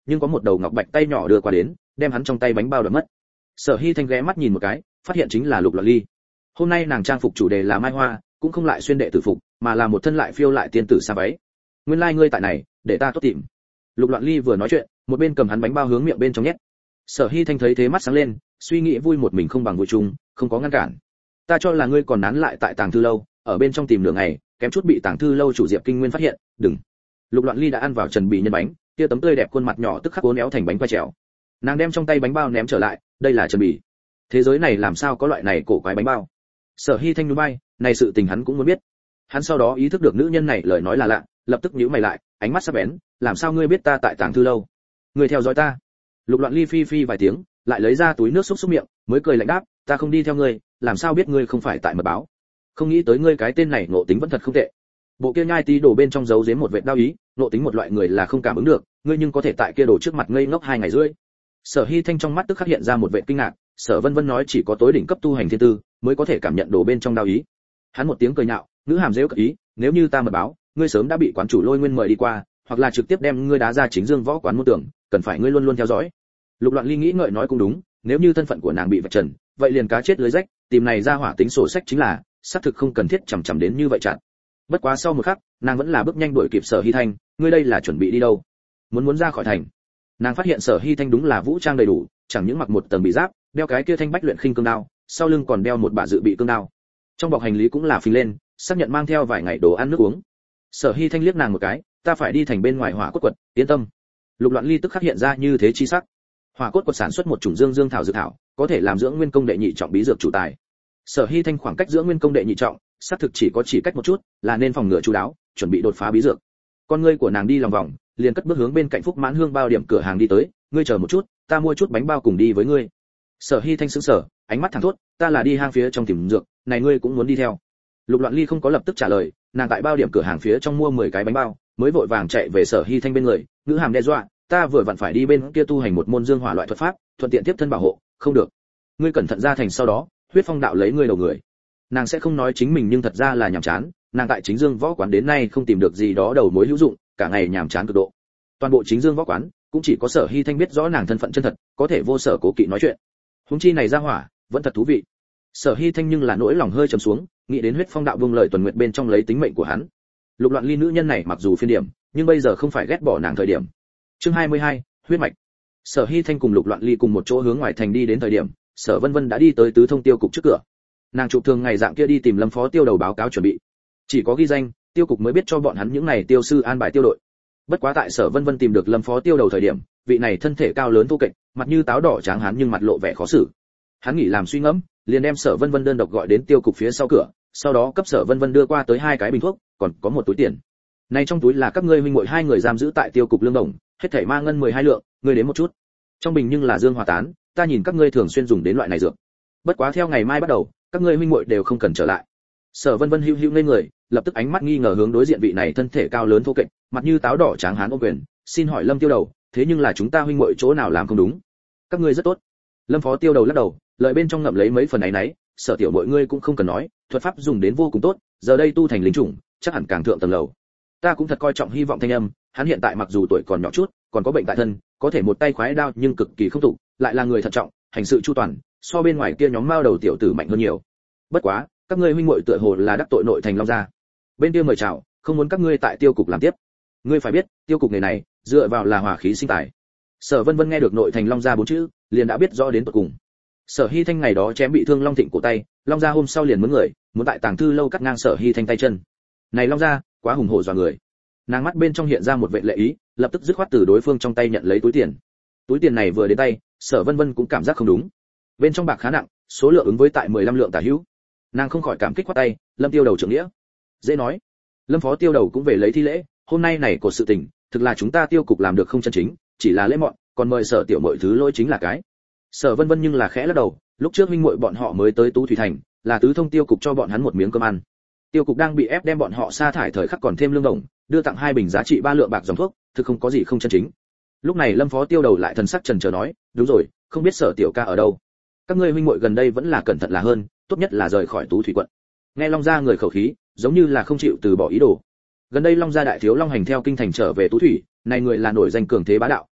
nhưng có một đầu ngọc bạch tay nhỏ đưa qua đến, đem hắn trong tay bánh bao đoạt mất. Sở Hi Thanh ghé mắt nhìn một cái, phát hiện chính là Lục Loạn Ly. Hôm nay nàng trang phục chủ đề là mai hoa, cũng không lại xuyên đệ tử phục, mà là một thân lại phiêu lại tiên tử sa váy. Nguyên lai like ngươi tại này, để ta tốt tìm. Lục Loạn Ly vừa nói chuyện, một bên cầm hắn bánh bao hướng miệng bên trong nhét. Sở Hi Thanh thấy thế mắt sáng lên, suy nghĩ vui một mình không bằng vui chung, không có ngăn cản. Ta cho là ngươi còn nán lại tại tàng thư lâu, ở bên trong tìm nửa ngày, kém chút bị tàng thư lâu chủ Diệp Kinh Nguyên phát hiện, đừng. Lục Loạn Ly đã ăn vào trần bì nhân bánh, kia tấm tươi đẹp khuôn mặt nhỏ tức khắc uốn éo thành bánh quay trèo. Nàng đem trong tay bánh bao ném trở lại, đây là trần bì. Thế giới này làm sao có loại này cổ quái bánh bao? Sở Hi Thanh nhún vai, này sự tình hắn cũng muốn biết. Hắn sau đó ý thức được nữ nhân này lời nói là lạ, lập tức nhíu mày lại, ánh mắt sắc bén, làm sao ngươi biết ta tại tàng thư lâu? Ngươi theo dõi ta? Lục Loạn Ly phi phi vài tiếng, lại lấy ra túi nước xúc xúc miệng, mới cười lạnh đáp, ta không đi theo ngươi, làm sao biết ngươi không phải tại mật báo? Không nghĩ tới ngươi cái tên này ngộ tính vẫn thật không tệ. Bộ kia nhai tí đồ bên trong giấu giếm một vệt đao ý, ngộ tính một loại người là không cảm ứng được, ngươi nhưng có thể tại kia đồ trước mặt ngây ngốc hai ngày rưỡi. Sở Hi Thanh trong mắt tức khắc hiện ra một vệt kinh ngạc, Sở Vân Vân nói chỉ có tối đỉnh cấp tu hành thiên tư mới có thể cảm nhận đồ bên trong đao ý. Hắn một tiếng cười nhạo, ngữ hàm giễu cợt ý, nếu như ta mật báo, ngươi sớm đã bị quán chủ Lôi Nguyên mời đi qua, hoặc là trực tiếp đem ngươi đá ra chính dương võ quán môn tưởng, cần phải ngươi luôn luôn theo dõi. Lục Loạn Ly nghĩ ngợi nói cũng đúng, nếu như thân phận của nàng bị vạch trần, vậy liền cá chết lưới rách, tìm này ra hỏa tính sổ sách chính là, xác thực không cần thiết chằm chằm đến như vậy chặt. Bất quá sau một khắc, nàng vẫn là bước nhanh đuổi kịp Sở Hi Thanh, ngươi đây là chuẩn bị đi đâu? Muốn muốn ra khỏi thành. Nàng phát hiện Sở Hi Thanh đúng là vũ trang đầy đủ, chẳng những mặc một tầng bị giáp, đeo cái kia thanh bách luyện khinh cương đao, sau lưng còn đeo một bả dự bị cương đao. Trong bọc hành lý cũng là phình lên, xác nhận mang theo vài ngày đồ ăn nước uống. Sở Hi Thanh liếc nàng một cái, ta phải đi thành bên ngoài hỏa cốt quật, yên tâm. Lục Loạn Ly tức khắc hiện ra như thế chi sắc. Hỏa cốt quật sản xuất một chủng dương dương thảo dược thảo, có thể làm dưỡng nguyên công đệ nhị trọng bí dược chủ tài. Sở Hi Thanh khoảng cách dưỡng nguyên công đệ nhị trọng, xác thực chỉ có chỉ cách một chút, là nên phòng ngừa chú đáo, chuẩn bị đột phá bí dược. Con ngươi của nàng đi lòng vòng, liền cất bước hướng bên cạnh Phúc Mãn Hương bao điểm cửa hàng đi tới, ngươi chờ một chút, ta mua chút bánh bao cùng đi với ngươi. Sở Hi Thanh sững sờ, ánh mắt thẳng thốt, ta là đi hang phía trong tìm dược, này ngươi cũng muốn đi theo? Lục Loạn Ly không có lập tức trả lời, nàng tại bao điểm cửa hàng phía trong mua mười cái bánh bao, mới vội vàng chạy về Sở Hi Thanh bên người, ngữ hàm đe dọa, ta vừa vặn phải đi bên kia tu hành một môn dương hỏa loại thuật pháp, thuận tiện tiếp thân bảo hộ, không được. Ngươi cẩn thận ra thành sau đó, huyết phong đạo lấy ngươi đầu người. Nàng sẽ không nói chính mình nhưng thật ra là nhàm chán, nàng tại chính dương võ quán đến nay không tìm được gì đó đầu mối hữu dụng, cả ngày nhàm chán cực độ. Toàn bộ chính dương võ quán cũng chỉ có Sở Hi Thanh biết rõ nàng thân phận chân thật, có thể vô sở cố kỵ nói chuyện. Huống chi này ra hỏa, vẫn thật thú vị. Sở Hi Thanh nhưng là nỗi lòng hơi trầm xuống, nghĩ đến huyết phong đạo vương lời tuần nguyện bên trong lấy tính mệnh của hắn. Lục Loạn Ly nữ nhân này mặc dù phiên điểm, nhưng bây giờ không phải ghét bỏ nàng thời điểm. Chương hai mươi hai, huyết mạch. Sở Hi Thanh cùng Lục Loạn Ly cùng một chỗ hướng ngoài thành đi đến thời điểm, Sở Vân Vân đã đi tới tứ thông tiêu cục trước cửa. Nàng chụp thường ngày dạng kia đi tìm Lâm Phó Tiêu đầu báo cáo chuẩn bị. Chỉ có ghi danh, tiêu cục mới biết cho bọn hắn những này tiêu sư an bài tiêu đội. Bất quá tại Sở Vân Vân tìm được Lâm Phó Tiêu đầu thời điểm, vị này thân thể cao lớn thô kệch, mặt như táo đỏ tráng hán nhưng mặt lộ vẻ khó xử. Hắn nghĩ làm suy ngẫm, liền đem Sở Vân Vân đơn độc gọi đến tiêu cục phía sau cửa, sau đó cấp Sở Vân Vân đưa qua tới hai cái bình thuốc, còn có một túi tiền. Này trong túi là các ngươi huynh muội hai người giam giữ tại tiêu cục lương đồng, hết thảy ma ngân mười hai lượng, ngươi đến một chút. Trong bình nhưng là dương hỏa tán, ta nhìn các ngươi thường xuyên dùng đến loại này dược. Bất quá theo ngày mai bắt đầu, các ngươi huynh muội đều không cần trở lại. Sở Vân Vân hữu hữu ngây người, lập tức ánh mắt nghi ngờ hướng đối diện vị này thân thể cao lớn thô kệch, mặt như táo đỏ tráng hán ôm quyền, xin hỏi Lâm Tiêu đầu, thế nhưng là chúng ta huynh muội chỗ nào làm không đúng? Các ngươi rất tốt. Lâm Phó Tiêu đầu lắc đầu, lời bên trong ngậm lấy mấy phần ấy nấy, Sở tiểu muội ngươi cũng không cần nói, thuật pháp dùng đến vô cùng tốt, giờ đây tu thành linh chủng, chắc hẳn càng thượng tầng lầu. Ta cũng thật coi trọng hy vọng thanh âm, hắn hiện tại mặc dù tuổi còn nhỏ chút, còn có bệnh tại thân, có thể một tay khoái đao nhưng cực kỳ không tụ, lại là người thận trọng, hành sự chu toàn, so bên ngoài kia nhóm mao đầu tiểu tử mạnh hơn nhiều. Bất quá, các ngươi huynh muội tựa hồ là đắc tội nội thành Long gia. Bên kia mời chào, không muốn các ngươi tại tiêu cục làm tiếp. Ngươi phải biết, tiêu cục nghề này, dựa vào là hỏa khí sinh tài. Sở Vân Vân nghe được nội thành Long gia bốn chữ, liền đã biết rõ đến tận cùng. Sở Hi Thanh ngày đó chém bị thương Long Thịnh cổ tay, Long gia hôm sau liền muốn người, muốn tại tàng thư lâu cắt ngang Sở Hi Thanh tay chân. Này Long gia, quá hùng hổ dọa người. Nàng mắt bên trong hiện ra một vẻ lệ ý, lập tức dứt khoát từ đối phương trong tay nhận lấy túi tiền. Túi tiền này vừa đến tay, Sở Vân Vân cũng cảm giác không đúng. Bên trong bạc khá nặng, số lượng ứng với tại mười lăm lượng tả hữu. Nàng không khỏi cảm kích khoát tay, Lâm Tiêu đầu trưởng nghĩa. Dễ nói. Lâm Phó Tiêu đầu cũng về lấy thi lễ, hôm nay này của sự tình, thực là chúng ta tiêu cục làm được không chân chính, chỉ là lễ mọn, còn mời Sở tiểu muội thứ lỗi chính là cái. Sở Vân Vân nhưng là khẽ lắc đầu, lúc trước huynh muội bọn họ mới tới Tú Thủy thành, là tứ thông tiêu cục cho bọn hắn một miếng cơm ăn. Tiêu cục đang bị ép đem bọn họ sa thải thời khắc còn thêm lương đồng, đưa tặng hai bình giá trị ba lượng bạc dòng thuốc, thực không có gì không chân chính. Lúc này Lâm Phó Tiêu đầu lại thần sắc chần chờ nói, đúng rồi, không biết Sở tiểu ca ở đâu. Các ngươi huynh muội gần đây vẫn là cẩn thận là hơn, tốt nhất là rời khỏi Tú Thủy quận. Nghe Long gia người khẩu khí, giống như là không chịu từ bỏ ý đồ. Gần đây Long gia đại thiếu Long Hành theo kinh thành trở về Tú Thủy, này người là nổi danh cường thế bá đạo,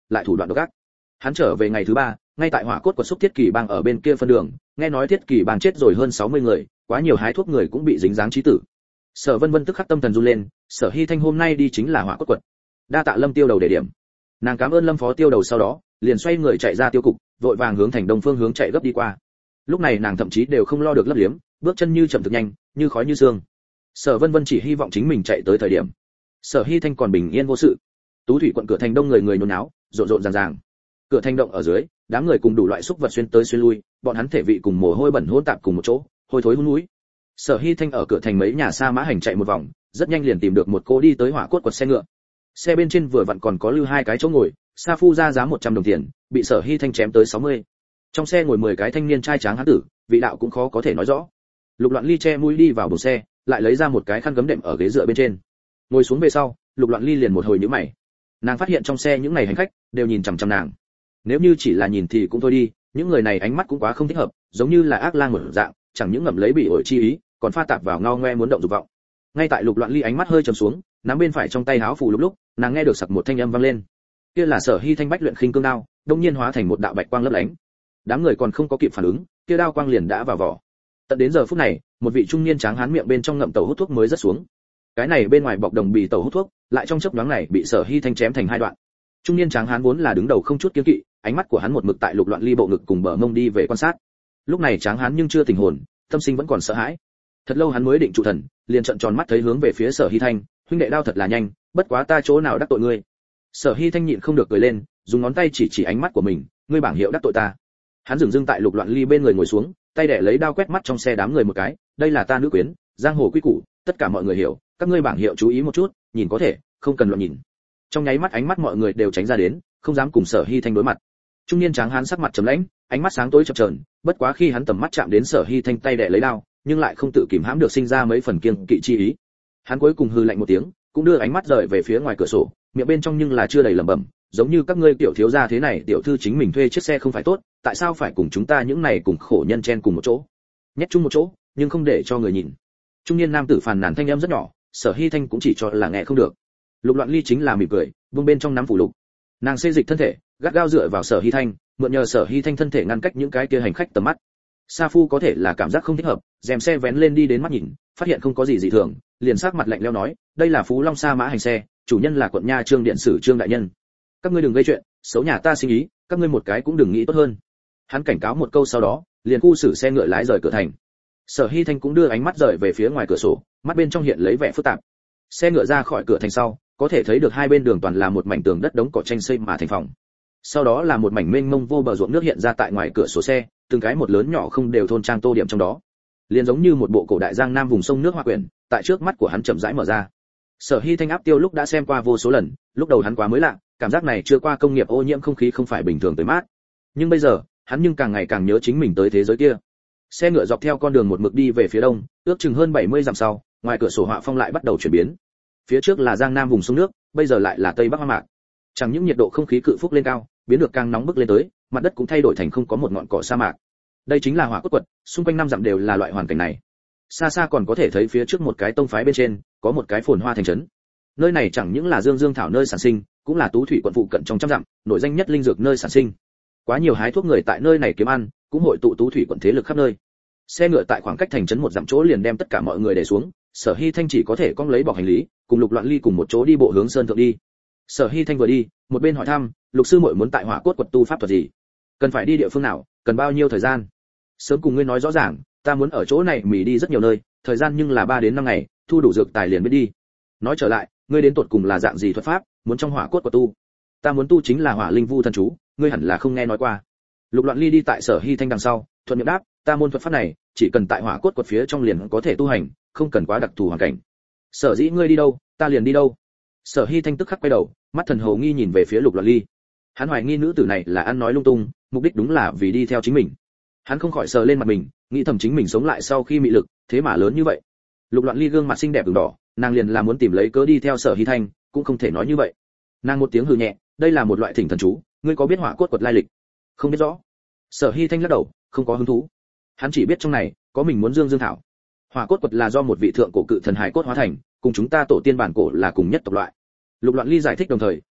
lại thủ đoạn độc ác. Hắn trở về ngày thứ ba, ngay tại hỏa cốt quật xúc Thiết Kỳ Bang ở bên kia phân đường, nghe nói Thiết Kỳ Bang chết rồi hơn sáu mươi người, quá nhiều hái thuốc người cũng bị dính dáng chí tử. Sở Vân Vân tức khắc tâm thần run lên, Sở Hi Thanh hôm nay đi chính là hỏa cốt quật. Đa tạ Lâm Tiêu đầu để điểm. Nàng cảm ơn Lâm phó tiêu đầu, sau đó liền xoay người chạy ra tiêu cục, vội vàng hướng thành đông phương hướng chạy gấp đi qua. Lúc này nàng thậm chí đều không lo được lấp liếm, bước chân như chậm thực nhanh, như khói như sương. Sở Vân Vân chỉ hy vọng chính mình chạy tới thời điểm Sở Hi Thanh còn bình yên vô sự. Tú thủy quận cửa thành đông người người nhốn náo, rộn rộn ràng ràng. Cửa thành động ở dưới, đám người cùng đủ loại xúc vật xuyên tới xuyên lui, bọn hắn thể vị cùng mồ hôi bẩn hỗn tạp cùng một chỗ, hôi thối hun núi. Sở Hi Thanh ở cửa thành mấy nhà xa mã hành chạy một vòng, rất nhanh liền tìm được một cô đi tới hỏa cốt quật xe ngựa. Xe bên trên vừa vặn còn có lưu hai cái chỗ ngồi, sa phu ra giá một trăm đồng tiền, bị Sở Hi Thanh chém tới sáu mươi. Trong xe ngồi mười cái thanh niên trai tráng hán tử, vị đạo cũng khó có thể nói rõ. Lục Loạn Ly che mũi đi vào buồng xe, lại lấy ra một cái khăn gấm đệm ở ghế dựa bên trên. Ngồi xuống về sau, Lục Loạn Ly liền một hồi nhíu mày. Nàng phát hiện trong xe những này hành khách đều nhìn chằm chằm nàng. Nếu như chỉ là nhìn thì cũng thôi đi, những người này ánh mắt cũng quá không thích hợp, giống như là ác lang một dạng, chẳng những ngậm lấy bị ổi chi ý, còn pha tạp vào ngao ngoe muốn động dục vọng. Ngay tại Lục Loạn Ly ánh mắt hơi trầm xuống, nắm bên phải trong tay háo phù lúc lúc, nàng nghe được sặc một thanh âm vang lên. Kia là Sở Hi Thanh bách luyện khinh cương đao, đột nhiên hóa thành một đạo bạch quang lấp lánh. Đám người còn không có kịp phản ứng, kia đao quang liền đã vào vỏ. Tận đến giờ phút này, một vị trung niên tráng hán miệng bên trong ngậm tàu hút thuốc mới rớt xuống. Cái này bên ngoài bọc đồng bì tàu hút thuốc, lại trong chớp nhoáng này bị Sở Hi Thanh chém thành hai đoạn. Trung niên tráng hán vốn là đứng đầu không chút kiêng kỵ, ánh mắt của hắn một mực tại Lục Loạn Ly bộ ngực cùng bờ mông đi về quan sát. Lúc này tráng hán nhưng chưa tỉnh hồn, tâm sinh vẫn còn sợ hãi. Thật lâu hắn mới định trụ thần, liền trợn tròn mắt thấy hướng về phía Sở Hi Thanh, huynh đệ đao thật là nhanh, bất quá ta chỗ nào đắc tội ngươi. Sở Hi Thanh nhịn không được cười lên, dùng ngón tay chỉ chỉ ánh mắt của mình, ngươi bảng hiệu đắc tội ta. Hắn dừng dưng tại Lục Loạn Ly bên người ngồi xuống, tay đẻ lấy đao quét mắt trong xe đám người một cái, đây là ta nữ quyến, giang hồ quy củ, tất cả mọi người hiểu, các ngươi bảng hiệu chú ý một chút, nhìn có thể, không cần loạn nhìn. Trong nháy mắt ánh mắt mọi người đều tránh ra đến, không dám cùng Sở Hi Thanh đối mặt. Trung niên tráng hán sắc mặt trầm lãnh, ánh mắt sáng tối chập chờn, bất quá khi hắn tầm mắt chạm đến Sở Hi Thanh tay đẻ lấy đao, nhưng lại không tự kìm hãm được sinh ra mấy phần kiêng kỵ chi ý. Hắn cuối cùng hừ lạnh một tiếng, cũng đưa ánh mắt rời về phía ngoài cửa sổ, miệng bên trong nhưng là chưa đầy lẩm bẩm, giống như các ngươi tiểu thiếu gia thế này, tiểu thư chính mình thuê chiếc xe không phải tốt, tại sao phải cùng chúng ta những này cùng khổ nhân chen cùng một chỗ, nhét chung một chỗ, nhưng không để cho người nhìn. Trung niên nam tử phàn nàn thanh âm rất nhỏ, Sở Hi Thanh cũng chỉ cho là nghe không được. Lục Loạn Ly chính là mỉm cười, buông bên trong nắm phủ lục. Nàng xê dịch thân thể, gắt gao dựa vào Sở Hi Thanh, mượn nhờ Sở Hi Thanh thân thể ngăn cách những cái kia hành khách tầm mắt. Sa Phu có thể là cảm giác không thích hợp, rèm xe vén lên đi đến mắt nhìn, phát hiện không có gì dị thường, liền sắc mặt lạnh lẽo nói, đây là Phú Long Sa mã hành xe, chủ nhân là quận nha Trương điện sử Trương đại nhân. Các ngươi đừng gây chuyện, xấu nhà ta sinh ý, các ngươi một cái cũng đừng nghĩ tốt hơn. Hắn cảnh cáo một câu sau đó, liền khu xử xe ngựa lái rời cửa thành. Sở Hi Thanh cũng đưa ánh mắt rời về phía ngoài cửa sổ, mắt bên trong hiện lấy vẻ phức tạp. Xe ngựa ra khỏi cửa thành sau, có thể thấy được hai bên đường toàn là một mảnh tường đất đống cỏ tranh xây mà thành phòng. Sau đó là một mảnh mênh mông vô bờ ruộng nước hiện ra tại ngoài cửa sổ xe, từng cái một lớn nhỏ không đều thôn trang tô điểm trong đó. Liền giống như một bộ cổ đại giang nam vùng sông nước hoa quyển, tại trước mắt của hắn chậm rãi mở ra. Sở Hi Thanh áp tiêu lúc đã xem qua vô số lần, lúc đầu hắn quá mới lạ, cảm giác này chưa qua công nghiệp ô nhiễm không khí không phải bình thường tới mát. Nhưng bây giờ, hắn nhưng càng ngày càng nhớ chính mình tới thế giới kia. Xe ngựa dọc theo con đường một mực đi về phía đông, ước chừng hơn bảy mươi dặm sau, ngoài cửa sổ họa phong lại bắt đầu chuyển biến. Phía trước là giang nam vùng sông nước, bây giờ lại là tây bắc hoang mạc. Chẳng những nhiệt độ không khí cự phúc lên cao, biến được càng nóng bức lên tới, mặt đất cũng thay đổi thành không có một ngọn cỏ sa mạc. Đây chính là hỏa cốt quật, xung quanh năm dặm đều là loại hoàn cảnh này. Xa xa còn có thể thấy phía trước một cái tông phái bên trên, có một cái phồn hoa thành trấn. Nơi này chẳng những là dương dương thảo nơi sản sinh, cũng là tú thủy quận phụ cận trong trăm dặm, nổi danh nhất linh dược nơi sản sinh. Quá nhiều hái thuốc người tại nơi này kiếm ăn, cũng hội tụ tú thủy quận thế lực khắp nơi. Xe ngựa tại khoảng cách thành trấn một dặm chỗ liền đem tất cả mọi người để xuống, Sở Hi Thanh chỉ có thể cong lấy bọc hành lý, cùng Lục Loạn Ly cùng một chỗ đi bộ hướng sơn thượng đi. Sở Hi Thanh vừa đi, một bên hỏi thăm, Lục sư muội muốn tại hỏa cốt quật tu pháp thuật gì? Cần phải đi địa phương nào, cần bao nhiêu thời gian? Sớm cùng ngươi nói rõ ràng, ta muốn ở chỗ này mỉ đi rất nhiều nơi, thời gian nhưng là ba đến năm ngày, thu đủ dược tài liền biết đi. Nói trở lại, ngươi đến tột cùng là dạng gì thuật pháp, muốn trong hỏa cốt quật tu? Ta muốn tu chính là hỏa linh vu thần chú, ngươi hẳn là không nghe nói qua. Lục Loạn Ly đi tại Sở Hi Thanh đằng sau, thuận miệng đáp, ta môn thuật pháp này, chỉ cần tại hỏa cốt quật phía trong liền có thể tu hành, không cần quá đặc thù hoàn cảnh. Sở dĩ ngươi đi đâu, ta liền đi đâu. Sở Hi Thanh tức khắc quay đầu, mắt thần hồ nghi nhìn về phía Lục Loạn Ly. Hắn hoài nghi nữ tử này là ăn nói lung tung, mục đích đúng là vì đi theo chính mình. Hắn không khỏi sờ lên mặt mình, nghĩ thầm chính mình sống lại sau khi mị lực, thế mà lớn như vậy. Lục Loạn Ly gương mặt xinh đẹp ửng đỏ, nàng liền là muốn tìm lấy cớ đi theo Sở Hi Thanh, cũng không thể nói như vậy. Nàng một tiếng hừ nhẹ, đây là một loại thỉnh thần chú, ngươi có biết hỏa cốt quật lai lịch? Không biết rõ. Sở Hi Thanh lắc đầu, không có hứng thú. Hắn chỉ biết trong này có mình muốn dương dương thảo. Hỏa cốt quật là do một vị thượng cổ cự thần hải cốt hóa thành, cùng chúng ta tổ tiên bản cổ là cùng nhất tộc loại. Lục Loạn Ly giải thích đồng thời,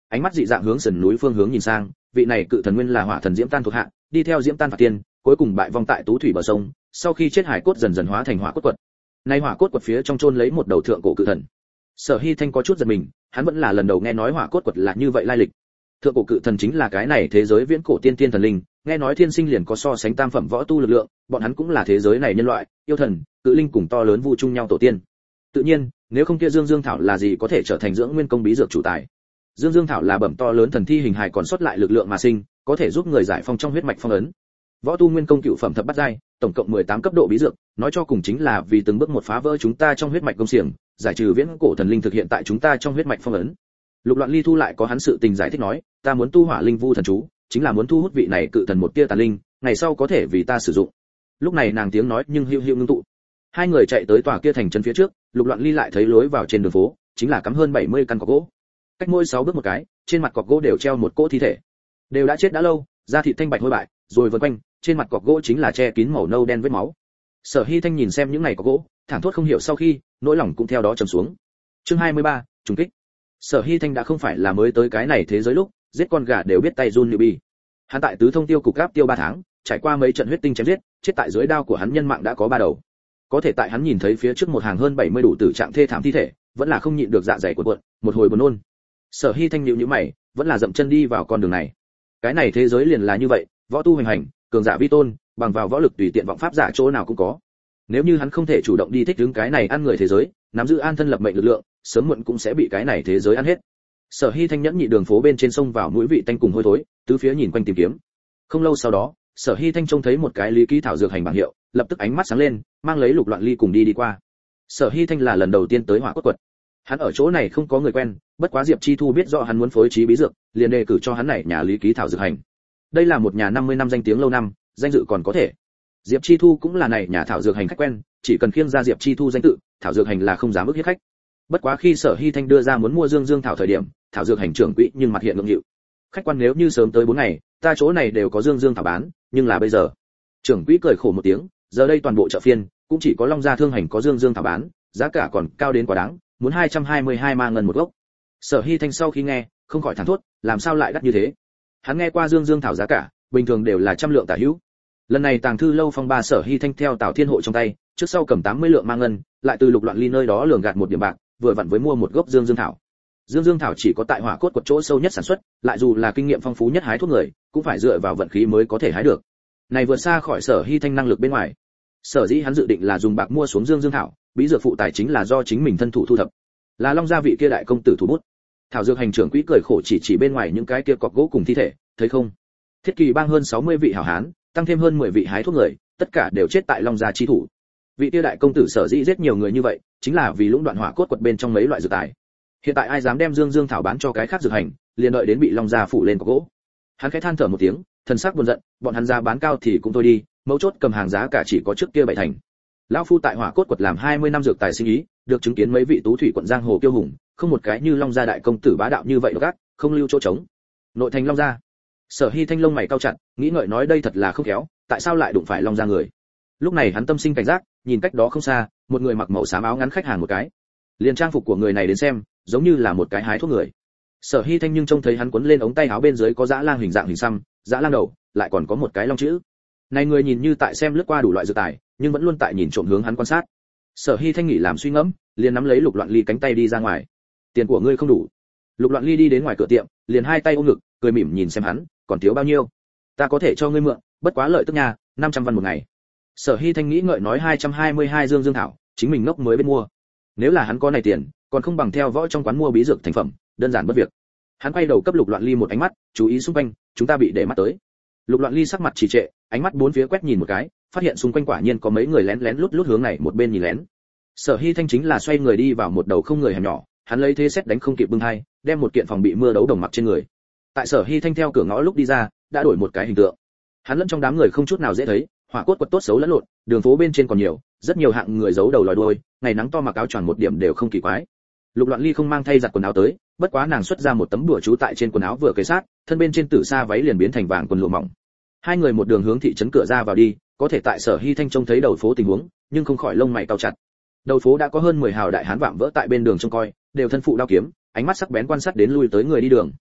ánh mắt dị dạng hướng sườn núi phương hướng nhìn sang, vị này cự thần nguyên là hỏa thần diễm tan thuộc hạ, đi theo diễm tan phạt tiên, cuối cùng bại vong tại tú thủy bờ sông, sau khi chết hải cốt dần dần hóa thành hỏa cốt quật. Nay hỏa cốt quật phía trong chôn lấy một đầu thượng cổ cự thần. Sở Hi Thanh có chút giật mình, hắn vẫn là lần đầu nghe nói hỏa cốt quật là như vậy lai lịch. Thượng cổ cự thần chính là cái này thế giới viễn cổ tiên tiên thần linh, nghe nói thiên sinh liền có so sánh tam phẩm võ tu lực lượng, bọn hắn cũng là thế giới này nhân loại, yêu thần, cự linh cùng to lớn vu chung nhau tổ tiên. Tự nhiên, nếu không kia Dương Dương thảo là gì có thể trở thành dưỡng nguyên công bí dược chủ tài. Dương Dương thảo là bẩm to lớn thần thi hình hài còn sót lại lực lượng mà sinh, có thể giúp người giải phong trong huyết mạch phong ấn. Võ tu nguyên công cựu phẩm thập bát giai, tổng cộng mười tám cấp độ bí dược, nói cho cùng chính là vì từng bước một phá vỡ chúng ta trong huyết mạch công xiềng, giải trừ viễn cổ thần linh thực hiện tại chúng ta trong huyết mạch phong ấn. Lục Loạn Ly thu lại có hắn sự tình giải thích nói, ta muốn tu hỏa linh vu thần chú, chính là muốn thu hút vị này cự thần một tia tà linh, ngày sau có thể vì ta sử dụng. Lúc này nàng tiếng nói nhưng hữu hữu ngưng tụ. Hai người chạy tới tòa kia thành trấn phía trước, Lục Loạn Ly lại thấy lối vào trên đường phố, chính là cắm hơn bảy mươi căn cọc gỗ. Cách mỗi sáu bước một cái, trên mặt cọc gỗ đều treo một cỗ thi thể. Đều đã chết đã lâu, da thịt thanh bạch hôi bại, rồi vần quanh, trên mặt cọc gỗ chính là che kín màu nâu đen vết máu. Sở Hi Thanh nhìn xem những này cọc gỗ, thẳng thốt không hiểu sau khi, nỗi lòng cũng theo đó trầm xuống. Chương hai mươi ba, trùng kích. Sở Hi Thanh đã không phải là mới tới cái này thế giới lúc, giết con gà đều biết tay run như bi. Hắn tại tứ thông tiêu cục gáp tiêu ba tháng, trải qua mấy trận huyết tinh chém giết, chết tại dưới đao của hắn nhân mạng đã có ba đầu. Có thể tại hắn nhìn thấy phía trước một hàng hơn bảy mươi đủ tử trạng thê thảm thi thể, vẫn là không nhịn được dạ dày cuộn cuộn, một hồi buồn nôn. Sở Hi Thanh nhíu nhíu mày, vẫn là dậm chân đi vào con đường này. Cái này thế giới liền là như vậy, võ tu hành hành, cường giả vi tôn, bằng vào võ lực tùy tiện vọng pháp giả chỗ nào cũng có. Nếu như hắn không thể chủ động đi thích ứng cái này ăn người thế giới, nắm giữ an thân lập mệnh lực lượng, sớm muộn cũng sẽ bị cái này thế giới ăn hết. Sở Hi Thanh nhẫn nhị đường phố bên trên sông vào mũi vị tanh cùng hôi thối, tứ phía nhìn quanh tìm kiếm. Không lâu sau đó, Sở Hi Thanh trông thấy một cái lý ký thảo dược hành bảng hiệu, lập tức ánh mắt sáng lên, mang lấy Lục Loạn Ly cùng đi đi qua. Sở Hi Thanh là lần đầu tiên tới Hỏa Cốt Quật. Hắn ở chỗ này không có người quen, bất quá Diệp Chi Thu biết rõ hắn muốn phối trí bí dược, liền đề cử cho hắn này nhà lý ký thảo dược hành. Đây là một nhà năm mươi năm danh tiếng lâu năm, danh dự còn có thể. Diệp Chi Thu cũng là này nhà thảo dược hành khách quen, chỉ cần khiêng ra Diệp Chi Thu danh tự, thảo dược hành là không dám ức hiếp khách. Bất quá khi Sở Hi Thanh đưa ra muốn mua Dương Dương thảo thời điểm, thảo dược hành trưởng quỹ nhưng mặt hiện ngượng nghịu. Khách quan nếu như sớm tới bốn ngày, ta chỗ này đều có Dương Dương thảo bán, nhưng là bây giờ. Trưởng quỹ cười khổ một tiếng, giờ đây toàn bộ chợ phiên cũng chỉ có Long Gia thương hành có Dương Dương thảo bán, giá cả còn cao đến quá đáng, muốn hai trăm hai mươi hai ma ngân một gốc. Sở Hi Thanh sau khi nghe, không khỏi thán thốt, làm sao lại đắt như thế? Hắn nghe qua Dương Dương thảo giá cả, bình thường đều là trăm lượng tả hữu. Lần này Tàng Thư lâu phong ba Sở Hi Thanh theo Tào Thiên Hộ trong tay, trước sau cầm tám mươi lượng ma ngân, lại từ Lục Loạn Ly nơi đó lường gạt một điểm bạc, vừa vặn với mua một gốc Dương Dương thảo. Dương Dương thảo chỉ có tại Hỏa Cốt Quật chỗ sâu nhất sản xuất, lại dù là kinh nghiệm phong phú nhất hái thuốc người, cũng phải dựa vào vận khí mới có thể hái được. Này vượt xa khỏi Sở Hi Thanh năng lực bên ngoài. Sở dĩ hắn dự định là dùng bạc mua xuống Dương Dương thảo, bí dược phụ tài chính là do chính mình thân thủ thu thập. Là Long Gia vị kia đại công tử thủ bút. Thảo dược hành trưởng quỹ cười khổ chỉ chỉ bên ngoài những cái kia cọc gỗ cùng thi thể, thấy không? Thiết Kỳ bang hơn sáu mươi vị hảo hán, tăng thêm hơn mười vị hái thuốc người, tất cả đều chết tại Long Gia chi thủ. Vị kia đại công tử sở dĩ giết nhiều người như vậy, chính là vì lũng đoạn Hỏa Cốt Quật bên trong mấy loại dược tài. Hiện tại ai dám đem Dương Dương thảo bán cho cái khác dược hành, liền đợi đến bị Long Gia phủ lên cọc gỗ. Hắn khẽ than thở một tiếng, thần sắc buồn giận, bọn hắn giá bán cao thì cũng thôi đi, mấu chốt cầm hàng giá cả chỉ có trước kia bảy thành. Lão phu tại Hỏa Cốt Quật làm hai mươi năm dược tài sinh ý, được chứng kiến mấy vị tú thủy quận giang hồ kiêu hùng, không một cái như Long Gia đại công tử bá đạo như vậy gắt, không lưu chỗ trống. Nội thành Long Gia. Sở Hi Thanh lông mày cau chặt, nghĩ ngợi nói đây thật là không khéo, tại sao lại đụng phải Long Gia người? Lúc này hắn tâm sinh cảnh giác, nhìn cách đó không xa, một người mặc màu xám áo ngắn khách hàng một cái. Liền trang phục của người này đến xem, giống như là một cái hái thuốc người. Sở Hi Thanh nhưng trông thấy hắn quấn lên ống tay áo bên dưới có dã lang hình dạng hình xăm, dã lang đầu, lại còn có một cái long chữ. Này người nhìn như tại xem lướt qua đủ loại dược tài, nhưng vẫn luôn tại nhìn trộm hướng hắn quan sát. Sở Hi Thanh nghĩ làm suy ngẫm, liền nắm lấy Lục Loạn Ly cánh tay đi ra ngoài. Tiền của ngươi không đủ. Lục Loạn Ly đi đến ngoài cửa tiệm, liền hai tay ôm ngực, cười mỉm nhìn xem hắn, còn thiếu bao nhiêu? Ta có thể cho ngươi mượn, bất quá lợi tức nhà, năm trăm văn một ngày. Sở Hi Thanh nghĩ ngợi nói hai trăm hai mươi hai Dương Dương thảo, chính mình ngốc mới biết mua. Nếu là hắn có này tiền, còn không bằng theo võ trong quán mua bí dược thành phẩm, đơn giản bất việc. Hắn quay đầu cấp Lục Loạn Ly một ánh mắt, chú ý xung quanh, chúng ta bị để mắt tới. Lục Loạn Ly sắc mặt trì trệ, ánh mắt bốn phía quét nhìn một cái, phát hiện xung quanh quả nhiên có mấy người lén lén lút lút hướng này một bên nhìn lén. Sở Hi Thanh chính là xoay người đi vào một đầu không người hẻm nhỏ, hắn lấy thế xét đánh không kịp bưng hai, đem một kiện phòng bị mưa đấu đồng mặc trên người. Tại Sở Hi Thanh theo cửa ngõ lúc đi ra, đã đổi một cái hình tượng. Hắn lẫn trong đám người không chút nào dễ thấy, Hỏa Cốt Quật tốt xấu lẫn lộn, đường phố bên trên còn nhiều, rất nhiều hạng người giấu đầu lòi đuôi, ngày nắng to mặc áo choàng một điểm đều không kỳ quái. Lục Loạn Ly không mang thay giặt quần áo tới, bất quá nàng xuất ra một tấm bùa chú tại trên quần áo vừa kề sát, thân bên trên tử sa váy liền biến thành vàng quần lụa mỏng. Hai người một đường hướng thị trấn cửa ra vào đi, có thể tại Sở Hi Thanh trông thấy đầu phố tình huống, nhưng không khỏi lông mày cau chặt. Đầu phố đã có hơn mười hào đại hán vạm vỡ tại bên đường trông coi, đều thân phụ đao kiếm, ánh mắt sắc bén quan sát đến lui tới người đi đường.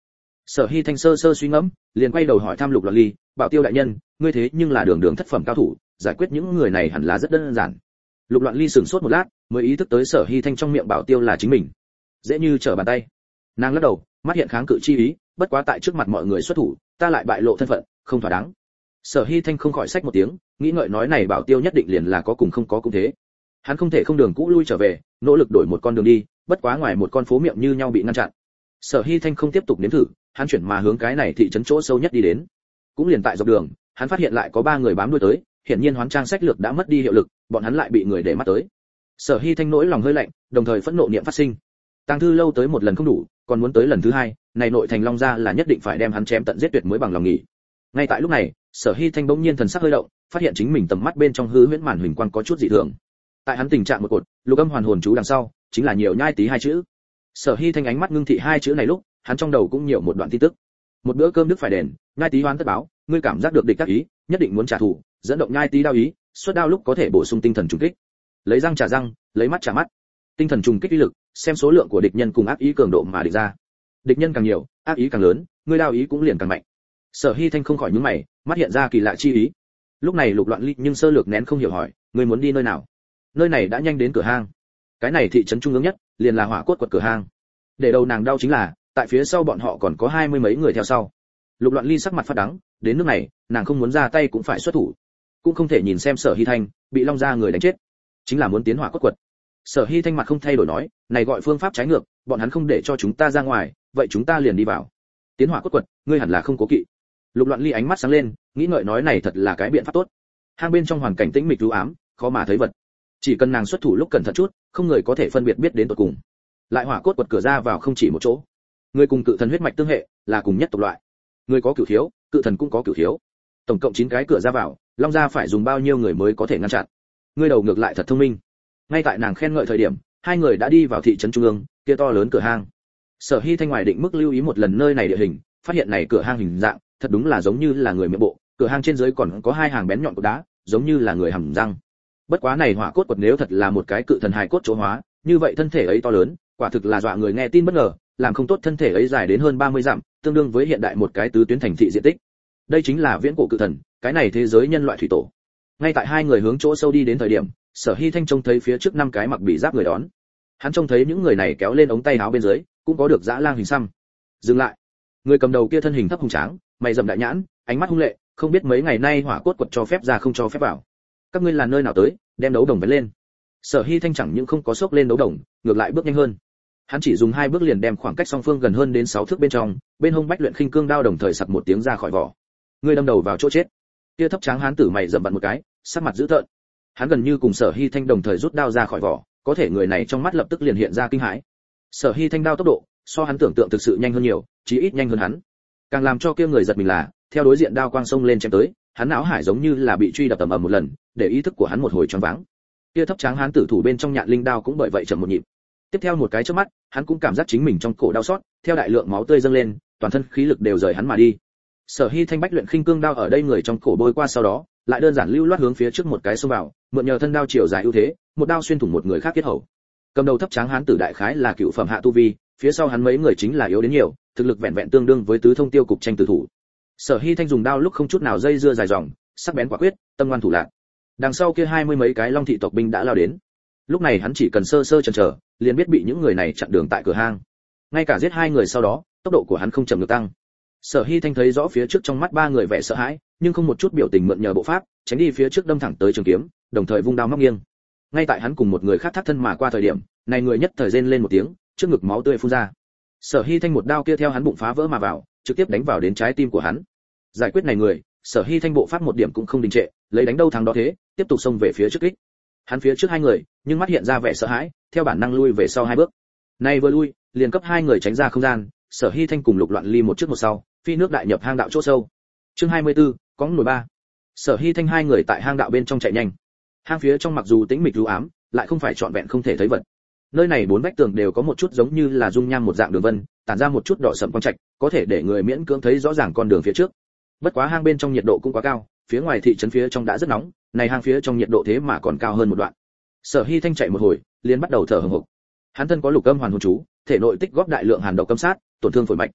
Sở Hi Thanh sơ sơ suy ngẫm, liền quay đầu hỏi thăm Lục Loạn Ly, "Bảo Tiêu đại nhân, ngươi thế nhưng là đường đường thất phẩm cao thủ, giải quyết những người này hẳn là rất đơn giản." Lục Loạn Ly sửng sốt một lát, mới ý thức tới Sở Hi Thanh trong miệng Bảo Tiêu là chính mình. Dễ như trở bàn tay. Nàng lắc đầu, mắt hiện kháng cự chi ý, bất quá tại trước mặt mọi người xuất thủ, ta lại bại lộ thân phận, không thỏa đáng. Sở Hi Thanh không khỏi xách một tiếng, nghĩ ngợi nói này Bảo Tiêu nhất định liền là có cùng không có cũng thế. Hắn không thể không đường cũ lui trở về, nỗ lực đổi một con đường đi, bất quá ngoài một con phố miệng như nhau bị ngăn chặn. Sở Hi Thanh không tiếp tục nếm thử, hắn chuyển mà hướng cái này thị trấn chỗ sâu nhất đi đến. Cũng liền tại dọc đường, hắn phát hiện lại có ba người bám đuôi tới, hiển nhiên hoán trang sách lược đã mất đi hiệu lực, bọn hắn lại bị người để mắt tới. Sở Hi Thanh nỗi lòng hơi lạnh, đồng thời phẫn nộ niệm phát sinh. Tàng thư lâu tới một lần không đủ, còn muốn tới lần thứ hai, này nội thành Long gia là nhất định phải đem hắn chém tận giết tuyệt mới bằng lòng nghỉ. Ngay tại lúc này, Sở Hi Thanh bỗng nhiên thần sắc hơi động, phát hiện chính mình tầm mắt bên trong hư huyễn màn huỳnh quang có chút dị thường. Tại hắn tình trạng một cột, lục âm hoàn hồn chú đằng sau, chính là nhiều nhai tí hai chữ. Sở Hi Thanh ánh mắt ngưng thị hai chữ này lúc, hắn trong đầu cũng nhiều một đoạn tin tức. Một bữa cơm đức phải đền, nhai tí hoán tất báo, ngươi cảm giác được địch tác ý, nhất định muốn trả thù, dẫn động nhai tí đao ý, xuất đao lúc có thể bổ sung tinh thần trùng kích. Lấy răng trả răng, lấy mắt trả mắt. Tinh thần trùng kích uy lực, xem số lượng của địch nhân cùng ác ý cường độ mà địch ra. Địch nhân càng nhiều, ác ý càng lớn, ngươi đao ý cũng liền càng mạnh. Sở Hi Thanh không khỏi nhướng mày, mắt hiện ra kỳ lạ chi ý. Lúc này Lục Loạn Ly nhưng sơ lược nén không hiểu hỏi, ngươi muốn đi nơi nào? Nơi này đã nhanh đến cửa hang. Cái này thị trấn trung ương nhất, liền là hỏa cốt quật cửa hang. Để đầu nàng đau chính là, tại phía sau bọn họ còn có hai mươi mấy người theo sau. Lục Loạn Ly sắc mặt phát đắng, đến nước này, nàng không muốn ra tay cũng phải xuất thủ, cũng không thể nhìn xem Sở Hi Thanh bị Long gia người đánh chết, chính là muốn tiến hỏa cốt quật. Sở Hi Thanh mặt không thay đổi nói, này gọi phương pháp trái ngược, bọn hắn không để cho chúng ta ra ngoài, vậy chúng ta liền đi vào. Tiến hỏa cốt quật, ngươi hẳn là không cố kỵ. Lục Loạn Ly ánh mắt sáng lên, nghĩ ngợi nói này thật là cái biện pháp tốt. Hang bên trong hoàn cảnh tĩnh mịch u ám, khó mà thấy vật. Chỉ cần nàng xuất thủ lúc cẩn thận chút, không người có thể phân biệt biết đến tận cùng. Lại hỏa cốt quật cửa ra vào không chỉ một chỗ. Người cùng cự thần huyết mạch tương hệ, là cùng nhất tộc loại. Người có cửu khiếu, cự thần cũng có cửu khiếu. Tổng cộng chín cái cửa ra vào, Long gia phải dùng bao nhiêu người mới có thể ngăn chặn. Ngươi đầu ngược lại thật thông minh. Ngay tại nàng khen ngợi thời điểm, hai người đã đi vào thị trấn trung ương, kia to lớn cửa hang. Sở Hi Thanh ngoài định mức lưu ý một lần nơi này địa hình, phát hiện này cửa hang hình dạng, thật đúng là giống như là người miệng bộ, cửa hang trên dưới còn có hai hàng bén nhọn cột đá, giống như là người hầm răng. Bất quá này hỏa cốt quật nếu thật là một cái cự thần hài cốt chỗ hóa, như vậy thân thể ấy to lớn, quả thực là dọa người nghe tin bất ngờ, làm không tốt thân thể ấy dài đến hơn ba mươi dặm, tương đương với hiện đại một cái tứ tuyến thành thị diện tích. Đây chính là viễn cổ cự thần, cái này thế giới nhân loại thủy tổ. Ngay tại hai người hướng chỗ sâu đi đến thời điểm, Sở Hi Thanh trông thấy phía trước năm cái mặc bị giáp người đón. Hắn trông thấy những người này kéo lên ống tay áo bên dưới, cũng có được dã lang hình xăm. Dừng lại. Người cầm đầu kia thân hình thấp hùng tráng, mày rậm đại nhãn, ánh mắt hung lệ, không biết mấy ngày nay hỏa cốt quật cho phép ra không cho phép vào. Các ngươi là nơi nào tới, đem đấu đồng vén lên. Sở Hi Thanh chẳng những không có xốc lên đấu đồng, ngược lại bước nhanh hơn. Hắn chỉ dùng hai bước liền đem khoảng cách song phương gần hơn đến sáu thước bên trong, bên hông bách luyện khinh cương đao đồng thời sặc một tiếng ra khỏi vỏ. Ngươi đâm đầu vào chỗ chết. Kia thấp tráng hán tử mày rậm bặn một cái, sắc mặt dữ tợn. Hắn gần như cùng Sở Hi Thanh đồng thời rút đao ra khỏi vỏ, có thể người này trong mắt lập tức liền hiện ra kinh hãi. Sở Hi Thanh đao tốc độ, so hắn tưởng tượng thực sự nhanh hơn nhiều, chí ít nhanh hơn hắn. Càng làm cho kia người giật mình là, theo đối diện đao quang sông lên chém tới, hắn não hải giống như là bị truy đập tầm ầm một lần, để ý thức của hắn một hồi choáng váng. Kia thấp tráng hán tử thủ bên trong nhạn linh đao cũng bởi vậy chậm một nhịp. Tiếp theo một cái chớp mắt, hắn cũng cảm giác chính mình trong cổ đau xót, theo đại lượng máu tươi dâng lên, toàn thân khí lực đều rời hắn mà đi. Sở Hi Thanh bách luyện khinh cương đao ở đây người trong cổ bôi qua sau đó, lại đơn giản lưu loát hướng phía trước một cái xông vào, mượn nhờ thân đao chiều dài ưu thế, một đao xuyên thủng một người khác kết hầu. Cầm đầu thấp tráng hán tử đại khái là cựu phẩm hạ tu vi, phía sau hắn mấy người chính là yếu đến nhiều, thực lực vẹn vẹn tương đương với tứ thông tiêu cục tranh tử thủ. Sở Hi Thanh dùng đao lúc không chút nào dây dưa dài dòng, sắc bén quả quyết, tâm ngoan thủ lạc. Đằng sau kia hai mươi mấy cái long thị tộc binh đã lao đến. Lúc này hắn chỉ cần sơ sơ chần chờ, liền biết bị những người này chặn đường tại cửa hang. Ngay cả giết hai người sau đó, tốc độ của hắn không chậm được tăng. Sở Hi Thanh thấy rõ phía trước trong mắt ba người vẻ sợ hãi, nhưng không một chút biểu tình mượn nhờ bộ pháp, tránh đi phía trước đâm thẳng tới trường kiếm, đồng thời vung đao móc nghiêng. Ngay tại hắn cùng một người khác thắt thân mà qua thời điểm, này người nhất thời rên lên một tiếng, trước ngực máu tươi phun ra. Sở Hi Thanh một đao kia theo hắn bụng phá vỡ mà vào, trực tiếp đánh vào đến trái tim của hắn. Giải quyết này người, Sở Hi Thanh bộ pháp một điểm cũng không đình trệ, lấy đánh đâu thắng đó thế, tiếp tục xông về phía trước kích. Hắn phía trước hai người, nhưng mắt hiện ra vẻ sợ hãi, theo bản năng lui về sau hai bước. Này vừa lui, liền cấp hai người tránh ra không gian, Sở Hi Thanh cùng Lục Loạn Ly một trước một sau, phi nước đại nhập hang đạo chỗ sâu. Chương hai mươi tư, có nổi ba. Sở Hi Thanh hai người tại hang đạo bên trong chạy nhanh. Hang phía trong mặc dù tĩnh mịch u ám, lại không phải trọn vẹn không thể thấy vật. Nơi này bốn vách tường đều có một chút giống như là dung nham một dạng đường vân, tản ra một chút đỏ sẫm quang trạch, có thể để người miễn cưỡng thấy rõ ràng con đường phía trước. Bất quá hang bên trong nhiệt độ cũng quá cao, phía ngoài thị trấn phía trong đã rất nóng, này hang phía trong nhiệt độ thế mà còn cao hơn một đoạn. Sở Hi Thanh chạy một hồi, liền bắt đầu thở hổn hộc. Hắn thân có lục âm hoàn hồn chú, thể nội tích góp đại lượng hàn độc cấm sát, tổn thương phổi mạch.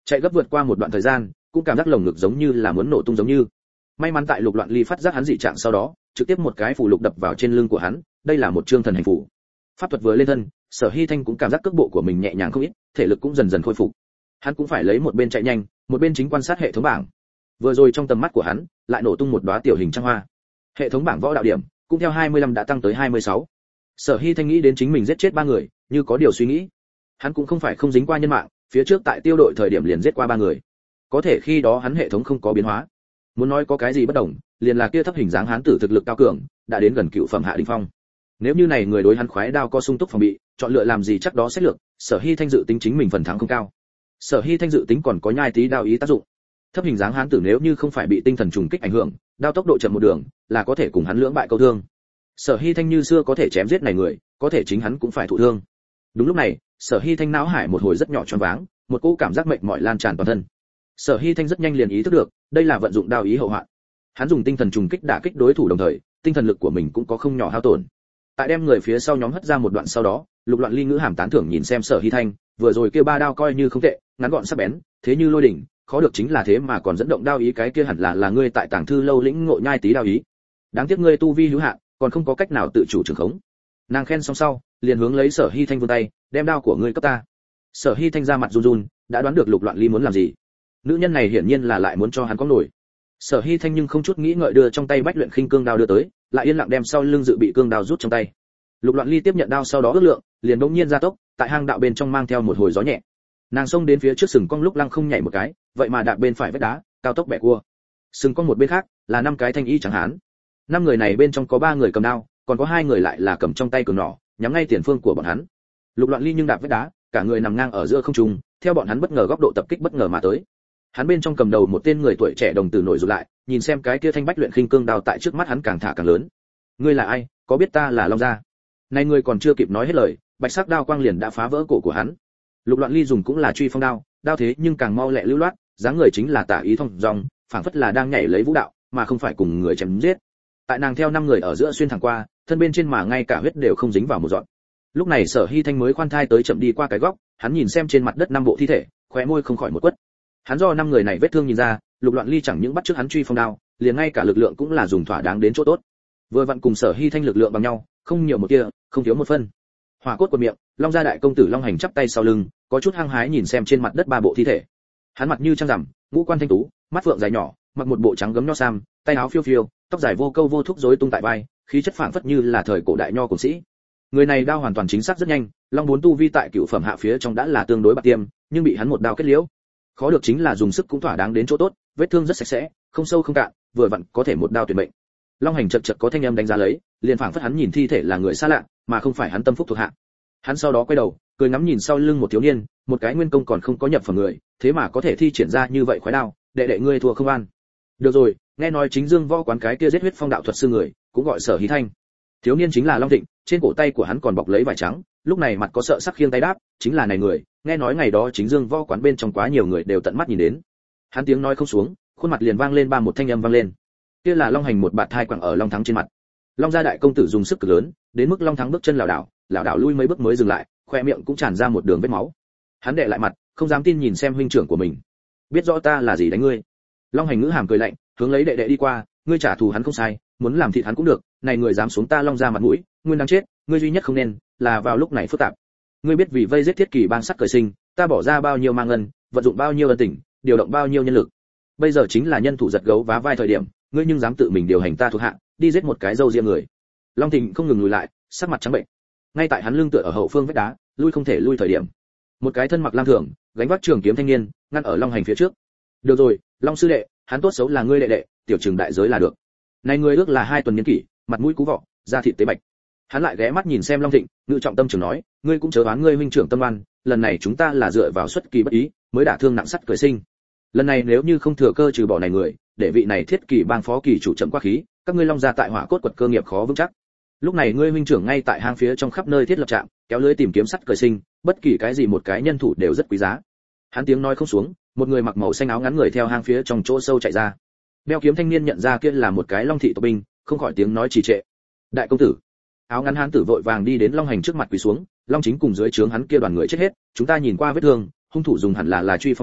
chạy gấp vượt qua một đoạn thời gian, cũng cảm giác lồng ngực giống như là muốn nổ tung giống như. May mắn tại Lục Loạn Ly phát giác hắn dị trạng sau đó, trực tiếp một cái phù lục đập vào trên lưng của hắn, đây là một chương thần hành phù. Pháp thuật vừa lên thân, Sở Hi Thanh cũng cảm giác cước bộ của mình nhẹ nhàng không ít, thể lực cũng dần dần khôi phục. Hắn cũng phải lấy một bên chạy nhanh, một bên chính quan sát hệ thống bảng. Vừa rồi trong tầm mắt của hắn, lại nổ tung một đóa tiểu hình trăng hoa. Hệ thống bảng võ đạo điểm, cũng theo hai mươi lăm đã tăng tới hai mươi sáu. Sở Hi Thanh nghĩ đến chính mình giết chết ba người, như có điều suy nghĩ. Hắn cũng không phải không dính qua nhân mạng, phía trước tại tiêu đội thời điểm liền giết qua ba người. Có thể khi đó hắn hệ thống không có biến hóa. Muốn nói có cái gì bất đồng, liền là kia thấp hình dáng hán tử thực lực cao cường, đã đến gần cựu phẩm hạ đỉnh phong. Nếu như này người đối hắn khoái đao có sung túc phòng bị, chọn lựa làm gì chắc đó xét lược, Sở Hi Thanh dự tính chính mình phần thắng không cao. Sở Hi Thanh dự tính còn có nhai tí đao ý tác dụng. Thấp hình dáng hán tử nếu như không phải bị tinh thần trùng kích ảnh hưởng, đao tốc độ chậm một đường, là có thể cùng hắn lưỡng bại câu thương. Sở Hi Thanh như xưa có thể chém giết này người, có thể chính hắn cũng phải thụ thương. Đúng lúc này, Sở Hi Thanh não hải một hồi rất nhỏ choáng váng, một cỗ cảm giác mệt mỏi lan tràn toàn thân. Sở Hi Thanh rất nhanh liền ý thức được, đây là vận dụng đao ý hậu hoạn. Hắn dùng tinh thần trùng kích đả kích đối thủ đồng thời, tinh thần lực của mình cũng có không nhỏ hao tổn. Tại đem người phía sau nhóm hất ra một đoạn sau đó, Lục Loạn Ly ngữ hàm tán thưởng nhìn xem Sở Hi Thanh, vừa rồi kia ba đao coi như không tệ, ngắn gọn sắc bén, thế như lôi đỉnh, khó được chính là thế mà còn dẫn động đao ý, cái kia hẳn là là ngươi tại tàng thư lâu lĩnh ngộ nhai tí đao ý. Đáng tiếc ngươi tu vi hữu hạn, còn không có cách nào tự chủ trường khống. Nàng khen xong sau, liền hướng lấy Sở Hi Thanh vươn tay, đem đao của ngươi cấp ta. Sở Hi Thanh ra mặt run run, đã đoán được Lục Loạn Ly muốn làm gì. Nữ nhân này hiển nhiên là lại muốn cho hắn có nổi. Sở Hi Thanh nhưng không chút nghĩ ngợi đưa trong tay bách luyện khinh cương đao đưa tới, lại yên lặng đem sau lưng dự bị cương đao rút trong tay. Lục Loạn Ly tiếp nhận đao sau đó ước lượng, liền bỗng nhiên gia tốc, tại hang đạo bên trong mang theo một hồi gió nhẹ. Nàng xông đến phía trước sừng cong lúc lăng không nhảy một cái, vậy mà đạp bên phải vách đá, cao tốc bẻ cua. Sừng cong một bên khác là năm cái thanh y trắng hán. Năm người này bên trong có ba người cầm đao, còn có hai người lại là cầm trong tay cường nỏ, nhắm ngay tiền phương của bọn hắn. Lục Loạn Ly nhưng đạp vách đá, cả người nằm ngang ở giữa không trung, theo bọn hắn bất ngờ góc độ tập kích bất ngờ mà tới. Hắn bên trong cầm đầu một tên người tuổi trẻ đồng tử nổi rụt lại, nhìn xem cái kia thanh bách luyện khinh cương đao tại trước mắt hắn càng thả càng lớn. Ngươi là ai, có biết ta là Long gia? Này người còn chưa kịp nói hết lời, bạch sắc đao quang liền đã phá vỡ cổ của hắn. Lục Loạn Ly dùng cũng là truy phong đao, đao thế nhưng càng mau lẹ lưu loát, dáng người chính là tả ý thông dong, phảng phất là đang nhảy lấy vũ đạo, mà không phải cùng người chém giết. Tại nàng theo năm người ở giữa xuyên thẳng qua, thân bên trên mà ngay cả huyết đều không dính vào một giọt. Lúc này Sở Hi Thanh mới khoan thai tới chậm đi qua cái góc, hắn nhìn xem trên mặt đất năm bộ thi thể, khóe môi không khỏi một quất. Hắn do năm người này vết thương nhìn ra, Lục Loạn Ly chẳng những bắt trước hắn truy phong đao, liền ngay cả lực lượng cũng là dùng thỏa đáng đến chỗ tốt. Vừa vặn cùng Sở Hi Thanh lực lượng bằng nhau, không nhiều một kia, không thiếu một phân. Hỏa cốt của miệng, Long gia đại công tử Long Hành chắp tay sau lưng, có chút hăng hái nhìn xem trên mặt đất ba bộ thi thể. Hắn mặt như trăng rằm, ngũ quan thanh tú, mắt phượng dài nhỏ, mặc một bộ trắng gấm nho sam, tay áo phiêu phiêu, tóc dài vô câu vô thúc rối tung tại vai, khí chất phảng phất như là thời cổ đại nho cổ sĩ. Người này đao hoàn toàn chính xác rất nhanh, Long bốn tu vi tại cựu phẩm hạ phía trong đã là tương đối bạc tiêm, nhưng bị hắn một đao kết liễu. Khó được chính là dùng sức cũng thỏa đáng đến chỗ tốt, vết thương rất sạch sẽ, không sâu không cạn, vừa vặn có thể một đao tuyệt mệnh. Long Hành chật chật có thanh âm đánh giá lấy, liền phảng phất hắn nhìn thi thể là người xa lạ, mà không phải hắn tâm phúc thuộc hạ. Hắn sau đó quay đầu, cười ngắm nhìn sau lưng một thiếu niên, một cái nguyên công còn không có nhập phẩm người, thế mà có thể thi triển ra như vậy khoái đao, đệ đệ ngươi thua không an. Được rồi, nghe nói chính Dương võ quán cái kia giết huyết phong đạo thuật sư người, cũng gọi Sở Hi Thanh. Thiếu niên chính là Long Thịnh, trên cổ tay của hắn còn bọc lấy vải trắng, lúc này mặt có sợ sắc khiêng tay đáp, chính là này người, nghe nói ngày đó chính Dương võ quán bên trong quá nhiều người đều tận mắt nhìn đến. Hắn tiếng nói không xuống, khuôn mặt liền vang lên ba một thanh âm vang lên. Kia là Long Hành một bạt thai quẳng ở Long Thắng trên mặt. Long gia đại công tử dùng sức cực lớn, đến mức Long Thắng bước chân lảo đảo, lảo đảo lui mấy bước mới dừng lại, khoe miệng cũng tràn ra một đường vết máu. Hắn đệ lại mặt, không dám tin nhìn xem huynh trưởng của mình. Biết rõ ta là gì đánh ngươi? Long Hành ngữ hàm cười lạnh, hướng lấy đệ đệ đi qua, ngươi trả thù hắn không sai, muốn làm thịt hắn cũng được, này người dám xuống ta Long gia mặt mũi, nguyên đáng chết, ngươi duy nhất không nên là vào lúc này phức tạp. Ngươi biết vì vây giết Thiết Kỳ bang sắt cởi sinh, ta bỏ ra bao nhiêu mang ngân, vận dụng bao nhiêu ân tình, điều động bao nhiêu nhân lực. Bây giờ chính là nhân thủ giật gấu vá vai thời điểm, ngươi nhưng dám tự mình điều hành ta thuộc hạ, đi giết một cái dâu riêng người. Long Thịnh không ngừng lùi lại, sắc mặt trắng bệnh. Ngay tại hắn lưng tựa ở hậu phương vách đá, lui không thể lui thời điểm, một cái thân mặc lam thường, gánh vác trường kiếm thanh niên, ngăn ở Long Hành phía trước. Được rồi, Long sư đệ, hắn tốt xấu là ngươi đệ đệ, tiểu trường đại giới là được. Này người ước là hai tuần niên kỷ, mặt mũi cú vọ, da thịt tế bạch. Hắn lại ghé mắt nhìn xem Long Thịnh, ngự trọng tâm trường nói, ngươi cũng chớ đoán ngươi huynh trưởng tâm oan, lần này chúng ta là dựa vào xuất kỳ bất ý, mới đả thương nặng sắt cởi sinh. Lần này nếu như không thừa cơ trừ bỏ này người, để vị này Thiết Kỳ bang phó kỳ chủ chậm qua khí, các ngươi Long gia tại hỏa cốt quật cơ nghiệp khó vững chắc. Lúc này ngươi huynh trưởng ngay tại hang phía trong khắp nơi thiết lập trạm, kéo lưới tìm kiếm sắt cởi sinh, bất kỳ cái gì một cái nhân thủ đều rất quý giá. Hắn tiếng nói không xuống, một người mặc màu xanh áo ngắn người theo hang phía trong chỗ sâu chạy ra. Đeo kiếm thanh niên nhận ra kia là một cái Long thị tộc binh, không khỏi tiếng nói trì trệ. Đại công tử. Áo ngắn hán tử vội vàng đi đến Long Hành trước mặt quỳ xuống, Long chính cùng dưới trướng hắn kia đoàn người chết hết, chúng ta nhìn qua vết thương, hung thủ dùng hẳn là là truy phong đao,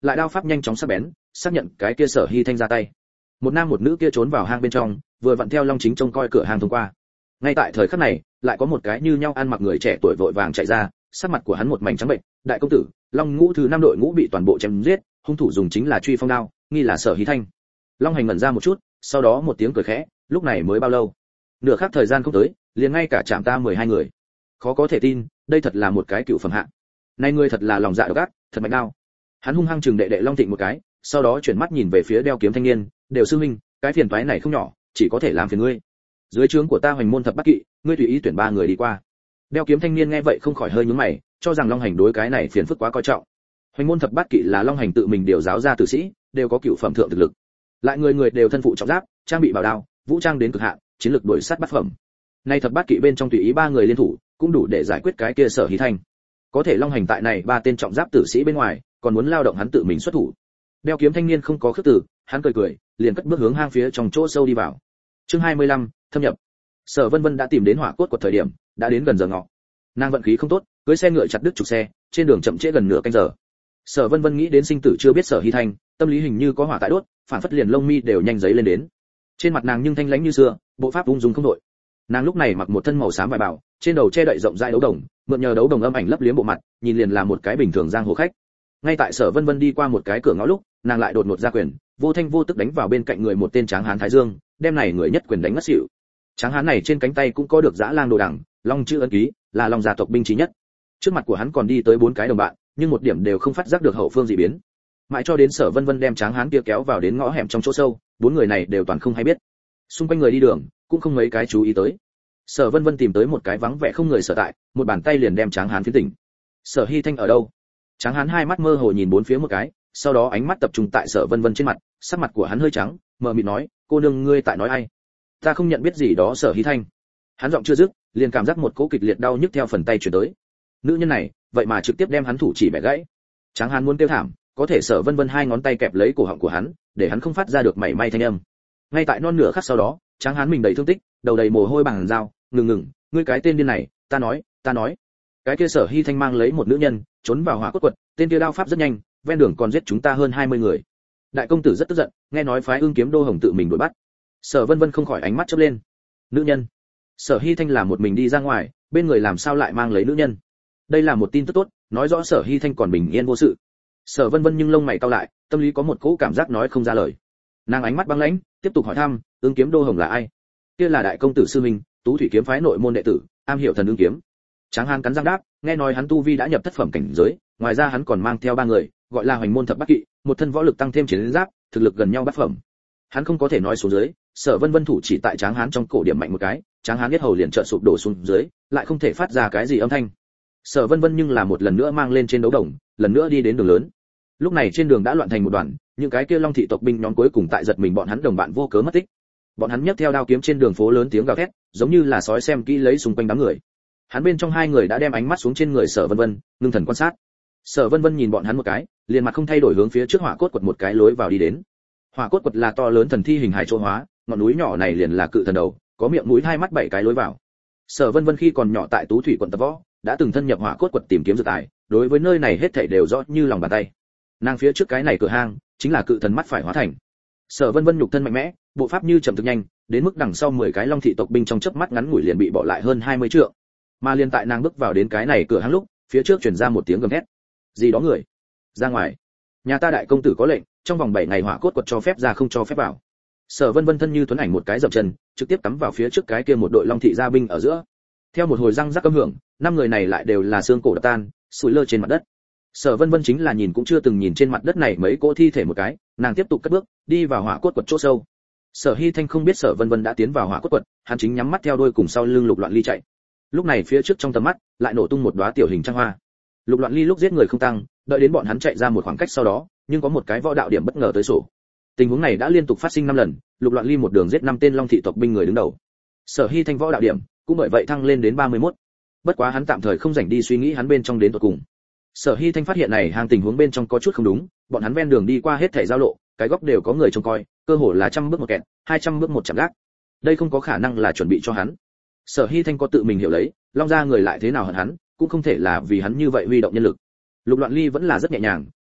lại đao pháp nhanh chóng sắc bén, xác nhận cái kia Sở Hy Thanh ra tay. Một nam một nữ kia trốn vào hang bên trong, vừa vặn theo Long Chính trông coi cửa hang thông qua. Ngay tại thời khắc này, lại có một cái như nhau ăn mặc người trẻ tuổi vội vàng chạy ra, sắc mặt của hắn một mảnh trắng bệnh. Đại công tử, Long ngũ thứ năm đội ngũ bị toàn bộ chém giết, hung thủ dùng chính là truy phong đao, nghi là Sở Hy Thanh. Long Hành ngẩn ra một chút, sau đó một tiếng cười khẽ, lúc này mới bao lâu? Nửa khắc thời gian không tới, liền ngay cả chạm ta mười hai người. Khó có thể tin, đây thật là một cái cựu phẩm hạng. Này người thật là lòng dạ độc ác, thật mạnh đao. Hắn hung hăng chừng đệ đệ Long Thịnh một cái, sau đó chuyển mắt nhìn về phía đeo kiếm thanh niên, đều sư huynh, cái phiền toái này không nhỏ, chỉ có thể làm phiền ngươi. Dưới trướng của ta Hoành môn thập bát kỵ, ngươi tùy ý tuyển ba người đi qua. Đeo kiếm thanh niên nghe vậy không khỏi hơi nhướng mày, cho rằng Long Hành đối cái này phiền phức quá coi trọng. Hoành môn thập bát kỵ là Long Hành tự mình điều giáo ra tử sĩ, đều có cựu phẩm thượng thực lực. Lại người người đều thân phụ trọng giáp, trang bị bảo đao, vũ trang đến cực hạn, chiến lược đuổi sát bát phẩm. Nay thập bát kỵ bên trong tùy ý ba người liên thủ, cũng đủ để giải quyết cái kia Sở Hí Thanh. Có thể Long Hành tại này ba tên trọng giáp tử sĩ bên ngoài, còn muốn lao động hắn tự mình xuất thủ. Đeo kiếm thanh niên không có khước từ, hắn cười cười, liền cất bước hướng hang phía trong chỗ sâu đi vào. Chương hai mươi lăm, thâm nhập. Sở Vân Vân đã tìm đến hỏa cốt của thời điểm, đã đến gần giờ ngọ. Nàng vận khí không tốt, cưỡi xe ngựa chặt đứt trục xe, trên đường chậm trễ gần nửa canh giờ. Sở Vân Vân nghĩ đến sinh tử chưa biết Sở Hí Thanh, tâm lý hình như có hỏa tại đốt, phản phất liền lông mi đều nhanh giấy lên đến. Trên mặt nàng nhưng thanh lãnh như xưa, bộ pháp ung dung không đội. Nàng lúc này mặc một thân màu xám vải bào, trên đầu che đậy rộng rãi đấu đồng, mượn nhờ đấu đồng âm ảnh lấp liếm bộ mặt, nhìn liền là một cái bình thường giang hồ khách. Ngay tại Sở Vân Vân đi qua một cái cửa ngõ lúc, nàng lại đột ngột ra quyền, vô thanh vô tức đánh vào bên cạnh người một tên tráng hán Thái Dương, đem này người nhất quyền đánh ngất xỉu. Tráng hán này trên cánh tay cũng có được dã lang đồ đằng, long chữ ấn ký, là long gia tộc binh chí nhất. Trước mặt của hắn còn đi tới bốn cái đồng bạn, nhưng một điểm đều không phát giác được hậu phương dị biến. Mãi cho đến Sở Vân Vân đem tráng hán kia kéo vào đến ngõ hẻm trong chỗ sâu, bốn người này đều toàn không hay biết. Xung quanh người đi đường cũng không mấy cái chú ý tới. Sở Vân Vân tìm tới một cái vắng vẻ không người sở tại, một bàn tay liền đem tráng hán phiến tỉnh. Sở Hí Thanh ở đâu? Tráng hán hai mắt mơ hồ nhìn bốn phía một cái, sau đó ánh mắt tập trung tại Sở Vân Vân trên mặt, sắc mặt của hắn hơi trắng, mờ mịt nói, cô nương ngươi tại nói ai? Ta không nhận biết gì đó Sở Hí Thanh. Hắn giọng chưa dứt, liền cảm giác một cỗ kịch liệt đau nhức theo phần tay truyền tới. Nữ nhân này, vậy mà trực tiếp đem hắn thủ chỉ bẻ gãy. Tráng hán muốn kêu thảm, có thể Sở Vân Vân hai ngón tay kẹp lấy cổ họng của hắn, để hắn không phát ra được mảy may thanh âm. Ngay tại non nửa khắc sau đó, tráng hán mình đầy thương tích, đầu đầy mồ hôi bằng dao, ngừng ngừng, ngươi cái tên điên này, ta nói, ta nói. Cái kia Sở Hí Thanh mang lấy một nữ nhân, trốn vào hỏa cốt quật, tên kia đao pháp rất nhanh, ven đường còn giết chúng ta hơn hai mươi người. Đại công tử rất tức giận, nghe nói phái Ưng Kiếm Đô Hồng tự mình đuổi bắt. Sở Vân Vân không khỏi ánh mắt chớp lên. Nữ nhân? Sở Hí Thanh là một mình đi ra ngoài, bên người làm sao lại mang lấy nữ nhân? Đây là một tin tức tốt, nói rõ Sở Hí Thanh còn bình yên vô sự. Sở Vân Vân nhưng lông mày cau lại, tâm lý có một cỗ cảm giác nói không ra lời. Nàng ánh mắt băng lãnh, tiếp tục hỏi thăm, Ưng Kiếm Đô Hồng là ai? Kia là đại công tử sư huynh, Tú Thủy kiếm phái nội môn đệ tử, am hiểu thần ưng kiếm. Tráng hán cắn răng đáp, nghe nói hắn tu vi đã nhập thất phẩm cảnh giới, ngoài ra hắn còn mang theo ba người, gọi là Hoành môn thập bát kỵ, một thân võ lực tăng thêm chiến giáp, thực lực gần nhau bát phẩm. Hắn không có thể nói xuống dưới, Sở Vân Vân thủ chỉ tại Tráng hán trong cổ điểm mạnh một cái, Tráng hán biết hầu liền chợt sụp đổ xuống dưới, lại không thể phát ra cái gì âm thanh. Sở Vân Vân nhưng là một lần nữa mang lên trên đấu đồng, lần nữa đi đến đường lớn. Lúc này trên đường đã loạn thành một đoàn, những cái kia Long thị tộc binh nhóm cuối cùng tại giật mình bọn hắn đồng bạn vô cớ mất tích. Bọn hắn nhấc theo đao kiếm trên đường phố lớn tiếng gào thét, giống như là sói xem kỹ lấy xung quanh đám người. Hắn bên trong hai người đã đem ánh mắt xuống trên người Sở Vân Vân, ngưng thần quan sát. Sở Vân Vân nhìn bọn hắn một cái, liền mặt không thay đổi hướng phía trước hỏa cốt quật một cái lối vào đi đến. Hỏa cốt quật là to lớn thần thi hình hài chỗ hóa, ngọn núi nhỏ này liền là cự thần đầu, có miệng mũi hai mắt bảy cái lối vào. Sở Vân Vân khi còn nhỏ tại Tú Thủy quận tập võ, đã từng thân nhập hỏa cốt quật tìm kiếm dược tài, đối với nơi này hết thảy đều rõ như lòng bàn tay. Nàng phía trước cái này cửa hang, chính là cự thần mắt phải hóa thành. Sở Vân Vân nhục thân mạnh mẽ, bộ pháp như chậm thực nhanh, đến mức đằng sau mười cái Long thị tộc binh trong chớp mắt ngắn ngủi liền bị bỏ lại hơn hai mươi trượng. Mà liên tại nàng bước vào đến cái này cửa hang lúc, phía trước truyền ra một tiếng gầm thét. Gì đó người? Ra ngoài. Nhà ta đại công tử có lệnh, trong vòng bảy ngày hỏa cốt quật cho phép ra không cho phép vào. Sở Vân Vân thân như tuấn ảnh một cái dậm chân, trực tiếp cắm vào phía trước cái kia một đội Long thị gia binh ở giữa. Theo một hồi răng rắc âm hưởng, năm người này lại đều là xương cổ đập tan, sủi lơ trên mặt đất. Sở Vân Vân chính là nhìn cũng chưa từng nhìn trên mặt đất này mấy cỗ thi thể một cái, nàng tiếp tục cất bước, đi vào hỏa cốt quật chỗ sâu. Sở Hí Thanh không biết Sở Vân Vân đã tiến vào hỏa cốt quật, hắn chính nhắm mắt theo đuôi cùng sau lưng Lục Loạn Ly chạy. Lúc này phía trước trong tầm mắt lại nổ tung một đóa tiểu hình trăng hoa. Lục Loạn Ly lúc giết người không tăng, đợi đến bọn hắn chạy ra một khoảng cách sau đó, nhưng có một cái võ đạo điểm bất ngờ tới sổ. Tình huống này đã liên tục phát sinh năm lần, Lục Loạn Ly một đường giết năm tên Long thị tộc binh người đứng đầu. Sở Hí Thanh võ đạo điểm cũng bởi vậy thăng lên đến ba mươi mốt. Bất quá hắn tạm thời không rảnh đi suy nghĩ hắn bên trong đến tận cùng. Sở Hí Thanh phát hiện này hàng tình huống bên trong có chút không đúng, bọn hắn ven đường đi qua hết thảy giao lộ, cái góc đều có người trông coi, cơ hồ là trăm bước một kẹt, hai trăm bước một chạm gác. Đây không có khả năng là chuẩn bị cho hắn. Sở Hí Thanh có tự mình hiểu lấy, Long gia người lại thế nào hận hắn, cũng không thể là vì hắn như vậy huy động nhân lực. Lục Loạn Ly vẫn là rất nhẹ nhàng,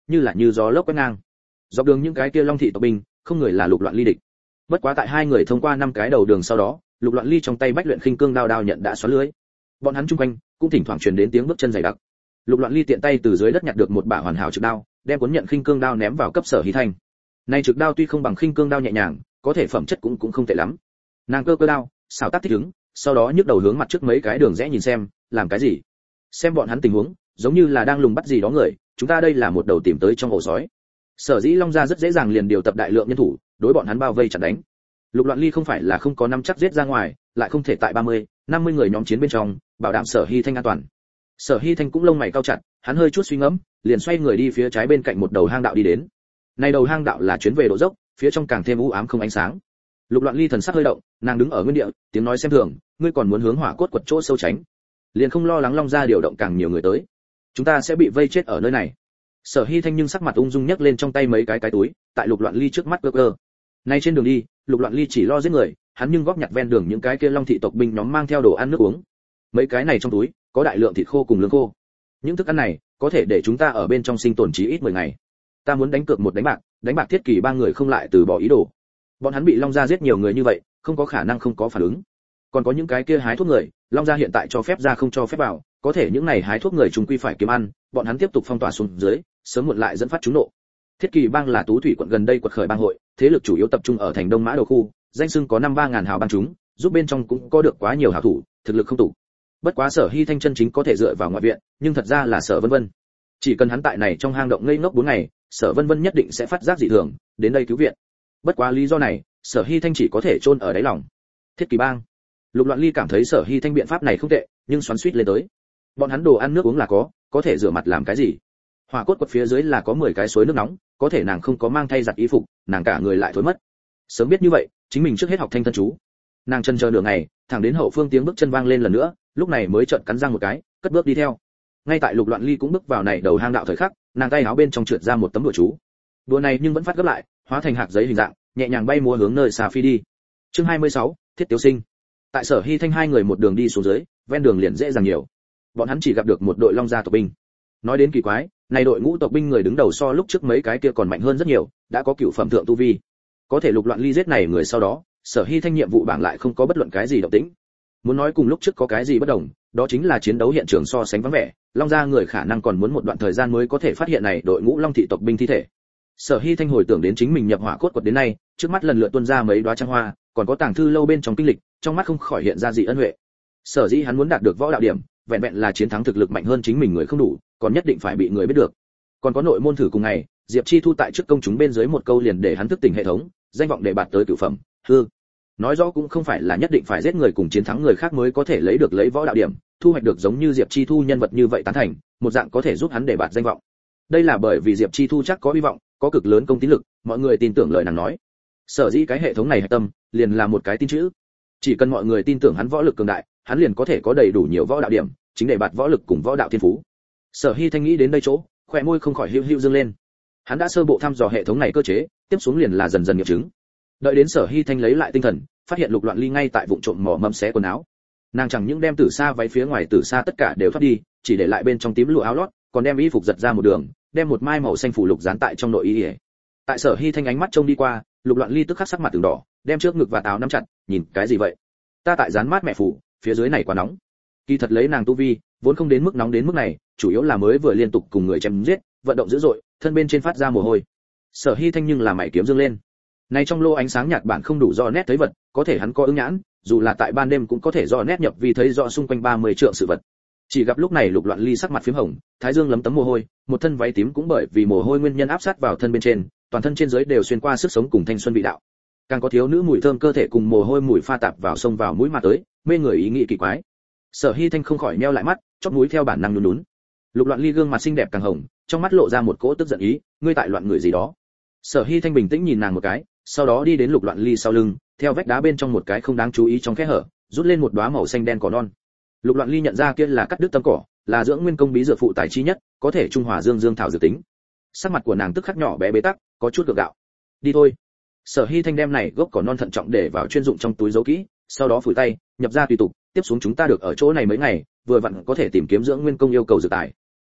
như là như gió lốc quét ngang. Dọc đường những cái kia long thị tộc binh, không người là Lục Loạn Ly địch. Bất quá tại hai người thông qua năm cái đầu đường sau đó, Lục Loạn Ly trong tay bách luyện khinh cương đao đao nhận đã xoắn lưới. Bọn hắn chung quanh cũng thỉnh thoảng truyền đến tiếng bước chân dày đặc. Lục Loạn Ly tiện tay từ dưới đất nhặt được một bả hoàn hảo trực đao, đem cuốn nhận khinh cương đao ném vào cấp Sở Hy Thanh. Nay trực đao tuy không bằng khinh cương đao nhẹ nhàng, có thể phẩm chất cũng cũng không tệ lắm. Nàng cơ cơ đao, xảo tác thích ứng, sau đó nhấc đầu hướng mặt trước mấy cái đường rẽ nhìn xem, làm cái gì? Xem bọn hắn tình huống, giống như là đang lùng bắt gì đó người, chúng ta đây là một đầu tìm tới trong ổ sói. Sở dĩ Long gia rất dễ dàng liền điều tập đại lượng nhân thủ, đối bọn hắn bao vây chặn đánh. Lục Loạn Ly không phải là không có nắm chắc giết ra ngoài, lại không thể tại ba mươi, năm mươi người nhóm chiến bên trong, bảo đảm Sở Hy Thanh an toàn. Sở Hy Thanh cũng lông mày cau chặt, hắn hơi chút suy ngẫm, liền xoay người đi phía trái bên cạnh một đầu hang đạo đi đến. Này đầu hang đạo là chuyến về độ dốc, phía trong càng thêm u ám không ánh sáng. Lục Loạn Ly thần sắc hơi động, nàng đứng ở nguyên địa, tiếng nói xem thường, ngươi còn muốn hướng hỏa cốt quật chỗ sâu tránh, liền không lo lắng Long gia điều động càng nhiều người tới, chúng ta sẽ bị vây chết ở nơi này. Sở Hy Thanh nhưng sắc mặt ung dung nhấc lên trong tay mấy cái cái túi, tại Lục Loạn Ly trước mắt cơ cơ. Nay trên đường đi, Lục Loạn Ly chỉ lo giết người, hắn nhưng góp nhặt ven đường những cái kia long thị tộc binh nhóm mang theo đồ ăn nước uống. Mấy cái này trong túi có đại lượng thịt khô cùng lương khô. Những thức ăn này có thể để chúng ta ở bên trong sinh tồn chí ít mười ngày. Ta muốn đánh cược một đánh bạc, đánh bạc thiết kỳ ba người không lại từ bỏ ý đồ. Bọn hắn bị Long gia giết nhiều người như vậy, không có khả năng không có phản ứng. Còn có những cái kia hái thuốc người, Long gia hiện tại cho phép ra không cho phép vào, có thể những này hái thuốc người chúng quy phải kiếm ăn, bọn hắn tiếp tục phong tỏa xuống dưới, sớm muộn lại dẫn phát chúng nộ. Thiết Kỳ bang là Tú Thủy quận gần đây quật khởi bang hội, thế lực chủ yếu tập trung ở thành Đông Mã đầu khu, danh xưng có năm ba ngàn hào bang chúng, giúp bên trong cũng có được quá nhiều hảo thủ, thực lực không tủ. Bất quá Sở Hy Thanh chân chính có thể dựa vào ngoại viện, nhưng thật ra là Sở Vân Vân. Chỉ cần hắn tại này trong hang động ngây ngốc bốn ngày, Sở Vân Vân nhất định sẽ phát giác dị thường, đến đây cứu viện. Bất quá lý do này, Sở Hy Thanh chỉ có thể chôn ở đáy lòng. Thiết Kỳ bang. Lục Loạn Ly cảm thấy Sở Hy Thanh biện pháp này không tệ, nhưng xoắn xuýt lên tới. Bọn hắn đồ ăn nước uống là có, có thể rửa mặt làm cái gì? Hỏa cốt quật phía dưới là có mười cái suối nước nóng, có thể nàng không có mang thay giặt y phục, nàng cả người lại thối mất. Sớm biết như vậy, chính mình trước hết học thanh thân chú. Nàng chân chờ nửa ngày, thẳng đến hậu phương tiếng bước chân vang lên lần nữa, lúc này mới trợn cắn răng một cái, cất bước đi theo. Ngay tại Lục Loạn Ly cũng bước vào này đầu hang đạo thời khắc, nàng tay áo bên trong trượt ra một tấm đùa chú. Đùa này nhưng vẫn phát gấp lại, hóa thành hạt giấy hình dạng, nhẹ nhàng bay múa hướng nơi xa phi đi. Chương hai mươi sáu, Thiết Tiếu Sinh. Tại Sở Hy Thanh hai người một đường đi xuống dưới, ven đường liền dễ dàng nhiều. Bọn hắn chỉ gặp được một đội Long gia tộc binh. Nói đến kỳ quái, này đội ngũ tộc binh người đứng đầu so lúc trước mấy cái kia còn mạnh hơn rất nhiều, đã có cửu phẩm thượng tu vi. Có thể Lục Loạn Ly giết này người sau đó, Sở Hy Thanh nhiệm vụ bảng lại không có bất luận cái gì động tĩnh. Muốn nói cùng lúc trước có cái gì bất đồng, đó chính là chiến đấu hiện trường so sánh vắng vẻ, Long gia người khả năng còn muốn một đoạn thời gian mới có thể phát hiện này đội ngũ Long thị tộc binh thi thể. Sở Hy Thanh hồi tưởng đến chính mình nhập hỏa cốt quật đến nay, trước mắt lần lượt tuôn ra mấy đóa trăng hoa, còn có tàng thư lâu bên trong kinh lịch, trong mắt không khỏi hiện ra dị ân huệ. Sở dĩ hắn muốn đạt được võ đạo điểm, vẹn vẹn là chiến thắng thực lực mạnh hơn chính mình người không đủ, còn nhất định phải bị người biết được. Còn có nội môn thử cùng ngày, Diệp Chi Thu tại trước công chúng bên dưới một câu liền để hắn thức tỉnh hệ thống, danh vọng để bạt tới cửu phẩm. Hư. Nói rõ cũng không phải là nhất định phải giết người cùng chiến thắng người khác mới có thể lấy được lấy võ đạo điểm, thu hoạch được giống như Diệp Chi Thu nhân vật như vậy tán thành, một dạng có thể giúp hắn để bạt danh vọng. Đây là bởi vì Diệp Chi Thu chắc có hy vọng, có cực lớn công tín lực, mọi người tin tưởng lời nàng nói. Sở dĩ cái hệ thống này hạch tâm, liền là một cái tin chữ. Chỉ cần mọi người tin tưởng hắn võ lực cường đại, hắn liền có thể có đầy đủ nhiều võ đạo điểm, chính để bạt võ lực cùng võ đạo thiên phú. Sở Hy Thanh nghĩ đến đây chỗ, khóe môi không khỏi hữu hữu dương lên. Hắn đã sơ bộ thăm dò hệ thống này cơ chế, tiếp xuống liền là dần dần nghiệm chứng. Đợi đến Sở Hy Thanh lấy lại tinh thần, phát hiện Lục Loạn Ly ngay tại vụng trộm mò mẫm xé quần áo. Nàng chẳng những đem tử sa váy phía ngoài tử sa tất cả đều thoát đi, chỉ để lại bên trong tím lụa áo lót, còn đem y phục giật ra một đường, đem một mai màu xanh phủ lục dán tại trong nội y. Tại Sở Hy Thanh ánh mắt trông đi qua, Lục Loạn Ly tức khắc sắc mặt từng đỏ, đem trước ngực và áo nắm chặt, nhìn cái gì vậy? Ta tại dán mát mẹ phủ, phía dưới này quá nóng. Kỳ thật lấy nàng tu vi, vốn không đến mức nóng đến mức này, chủ yếu là mới vừa liên tục cùng người chém giết, vận động dữ dội, thân bên trên phát ra mồ hôi. Sở Hy Thanh nhưng là mày kiếm dương lên. Này trong lô ánh sáng nhạt bản không đủ rõ nét thấy vật, có thể hắn có ứng nhãn, dù là tại ban đêm cũng có thể rõ nét nhập vi thấy rõ xung quanh ba mươi trượng sự vật. Chỉ gặp lúc này Lục Loạn Ly sắc mặt phím hồng, thái dương lấm tấm mồ hôi, một thân váy tím cũng bởi vì mồ hôi nguyên nhân áp sát vào thân bên trên, toàn thân trên dưới đều xuyên qua sức sống cùng thanh xuân vị đạo. Càng có thiếu nữ mùi thơm cơ thể cùng mồ hôi mùi pha tạp vào sông vào mũi mà tới, mê người ý nghĩ kỳ quái. Sở Hy Thanh không khỏi nheo lại mắt, chóp mũi theo bản năng nhún nhún. Lục Loạn Ly gương mặt xinh đẹp càng hồng, trong mắt lộ ra một cỗ tức giận ý, ngươi tại loạn người gì đó. Sở Hy Thanh bình tĩnh nhìn nàng một cái, sau đó đi đến Lục Loạn Ly sau lưng, theo vách đá bên trong một cái không đáng chú ý trong kẽ hở, rút lên một đóa màu xanh đen cỏ non. Lục Loạn Ly nhận ra kia là cắt đứt tâm cỏ, là dưỡng nguyên công bí dược phụ tài chi nhất, có thể trung hòa dương dương thảo dược tính. Sắc mặt của nàng tức khắc nhỏ bé bế tắc, có chút gượng gạo. Đi thôi. Sở Hy Thanh đem này gốc cỏ non thận trọng để vào chuyên dụng trong túi giấu kỹ, sau đó phủi tay, nhập ra tùy tục, tiếp xuống chúng ta được ở chỗ này mấy ngày, vừa vặn có thể tìm kiếm dưỡng nguyên công yêu cầu dược tài.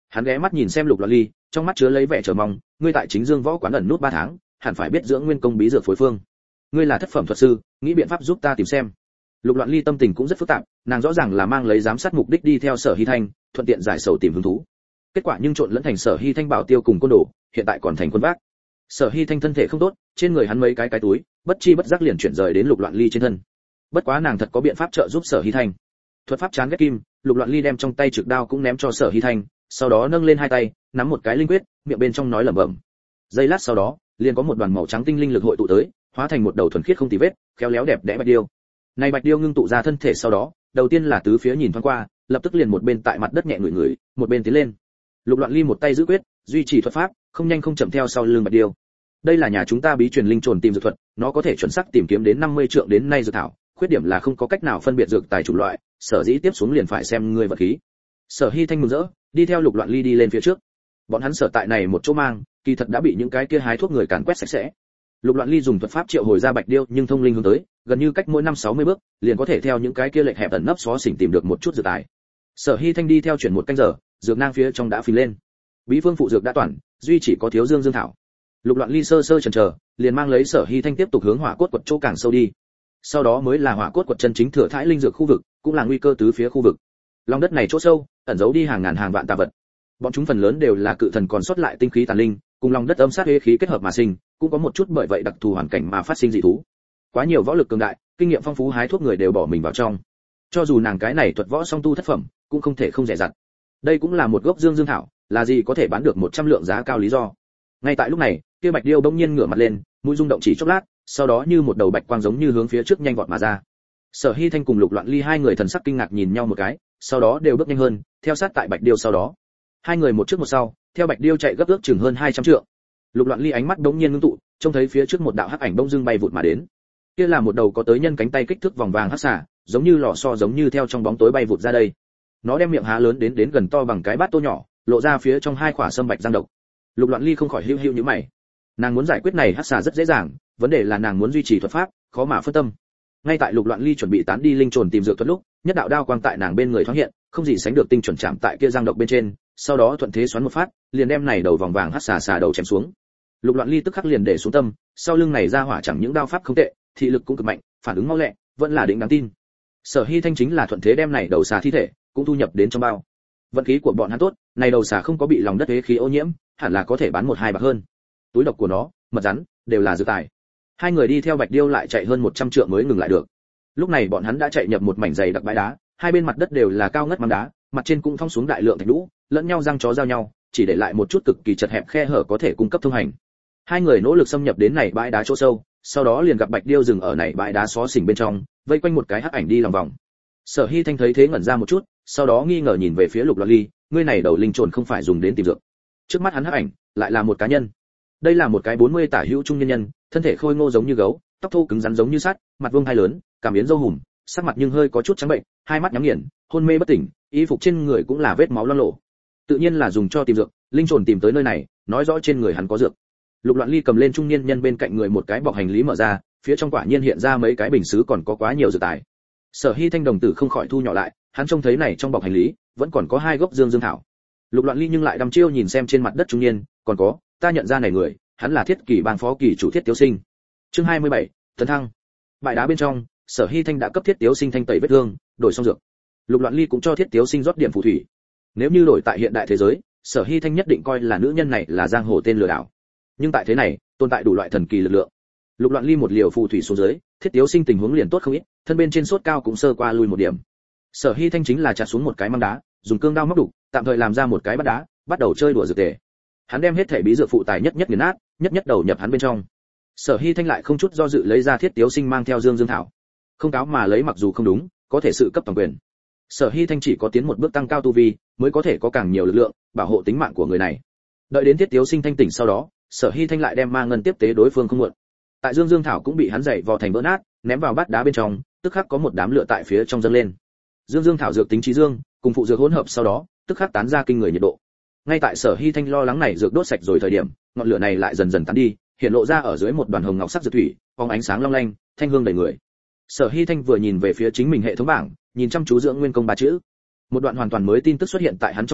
Hắn ghé mắt nhìn xem Lục Loan Ly, trong mắt chứa lấy vẻ chờ mong, ngươi tại Chính Dương Võ quán ẩn nút ba tháng, hẳn phải biết dưỡng nguyên công bí dược phối phương. Ngươi là thất phẩm thuật sư, nghĩ biện pháp giúp ta tìm xem. Lục Loan Ly tâm tình cũng rất phức tạp, nàng rõ ràng là mang lấy giám sát mục đích đi theo Sở Hy Thanh, thuận tiện giải sầu tìm hứng thú. Kết quả nhưng trộn lẫn thành Sở Hy Thanh bảo tiêu cùng côn đồ, hiện tại còn thành quân vác. Sở Hy Thanh thân thể không tốt, trên người hắn mấy cái cái túi, bất chi bất giác liền chuyển rời đến Lục Loan Ly trên thân. Bất quá nàng thật có biện pháp trợ giúp Sở Hy Thanh. Thuật pháp chán ghét kim, Lục Loan Ly đem trong tay trực đao cũng ném cho Sở Hy Thanh, sau đó nâng lên hai tay, nắm một cái linh quyết, miệng bên trong nói lẩm bẩm. Giây lát sau đó, liền có một đoàn màu trắng tinh linh lực hội tụ tới, hóa thành một đầu thuần khiết không tì vết, khéo léo đẹp đẽ bạch điêu. Này bạch điêu ngưng tụ ra thân thể sau đó, đầu tiên là tứ phía nhìn thoáng qua, lập tức liền một bên tại mặt đất nhẹ ngửi ngửi, một bên tiến lên. Lục Loan Ly một tay giữ quyết, duy trì thuật pháp, không nhanh không chậm theo sau lưng bạch điêu. Đây là nhà chúng ta bí truyền linh trồn tìm dược thuật, nó có thể chuẩn xác tìm kiếm đến năm mươi trượng đến nay dược thảo, khuyết điểm là không có cách nào phân biệt dược tài chủ loại, sở dĩ tiếp xuống liền phải xem người vật khí. Sở Hy Thanh mừng rỡ, đi theo Lục Loan Ly đi lên phía trước. Bọn hắn sở tại này một chỗ mang, kỳ thật đã bị những cái kia hái thuốc người càn quét sạch sẽ. Lục Loan Ly dùng thuật pháp triệu hồi ra bạch điêu, nhưng thông linh hướng tới, gần như cách mỗi năm sáu mươi bước, liền có thể theo những cái kia lệch hẹp ẩn nấp xó xỉnh tìm được một chút dược tài. Sở Hy Thanh đi theo chuyển một canh giờ, dược nang phía trong đã phình lên. Bí phương phụ dược đã toàn, duy chỉ có thiếu dương dương thảo. Lục Loan Ly sơ sơ chần chờ, liền mang lấy Sở Hy Thanh tiếp tục hướng hỏa cốt quật chỗ càng sâu đi. Sau đó mới là hỏa cốt quật chân chính thừa thãi linh dược khu vực, cũng là nguy cơ tứ phía khu vực. Lòng đất này chỗ sâu, ẩn giấu đi hàng ngàn hàng vạn tà vật. Bọn chúng phần lớn đều là cự thần còn sót lại tinh khí tàn linh, cùng lòng đất âm sát uế khí kết hợp mà sinh, cũng có một chút bởi vậy đặc thù hoàn cảnh mà phát sinh dị thú. Quá nhiều võ lực cường đại, kinh nghiệm phong phú hái thuốc người đều bỏ mình vào trong. Cho dù nàng cái này thuật võ song tu thất phẩm, cũng không thể không dè dặt. Đây cũng là một gốc dương dương thảo, là gì có thể bán được một trăm lượng giá cao lý do. Ngay tại lúc này, kia bạch điêu bỗng nhiên ngửa mặt lên, mũi rung động chỉ chốc lát, sau đó như một đầu bạch quang giống như hướng phía trước nhanh vọt mà ra. Sở Hy Thanh cùng Lục Loan Ly hai người thần sắc kinh ngạc nhìn nhau một cái, sau đó đều bước nhanh hơn, theo sát tại bạch điêu sau đó. Hai người một trước một sau, theo bạch điêu chạy gấp ước chừng hơn hai trăm trượng. Lục Loan Ly ánh mắt đống nhiên ngưng tụ, trông thấy phía trước một đạo hắc ảnh bỗng dưng bay vụt mà đến. Kia là một đầu có tới nhân cánh tay kích thước vòng vàng hắc xà, giống như lò xo giống như theo trong bóng tối bay vụt ra đây. Nó đem miệng há lớn đến đến gần to bằng cái bát tô nhỏ, lộ ra phía trong hai khỏa sâm bạch răng độc. Lục Loan Ly không khỏi hưu hưu nhíu mày. Nàng muốn giải quyết này hắc xà rất dễ dàng, vấn đề là nàng muốn duy trì thuật pháp, khó mà phân tâm. Ngay tại Lục Loan Ly chuẩn bị tán đi linh trồn tìm dược thuật lúc, nhất đạo đao quang tại nàng bên người thoáng hiện, không gì sánh được tinh chuẩn chạm tại kia răng độc bên trên, sau đó thuận thế xoắn một phát, liền đem này đầu vòng vàng hắc xà xà đầu chém xuống. Lục Loan Ly tức khắc liền để xuống tâm, sau lưng này ra hỏa chẳng những đao pháp không tệ, thị lực cũng cực mạnh, phản ứng mau lẹ, vẫn là đỉnh đáng tin. Sở Hy Thanh chính là thuận thế đem này đầu xà thi thể cũng thu nhập đến trong bao. Vận khí của bọn hắn tốt, này đầu xà không có bị lòng đất uế khí ô nhiễm, hẳn là có thể bán một hai bạc hơn. Túi độc của nó, mật rắn, đều là dược tài. Hai người đi theo bạch điêu lại chạy hơn một trăm trượng mới ngừng lại được. Lúc này bọn hắn đã chạy nhập một mảnh dày đặc bãi đá, hai bên mặt đất đều là cao ngất mắm đá, mặt trên cũng thong xuống đại lượng thạch lũ, lẫn nhau răng chó giao nhau, chỉ để lại một chút cực kỳ chật hẹp khe hở có thể cung cấp thông hành. Hai người nỗ lực xâm nhập đến này bãi đá chỗ sâu, sau đó liền gặp bạch điêu dừng ở này bãi đá xó xỉnh bên trong, vây quanh một cái hắc ảnh đi lòng vòng. Sở Hy Thanh thấy thế ngẩn ra một chút, sau đó nghi ngờ nhìn về phía Lục Loan Ly, ngươi này đầu linh trồn không phải dùng đến tìm dược. Trước mắt hắn hắc ảnh lại là một cá nhân. Đây là một cái bốn mươi tả hữu trung nhân nhân, thân thể khôi ngô giống như gấu, tóc thô cứng rắn giống như sắt, mặt vuông hai lớn, cảm biến râu hùm, sắc mặt nhưng hơi có chút trắng bệnh, hai mắt nhắm nghiền, hôn mê bất tỉnh, y phục trên người cũng là vết máu loang lổ. Tự nhiên là dùng cho tìm dược, linh trồn tìm tới nơi này, nói rõ trên người hắn có dược. Lục Loan Ly cầm lên trung niên nhân bên cạnh người một cái bọc hành lý mở ra, phía trong quả nhiên hiện ra mấy cái bình sứ còn có quá nhiều dược tài. Sở Hy Thanh đồng tử không khỏi thu nhỏ lại, hắn trông thấy này trong bọc hành lý vẫn còn có hai gốc dương dương thảo. Lục Loan Ly nhưng lại đăm chiêu nhìn xem trên mặt đất trung niên, còn có, ta nhận ra này người, hắn là Thiết Kỷ bang phó kỳ chủ Thiết Tiếu Sinh. Chương hai mươi bảy, tấn thăng. Bãi đá bên trong, Sở Hy Thanh đã cấp Thiết Tiếu Sinh thanh tẩy vết thương, đổi xong dược. Lục Loan Ly cũng cho Thiết Tiếu Sinh rót điểm phù thủy. Nếu như đổi tại hiện đại thế giới, Sở Hy Thanh nhất định coi là nữ nhân này là giang hồ tên lừa đảo. Nhưng tại thế này, tồn tại đủ loại thần kỳ lực lượng. Lục Loan Ly một liều phù thủy xuống dưới, Thiết Tiếu Sinh tình huống liền tốt không ít, thân bên trên sốt cao cũng sơ qua lui một điểm. Sở Hy Thanh chính là chặt xuống một cái măng đá, dùng cương đao móc đục, tạm thời làm ra một cái bát đá, bắt đầu chơi đùa dược tề. Hắn đem hết thể bí dược phụ tài nhất nhất nghiền nát, nhất nhất đầu nhập hắn bên trong. Sở Hy Thanh lại không chút do dự lấy ra Thiết Tiếu Sinh mang theo dương dương thảo. Không cáo mà lấy mặc dù không đúng, có thể sự cấp toàn quyền. Sở Hy Thanh chỉ có tiến một bước tăng cao tu vi, mới có thể có càng nhiều lực lượng, bảo hộ tính mạng của người này. Đợi đến Thiết Tiếu Sinh thanh tỉnh sau đó, Sở Hy Thanh lại đem ma ngân tiếp tế đối phương không muộn. Tại dương dương thảo cũng bị hắn dày vò thành vỡ nát, ném vào bát đá bên trong, tức khắc có một đám lửa tại phía trong dâng lên. Dương dương thảo dược tính trí dương, cùng phụ dược hỗn hợp sau đó, tức khắc tán ra kinh người nhiệt độ. Ngay tại Sở Hy Thanh lo lắng này dược đốt sạch rồi thời điểm, ngọn lửa này lại dần dần tán đi, hiện lộ ra ở dưới một đoàn hồng ngọc sắc dược thủy, phóng ánh sáng long lanh, thanh hương đầy người. Sở Hy Thanh vừa nhìn về phía chính mình hệ thống bảng, nhìn chăm chú dưỡng nguyên công ba chữ. Một đoạn hoàn toàn mới tin tức xuất hiện tại hắn trong đầu,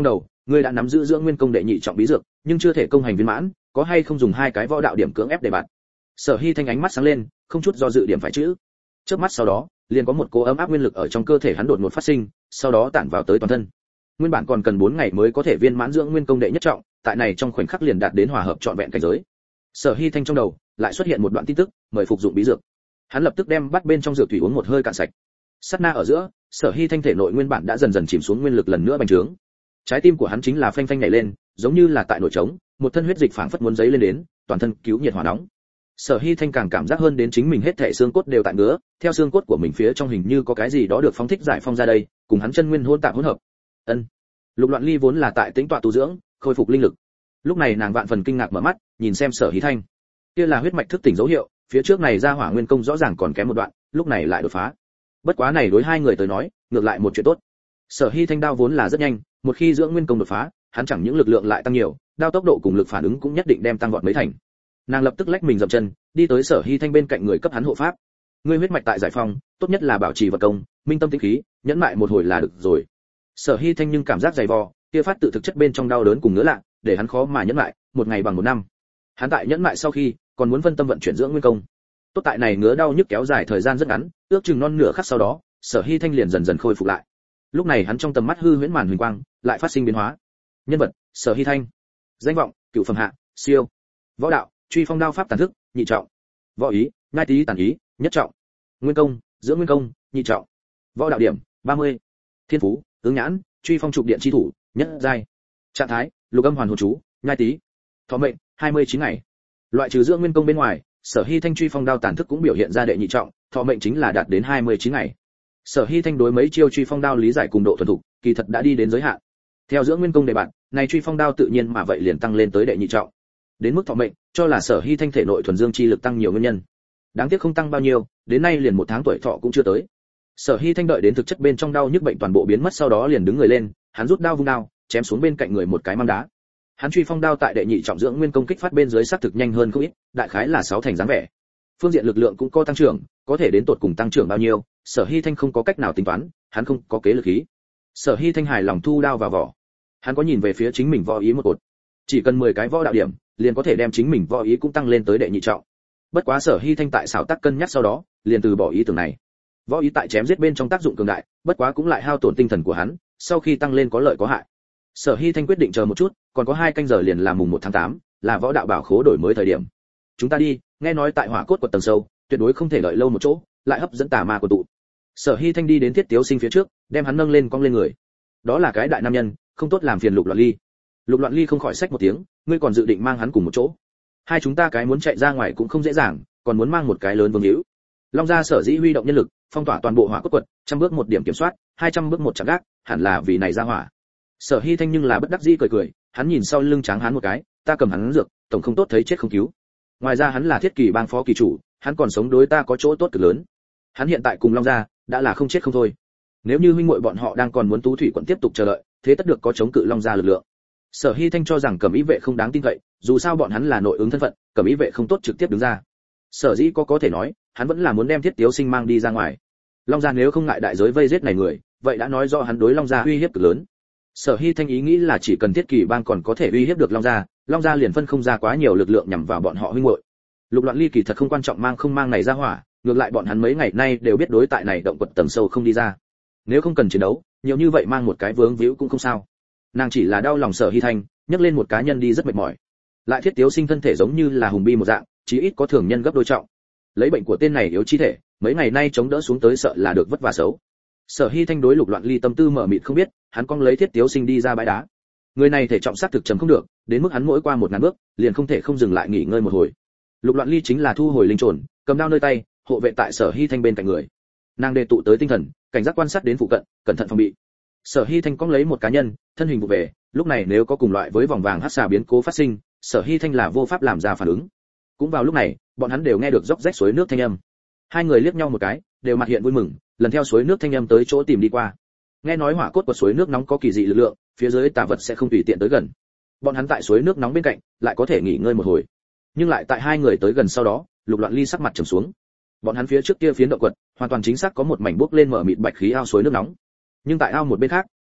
ngươi đã nắm giữ dưỡng nguyên công đệ nhị trọng bí dược, nhưng chưa thể công hành viên mãn, có hay không dùng hai cái võ đạo điểm cưỡng ép để bạn? Sở Hi Thanh ánh mắt sáng lên, không chút do dự điểm phải chữ. Chớp mắt sau đó, liền có một cỗ ấm áp nguyên lực ở trong cơ thể hắn đột ngột phát sinh, sau đó tản vào tới toàn thân. Nguyên bản còn cần bốn ngày mới có thể viên mãn dưỡng nguyên công đệ nhất trọng, tại này trong khoảnh khắc liền đạt đến hòa hợp trọn vẹn cảnh giới. Sở Hi Thanh trong đầu lại xuất hiện một đoạn tin tức, mời phục dụng bí dược. Hắn lập tức đem bắt bên trong dược thủy uống một hơi cạn sạch. Sát na ở giữa, Sở Hi Thanh thể nội nguyên bản đã dần dần chìm xuống nguyên lực lần nữa bành trướng. Trái tim của hắn chính là phanh phanh nhảy lên, giống như là tại nổi trống, một thân huyết dịch phảng phất muốn giấy lên đến, toàn thân cứu nhiệt hỏa nóng. Sở Hi Thanh càng cảm giác hơn đến chính mình hết thảy xương cốt đều tại ngứa, theo xương cốt của mình phía trong hình như có cái gì đó được phóng thích giải phong ra đây, cùng hắn chân nguyên hỗn tạp hỗn hợp. Ân. Lục Loạn Ly vốn là tại tĩnh tọa tu dưỡng, khôi phục linh lực. Lúc này nàng vạn phần kinh ngạc mở mắt, nhìn xem Sở Hi Thanh. Kia là huyết mạch thức tỉnh dấu hiệu, phía trước này ra hỏa nguyên công rõ ràng còn kém một đoạn, lúc này lại đột phá. Bất quá này đối hai người tới nói, ngược lại một chuyện tốt. Sở Hi Thanh đao vốn là rất nhanh, một khi dưỡng nguyên công đột phá, hắn chẳng những lực lượng lại tăng nhiều, đao tốc độ cùng lực phản ứng cũng nhất định đem tăng vọt mấy thành. Nàng lập tức lách mình dậm chân, đi tới Sở Hi Thanh bên cạnh người cấp hắn hộ pháp. Ngươi huyết mạch tại giải phong, tốt nhất là bảo trì vật công, minh tâm tĩnh khí, nhẫn mại một hồi là được rồi. Sở Hi Thanh nhưng cảm giác dày vò, kia phát tự thực chất bên trong đau đớn cùng ngứa lạ, để hắn khó mà nhẫn mại, một ngày bằng một năm. Hắn tại nhẫn mại sau khi, còn muốn phân tâm vận chuyển dưỡng nguyên công. Tốt tại này ngứa đau nhức kéo dài thời gian rất ngắn, ước chừng non nửa khắc sau đó, Sở Hi Thanh liền dần dần khôi phục lại. Lúc này hắn trong tầm mắt hư huyễn màn huỳnh quang, lại phát sinh biến hóa. Nhân vật: Sở Hi Thanh. Danh vọng: Cựu phẩm hạ, siêu. Võ đạo: Truy phong đao pháp tàn thức, nhị trọng. Võ ý: Nhai tí tàn ý, nhất trọng. Nguyên công: Dưỡng nguyên công, nhị trọng. Võ đạo điểm: ba mươi. Thiên phú: Ứng nhãn, truy phong trục điện chi thủ, nhất giai. Trạng thái: Lục âm hoàn hồn chú, nhai tí. Thọ mệnh: hai mươi chín ngày. Loại trừ dưỡng nguyên công bên ngoài, Sở Hi Thanh truy phong đao tàn thức cũng biểu hiện ra đệ nhị trọng, thọ mệnh chính là đạt đến hai mươi chín ngày. Sở Hi Thanh đối mấy chiêu truy phong đao lý giải cùng độ thuần thục, kỳ thật đã đi đến giới hạn. Theo dưỡng nguyên công đề bạn, này truy phong đao tự nhiên mà vậy liền tăng lên tới đệ nhị trọng. Đến mức thọ mệnh, cho là Sở Hi Thanh thể nội thuần dương chi lực tăng nhiều nguyên nhân. Đáng tiếc không tăng bao nhiêu, đến nay liền một tháng tuổi thọ cũng chưa tới. Sở Hi Thanh đợi đến thực chất bên trong đau nhức bệnh toàn bộ biến mất sau đó liền đứng người lên, hắn rút đao vung đao, chém xuống bên cạnh người một cái mang đá. Hắn truy phong đao tại đệ nhị trọng dưỡng nguyên công kích phát bên dưới sát thực nhanh hơn không ít, đại khái là sáu thành dáng vẻ. Phương diện lực lượng cũng có tăng trưởng, có thể đến tột cùng tăng trưởng bao nhiêu, Sở Hi Thanh không có cách nào tính toán, hắn không có kế lực khí. Sở Hi Thanh hài lòng thu đao vào vỏ. Hắn có nhìn về phía chính mình võ ý một cột. Chỉ cần mười cái võ đạo điểm, liền có thể đem chính mình võ ý cũng tăng lên tới đệ nhị trọng. Bất quá Sở Hi Thanh tại xảo tác cân nhắc sau đó, liền từ bỏ ý tưởng này. Võ ý tại chém giết bên trong tác dụng cường đại, bất quá cũng lại hao tổn tinh thần của hắn, sau khi tăng lên có lợi có hại. Sở Hi Thanh quyết định chờ một chút, còn có hai canh giờ liền là mùng một tháng tám, là võ đạo bảo khố đổi mới thời điểm. Chúng ta đi, nghe nói tại hỏa cốt quật tầng sâu, tuyệt đối không thể đợi lâu một chỗ, lại hấp dẫn tà ma của tụ. Sở Hi Thanh đi đến Thiết Tiếu Sinh phía trước, đem hắn nâng lên cong lên người. Đó là cái đại nam nhân, không tốt làm phiền Lục Loạn Ly. Lục Loạn Ly không khỏi xách một tiếng, ngươi còn dự định mang hắn cùng một chỗ? Hai chúng ta cái muốn chạy ra ngoài cũng không dễ dàng, còn muốn mang một cái lớn vương hữu. Long gia sở dĩ huy động nhân lực, phong tỏa toàn bộ hỏa cốt quật, trăm bước một điểm kiểm soát, hai trăm bước một chạm gác, hẳn là vì này ra hỏa. Sở Hi Thanh nhưng là bất đắc dĩ cười cười, hắn nhìn sau lưng tráng hắn một cái, ta cầm hắn dược, tổng không tốt thấy chết không cứu. Ngoài ra hắn là Thiết Kỳ bang phó kỳ chủ, hắn còn sống đối ta có chỗ tốt cực lớn. Hắn hiện tại cùng Long gia đã là không chết không thôi. Nếu như huynh muội bọn họ đang còn muốn Tú Thủy quận tiếp tục chờ đợi, thế tất được có chống cự Long gia lực lượng. Sở Hi Thanh cho rằng Cẩm Ý vệ không đáng tin cậy, dù sao bọn hắn là nội ứng thân phận, Cẩm Ý vệ không tốt trực tiếp đứng ra. Sở dĩ có có thể nói, hắn vẫn là muốn đem Thiết Tiếu Sinh mang đi ra ngoài. Long gia nếu không ngại đại giới vây giết này người, vậy đã nói rõ hắn đối Long gia uy hiếp cực lớn. Sở Hi Thanh ý nghĩ là chỉ cần Thiết Kỳ bang còn có thể uy hiếp được Long gia, Long gia liền phân không ra quá nhiều lực lượng nhằm vào bọn họ huynh muội. Lục Loạn Ly kỳ thật không quan trọng mang không mang này ra hỏa, ngược lại bọn hắn mấy ngày nay đều biết đối tại này động quật tầng sâu không đi ra. Nếu không cần chiến đấu, nhiều như vậy mang một cái vướng víu cũng không sao. Nàng chỉ là đau lòng Sở Hi Thanh, nhấc lên một cá nhân đi rất mệt mỏi. Lại Thiết Tiếu Sinh thân thể giống như là hùng bi một dạng, chí ít có thường nhân gấp đôi trọng. Lấy bệnh của tên này yếu chi thể, mấy ngày nay chống đỡ xuống tới sợ là được vất vả xấu. Sở Hi Thanh đối Lục Loạn Ly tâm tư mở mịt không biết, hắn cong lấy Thiết Tiếu Sinh đi ra bãi đá. Người này thể trọng xác thực trầm không được, đến mức hắn mỗi qua một ngàn bước, liền không thể không dừng lại nghỉ ngơi một hồi. Lục Loạn Ly chính là thu hồi linh trồn, cầm đao nơi tay, hộ vệ tại Sở Hi Thanh bên cạnh người. Nàng đề tụ tới tinh thần, cảnh giác quan sát đến phụ cận, cẩn thận phòng bị. Sở Hi Thanh cong lấy một cá nhân, thân hình vụ về, lúc này nếu có cùng loại với vòng vàng hắc xà biến cố phát sinh, Sở Hi Thanh là vô pháp làm ra phản ứng. Cũng vào lúc này, bọn hắn đều nghe được róc rách suối nước thanh âm. Hai người liếc nhau một cái, đều mặt hiện vui mừng, lần theo suối nước thanh âm tới chỗ tìm đi qua. Nghe nói hỏa cốt của suối nước nóng có kỳ dị lực lượng, phía dưới tà vật sẽ không tùy tiện tới gần. Bọn hắn tại suối nước nóng bên cạnh, lại có thể nghỉ ngơi một hồi. Nhưng lại tại hai người tới gần sau đó, Lục Loạn Ly sắc mặt trầm xuống. Bọn hắn phía trước kia phiến động quật, hoàn toàn chính xác có một mảnh bốc lên mở mịt bạch khí ao suối nước nóng. Nhưng tại ao một bên khác,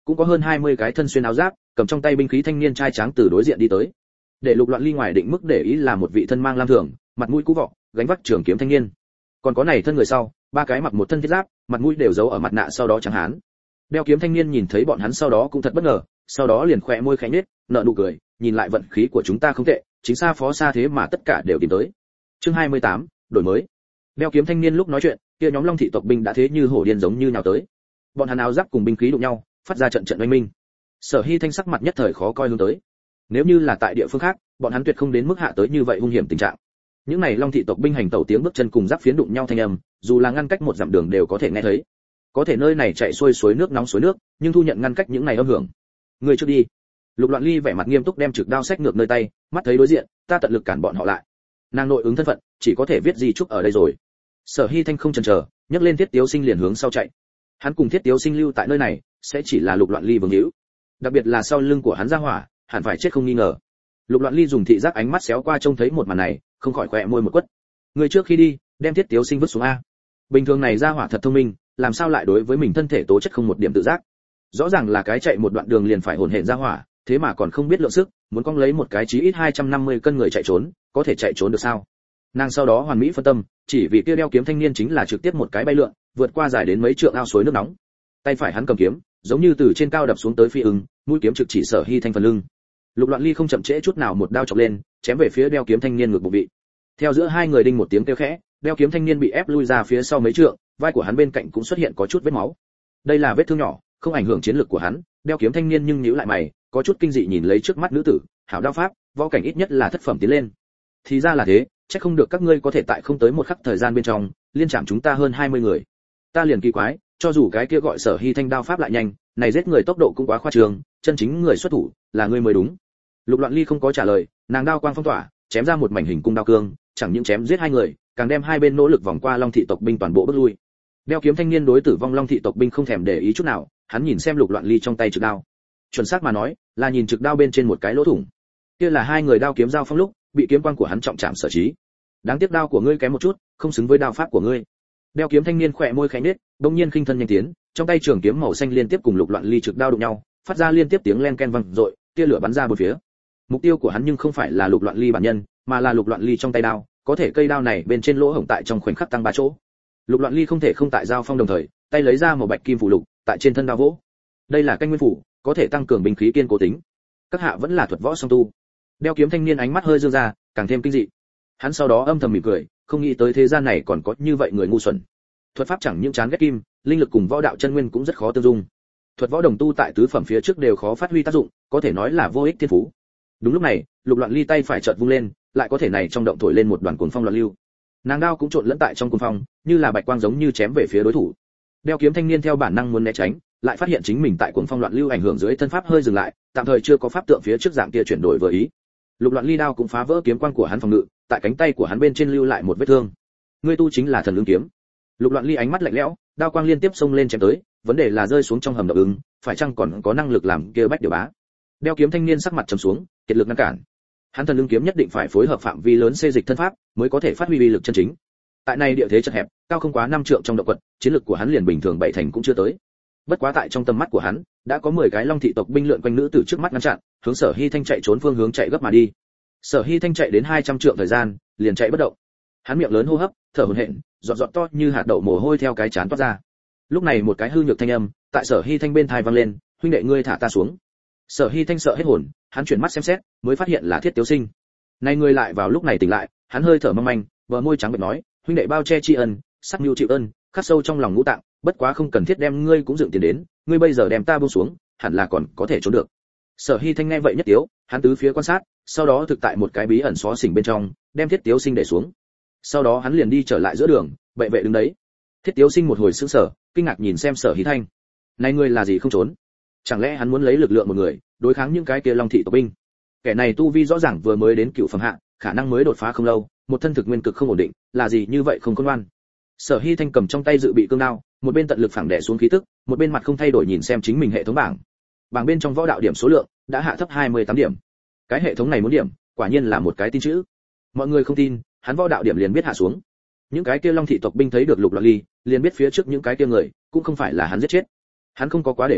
cũng có hơn hai mươi cái thân xuyên áo giáp, cầm trong tay binh khí thanh niên trai tráng từ đối diện đi tới. Để Lục Loạn Ly ngoài định mức để ý là một vị thân mang lam thường, mặt mũi cũ vọ, gánh vác trường kiếm thanh niên. Còn có này thân người sau, ba cái mặc một thân thiết giáp, mặt mũi đều giấu ở mặt nạ sau đó trắng hán. Đeo kiếm thanh niên nhìn thấy bọn hắn sau đó cũng thật bất ngờ, sau đó liền khẽ môi khẽ nhếch, nở nụ cười, nhìn lại vận khí của chúng ta không tệ, chính xa phó xa thế mà tất cả đều tìm tới. Chương hai mươi tám, đổi mới. Đeo kiếm thanh niên lúc nói chuyện, kia nhóm Long thị tộc binh đã thế như hổ điên giống như nhào tới. Bọn hắn áo giáp cùng binh khí đụng nhau, phát ra trận trận oanh minh. Sở Hi Thanh sắc mặt nhất thời khó coi hướng tới. Nếu như là tại địa phương khác, bọn hắn tuyệt không đến mức hạ tới như vậy hung hiểm tình trạng. Những này Long thị tộc binh hành tẩu tiếng bước chân cùng giáp phiến đụng nhau thanh âm, dù là ngăn cách một dặm đường đều có thể nghe thấy. Có thể nơi này chạy xuôi suối nước nóng suối nước, nhưng thu nhận ngăn cách những này âm hưởng. Người trước đi. Lục Loạn Ly vẻ mặt nghiêm túc đem trực đao sách ngược nơi tay, mắt thấy đối diện, ta tận lực cản bọn họ lại. Nàng nội ứng thân phận, chỉ có thể viết gì chúc ở đây rồi. Sở Hi Thanh không chần chờ, nhấc lên Thiết Tiếu Sinh liền hướng sau chạy. Hắn cùng Thiết Tiếu Sinh lưu tại nơi này, sẽ chỉ là Lục Loạn Ly vương hữu. Đặc biệt là sau lưng của hắn ra hỏa, hẳn phải chết không nghi ngờ. Lục Loạn Ly dùng thị giác ánh mắt xéo qua trông thấy một màn này, không khỏi khẽ môi một quất. Người trước khi đi, đem Thiết Tiếu Sinh vứt xuống a. Bình thường này ra hỏa thật thông minh, làm sao lại đối với mình thân thể tố chất không một điểm tự giác. Rõ ràng là cái chạy một đoạn đường liền phải hồn hển ra hỏa, thế mà còn không biết lượng sức, muốn cong lấy một cái chí ít hai trăm năm mươi cân người chạy trốn, có thể chạy trốn được sao? Nàng sau đó hoàn mỹ phân tâm, chỉ vì kia đeo kiếm thanh niên chính là trực tiếp một cái bay lượn, vượt qua dài đến mấy trượng ao suối nước nóng. Tay phải hắn cầm kiếm, giống như từ trên cao đập xuống tới phi ưng, mũi kiếm trực chỉ Sở Hi Thanh phần lưng. Lục Loạn Ly không chậm trễ chút nào một đao chọc lên, chém về phía đeo kiếm thanh niên ngực bụng vị. Theo giữa hai người đinh một tiếng kêu khẽ, đeo kiếm thanh niên bị ép lui ra phía sau mấy trượng, vai của hắn bên cạnh cũng xuất hiện có chút vết máu. Đây là vết thương nhỏ, không ảnh hưởng chiến lực của hắn. Đeo kiếm thanh niên nhưng nhíu lại mày, có chút kinh dị nhìn lấy trước mắt nữ tử, hảo đao pháp, võ cảnh ít nhất là thất phẩm tiến lên. Thì ra là thế, chắc không được các ngươi có thể tại không tới một khắc thời gian bên trong liên chạm chúng ta hơn hai mươi người. Ta liền kỳ quái, cho dù cái kia gọi Sở Hi Thanh đao pháp lại nhanh, này giết người tốc độ cũng quá khoa trương, chân chính người xuất thủ là ngươi mới đúng. Lục Loạn Ly không có trả lời, nàng đao quang phong tỏa, chém ra một mảnh hình cung đao cương, chẳng những chém giết hai người, càng đem hai bên nỗ lực vòng qua Long thị tộc binh toàn bộ bước lui. Đeo kiếm thanh niên đối tử vong Long thị tộc binh không thèm để ý chút nào, hắn nhìn xem Lục Loạn Ly trong tay trực đao. Chuẩn xác mà nói, là nhìn trực đao bên trên một cái lỗ thủng. Kia là hai người đao kiếm giao phong lúc, bị kiếm quang của hắn trọng chạm sở trí. Đáng tiếc đao của ngươi kém một chút, không xứng với đao pháp của ngươi. Đeo kiếm thanh niên khẽ môi khẽ nhếch, đột nhiên khinh thân nhanh tiến, trong tay trường kiếm màu xanh liên tiếp cùng Lục Loạn Ly trực đao đụng nhau, phát ra liên tiếp tiếng len ken vang dội, tia lửa bắn ra bốn phía. Mục tiêu của hắn nhưng không phải là Lục Loạn Ly bản nhân, mà là Lục Loạn Ly trong tay đao, có thể cây đao này bên trên lỗ hổng tại trong khoảnh khắc tăng ba chỗ. Lục Loạn Ly không thể không tại giao phong đồng thời, tay lấy ra một bạch kim phù lục, tại trên thân đao vỗ. Đây là canh nguyên phủ, có thể tăng cường binh khí kiên cố tính. Các hạ vẫn là thuật võ song tu. Đeo kiếm thanh niên ánh mắt hơi dương ra, càng thêm kinh dị. Hắn sau đó âm thầm mỉm cười, không nghĩ tới thế gian này còn có như vậy người ngu xuẩn. Thuật pháp chẳng những chán ghét kim, linh lực cùng võ đạo chân nguyên cũng rất khó tương dung. Thuật võ đồng tu tại tứ phẩm phía trước đều khó phát huy tác dụng, có thể nói là vô ích thiên phú. Đúng lúc này, Lục Loạn Ly tay phải chợt vung lên, lại có thể này trong động thổi lên một đoàn cuồng phong loạn lưu. Nàng đao cũng trộn lẫn tại trong cuồng phong, như là bạch quang giống như chém về phía đối thủ. Đeo kiếm thanh niên theo bản năng muốn né tránh, lại phát hiện chính mình tại cuồng phong loạn lưu ảnh hưởng dưới thân pháp hơi dừng lại, tạm thời chưa có pháp tượng phía trước dạng kia chuyển đổi vừa ý. Lục Loạn Ly đao cũng phá vỡ kiếm quang của hắn phòng ngự, tại cánh tay của hắn bên trên lưu lại một vết thương. Ngươi tu chính là thần ứng kiếm. Lục Loạn Ly ánh mắt lạnh lẽo, đao quang liên tiếp xông lên chém tới, vấn đề là rơi xuống trong hầm động ứng, phải chăng còn có năng lực làm kia bách điều bá. Đeo kiếm thanh niên sắc mặt trầm xuống, kiệt lực ngăn cản. Hắn thần ứng kiếm nhất định phải phối hợp phạm vi lớn xê dịch thân pháp, mới có thể phát huy uy lực chân chính. Tại này địa thế chật hẹp, cao không quá năm trượng trong động quật, chiến lực của hắn liền bình thường bảy thành cũng chưa tới. Bất quá tại trong tầm mắt của hắn, đã có mười cái Long thị tộc binh lượn quanh nữ tử trước mắt ngăn chặn, hướng Sở Hi Thanh chạy trốn phương hướng chạy gấp mà đi. Sở Hi Thanh chạy đến hai trăm trượng thời gian, liền chạy bất động. Hắn miệng lớn hô hấp, thở hổn hển, giọt giọt to như hạt đậu mồ hôi theo cái chán toát ra. Lúc này một cái hư nhược thanh âm tại Sở Hi Thanh bên tai vang lên, huynh đệ ngươi thả ta xuống. Sở Hi Thanh sợ hết hồn, hắn chuyển mắt xem xét, mới phát hiện là Thiết Tiếu Sinh. Này ngươi lại vào lúc này tỉnh lại, hắn hơi thở mong manh, bờ môi trắng bệch nói, huynh đệ bao che tri ân, sắc nhu chịu ơn, khắc sâu trong lòng ngũ tạng, bất quá không cần thiết đem ngươi cũng dựng tiền đến, ngươi bây giờ đem ta buông xuống, hẳn là còn có thể trốn được. Sở Hi Thanh nghe vậy nhất tiếu, hắn tứ phía quan sát, sau đó thực tại một cái bí ẩn xó xỉnh bên trong, đem Thiết Tiếu Sinh để xuống. Sau đó hắn liền đi trở lại giữa đường, bệ vệ đứng đấy. Thiết Tiếu Sinh một hồi sững sờ, kinh ngạc nhìn xem Sở Hi Thanh. Này ngươi là gì không trốn? Chẳng lẽ hắn muốn lấy lực lượng một người, đối kháng những cái kia Long thị tộc binh? Kẻ này tu vi rõ ràng vừa mới đến cựu phẩm hạ, khả năng mới đột phá không lâu, một thân thực nguyên cực không ổn định, là gì như vậy không khôn ngoan. Sở Hi Thanh cầm trong tay dự bị cương đao, một bên tận lực phẳng đè xuống khí tức, một bên mặt không thay đổi nhìn xem chính mình hệ thống bảng. Bảng bên trong võ đạo điểm số lượng đã hạ thấp hai mươi tám điểm. Cái hệ thống này muốn điểm, quả nhiên là một cái tin chữ. Mọi người không tin, hắn võ đạo điểm liền biết hạ xuống. Những cái kia Long thị tộc binh thấy được Lục Loạn Ly, liền biết phía trước những cái kia người cũng không phải là hắn giết chết. Hắn không có quá để ý,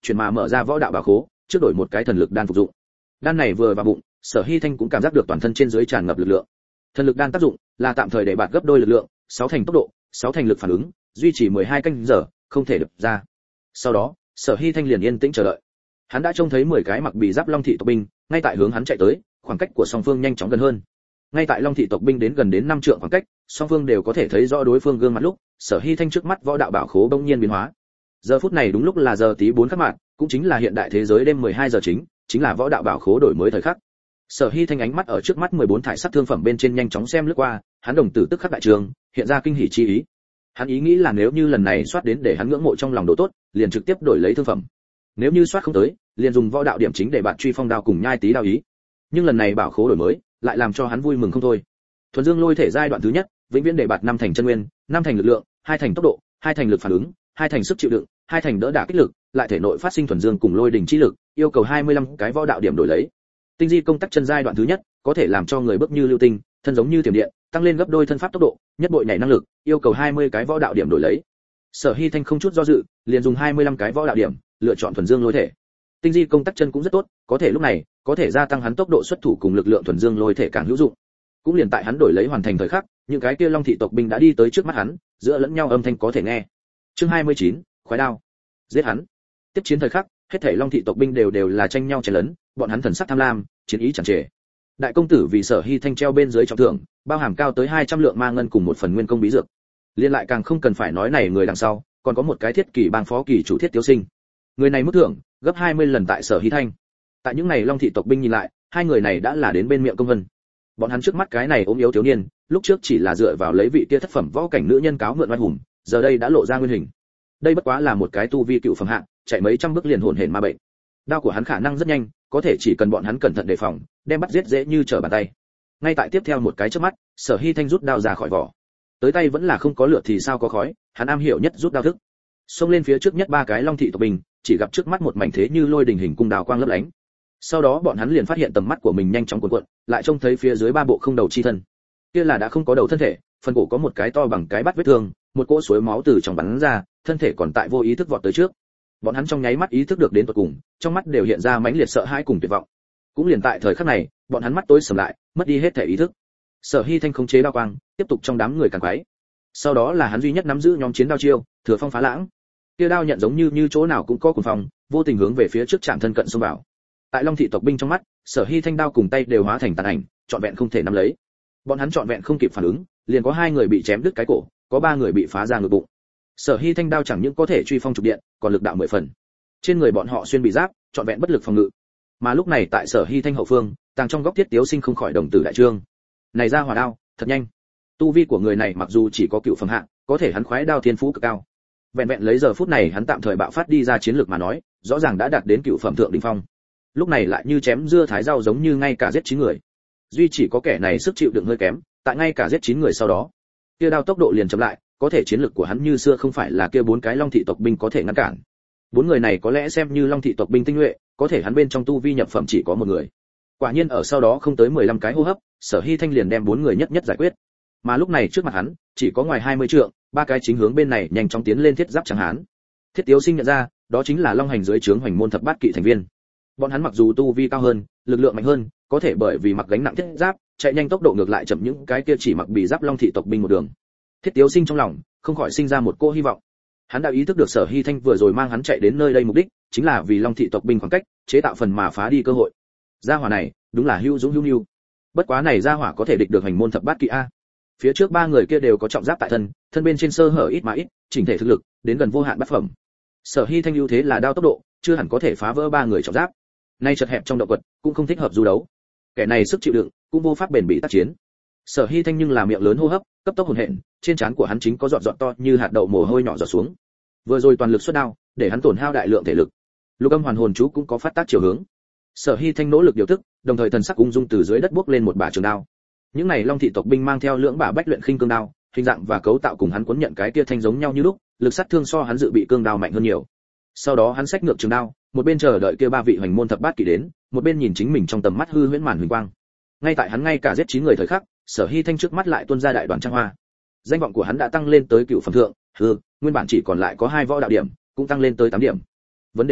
chuyển mà mở ra võ đạo bảo khố, trước đổi một cái thần lực đan phục dụng. Đan này vừa vào bụng, Sở Hi Thanh cũng cảm giác được toàn thân trên dưới tràn ngập lực lượng. Thần lực đan tác dụng là tạm thời để bạt gấp đôi lực lượng, sáu thành tốc độ, sáu thành lực phản ứng, duy trì mười hai canh giờ, không thể đập ra. Sau đó, Sở Hi Thanh liền yên tĩnh chờ đợi. Hắn đã trông thấy mười cái mặc bì giáp long thị tộc binh, ngay tại hướng hắn chạy tới, khoảng cách của song phương nhanh chóng gần hơn. Ngay tại long thị tộc binh đến gần đến năm trượng khoảng cách, song phương đều có thể thấy rõ đối phương gương mặt lúc, Sở Hi Thanh trước mắt võ đạo bảo khố bỗng nhiên biến hóa. Giờ phút này đúng lúc là giờ tí bốn khắc mạng, cũng chính là hiện đại thế giới đêm mười hai giờ chính, chính là võ đạo bảo khố đổi mới thời khắc. Sở Hi Thanh ánh mắt ở trước mắt mười bốn thải sắc thương phẩm bên trên nhanh chóng xem lướt qua, hắn đồng tử tức khắc đại trường, hiện ra kinh hỉ chi ý. Hắn ý nghĩ là nếu như lần này soát đến để hắn ngưỡng mộ trong lòng độ tốt, liền trực tiếp đổi lấy thương phẩm. Nếu như soát không tới, liền dùng võ đạo điểm chính để bạn truy phong đao cùng nhai tí đao ý. Nhưng lần này bảo khố đổi mới, lại làm cho hắn vui mừng không thôi. Thuần Dương lôi thể giai đoạn thứ nhất, vĩnh viễn để bạt năm thành chân nguyên, năm thành lực lượng, hai thành tốc độ, hai thành lực phản ứng, hai thành sức chịu đựng, hai thành đỡ đả kích lực, lại thể nội phát sinh thuần dương cùng lôi đỉnh chi lực, yêu cầu hai mươi lăm cái võ đạo điểm đổi lấy. Tinh di công tắc chân giai đoạn thứ nhất, có thể làm cho người bước như lưu tinh, thân giống như tiềm điện, tăng lên gấp đôi thân pháp tốc độ, nhất bội nhảy năng lực, yêu cầu hai mươi cái võ đạo điểm đổi lấy. Sở Hi Thanh không chút do dự, liền dùng hai mươi lăm cái võ đạo điểm, lựa chọn thuần dương lôi thể. Tinh di công tắc chân cũng rất tốt, có thể lúc này, có thể gia tăng hắn tốc độ xuất thủ cùng lực lượng thuần dương lôi thể càng hữu dụng. Cũng liền tại hắn đổi lấy hoàn thành thời khắc, những cái kia long thị tộc binh đã đi tới trước mắt hắn, giữa lẫn nhau âm thanh có thể nghe. Chương hai mươi chín, khoái đao. Giết hắn. Tiếp chiến thời khắc, hết thảy long thị tộc binh đều đều là tranh nhau chém lớn, bọn hắn thần sắc tham lam, chiến ý chẳng trề. Đại công tử vì Sở Hi Thanh treo bên dưới trọng thưởng, bao hàm cao tới hai trăm lượng ma ngân cùng một phần nguyên công bí dược. Liên lại càng không cần phải nói này người đằng sau, còn có một cái thiết kỳ bang phó kỳ chủ Thiết Tiếu Sinh. Người này mức thưởng gấp hai mươi lần tại Sở Hi Thanh. Tại những này long thị tộc binh nhìn lại, hai người này đã là đến bên miệng công vân. Bọn hắn trước mắt cái này ốm yếu thiếu niên, lúc trước chỉ là dựa vào lấy vị kia thất phẩm võ cảnh nữ nhân cáo mượn oai hùng, giờ đây đã lộ ra nguyên hình. Đây bất quá là một cái tu vi cựu phẩm hạng, chạy mấy trăm bước liền hồn hển ma bệnh. Đao của hắn khả năng rất nhanh, có thể chỉ cần bọn hắn cẩn thận đề phòng, đem bắt giết dễ như trở bàn tay. Ngay tại tiếp theo một cái chớp mắt, Sở Hi Thanh rút đao ra khỏi vỏ. Tới tay vẫn là không có lửa thì sao có khói, hắn am hiểu nhất rút đao thức. Xông lên phía trước nhất ba cái long thị tộc binh, chỉ gặp trước mắt một mảnh thế như lôi đình hình cung đào quang lấp lánh. Sau đó bọn hắn liền phát hiện tầm mắt của mình nhanh chóng cuộn cuộn, lại trông thấy phía dưới ba bộ không đầu chi thân. Kia là đã không có đầu thân thể, phần cổ có một cái to bằng cái bát vết thương, một cỗ suối máu từ trong bắn ra, thân thể còn tại vô ý thức vọt tới trước. Bọn hắn trong nháy mắt ý thức được đến tận cùng, trong mắt đều hiện ra mãnh liệt sợ hãi cùng tuyệt vọng. Cũng liền tại thời khắc này, bọn hắn mắt tối sầm lại, mất đi hết thể ý thức. Sở Hi Thanh khống chế đao quang, tiếp tục trong đám người càn quấy. Sau đó là hắn duy nhất nắm giữ nhóm chiến đao chiêu, Thừa Phong phá lãng. Kia đao nhận giống như như chỗ nào cũng có cuồng phong, vô tình hướng về phía trước chạm thân cận xông vào. Tại long thị tộc binh trong mắt, Sở Hi Thanh đao cùng tay đều hóa thành tàn ảnh, trọn vẹn không thể nắm lấy. Bọn hắn trọn vẹn không kịp phản ứng, liền có hai người bị chém đứt cái cổ, có ba người bị phá ra ngực bụng. Sở Hi Thanh đao chẳng những có thể truy phong trục điện, còn lực đạo mười phần. Trên người bọn họ xuyên bị giáp, trọn vẹn bất lực phòng ngự. Mà lúc này tại Sở Hi Thanh hậu phương, tàng trong góc Thiết Tiếu Sinh không khỏi đồng tử đại trương. Này ra hỏa đao, thật nhanh. Tu vi của người này mặc dù chỉ có cựu phẩm hạng, có thể hắn khoái đao thiên phú cực cao. Vẹn vẹn lấy giờ phút này hắn tạm thời bạo phát đi ra chiến lược mà nói, rõ ràng đã đạt đến cựu phẩm thượng đỉnh phong. Lúc này lại như chém dưa thái rau giống như ngay cả giết chín người. Duy chỉ có kẻ này sức chịu đựng hơi kém, tại ngay cả giết chín người sau đó, kia đao tốc độ liền chậm lại, có thể chiến lược của hắn như xưa không phải là kia bốn cái long thị tộc binh có thể ngăn cản. Bốn người này có lẽ xem như long thị tộc binh tinh nhuệ, có thể hắn bên trong tu vi nhập phẩm chỉ có một người. Quả nhiên ở sau đó không tới mười lăm cái hô hấp, Sở Hi Thanh liền đem bốn người nhất nhất giải quyết. Mà lúc này trước mặt hắn, chỉ có ngoài hai mươi trượng, ba cái chính hướng bên này nhanh chóng tiến lên thiết giáp trắng hán. Thiết Tiếu Sinh nhận ra, đó chính là long hành dưới trướng hoành môn thập bát kỵ thành viên. Bọn hắn mặc dù tu vi cao hơn, lực lượng mạnh hơn, có thể bởi vì mặc gánh nặng thiết giáp, chạy nhanh tốc độ ngược lại chậm những cái kia chỉ mặc bị giáp long thị tộc binh một đường. Thiết Tiếu Sinh trong lòng không khỏi sinh ra một cô hy vọng. Hắn đã ý thức được Sở Hi Thanh vừa rồi mang hắn chạy đến nơi đây mục đích, chính là vì long thị tộc binh khoảng cách, chế tạo phần mà phá đi cơ hội. Gia hỏa này, đúng là hữu dũng hữu nhu. Bất quá này gia hỏa có thể địch được hành môn thập bát kỵ a. Phía trước ba người kia đều có trọng giáp tại thân, thân bên trên sơ hở ít mà ít, chỉnh thể thực lực đến gần vô hạn bát phẩm. Sở Hi Thanh ưu thế là đao tốc độ, chưa hẳn có thể phá vỡ ba người trọng giáp. Nay chật hẹp trong động quật, cũng không thích hợp du đấu. Kẻ này sức chịu đựng, cũng vô pháp bền bỉ tác chiến. Sở Hi Thanh nhưng là miệng lớn hô hấp, cấp tốc hồn hện, trên trán của hắn chính có giọt giọt to như hạt đậu mồ hôi nhỏ giọt xuống. Vừa rồi toàn lực xuất đao, để hắn tổn hao đại lượng thể lực. Lục Âm Hoàn Hồn chú cũng có phát tác chiều hướng. Sở Hi Thanh nỗ lực điều tức, đồng thời thần sắc ung dung từ dưới đất bước lên một bả trường đao. Những này long thị tộc binh mang theo lưỡng bả bách luyện khinh cương đao, hình dạng và cấu tạo cùng hắn cuốn nhận cái kia thanh giống nhau như lúc, lực sát thương so hắn dự bị cương đao mạnh hơn nhiều. Sau đó hắn xách ngược trường đao, một bên chờ đợi kia ba vị hoành môn thập bát kỵ đến, một bên nhìn chính mình trong tầm mắt hư huyễn màn huỳnh quang. Ngay tại hắn ngay cả giết chín người thời khắc, Sở Hi Thanh trước mắt lại tuôn ra đại đoàn trang hoa. Danh vọng của hắn đã tăng lên tới cựu phẩm thượng, hừ, nguyên bản chỉ còn lại có hai võ đạo điểm, cũng tăng lên tới tám điểm. Vấn đề là,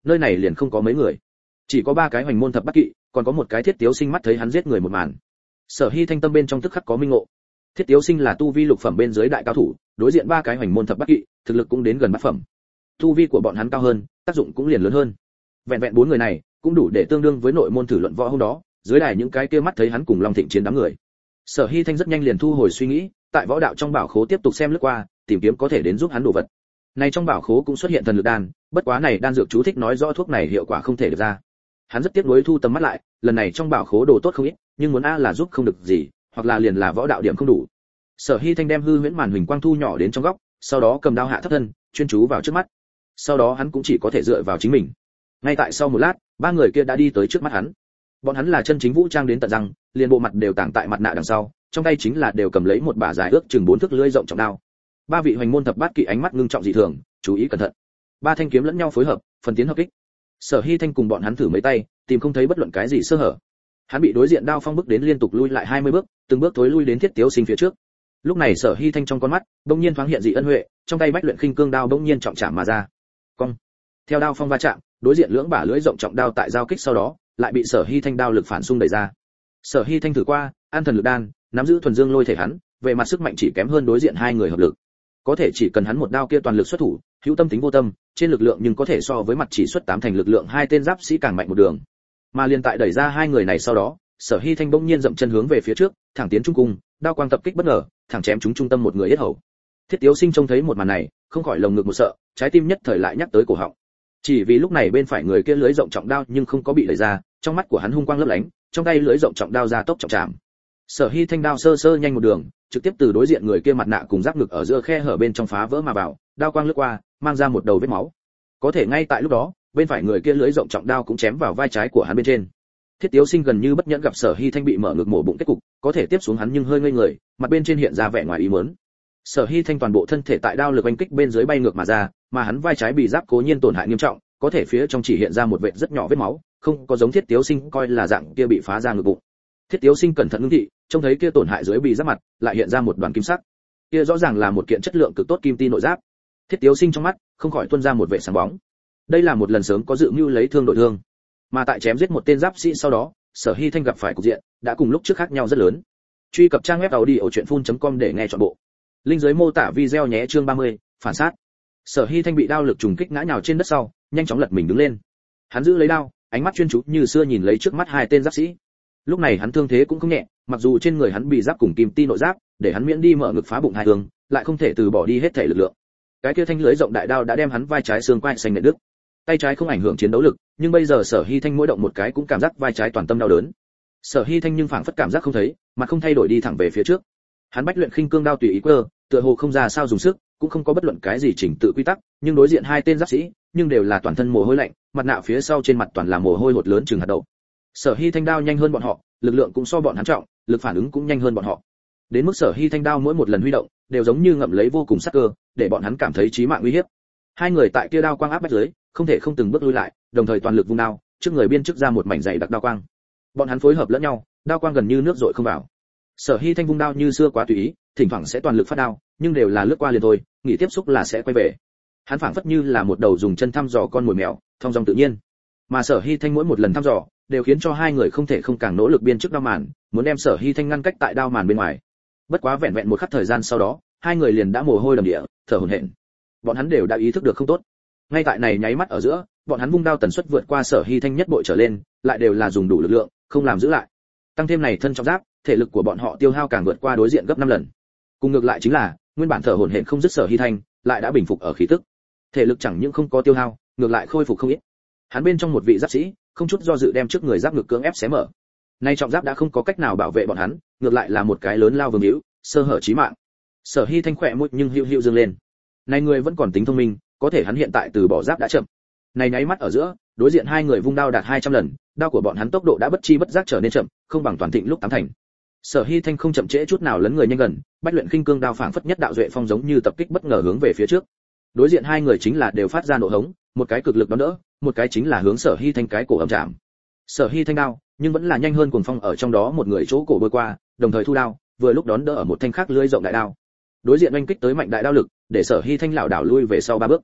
nơi này liền không có mấy người, chỉ có ba cái hoành môn thập bát kỵ, còn có một cái Thiết Tiếu Sinh mắt thấy hắn giết người một màn. Sở Hy Thanh tâm bên trong tức khắc có minh ngộ. Thiết Tiếu Sinh là tu vi lục phẩm bên dưới đại cao thủ, đối diện ba cái hoành môn thập bát kỵ, thực lực cũng đến gần bát phẩm. Tu vi của bọn hắn cao hơn, tác dụng cũng liền lớn hơn. Vẹn vẹn bốn người này, cũng đủ để tương đương với nội môn thử luận võ hôm đó, dưới đài những cái kia mắt thấy hắn cùng Long Thịnh chiến đám người. Sở Hy Thanh rất nhanh liền thu hồi suy nghĩ, tại võ đạo trong bảo khố tiếp tục xem lướt qua, tìm kiếm có thể đến giúp hắn đồ vật. Này trong bảo khố cũng xuất hiện thần lực đan, bất quá này đan dược chú thích nói rõ thuốc này hiệu quả không thể được ra. Hắn rất tiếc nuối thu tầm mắt lại, lần này trong bảo khố đồ tốt không ít, nhưng muốn a là giúp không được gì, hoặc là liền là võ đạo điểm không đủ. Sở Hy Thanh đem hư huyễn màn huỳnh quang thu nhỏ đến trong góc, sau đó cầm đao hạ thấp thân, chuyên chú vào trước mắt. Sau đó hắn cũng chỉ có thể dựa vào chính mình. Ngay tại sau một lát, ba người kia đã đi tới trước mắt hắn. Bọn hắn là chân chính vũ trang đến tận răng, liền bộ mặt đều tàng tại mặt nạ đằng sau, trong tay chính là đều cầm lấy một bả dài ước chừng bốn thước lưỡi rộng trọng đao. Ba vị hoành môn thập bát kỵ ánh mắt ngưng trọng dị thường, chú ý cẩn thận. Ba thanh kiếm lẫn nhau phối hợp, phần tiến hợp kích. Sở Hy Thanh cùng bọn hắn thử mấy tay, tìm không thấy bất luận cái gì sơ hở. Hắn bị đối diện đao phong bức đến liên tục lui lại hai mươi bước, từng bước thối lui đến Thiết Tiếu Sinh phía trước. Lúc này Sở Hy Thanh trong con mắt, bỗng nhiên thoáng hiện dị ân huệ, trong tay bách luyện khinh cương đao bỗng nhiên trọng chạm mà ra. Cong. Theo đao phong va chạm, đối diện lưỡng bả lưỡi rộng trọng đao tại giao kích sau đó, lại bị Sở Hy Thanh đao lực phản xung đẩy ra. Sở Hy Thanh thử qua, an thần lực đan, nắm giữ thuần dương lôi thể hắn, về mặt sức mạnh chỉ kém hơn đối diện hai người hợp lực. Có thể chỉ cần hắn một đao kia toàn lực xuất thủ, hữu tâm tính vô tâm, trên lực lượng nhưng có thể so với mặt chỉ xuất tám thành lực lượng hai tên giáp sĩ càng mạnh một đường. Mà liên tại đẩy ra hai người này sau đó, Sở Hy Thanh bỗng nhiên dậm chân hướng về phía trước, thẳng tiến trung cung, đao quang tập kích bất ngờ, thẳng chém trúng trung tâm một người yết hầu. Thiết Tiếu Sinh trông thấy một màn này, không khỏi lồng ngực một sợ, trái tim nhất thời lại nhắc tới cổ họng. Chỉ vì lúc này bên phải người kia lưới rộng trọng đao nhưng không có bị đẩy ra, trong mắt của hắn hung quang lấp lánh, trong tay lưới rộng trọng đao ra tốc trọng chạm. Sở Hy Thanh đao sơ sơ nhanh một đường, trực tiếp từ đối diện người kia mặt nạ cùng giáp ngực ở giữa khe hở bên trong phá vỡ mà vào, đao quang lướt qua, mang ra một đầu vết máu. Có thể ngay tại lúc đó, bên phải người kia lưới rộng trọng đao cũng chém vào vai trái của hắn bên trên. Thiết Tiếu Sinh gần như bất nhẫn gặp Sở Hy Thanh bị mở ngực mổ bụng kết cục, có thể tiếp xuống hắn nhưng hơi ngây người, mặt bên trên hiện ra vẻ ngoài ý muốn. Sở Hy Thanh toàn bộ thân thể tại đao lực oanh kích bên dưới bay ngược mà ra, mà hắn vai trái bị giáp cố nhiên tổn hại nghiêm trọng, có thể phía trong chỉ hiện ra một vệt rất nhỏ vết máu, không có giống Thiết Tiếu Sinh coi là dạng kia bị phá ra ngực bụng. Thiết Tiếu Sinh cẩn thận ngưng thị, trông thấy kia tổn hại dưới bị giáp mặt, lại hiện ra một đoàn kim sắc. Kia rõ ràng là một kiện chất lượng cực tốt kim ti nội giáp. Thiết Tiếu Sinh trong mắt không khỏi tuôn ra một vẻ sáng bóng. Đây là một lần sớm có dự mưu lấy thương đổi thương, mà tại chém giết một tên giáp sĩ sau đó, Sở Hy Thanh gặp phải cục diện đã cùng lúc trước khác nhau rất lớn. Truy cập trang web audiochuyenphun.com để nghe trọn bộ. Link dưới mô tả video nhé. Chương ba mươi, phản sát. Sở Hy Thanh bị đao lực trùng kích ngã nhào trên đất sau, nhanh chóng lật mình đứng lên. Hắn giữ lấy đao, ánh mắt chuyên chú như xưa nhìn lấy trước mắt hai tên giáp sĩ. Lúc này hắn thương thế cũng không nhẹ, mặc dù trên người hắn bị giáp cùng kim ti nội giáp, để hắn miễn đi mở ngực phá bụng hai thương, lại không thể từ bỏ đi hết thể lực lượng. Cái kia thanh lưới rộng đại đao đã đem hắn vai trái xương quai xanh nện đứt. Tay trái không ảnh hưởng chiến đấu lực, nhưng bây giờ Sở Hy Thanh mỗi động một cái cũng cảm giác vai trái toàn tâm đau đớn. Sở Hy Thanh nhưng phảng phất cảm giác không thấy, mà không thay đổi đi thẳng về phía trước. Hắn bách luyện khinh cương đao tùy ý quơ, tựa hồ không ra sao dùng sức, cũng không có bất luận cái gì chỉnh tự quy tắc, nhưng đối diện hai tên giáp sĩ, nhưng đều là toàn thân mồ hôi lạnh, mặt nạ phía sau trên mặt toàn là mồ hôi hột lớn chừng hạt đậu. Sở Hy Thanh đao nhanh hơn bọn họ, lực lượng cũng so bọn hắn trọng, lực phản ứng cũng nhanh hơn bọn họ. Đến mức Sở Hy Thanh đao mỗi một lần huy động, đều giống như ngậm lấy vô cùng sắc cơ, để bọn hắn cảm thấy chí mạng uy hiếp. Hai người tại kia đao quang áp bách dưới, không thể không từng bước lui lại, đồng thời toàn lực vung đao, trước người biên chức ra một mảnh dày đặc đao quang. Bọn hắn phối hợp lẫn nhau, đao quang gần như nước dội không vào. Sở Hy Thanh vung đao như xưa quá tùy ý, thỉnh thoảng sẽ toàn lực phát đao, nhưng đều là lướt qua liền thôi, nghỉ tiếp xúc là sẽ quay về. Hắn phảng phất như là một đầu dùng chân thăm dò con mồi mèo, thông dong tự nhiên. Mà Sở Hy Thanh mỗi một lần thăm dò, đều khiến cho hai người không thể không càng nỗ lực biên chức đao màn, muốn đem Sở Hy Thanh ngăn cách tại đao màn bên ngoài. Bất quá vẹn vẹn một khắc thời gian sau đó, hai người liền đã mồ hôi đầm địa, thở hổn hển. Bọn hắn đều đã ý thức được không tốt. Ngay tại này nháy mắt ở giữa, bọn hắn vung đao tần suất vượt qua Sở Hy Thanh nhất bội trở lên, lại đều là dùng đủ lực lượng, không làm giữ lại. Tăng thêm này thân trọng giáp, thể lực của bọn họ tiêu hao càng vượt qua đối diện gấp năm lần. Cùng ngược lại chính là, nguyên bản thở hổn hển không dứt Sở Hy Thanh, lại đã bình phục ở khí tức. Thể lực chẳng những không có tiêu hao, ngược lại khôi phục không ít. Hắn bên trong một vị giáp sĩ, không chút do dự đem trước người giáp ngực cưỡng ép xé mở. Nay trọng giáp đã không có cách nào bảo vệ bọn hắn, ngược lại là một cái lớn lao vương hữu, sơ hở chí mạng. Sở Hy Thanh khỏe môi nhưng hữu hữu dương lên. Này người vẫn còn tính thông minh, có thể hắn hiện tại từ bỏ giáp đã chậm. Này nháy mắt ở giữa, đối diện hai người vung đao đạt hai trăm lần, đao của bọn hắn tốc độ đã bất chi bất giác trở nên chậm, không bằng toàn thịnh lúc tám thành. Sở Hy Thanh không chậm trễ chút nào lấn người nhanh gần, bách luyện khinh cương đao phảng phất nhất đạo duệ phong giống như tập kích bất ngờ hướng về phía trước. Đối diện hai người chính là đều phát ra nộ hống, một cái cực lực đón đỡ, một cái chính là hướng Sở Hy Thanh cái cổ ầm chạm. Sở Hy Thanh đao, nhưng vẫn là nhanh hơn cuồng phong ở trong đó một người chỗ cổ bơi qua, đồng thời thu đao, vừa lúc đón đỡ ở một thanh khác lưỡi rộng đại đao. Đối diện oanh kích tới mạnh đại đao lực, để Sở Hy Thanh lảo đảo lui về sau ba bước.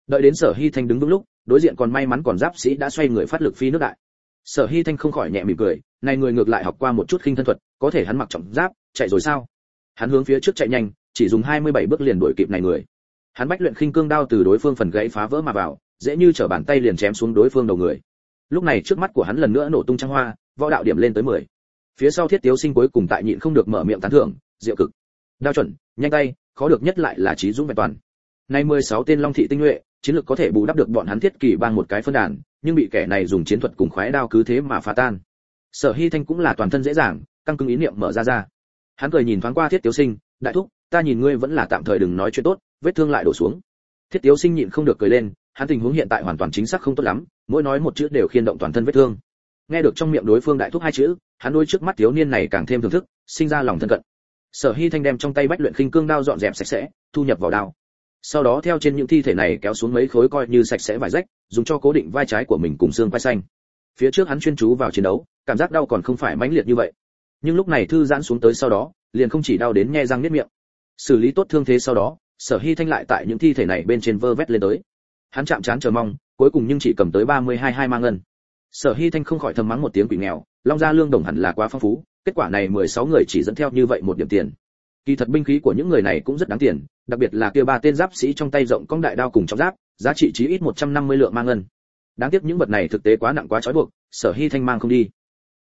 Đợi đến Sở Hy Thanh đứng đúng lúc, đối diện còn may mắn còn giáp sĩ đã xoay người phát lực phi nước đại. Sở Hy Thanh không khỏi nhẹ mỉm cười, này người ngược lại học qua một chút khinh thân thuật, có thể hắn mặc trọng giáp, chạy rồi sao? Hắn hướng phía trước chạy nhanh, chỉ dùng hai mươi bảy bước liền đuổi kịp này người. Hắn bách luyện khinh cương đao từ đối phương phần gãy phá vỡ mà vào, dễ như trở bàn tay liền chém xuống đối phương đầu người. Lúc này trước mắt của hắn lần nữa nổ tung trăng hoa, võ đạo điểm lên tới mười. Phía sau Thiết Tiếu Sinh cuối cùng tại nhịn không được mở miệng tán thưởng, diệu cực. Đao chuẩn, nhanh tay, khó được nhất lại là trí dũng vẹn toàn. Nay mười sáu tên Long thị tinh nhuệ, chiến lược có thể bù đắp được bọn hắn Thiết Kỳ bang một cái phân đàn, nhưng bị kẻ này dùng chiến thuật cùng khoái đao cứ thế mà phá tan. Sở Hy Thanh cũng là toàn thân dễ dàng, căng cứng ý niệm mở ra ra. Hắn cười nhìn thoáng qua Thiết Tiếu Sinh, đại thúc, ta nhìn ngươi vẫn là tạm thời đừng nói chuyện tốt, vết thương lại đổ xuống. Thiết Tiếu Sinh nhịn không được cười lên, hắn tình huống hiện tại hoàn toàn chính xác không tốt lắm, mỗi nói một chữ đều khiên động toàn thân vết thương. Nghe được trong miệng đối phương đại thúc hai chữ, hắn đôi trước mắt thiếu niên này càng thêm thưởng thức, sinh ra lòng thân cận. Sở Hy Thanh đem trong tay bách luyện khinh cương đao dọn dẹp sạch sẽ, thu nhập vào đao. Sau đó theo trên những thi thể này kéo xuống mấy khối coi như sạch sẽ vải rách, dùng cho cố định vai trái của mình cùng xương vai xanh. Phía trước hắn chuyên chú vào chiến đấu, cảm giác đau còn không phải mãnh liệt như vậy. Nhưng lúc này thư giãn xuống tới sau đó, liền không chỉ đau đến nhe răng niết miệng. Xử lý tốt thương thế sau đó, Sở Hy Thanh lại tại những thi thể này bên trên vơ vét lên tới. Hắn chạm trán chờ mong, cuối cùng nhưng chỉ cầm tới ba mươi hai hai mang ngân. Sở Hy Thanh không khỏi thầm mắng một tiếng quỷ nghèo, Long gia lương đồng hẳn là quá phong phú, kết quả này mười sáu người chỉ dẫn theo như vậy một điểm tiền. Kỳ thật binh khí của những người này cũng rất đáng tiền, đặc biệt là kia ba tên giáp sĩ trong tay rộng cong đại đao cùng trọng giáp, giá trị chí ít một trăm năm mươi lượng mang ngân. Đáng tiếc những vật này thực tế quá nặng quá trói buộc, Sở Hy Thanh mang không đi.